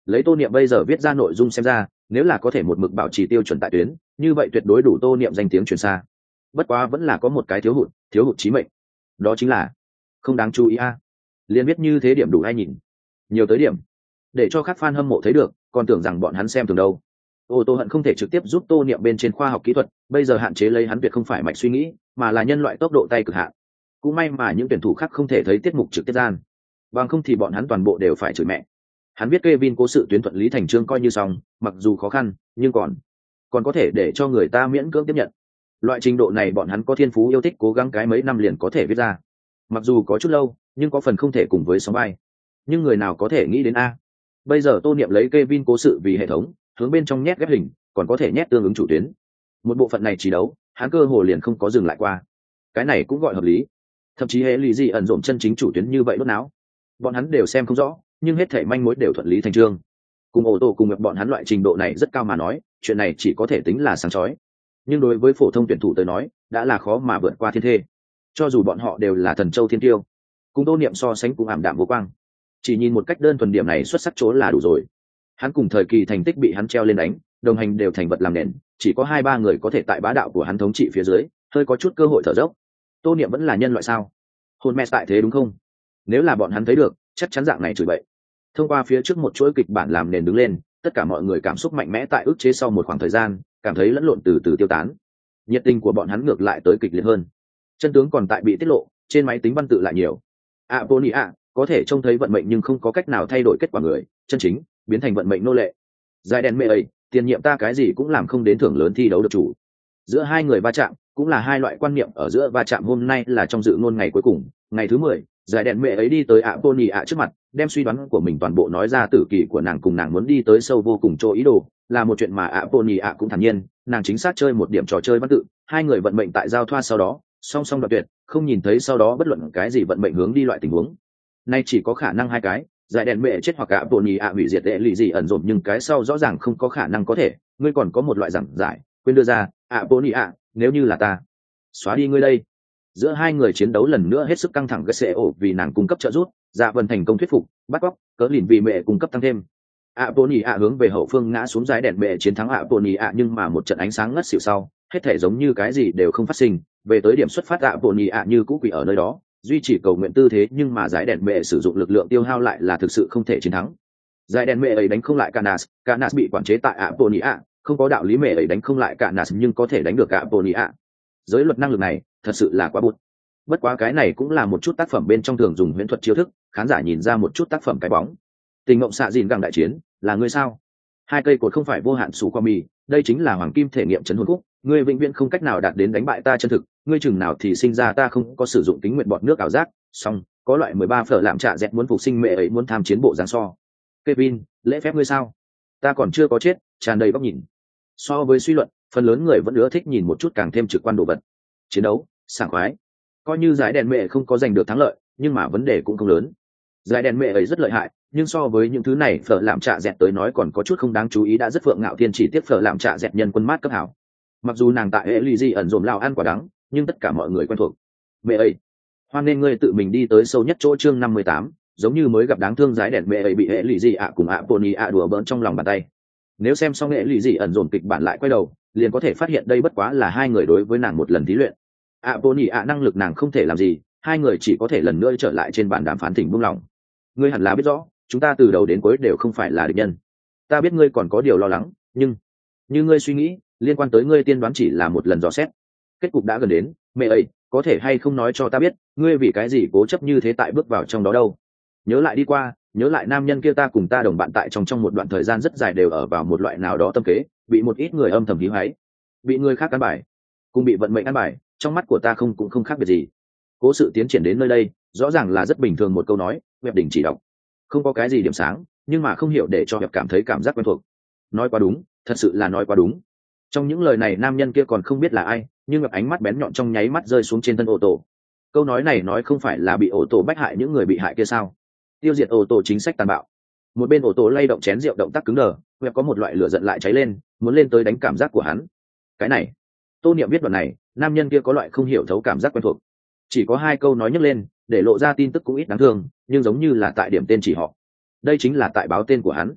[SPEAKER 1] lấy tô niệm bây giờ viết ra nội dung xem ra, nếu là có thể một mực bảo trì tiêu chuẩn tại tuyến, như vậy tuyệt đối đủ tô niệm danh tiếng truyền xa. Bất quá vẫn là có một cái thiếu hụt, thiếu hụt chí mệnh, đó chính là không đáng chú ý a. Liên biết như thế điểm đủ hay nhìn, nhiều tới điểm để cho các fan hâm mộ thấy được, còn tưởng rằng bọn hắn xem thường đâu. Ô tô hận không thể trực tiếp giúp tô niệm bên trên khoa học kỹ thuật, bây giờ hạn chế lấy hắn tuyệt không phải mạch suy nghĩ, mà là nhân loại tốc độ tay cực hạn. Cũng may mà những tuyển thủ khác không thể thấy tiết mục trực tiếp gian, bằng không thì bọn hắn toàn bộ đều phải chửi mẹ. Hắn biết Kevin cố sự tuyến thuận lý thành chương coi như xong, mặc dù khó khăn, nhưng còn còn có thể để cho người ta miễn cưỡng tiếp nhận. Loại trình độ này bọn hắn có thiên phú yêu thích, cố gắng cái mấy năm liền có thể viết ra. Mặc dù có chút lâu, nhưng có phần không thể cùng với sóng vai. Nhưng người nào có thể nghĩ đến a? Bây giờ tô niệm lấy Kevin cố sự vì hệ thống, hướng bên trong nhét ghép hình, còn có thể nhét tương ứng chủ tuyến. Một bộ phận này chỉ đấu, hắn cơ hồ liền không có dừng lại qua. Cái này cũng gọi hợp lý. Thậm chí hệ lụy gì ẩn dộm chân chính chủ tuyến như vậy đốt não, bọn hắn đều xem không rõ, nhưng hết thảy manh mối đều thuận lý thành chương. Cùng ô tô cùng gặp bọn hắn loại trình độ này rất cao mà nói, chuyện này chỉ có thể tính là sáng chói. Nhưng đối với phổ thông tuyển thủ tới nói, đã là khó mà vượt qua thiên thê. Cho dù bọn họ đều là thần châu thiên tiêu, cùng tô niệm so sánh cũng ảm đạm vô quang. Chỉ nhìn một cách đơn thuần điểm này xuất sắc chỗ là đủ rồi. Hắn cùng thời kỳ thành tích bị hắn treo lên đánh, đồng hành đều thành vật làm nền, chỉ có hai ba người có thể tại bá đạo của hắn thống trị phía dưới, hơi có chút cơ hội thở dốc. Tô niệm vẫn là nhân loại sao? Hôn mẹ tại thế đúng không? Nếu là bọn hắn thấy được, chắc chắn dạng này chửi bậy. Thông qua phía trước một chuỗi kịch bản làm nền đứng lên, tất cả mọi người cảm xúc mạnh mẽ tại ức chế sau một khoảng thời gian, cảm thấy lẫn lộn từ từ tiêu tán. Nhiệt tình của bọn hắn ngược lại tới kịch liệt hơn. Chân tướng còn tại bị tiết lộ, trên máy tính văn tự lại nhiều. Apollonia có thể trông thấy vận mệnh nhưng không có cách nào thay đổi kết quả người, chân chính biến thành vận mệnh nô lệ. Giải đèn mẹ ấy, tiền nhiệm ta cái gì cũng làm không đến thưởng lớn thi đấu được chủ. Giữa hai người va chạm, cũng là hai loại quan niệm ở giữa va chạm. Hôm nay là trong dự ngôn ngày cuối cùng, ngày thứ mười, giải đèn mẹ ấy đi tới Apollonia trước mặt, đem suy đoán của mình toàn bộ nói ra. Tử kỳ của nàng cùng nàng muốn đi tới sâu vô cùng chỗ ý đồ, là một chuyện mà Apollonia cũng thản nhiên, nàng chính xác chơi một điểm trò chơi văn tự, hai người vận mệnh tại giao thoa sau đó, song song đoạn tuyệt, không nhìn thấy sau đó bất luận cái gì vận mệnh hướng đi loại tình huống. Nay chỉ có khả năng hai cái, giải đèn mẹ chết hoặc Apollonia hủy diệt đệ lì gì ẩn dồn, nhưng cái sau rõ ràng không có khả năng có thể. Ngươi còn có một loại giảng giải, quên đưa ra, Apollonia, nếu như là ta, xóa đi ngươi đây. Giữa hai người chiến đấu lần nữa hết sức căng thẳng. Gse ổ vì nàng cung cấp trợ giúp, Dạ Vân thành công thuyết phục, bắt cóc, cỡ lìn vì mẹ cung cấp tăng thêm. Apollonia hướng về hậu phương ngã xuống, giải đèn mẹ chiến thắng Apollonia, nhưng mà một trận ánh sáng ngất xỉu sau, hết thể giống như cái gì đều không phát sinh. Về tới điểm xuất phát, Apollonia như cũ quỷ ở nơi đó, duy trì cầu nguyện tư thế, nhưng mà giải đèn mẹ sử dụng lực lượng tiêu hao lại là thực sự không thể chiến thắng. Giải đèn mẹ ấy đánh không lại Canas, Canas bị quản chế tại Apollonia, không có đạo lý mẹ ấy đánh không lại Canas nhưng có thể đánh được Apollonia. Giới luật năng lực này thật sự là quá bụt. Bất quá cái này cũng là một chút tác phẩm bên trong thường dùng huyễn thuật chiêu thức, khán giả nhìn ra một chút tác phẩm cái bóng. Tình mộng xạ dìn gẳng đại chiến, là ngươi sao? Hai cây cột không phải vô hạn sủ qua mì, đây chính là hoàng kim thể nghiệm chấn hồn khúc, ngươi vĩnh viễn không cách nào đạt đến đánh bại ta chân thực, ngươi chừng nào thì sinh ra ta không có sử dụng tính nguyện bọt nước ảo giác, song có loại mười ba phở làm trả dẹt muốn phục sinh mẹ ấy muốn tham chiến bộ dáng so. Kevin, lễ phép ngươi sao? Ta còn chưa có chết, tràn đầy góc nhìn. So với suy luận, phần lớn người vẫn ưa thích nhìn một chút càng thêm trực quan đồ vật. Chiến đấu, sảng khoái. Coi như giải đèn mẹ không có giành được thắng lợi, nhưng mà vấn đề cũng không lớn. Giải đèn mẹ ấy rất lợi hại, nhưng so với những thứ này phở làm trạ dẹt tới nói còn có chút không đáng chú ý. Đã rất phượng ngạo thiên, chỉ tiếp phở làm trạ dẹt nhân quân mát cấp hảo. Mặc dù nàng tại hệ lụy gì ẩn dồn lao ăn quả đắng, nhưng tất cả mọi người quen thuộc. Mẹ ấy, hoan nên ngươi tự mình đi tới sâu nhất chỗ. Chương năm mươi tám, giống như mới gặp đáng thương. Giải đèn mẹ ấy bị hệ lụy gì ạ cùng ạ pony ạ đùa bỡn trong lòng bàn tay. Nếu xem xong hệ lụy gì ẩn dồn kịch bản lại quay đầu, liền có thể phát hiện đây bất quá là hai người đối với nàng một lần thí luyện. ạ pony ạ năng lực nàng không thể làm gì, hai người chỉ có thể lần nữa trở lại trên bàn đàm phán thỉnh buông lòng. Ngươi hẳn là biết rõ, chúng ta từ đầu đến cuối đều không phải là địch nhân. Ta biết ngươi còn có điều lo lắng, nhưng như ngươi suy nghĩ, liên quan tới ngươi tiên đoán chỉ là một lần dò xét. Kết cục đã gần đến, mẹ ấy, có thể hay không nói cho ta biết, ngươi vì cái gì cố chấp như thế tại bước vào trong đó đâu? Nhớ lại đi qua, nhớ lại nam nhân kia ta cùng ta đồng bạn tại trong trong một đoạn thời gian rất dài đều ở vào một loại nào đó tâm kế, bị một ít người âm thầm hí hoáy, bị người khác ăn bài, cùng bị vận mệnh ăn bài, trong mắt của ta không cũng không khác biệt gì. Cố sự tiến triển đến nơi đây, rõ ràng là rất bình thường một câu nói, Web đình chỉ đọc. Không có cái gì điểm sáng, nhưng mà không hiểu để cho Web cảm thấy cảm giác quen thuộc. Nói quá đúng, thật sự là nói quá đúng. Trong những lời này nam nhân kia còn không biết là ai, nhưng Web ánh mắt bén nhọn trong nháy mắt rơi xuống trên thân ô tô. Câu nói này nói không phải là bị ô tô bách hại những người bị hại kia sao? Tiêu diệt ô tô chính sách tàn bạo. Một bên ô tô lay động chén rượu động tác cứng đờ, Web có một loại lửa giận lại cháy lên, muốn lên tới đánh cảm giác của hắn. Cái này, Tô Niệm biết đoạn này, nam nhân kia có loại không hiểu thấu cảm giác quen thuộc. Chỉ có hai câu nói nhấc lên, để lộ ra tin tức cũng ít đáng thương, nhưng giống như là tại điểm tên chỉ họ. Đây chính là tại báo tên của hắn.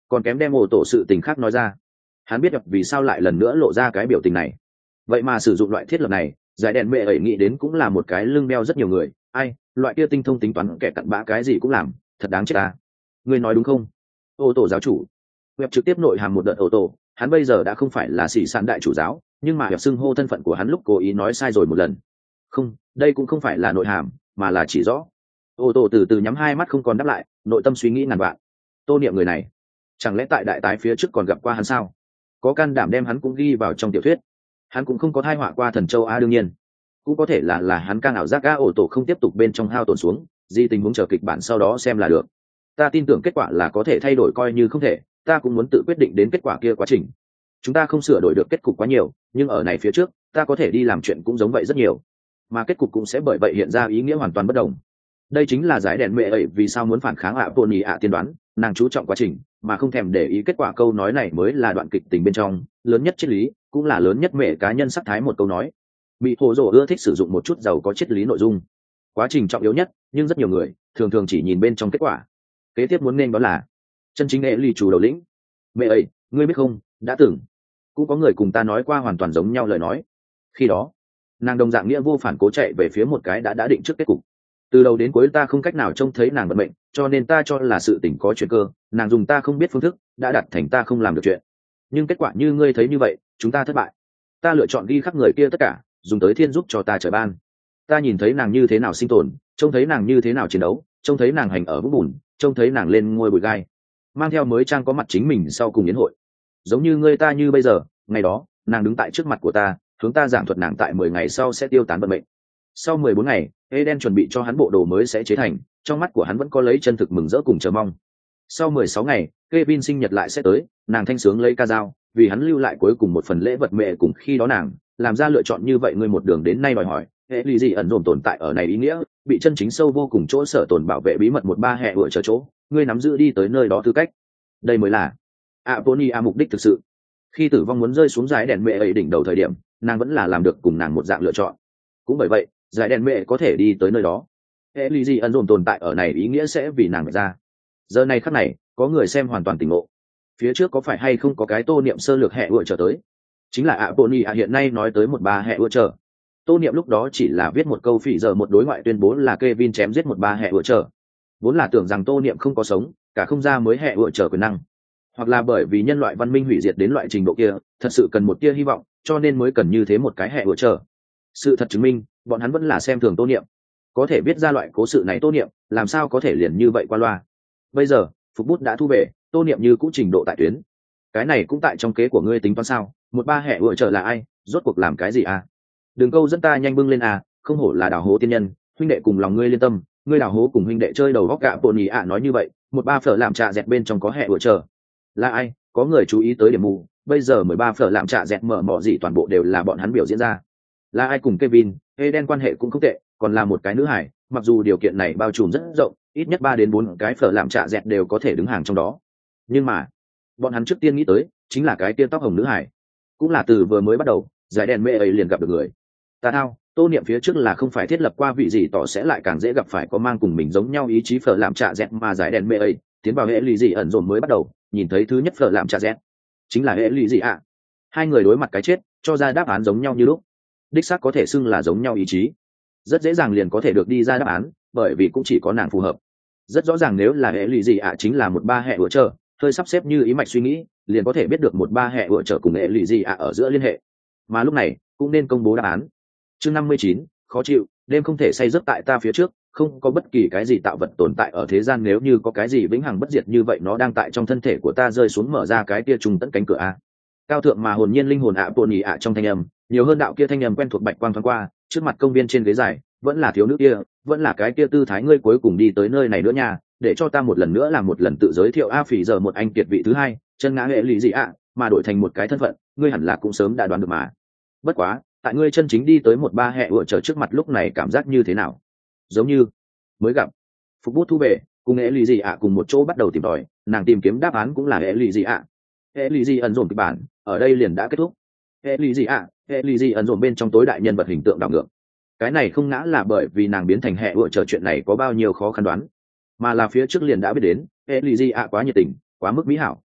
[SPEAKER 1] còn kém đem ổ tổ sự tình khác nói ra. Hắn biết vì sao lại lần nữa lộ ra cái biểu tình này. Vậy mà sử dụng loại thiết lập này, giải đèn mẹ ấy nghĩ đến cũng là một cái lưng beo rất nhiều người. Ai, loại kia tinh thông tính toán kẻ cặn bã cái gì cũng làm, thật đáng chết ta. Ngươi nói đúng không? Ô tổ giáo chủ. Web trực tiếp nội hàm một đợt ô tổ, hắn bây giờ đã không phải là sĩ sản đại chủ giáo, nhưng mà Web xưng hô thân phận của hắn lúc cố ý nói sai rồi một lần. Không, đây cũng không phải là nội hàm, mà là chỉ rõ. Ô tổ từ từ nhắm hai mắt không còn đáp lại, nội tâm suy nghĩ ngàn vạn. Tô Niệm người này, chẳng lẽ tại đại tái phía trước còn gặp qua hắn sao? Có can đảm đem hắn cũng ghi vào trong tiểu thuyết. Hắn cũng không có thai họa qua thần châu a, đương nhiên cũng có thể là là hắn càng ảo giác a. Ổ tổ không tiếp tục bên trong hao tổn xuống, di tình huống chờ kịch bản sau đó xem là được. Ta tin tưởng kết quả là có thể thay đổi, coi như không thể, ta cũng muốn tự quyết định đến kết quả kia quá trình. Chúng ta không sửa đổi được kết cục quá nhiều, nhưng ở này phía trước ta có thể đi làm chuyện cũng giống vậy rất nhiều, mà kết cục cũng sẽ bởi vậy hiện ra ý nghĩa hoàn toàn bất đồng. Đây chính là giải đèn mẹ ấy vì sao muốn phản kháng ạ bồn ý ạ tiên đoán, nàng chú trọng quá trình mà không thèm để ý kết quả. Câu nói này mới là đoạn kịch tình bên trong lớn nhất triết lý, cũng là lớn nhất mẹ cá nhân sắc thái một câu nói. Mỹ hồ rồ ưa thích sử dụng một chút giàu có triết lý nội dung. Quá trình trọng yếu nhất, nhưng rất nhiều người thường thường chỉ nhìn bên trong kết quả. Kế tiếp muốn nên đó là chân chính nghệ ly chủ đầu lĩnh. Mẹ ấy, ngươi biết không, đã từng cũng có người cùng ta nói qua hoàn toàn giống nhau lời nói. Khi đó nàng đồng dạng nghĩa vô phản cố chạy về phía một cái đã đã định trước kết cục. Từ đầu đến cuối ta không cách nào trông thấy nàng vận mệnh, cho nên ta cho là sự tình có chuyện cơ, nàng dùng ta không biết phương thức đã đặt thành ta không làm được chuyện. Nhưng kết quả như ngươi thấy như vậy, chúng ta thất bại. Ta lựa chọn ghi khắc người kia tất cả, dùng tới thiên giúp cho ta trời ban. Ta nhìn thấy nàng như thế nào sinh tồn, trông thấy nàng như thế nào chiến đấu, trông thấy nàng hành ở vũng bùn, trông thấy nàng lên ngôi bụi gai, mang theo mới trang có mặt chính mình sau cùng yến hội. Giống như ngươi ta như bây giờ, ngày đó nàng đứng tại trước mặt của ta, hướng ta giảng thuật nàng tại mười ngày sau sẽ tiêu tán vận mệnh. Sau mười bốn ngày, Eden chuẩn bị cho hắn bộ đồ mới sẽ chế thành, trong mắt của hắn vẫn có lấy chân thực mừng rỡ cùng chờ mong. Sau mười sáu ngày, Kevin sinh nhật lại sẽ tới, nàng thanh sướng lấy ca dao, vì hắn lưu lại cuối cùng một phần lễ vật mẹ cùng khi đó nàng làm ra lựa chọn như vậy. Ngươi một đường đến nay đòi hỏi, hệ lụy gì ẩn dồn tồn tại ở này ý nghĩa, bị chân chính sâu vô cùng chỗ sở tồn bảo vệ bí mật một ba hệ vựa chờ chỗ, ngươi nắm giữ đi tới nơi đó tư cách. Đây mới là Aponia mục đích thực sự. Khi tử vong muốn rơi xuống giải đèn mẹ ấy đỉnh đầu thời điểm, nàng vẫn là làm được cùng nàng một dạng lựa chọn. Cũng bởi vậy, giải đèn mẹ có thể đi tới nơi đó. Hệ lụy gì ẩn dồn tồn tại ở này ý nghĩa sẽ vì nàng ra. Giờ này khắc này, có người xem hoàn toàn tỉnh ngộ. Phía trước có phải hay không có cái tô niệm sơ lược hệ vựa trở tới, chính là Aponia hiện nay nói tới một ba hệ vựa trở. Tô niệm lúc đó chỉ là viết một câu phỉ giờ một đối ngoại tuyên bố là Kevin chém giết một ba hệ vựa trở, vốn là tưởng rằng tô niệm không có sống, cả không ra mới hệ vựa trở quyền năng, hoặc là bởi vì nhân loại văn minh hủy diệt đến loại trình độ kia, thật sự cần một tia hy vọng, cho nên mới cần như thế một cái hệ vựa trở. Sự thật chứng minh, bọn hắn vẫn là xem thường tô niệm, có thể viết ra loại cố sự này tô niệm làm sao có thể liền như vậy qua loa. Bây giờ phục bút đã thu về, tô niệm như cũ trình độ tại tuyến. Cái này cũng tại trong kế của ngươi tính toán sao? Một ba hệ vựa trở là ai, rốt cuộc làm cái gì à? Đừng câu dẫn ta nhanh bưng lên à, không hổ là đào hố tiên nhân, huynh đệ cùng lòng ngươi liên tâm, ngươi đào hố cùng huynh đệ chơi đầu góc gạ bồn nhì ạ nói như vậy. Một ba phở làm trà dẹt bên trong có hệ vựa trở là ai? Có người chú ý tới điểm mù, bây giờ mười ba phở làm trà dẹt mở mỏ gì toàn bộ đều là bọn hắn biểu diễn ra. Là ai cùng Kevin, Eden quan hệ cũng không tệ, còn là một cái nữ hải, mặc dù điều kiện này bao trùm rất rộng, ít nhất ba đến bốn cái phở làm trà dẹt đều có thể đứng hàng trong đó. Nhưng mà bọn hắn trước tiên nghĩ tới chính là cái tia tóc hồng nữ hải, cũng là từ vừa mới bắt đầu giải đèn mê ấy liền gặp được người. Ta thao, tô niệm phía trước là không phải thiết lập qua vị gì tỏ sẽ lại càng dễ gặp phải có mang cùng mình giống nhau ý chí phở làm trà dẹt, mà giải đèn mê ấy tiến vào hệ lụy gì ẩn dồn mới bắt đầu nhìn thấy thứ nhất phở làm trà dẹt chính là hệ lụy gì ạ. Hai người đối mặt cái chết cho ra đáp án giống nhau như lúc, đích xác có thể xưng là giống nhau ý chí, rất dễ dàng liền có thể được đi ra đáp án, bởi vì cũng chỉ có nàng phù hợp. Rất rõ ràng nếu là hệ lụy gì ạ chính là một ba hệ vựa trở, hơi sắp xếp như ý mạch suy nghĩ liền có thể biết được một ba hệ vựa trở cùng hệ lụy gì ạ ở giữa liên hệ, mà lúc này cũng nên công bố đáp án. Chương năm mươi chín, khó chịu. Đêm không thể say giấc tại ta phía trước, không có bất kỳ cái gì tạo vật tồn tại ở thế gian, nếu như có cái gì vĩnh hằng bất diệt như vậy nó đang tại trong thân thể của ta rơi xuống, mở ra cái kia trùng tận cánh cửa a. Cao thượng mà hồn nhiên linh hồn ạ bồn nhì ạ trong thanh âm nhiều hơn đạo kia thanh âm quen thuộc bạch quang thoáng qua trước mặt công viên trên ghế dài, vẫn là thiếu nữ kia, vẫn là cái kia tư thái, ngươi cuối cùng đi tới nơi này nữa nha, để cho ta một lần nữa làm một lần tự giới thiệu a. Phỉ giờ một anh kiệt vị thứ hai, chân ngã hệ lụy gì ạ, mà đổi thành một cái thân phận, ngươi hẳn là cũng sớm đã đoán được mà. Bất quá tại ngươi chân chính đi tới một ba hệ vựa trở trước mặt lúc này cảm giác như thế nào? Giống như mới gặp. Phục bút thu về, cùng hệ lụy gì ạ cùng một chỗ bắt đầu tìm tòi, nàng tìm kiếm đáp án cũng là hệ lụy gì ạ. Hệ lụy gì ẩn dồn kịch bản ở đây liền đã kết thúc. Hệ lụy gì ạ, hệ lụy gì ẩn dồn bên trong tối đại nhân vật hình tượng đảo ngược. Cái này không ngã là bởi vì nàng biến thành hệ vựa trở chuyện này có bao nhiêu khó khăn đoán, mà là phía trước liền đã biết đến hệ lụy gì ạ quá nhiệt tình, quá mức mỹ hảo.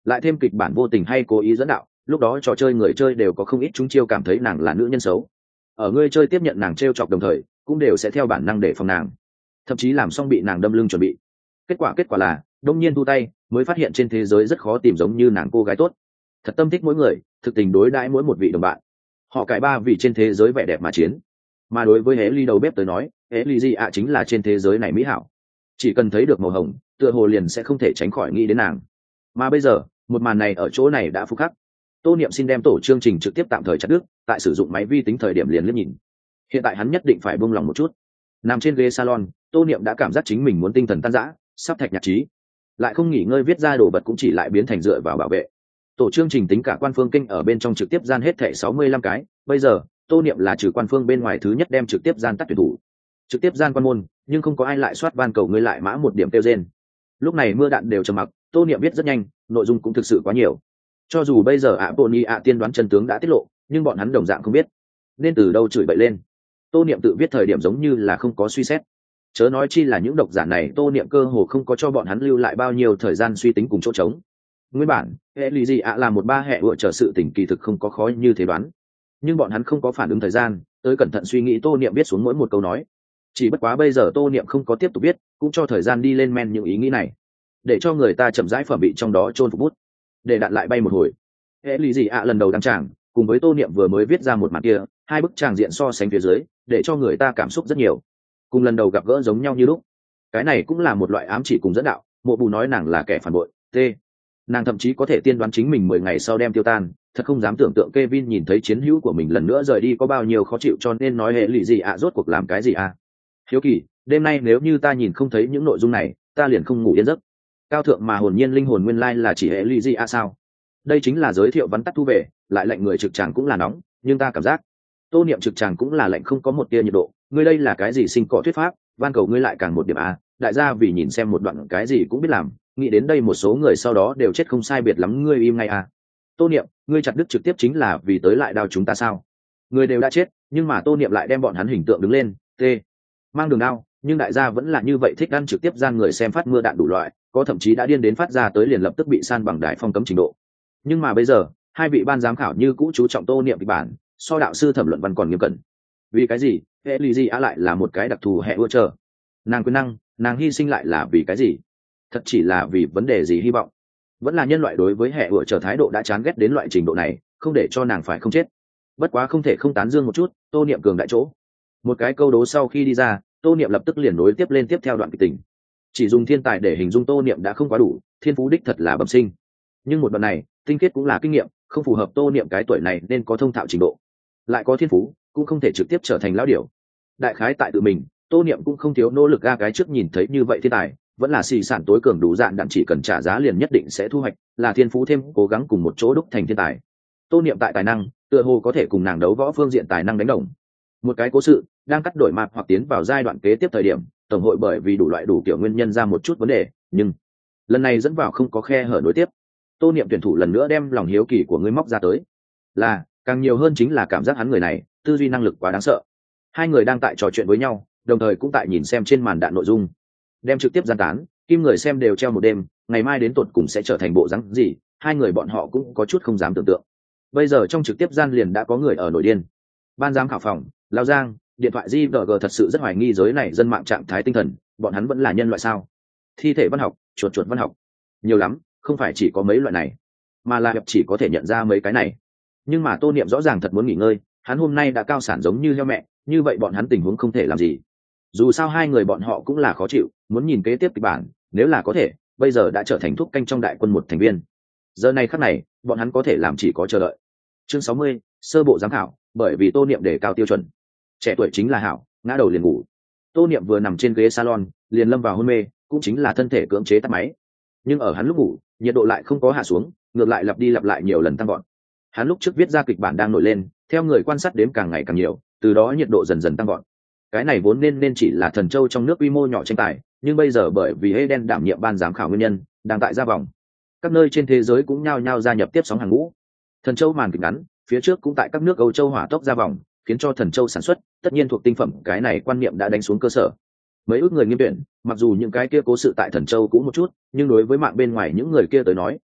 [SPEAKER 1] lại thêm kịch bản vô tình hay cố ý dẫn đạo, lúc đó trò chơi người chơi đều có không ít chúng chiêu cảm thấy nàng là nữ nhân xấu. Ở người chơi tiếp nhận nàng t r e o chọc đồng thời cũng đều sẽ theo bản năng để phòng nàng, thậm chí làm xong bị nàng đâm lưng chuẩn bị. Kết quả kết quả là đông nhiên thu tay, mới phát hiện trên thế giới rất khó tìm giống như nàng cô gái tốt, thật tâm thích mỗi người, thực tình đối đãi mỗi một vị đồng bạn. Họ cải ba vì trên thế giới vẻ đẹp mà chiến, mà đối với hễ ly đầu bếp tới nói, hễ ly gì ạ chính là trên thế giới này mỹ hảo. Chỉ cần thấy được màu hồng, tựa hồ liền sẽ không thể tránh khỏi nghĩ đến nàng. Mà bây giờ một màn này ở chỗ này đã phúc khắc. Tô Niệm xin đem tổ chương trình trực tiếp tạm thời chặt đứt, tại sử dụng máy vi tính thời điểm liền liếc nhìn. Hiện tại hắn nhất định phải buông lòng một chút. Nằm trên ghế salon, Tô Niệm đã cảm giác chính mình muốn tinh thần tan rã, sắp thạch nhạc trí, lại không nghỉ ngơi viết ra đồ vật cũng chỉ lại biến thành dựa vào bảo vệ. Tổ chương trình tính cả quan phương kinh ở bên trong trực tiếp gian hết thảy sáu mươi lăm cái, bây giờ Tô Niệm là trừ quan phương bên ngoài thứ nhất đem trực tiếp gian tắt tuyển thủ. Trực tiếp gian quan môn, nhưng không có ai lại soát van cầu ngươi lại mã một điểm tiêu rên. Lúc này mưa đạn đều trầm mặc, Tô Niệm viết rất nhanh, nội dung cũng thực sự quá nhiều. Cho dù bây giờ ạ Pony ạ tiên đoán chân tướng đã tiết lộ, nhưng bọn hắn đồng dạng không biết nên từ đâu chửi bậy lên. Tô Niệm tự viết thời điểm giống như là không có suy xét, chớ nói chi là những độc giả này. Tô Niệm cơ hồ không có cho bọn hắn lưu lại bao nhiêu thời gian suy tính cùng chỗ trống. Nguyên bản hệ lụy gì ạ là một ba hệ ủa trở sự tình kỳ thực không có khó như thế đoán, nhưng bọn hắn không có phản ứng thời gian tới cẩn thận suy nghĩ. Tô Niệm viết xuống mỗi một câu nói, chỉ bất quá bây giờ Tô Niệm không có tiếp tục viết, cũng cho thời gian đi lên men những ý nghĩ này, để cho người ta chậm rãi phẩm bị trong đó chôn phục bút, để đạn lại bay một hồi. Hệ lụy gì ạ lần đầu đăng tràng, cùng với Tô Niệm vừa mới viết ra một mặt kia, hai bức tràng diện so sánh phía dưới, để cho người ta cảm xúc rất nhiều, cùng lần đầu gặp gỡ giống nhau như lúc. Cái này cũng là một loại ám chỉ cùng dẫn đạo. Mộ Bù nói nàng là kẻ phản bội, t nàng thậm chí có thể tiên đoán chính mình mười ngày sau đem tiêu tan. Thật không dám tưởng tượng Kevin nhìn thấy chiến hữu của mình lần nữa rời đi có bao nhiêu khó chịu, cho nên nói hệ lụy gì ạ rốt cuộc làm cái gì à. Hiếu kỳ, đêm nay nếu như ta nhìn không thấy những nội dung này, ta liền không ngủ yên giấc. Cao thượng mà hồn nhiên linh hồn nguyên lai là chỉ hệ lụy gì à sao? Đây chính là giới thiệu vắn tắt thu về, lại lệnh người trực tràng cũng là nóng, nhưng ta cảm giác Tô Niệm trực tràng cũng là lệnh không có một tia nhiệt độ. Ngươi đây là cái gì sinh cỏ thuyết pháp, van cầu ngươi lại càng một điểm à? Đại gia vì nhìn xem một đoạn cái gì cũng biết làm, nghĩ đến đây một số người sau đó đều chết không sai biệt lắm, ngươi im ngay à. Tô Niệm, ngươi chặt đứt trực tiếp chính là vì tới lại đao chúng ta sao? Người đều đã chết, nhưng mà Tô Niệm lại đem bọn hắn hình tượng đứng lên, t mang đường đao, nhưng đại gia vẫn là như vậy thích ăn trực tiếp gian người xem phát mưa đạn đủ loại, có thậm chí đã điên đến phát ra tới liền lập tức bị san bằng đại phong cấm trình độ. Nhưng mà bây giờ hai vị ban giám khảo như cũ chú trọng Tô Niệm kịch bản, so đạo sư thẩm luận văn còn nghiêm cẩn. Vì cái gì hệ lụy gì á lại là một cái đặc thù hệ ưa chờ, nàng quyền năng, nàng hy sinh lại là vì cái gì? Thật chỉ là vì vấn đề gì hy vọng, vẫn là nhân loại đối với hệ ưa chờ thái độ đã chán ghét đến loại trình độ này, không để cho nàng phải không chết. Bất quá không thể không tán dương một chút Tô Niệm cường đại chỗ. Một cái câu đố sau khi đi ra, Tô Niệm lập tức liền nối tiếp lên tiếp theo đoạn kịch tình. Chỉ dùng thiên tài để hình dung Tô Niệm đã không quá đủ, thiên phú đích thật là bẩm sinh, nhưng một đoạn này tinh khiết cũng là kinh nghiệm, không phù hợp Tô Niệm cái tuổi này nên có thông thạo trình độ. Lại có thiên phú cũng không thể trực tiếp trở thành lão điểu. Đại khái tại tự mình, Tô Niệm cũng không thiếu nỗ lực. Ga cái trước nhìn thấy như vậy thiên tài vẫn là xì sản tối cường đủ dạn đạn, chỉ cần trả giá liền nhất định sẽ thu hoạch, là thiên phú thêm cố gắng cùng một chỗ đúc thành thiên tài. Tô Niệm tại tài năng tựa hồ có thể cùng nàng đấu võ phương diện tài năng đánh đồng. Một cái cố sự đang cắt đổi mặt hoặc tiến vào giai đoạn kế tiếp thời điểm, tổng hội bởi vì đủ loại đủ kiểu nguyên nhân ra một chút vấn đề, nhưng lần này dẫn vào không có khe hở nối tiếp. Tô Niệm tuyển thủ lần nữa đem lòng hiếu kỳ của ngươi móc ra tới, là càng nhiều hơn chính là cảm giác hắn người này tư duy năng lực quá đáng sợ. Hai người đang tại trò chuyện với nhau, đồng thời cũng tại nhìn xem trên màn đạn nội dung, đem trực tiếp gian tán, kim người xem đều treo một đêm, ngày mai đến tột cùng sẽ trở thành bộ dáng gì, hai người bọn họ cũng có chút không dám tưởng tượng. Bây giờ trong trực tiếp gian liền đã có người ở nổi điên. Ban giám khảo phòng, Lao Giang, điện thoại giê vê giê thật sự rất hoài nghi giới này dân mạng trạng thái tinh thần, bọn hắn vẫn là nhân loại sao? Thi thể văn học, chuột chuột văn học, nhiều lắm, không phải chỉ có mấy loại này, mà là chỉ có thể nhận ra mấy cái này. Nhưng mà Tô Niệm rõ ràng thật muốn nghỉ ngơi, hắn hôm nay đã cao sản giống như heo mẹ, như vậy bọn hắn tình huống không thể làm gì. Dù sao hai người bọn họ cũng là khó chịu, muốn nhìn kế tiếp kịch bản, nếu là có thể, bây giờ đã trở thành thúc canh trong đại quân một thành viên. Giờ này khắc này, bọn hắn có thể làm chỉ có chờ đợi. Chương sáu mươi, sơ bộ giám khảo, bởi vì Tô Niệm đề cao tiêu chuẩn. Trẻ tuổi chính là hảo, ngã đầu liền ngủ. Tô Niệm vừa nằm trên ghế salon, liền lâm vào hôn mê, cũng chính là thân thể cưỡng chế tắt máy. Nhưng ở hắn lúc ngủ, nhiệt độ lại không có hạ xuống, ngược lại lặp đi lặp lại nhiều lần tăng vọt. Hắn lúc trước viết ra kịch bản đang nổi lên, theo người quan sát đếm càng ngày càng nhiều, từ đó nhiệt độ dần dần tăng vọt. Cái này vốn nên nên chỉ là thần châu trong nước quy mô nhỏ tranh tài, nhưng bây giờ bởi vì Eden đảm nhiệm ban giám khảo nguyên nhân, đang tại ra vòng. Các nơi trên thế giới cũng nhao nhao gia nhập tiếp sóng hàng ngũ. Thần châu màn kịch ngắn, phía trước cũng tại các nước Âu châu hỏa tốc ra vòng, khiến cho thần châu sản xuất, tất nhiên thuộc tinh phẩm, cái này quan niệm đã đánh xuống cơ sở. Mấy ước người nghiêm tuyển, mặc dù những cái kia cố sự tại thần châu cũng một chút, nhưng đối với mạng bên ngoài những người kia tới nói,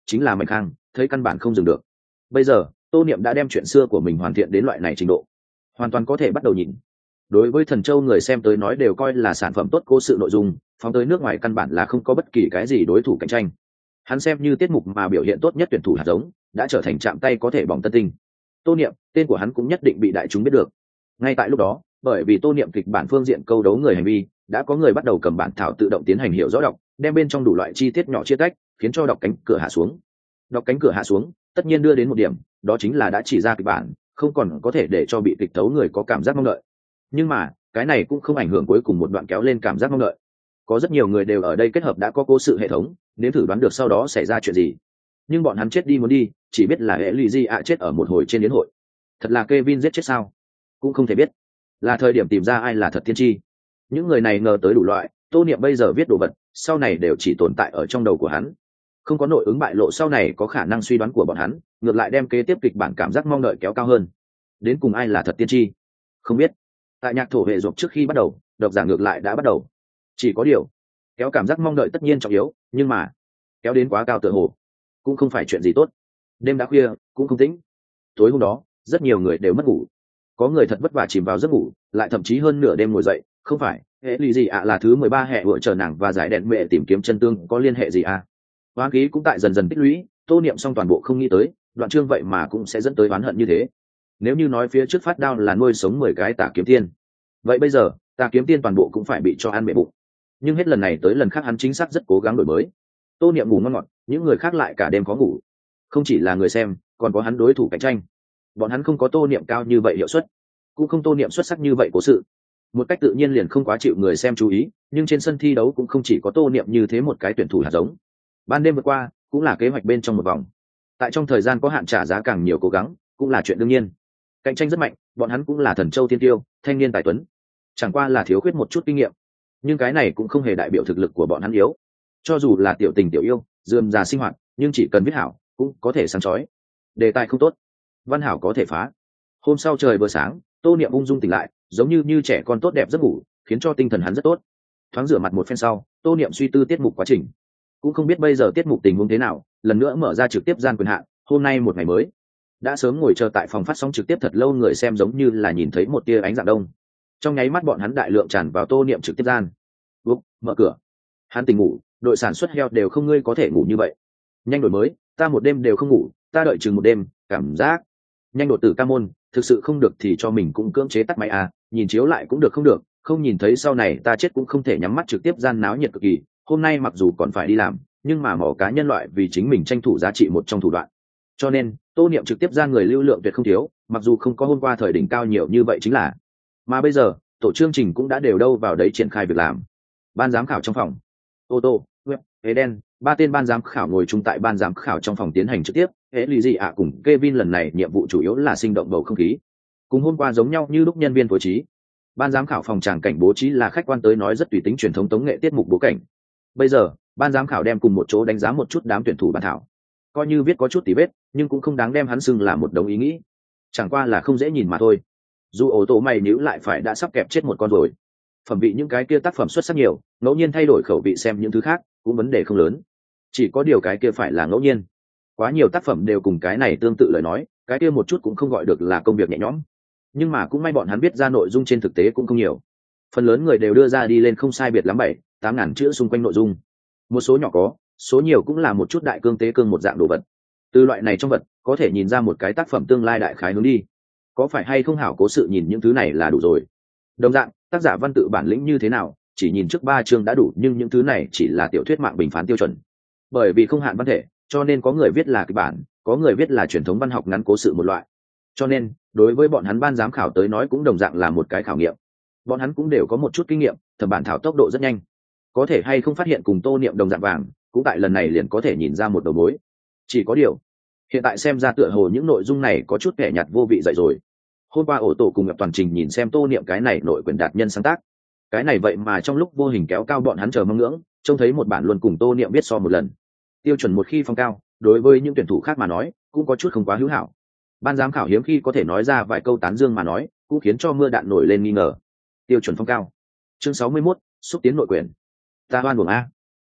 [SPEAKER 1] chính là mạnh khang thấy căn bản không dừng được. Bây giờ tô niệm đã đem chuyện xưa của mình hoàn thiện đến loại này trình độ, hoàn toàn có thể bắt đầu nhìn. Đối với Thần Châu người xem tới nói đều coi là sản phẩm tốt cố sự nội dung, phóng tới nước ngoài căn bản là không có bất kỳ cái gì đối thủ cạnh tranh. Hắn xem như tiết mục mà biểu hiện tốt nhất tuyển thủ hạt giống, đã trở thành chạm tay có thể bỏng tân tinh. Tô Niệm, tên của hắn cũng nhất định bị đại chúng biết được. Ngay tại lúc đó, bởi vì Tô Niệm kịch bản phương diện câu đấu người hành vi, đã có người bắt đầu cầm bản thảo tự động tiến hành hiểu rõ đọc, đem bên trong đủ loại chi tiết nhỏ chia tách, khiến cho đọc cánh cửa hạ xuống. Đọc cánh cửa hạ xuống, tất nhiên đưa đến một điểm, đó chính là đã chỉ ra kịch bản, không còn có thể để cho bị kịch tấu người có cảm giác mong đợi. Nhưng mà cái này cũng không ảnh hưởng cuối cùng một đoạn kéo lên cảm giác mong đợi. Có rất nhiều người đều ở đây kết hợp đã có cố sự hệ thống, nếm thử đoán được sau đó xảy ra chuyện gì. Nhưng bọn hắn chết đi muốn đi, chỉ biết là hệ lụy gì ạ chết ở một hồi trên yến hội. Thật là Kevin giết chết sao? Cũng không thể biết. Là thời điểm tìm ra ai là thật tiên tri. Những người này ngờ tới đủ loại, Tô Niệm bây giờ viết đồ vật, sau này đều chỉ tồn tại ở trong đầu của hắn. Không có nội ứng bại lộ sau này có khả năng suy đoán của bọn hắn, ngược lại đem kế tiếp kịch bản cảm giác mong đợi kéo cao hơn. Đến cùng ai là thật tiên tri? Không biết. Tại nhạc thổ hệ rộp trước khi bắt đầu, độc giả ngược lại đã bắt đầu. Chỉ có điều, kéo cảm giác mong đợi tất nhiên trọng yếu, nhưng mà kéo đến quá cao tựa hồ cũng không phải chuyện gì tốt. Đêm đã khuya cũng không tĩnh. Tối hôm đó rất nhiều người đều mất ngủ, có người thật vất vả chìm vào giấc ngủ, lại thậm chí hơn nửa đêm ngồi dậy. Không phải hệ lụy gì ạ là thứ mười ba hệ vợ chờ nàng và giải đèn mẹ tìm kiếm chân tương có liên hệ gì à? Oán khí cũng tại dần dần tích lũy. Tô Niệm xong toàn bộ không nghĩ tới đoạn chương vậy mà cũng sẽ dẫn tới oán hận như thế. Nếu như nói phía trước phát đao là nuôi sống mười cái tà kiếm tiên, vậy bây giờ tà kiếm tiên toàn bộ cũng phải bị cho ăn bệ bụng. Nhưng hết lần này tới lần khác hắn chính xác rất cố gắng đổi mới. Tô Niệm ngủ ngon ngọt, những người khác lại cả đêm khó ngủ. Không chỉ là người xem, còn có hắn đối thủ cạnh tranh. Bọn hắn không có Tô Niệm cao như vậy hiệu suất, cũng không Tô Niệm xuất sắc như vậy cố sự, một cách tự nhiên liền không quá chịu người xem chú ý. Nhưng trên sân thi đấu cũng không chỉ có Tô Niệm như thế một cái tuyển thủ hạt giống. Ban đêm vừa qua cũng là kế hoạch bên trong một vòng. Tại trong thời gian có hạn trả giá càng nhiều cố gắng cũng là chuyện đương nhiên. Cạnh tranh rất mạnh, bọn hắn cũng là Thần Châu tiên tiêu, thanh niên tài tuấn, chẳng qua là thiếu khuyết một chút kinh nghiệm. Nhưng cái này cũng không hề đại biểu thực lực của bọn hắn yếu. Cho dù là tiểu tình tiểu yêu, rườm rà sinh hoạt, nhưng chỉ cần viết hảo cũng có thể sáng chói. Đề tài không tốt, văn hảo có thể phá. Hôm sau trời vừa sáng, Tô Niệm ung dung tỉnh lại, giống như như trẻ con tốt đẹp giấc ngủ, khiến cho tinh thần hắn rất tốt. Thoáng rửa mặt một phen sau, Tô Niệm suy tư tiết mục quá trình. Cũng không biết bây giờ tiết mục tình huống thế nào, lần nữa mở ra trực tiếp gian quyền hạn. Hôm nay một ngày mới, đã sớm ngồi chờ tại phòng phát sóng trực tiếp thật lâu, người xem giống như là nhìn thấy một tia ánh dạng đông. Trong nháy mắt bọn hắn đại lượng tràn vào Tô Niệm trực tiếp gian. Úp, mở cửa. Hắn tỉnh ngủ, đội sản xuất heo đều không ngươi có thể ngủ như vậy. Nhanh đổi mới, ta một đêm đều không ngủ, ta đợi chừng một đêm, cảm giác. Nhanh đột tử ca môn, thực sự không được thì cho mình cũng cưỡng chế tắt máy à, nhìn chiếu lại cũng được không được, không nhìn thấy sau này ta chết cũng không thể nhắm mắt trực tiếp gian náo nhiệt cực kỳ. Hôm nay mặc dù còn phải đi làm, nhưng mà mỏ cá nhân loại vì chính mình tranh thủ giá trị một trong thủ đoạn. Cho nên, Tô Niệm trực tiếp ra người lưu lượng tuyệt không thiếu, mặc dù không có hôm qua thời đỉnh cao nhiều như vậy chính là. Mà bây giờ, tổ chương trình cũng đã đều đâu vào đấy triển khai việc làm. Ban giám khảo trong phòng, ô tô, web, Eden, ba tên ban giám khảo ngồi chung tại ban giám khảo trong phòng tiến hành trực tiếp. Hệ lụy gì ạ cùng Kevin lần này nhiệm vụ chủ yếu là sinh động bầu không khí. Cùng hôm qua giống nhau như lúc nhân viên phối trí. Ban giám khảo phòng tràng cảnh bố trí là khách quan tới nói rất tùy tính truyền thống tống nghệ tiết mục bố cảnh. Bây giờ, ban giám khảo đem cùng một chỗ đánh giá một chút đám tuyển thủ bản thảo. Coi như viết có chút tỉ vết, nhưng cũng không đáng đem hắn xưng là một đống ý nghĩ. Chẳng qua là không dễ nhìn mà thôi. Dù ổ tổ mày níu lại phải đã sắp kẹp chết một con rồi. Phẩm vị những cái kia tác phẩm xuất sắc nhiều, ngẫu nhiên thay đổi khẩu vị xem những thứ khác cũng vấn đề không lớn. Chỉ có điều cái kia phải là ngẫu nhiên. Quá nhiều tác phẩm đều cùng cái này tương tự lời nói, cái kia một chút cũng không gọi được là công việc nhẹ nhõm. Nhưng mà cũng may bọn hắn viết ra nội dung trên thực tế cũng không nhiều. Phần lớn người đều đưa ra đi lên không sai biệt lắm bảy, tám ngàn chữ xung quanh nội dung. Một số nhỏ có, số nhiều cũng là một chút đại cương tế cương một dạng đồ vật. Từ loại này trong vật, có thể nhìn ra một cái tác phẩm tương lai đại khái hướng đi. Có phải hay không hảo cố sự nhìn những thứ này là đủ rồi. Đồng dạng, tác giả văn tự bản lĩnh như thế nào, chỉ nhìn trước ba chương đã đủ, nhưng những thứ này chỉ là tiểu thuyết mạng bình phán tiêu chuẩn. Bởi vì không hạn văn thể, cho nên có người viết là kịch bản, có người viết là truyền thống văn học ngắn cố sự một loại. Cho nên, đối với bọn hắn ban giám khảo tới nói cũng đồng dạng là một cái khảo nghiệm. Bọn hắn cũng đều có một chút kinh nghiệm, thẩm bản thảo tốc độ rất nhanh. Có thể hay không phát hiện cùng Tô Niệm đồng dạng vàng, cũng tại lần này liền có thể nhìn ra một đầu mối. Chỉ có điều, hiện tại xem ra tựa hồ những nội dung này có chút kẻ nhạt vô vị dậy rồi. Hôm qua ổ tổ cùng Ngọc Toàn Trình nhìn xem Tô Niệm cái này nội quyền đạt nhân sáng tác, cái này vậy mà trong lúc vô hình kéo cao bọn hắn chờ mong ngưỡng, trông thấy một bản luôn cùng Tô Niệm viết so một lần. Tiêu chuẩn một khi phong cao, đối với những tuyển thủ khác mà nói cũng có chút không quá hữu hảo. Ban giám khảo hiếm khi có thể nói ra vài câu tán dương mà nói, cũng khiến cho mưa đạn nổi lên nghi ngờ. Tiêu chuẩn phong cao. Chương sáu mươi mốt, xúc tiến nội quyền. Ta oan uổng a.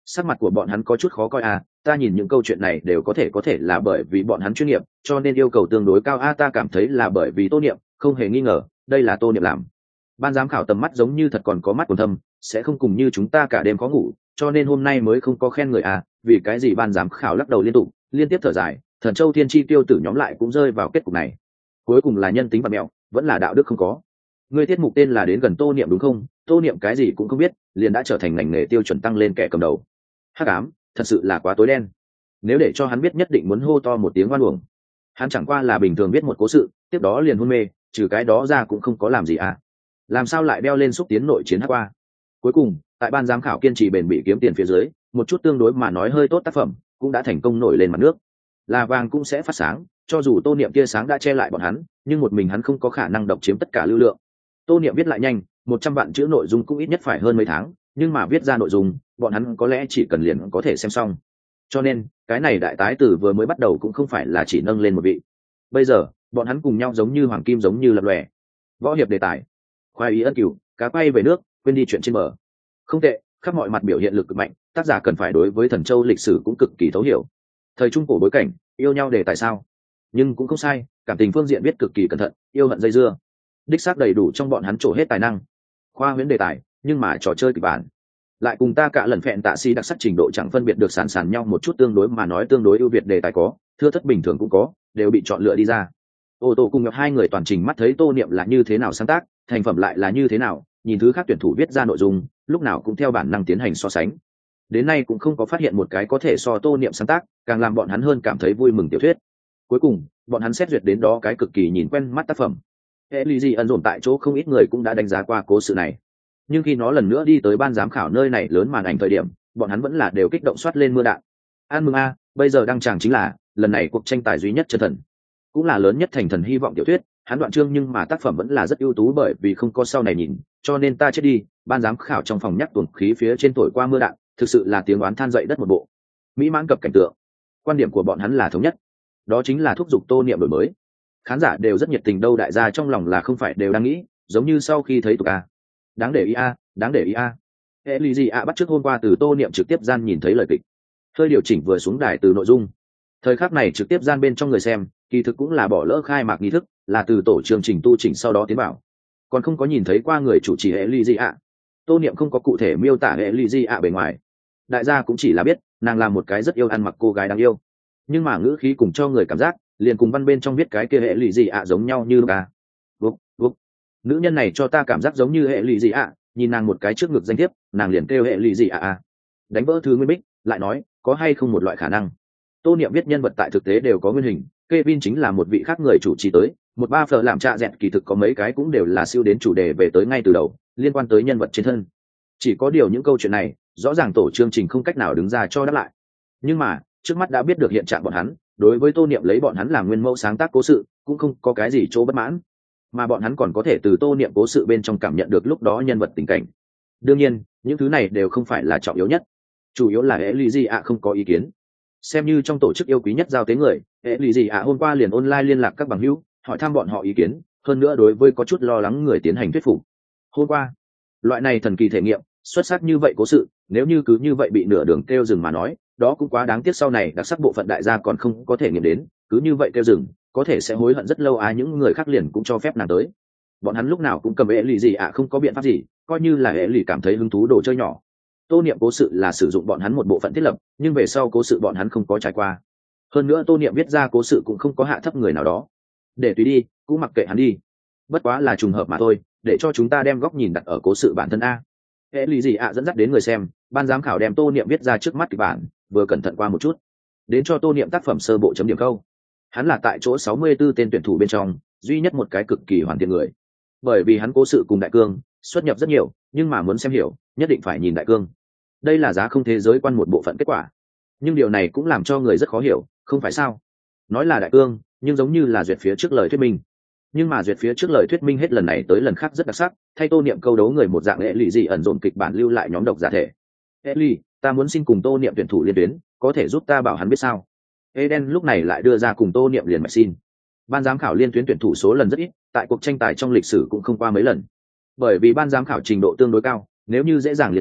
[SPEAKER 1] Sắc mặt của bọn hắn có chút khó coi à, ta nhìn những câu chuyện này đều có thể có thể là bởi vì bọn hắn chuyên nghiệp cho nên yêu cầu tương đối cao a, à, ta cảm thấy là bởi vì Tô Niệm, không hề nghi ngờ đây là Tô Niệm làm. Ban giám khảo tầm mắt giống như thật còn có mắt còn thâm, sẽ không cùng như chúng ta cả đêm khó ngủ, cho nên hôm nay mới không có khen người à, vì cái gì ban giám khảo lắc đầu liên tục liên tiếp thở dài, Thần Châu Thiên Chi tiêu tử nhóm lại cũng rơi vào kết cục này. Cuối cùng là nhân tính vật mẹo, vẫn là đạo đức không có. Ngươi tiết mục tên là đến gần Tô Niệm đúng không? Tô Niệm cái gì cũng không biết, liền đã trở thành ngành nghề tiêu chuẩn tăng lên kẻ cầm đầu. Hắc ám, thật sự là quá tối đen. Nếu để cho hắn biết nhất định muốn hô to một tiếng oan uổng. Hắn chẳng qua là bình thường biết một cố sự, tiếp đó liền hôn mê, trừ cái đó ra cũng không có làm gì à. Làm sao lại đeo lên xúc tiến nội chiến hắc qua? Cuối cùng, tại ban giám khảo kiên trì bền bỉ kiếm tiền phía dưới, một chút tương đối mà nói hơi tốt tác phẩm, cũng đã thành công nổi lên mặt nước. Là vàng cũng sẽ phát sáng, cho dù Tô Niệm tia sáng đã che lại bọn hắn, nhưng một mình hắn không có khả năng độc chiếm tất cả lưu lượng. Tô Niệm viết lại nhanh, một trăm vạn chữ nội dung cũng ít nhất phải hơn mấy tháng, nhưng mà viết ra nội dung, bọn hắn có lẽ chỉ cần liền có thể xem xong. Cho nên, cái này đại tái tử vừa mới bắt đầu cũng không phải là chỉ nâng lên một vị. Bây giờ, bọn hắn cùng nhau giống như hoàng kim giống như lập lòe. Võ hiệp đề tài, khoai ý ân cửu, cá quay về nước, quên đi chuyện trên bờ. Không tệ, khắp mọi mặt biểu hiện lực cực mạnh, tác giả cần phải đối với Thần Châu lịch sử cũng cực kỳ thấu hiểu. Thời trung cổ bối cảnh, yêu nhau đề tài sao? Nhưng cũng không sai, cảm tình phương diện viết cực kỳ cẩn thận, yêu hận dây dưa. Đích xác đầy đủ trong bọn hắn trổ hết tài năng. Khoa huyễn đề tài, nhưng mà trò chơi kịch bản lại cùng ta cả lần phẹn tạ si đặc sắc trình độ chẳng phân biệt được sàn sàn nhau một chút, tương đối mà nói tương đối ưu việt đề tài có, thưa thất bình thường cũng có, đều bị chọn lựa đi ra. Ô tô cùng nhập hai người toàn trình mắt thấy Tô Niệm là như thế nào sáng tác, thành phẩm lại là như thế nào, nhìn thứ khác tuyển thủ viết ra nội dung, lúc nào cũng theo bản năng tiến hành so sánh. Đến nay cũng không có phát hiện một cái có thể so Tô Niệm sáng tác, càng làm bọn hắn hơn cảm thấy vui mừng tiểu thuyết. Cuối cùng, bọn hắn xét duyệt đến đó cái cực kỳ nhìn quen mắt tác phẩm. Ellie ẩn dồn tại chỗ không ít người cũng đã đánh giá qua cố sự này. Nhưng khi nó lần nữa đi tới ban giám khảo nơi này lớn màn ảnh thời điểm, bọn hắn vẫn là đều kích động soát lên mưa đạn. An mừng a, bây giờ đăng tràng chính là lần này cuộc tranh tài duy nhất chân thần, cũng là lớn nhất thành thần hy vọng tiểu thuyết, hắn đoạn chương nhưng mà tác phẩm vẫn là rất ưu tú bởi vì không có sau này nhìn, cho nên ta chết đi. Ban giám khảo trong phòng nhắc tuồng khí phía trên thổi qua mưa đạn, thực sự là tiếng oán than dậy đất một bộ. Mỹ mãn cập cảnh tượng. Quan điểm của bọn hắn là thống nhất, đó chính là thúc giục Tô Niệm đổi mới. Khán giả đều rất nhiệt tình đâu, đại gia trong lòng là không phải đều đang nghĩ, giống như sau khi thấy tụi a, đáng để ý a, đáng để ý a. Ellie a bắt trước hôm qua từ Tô Niệm trực tiếp gian nhìn thấy lời kịch, hơi điều chỉnh vừa xuống đài từ nội dung. Thời khắc này trực tiếp gian bên trong người xem, kỳ thực cũng là bỏ lỡ khai mạc nghi thức, là từ tổ chương trình tu chỉnh sau đó tiến vào, còn không có nhìn thấy qua người chủ trì Ellie a. Tô Niệm không có cụ thể miêu tả Ellie a bề ngoài, đại gia cũng chỉ là biết nàng là một cái rất yêu ăn mặc cô gái đáng yêu, nhưng mà ngữ khí cùng cho người cảm giác liền cùng văn bên trong viết cái kia hệ lụy gì ạ giống nhau như ca. Vúc, vúc. Nữ nhân này cho ta cảm giác giống như hệ lụy gì ạ, nhìn nàng một cái trước ngực danh thiếp, nàng liền kêu hệ lụy gì ạ à. Đánh vỡ thứ nguyên bích, lại nói, có hay không một loại khả năng. Tô Niệm viết nhân vật tại thực tế đều có nguyên hình, Kevin chính là một vị khác người chủ trì tới, một ba phở làm trạ dẹt kỳ thực có mấy cái cũng đều là siêu đến chủ đề về tới ngay từ đầu, liên quan tới nhân vật trên thân. Chỉ có điều những câu chuyện này, rõ ràng tổ chương trình không cách nào đứng ra cho đáp lại. Nhưng mà, trước mắt đã biết được hiện trạng bọn hắn, đối với Tô Niệm lấy bọn hắn làm nguyên mẫu sáng tác cố sự, cũng không có cái gì chỗ bất mãn, mà bọn hắn còn có thể từ Tô Niệm cố sự bên trong cảm nhận được lúc đó nhân vật tình cảnh. Đương nhiên, những thứ này đều không phải là trọng yếu nhất, chủ yếu là Ellie ạ không có ý kiến. Xem như trong tổ chức yêu quý nhất giao tế người, Ellie ạ hôm qua liền online liên lạc các bằng hữu, hỏi thăm bọn họ ý kiến, hơn nữa đối với có chút lo lắng người tiến hành thuyết phục. Hôm qua, loại này thần kỳ thể nghiệm, xuất sắc như vậy cố sự, nếu như cứ như vậy bị nửa đường kêu dừng mà nói, đó cũng quá đáng tiếc, sau này đặc sắc bộ phận đại gia còn không có thể nghiệm đến, cứ như vậy kêu dừng, có thể sẽ hối hận rất lâu. À, những người khác liền cũng cho phép nàng tới, bọn hắn lúc nào cũng cầm Ellie gì ạ không có biện pháp gì, coi như là Ellie cảm thấy hứng thú đồ chơi nhỏ. Tô Niệm cố sự là sử dụng bọn hắn một bộ phận thiết lập, nhưng về sau cố sự bọn hắn không có trải qua. Hơn nữa Tô Niệm viết ra cố sự cũng không có hạ thấp người nào đó, để tùy đi, cũng mặc kệ hắn đi, bất quá là trùng hợp mà thôi, để cho chúng ta đem góc nhìn đặt ở cố sự bản thân a. Ellie gì ạ dẫn dắt đến người xem, ban giám khảo đem Tô Niệm viết ra trước mắt kịch bản, vừa cẩn thận qua một chút, đến cho Tô Niệm tác phẩm sơ bộ chấm điểm câu. Hắn là tại chỗ sáu mươi tư tên tuyển thủ bên trong duy nhất một cái cực kỳ hoàn thiện người, bởi vì hắn cố sự cùng đại cương xuất nhập rất nhiều, nhưng mà muốn xem hiểu nhất định phải nhìn đại cương. Đây là giá không thế giới quan một bộ phận kết quả, nhưng điều này cũng làm cho người rất khó hiểu, không phải sao? Nói là đại cương, nhưng giống như là duyệt phía trước lời thuyết minh, nhưng mà duyệt phía trước lời thuyết minh hết lần này tới lần khác rất đặc sắc, thay Tô Niệm câu đấu người một dạng lệ lụy gì ẩn dồn kịch bản lưu lại nhóm độc giả thể. Ellie, ta muốn xin cùng Tô Niệm tuyển thủ liên tuyến, có thể giúp ta bảo hắn biết sao? Eden lúc này lại đưa ra cùng Tô Niệm liền mạch xin. Ban giám khảo liên tuyến tuyển thủ số lần rất ít, tại cuộc tranh tài trong lịch sử cũng không qua mấy lần, bởi vì ban giám khảo trình độ tương đối cao, nếu như dễ dàng liên tuyến,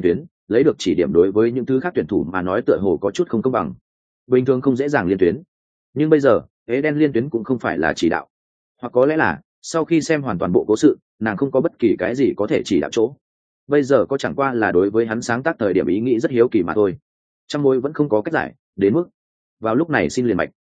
[SPEAKER 1] lấy được chỉ điểm đối với những thứ khác tuyển thủ mà nói tựa hồ có chút không công bằng. Bình thường không dễ dàng liên tuyến, nhưng bây giờ Eden liên tuyến cũng không phải là chỉ đạo, hoặc có lẽ là sau khi xem hoàn toàn bộ cố sự, nàng không có bất kỳ cái gì có thể chỉ đạo chỗ. Bây giờ có chẳng qua là đối với hắn sáng tác thời điểm ý nghĩ rất hiếu kỳ mà thôi. Trăm mối vẫn không có cách giải, đến mức vào lúc này xin liền mạch.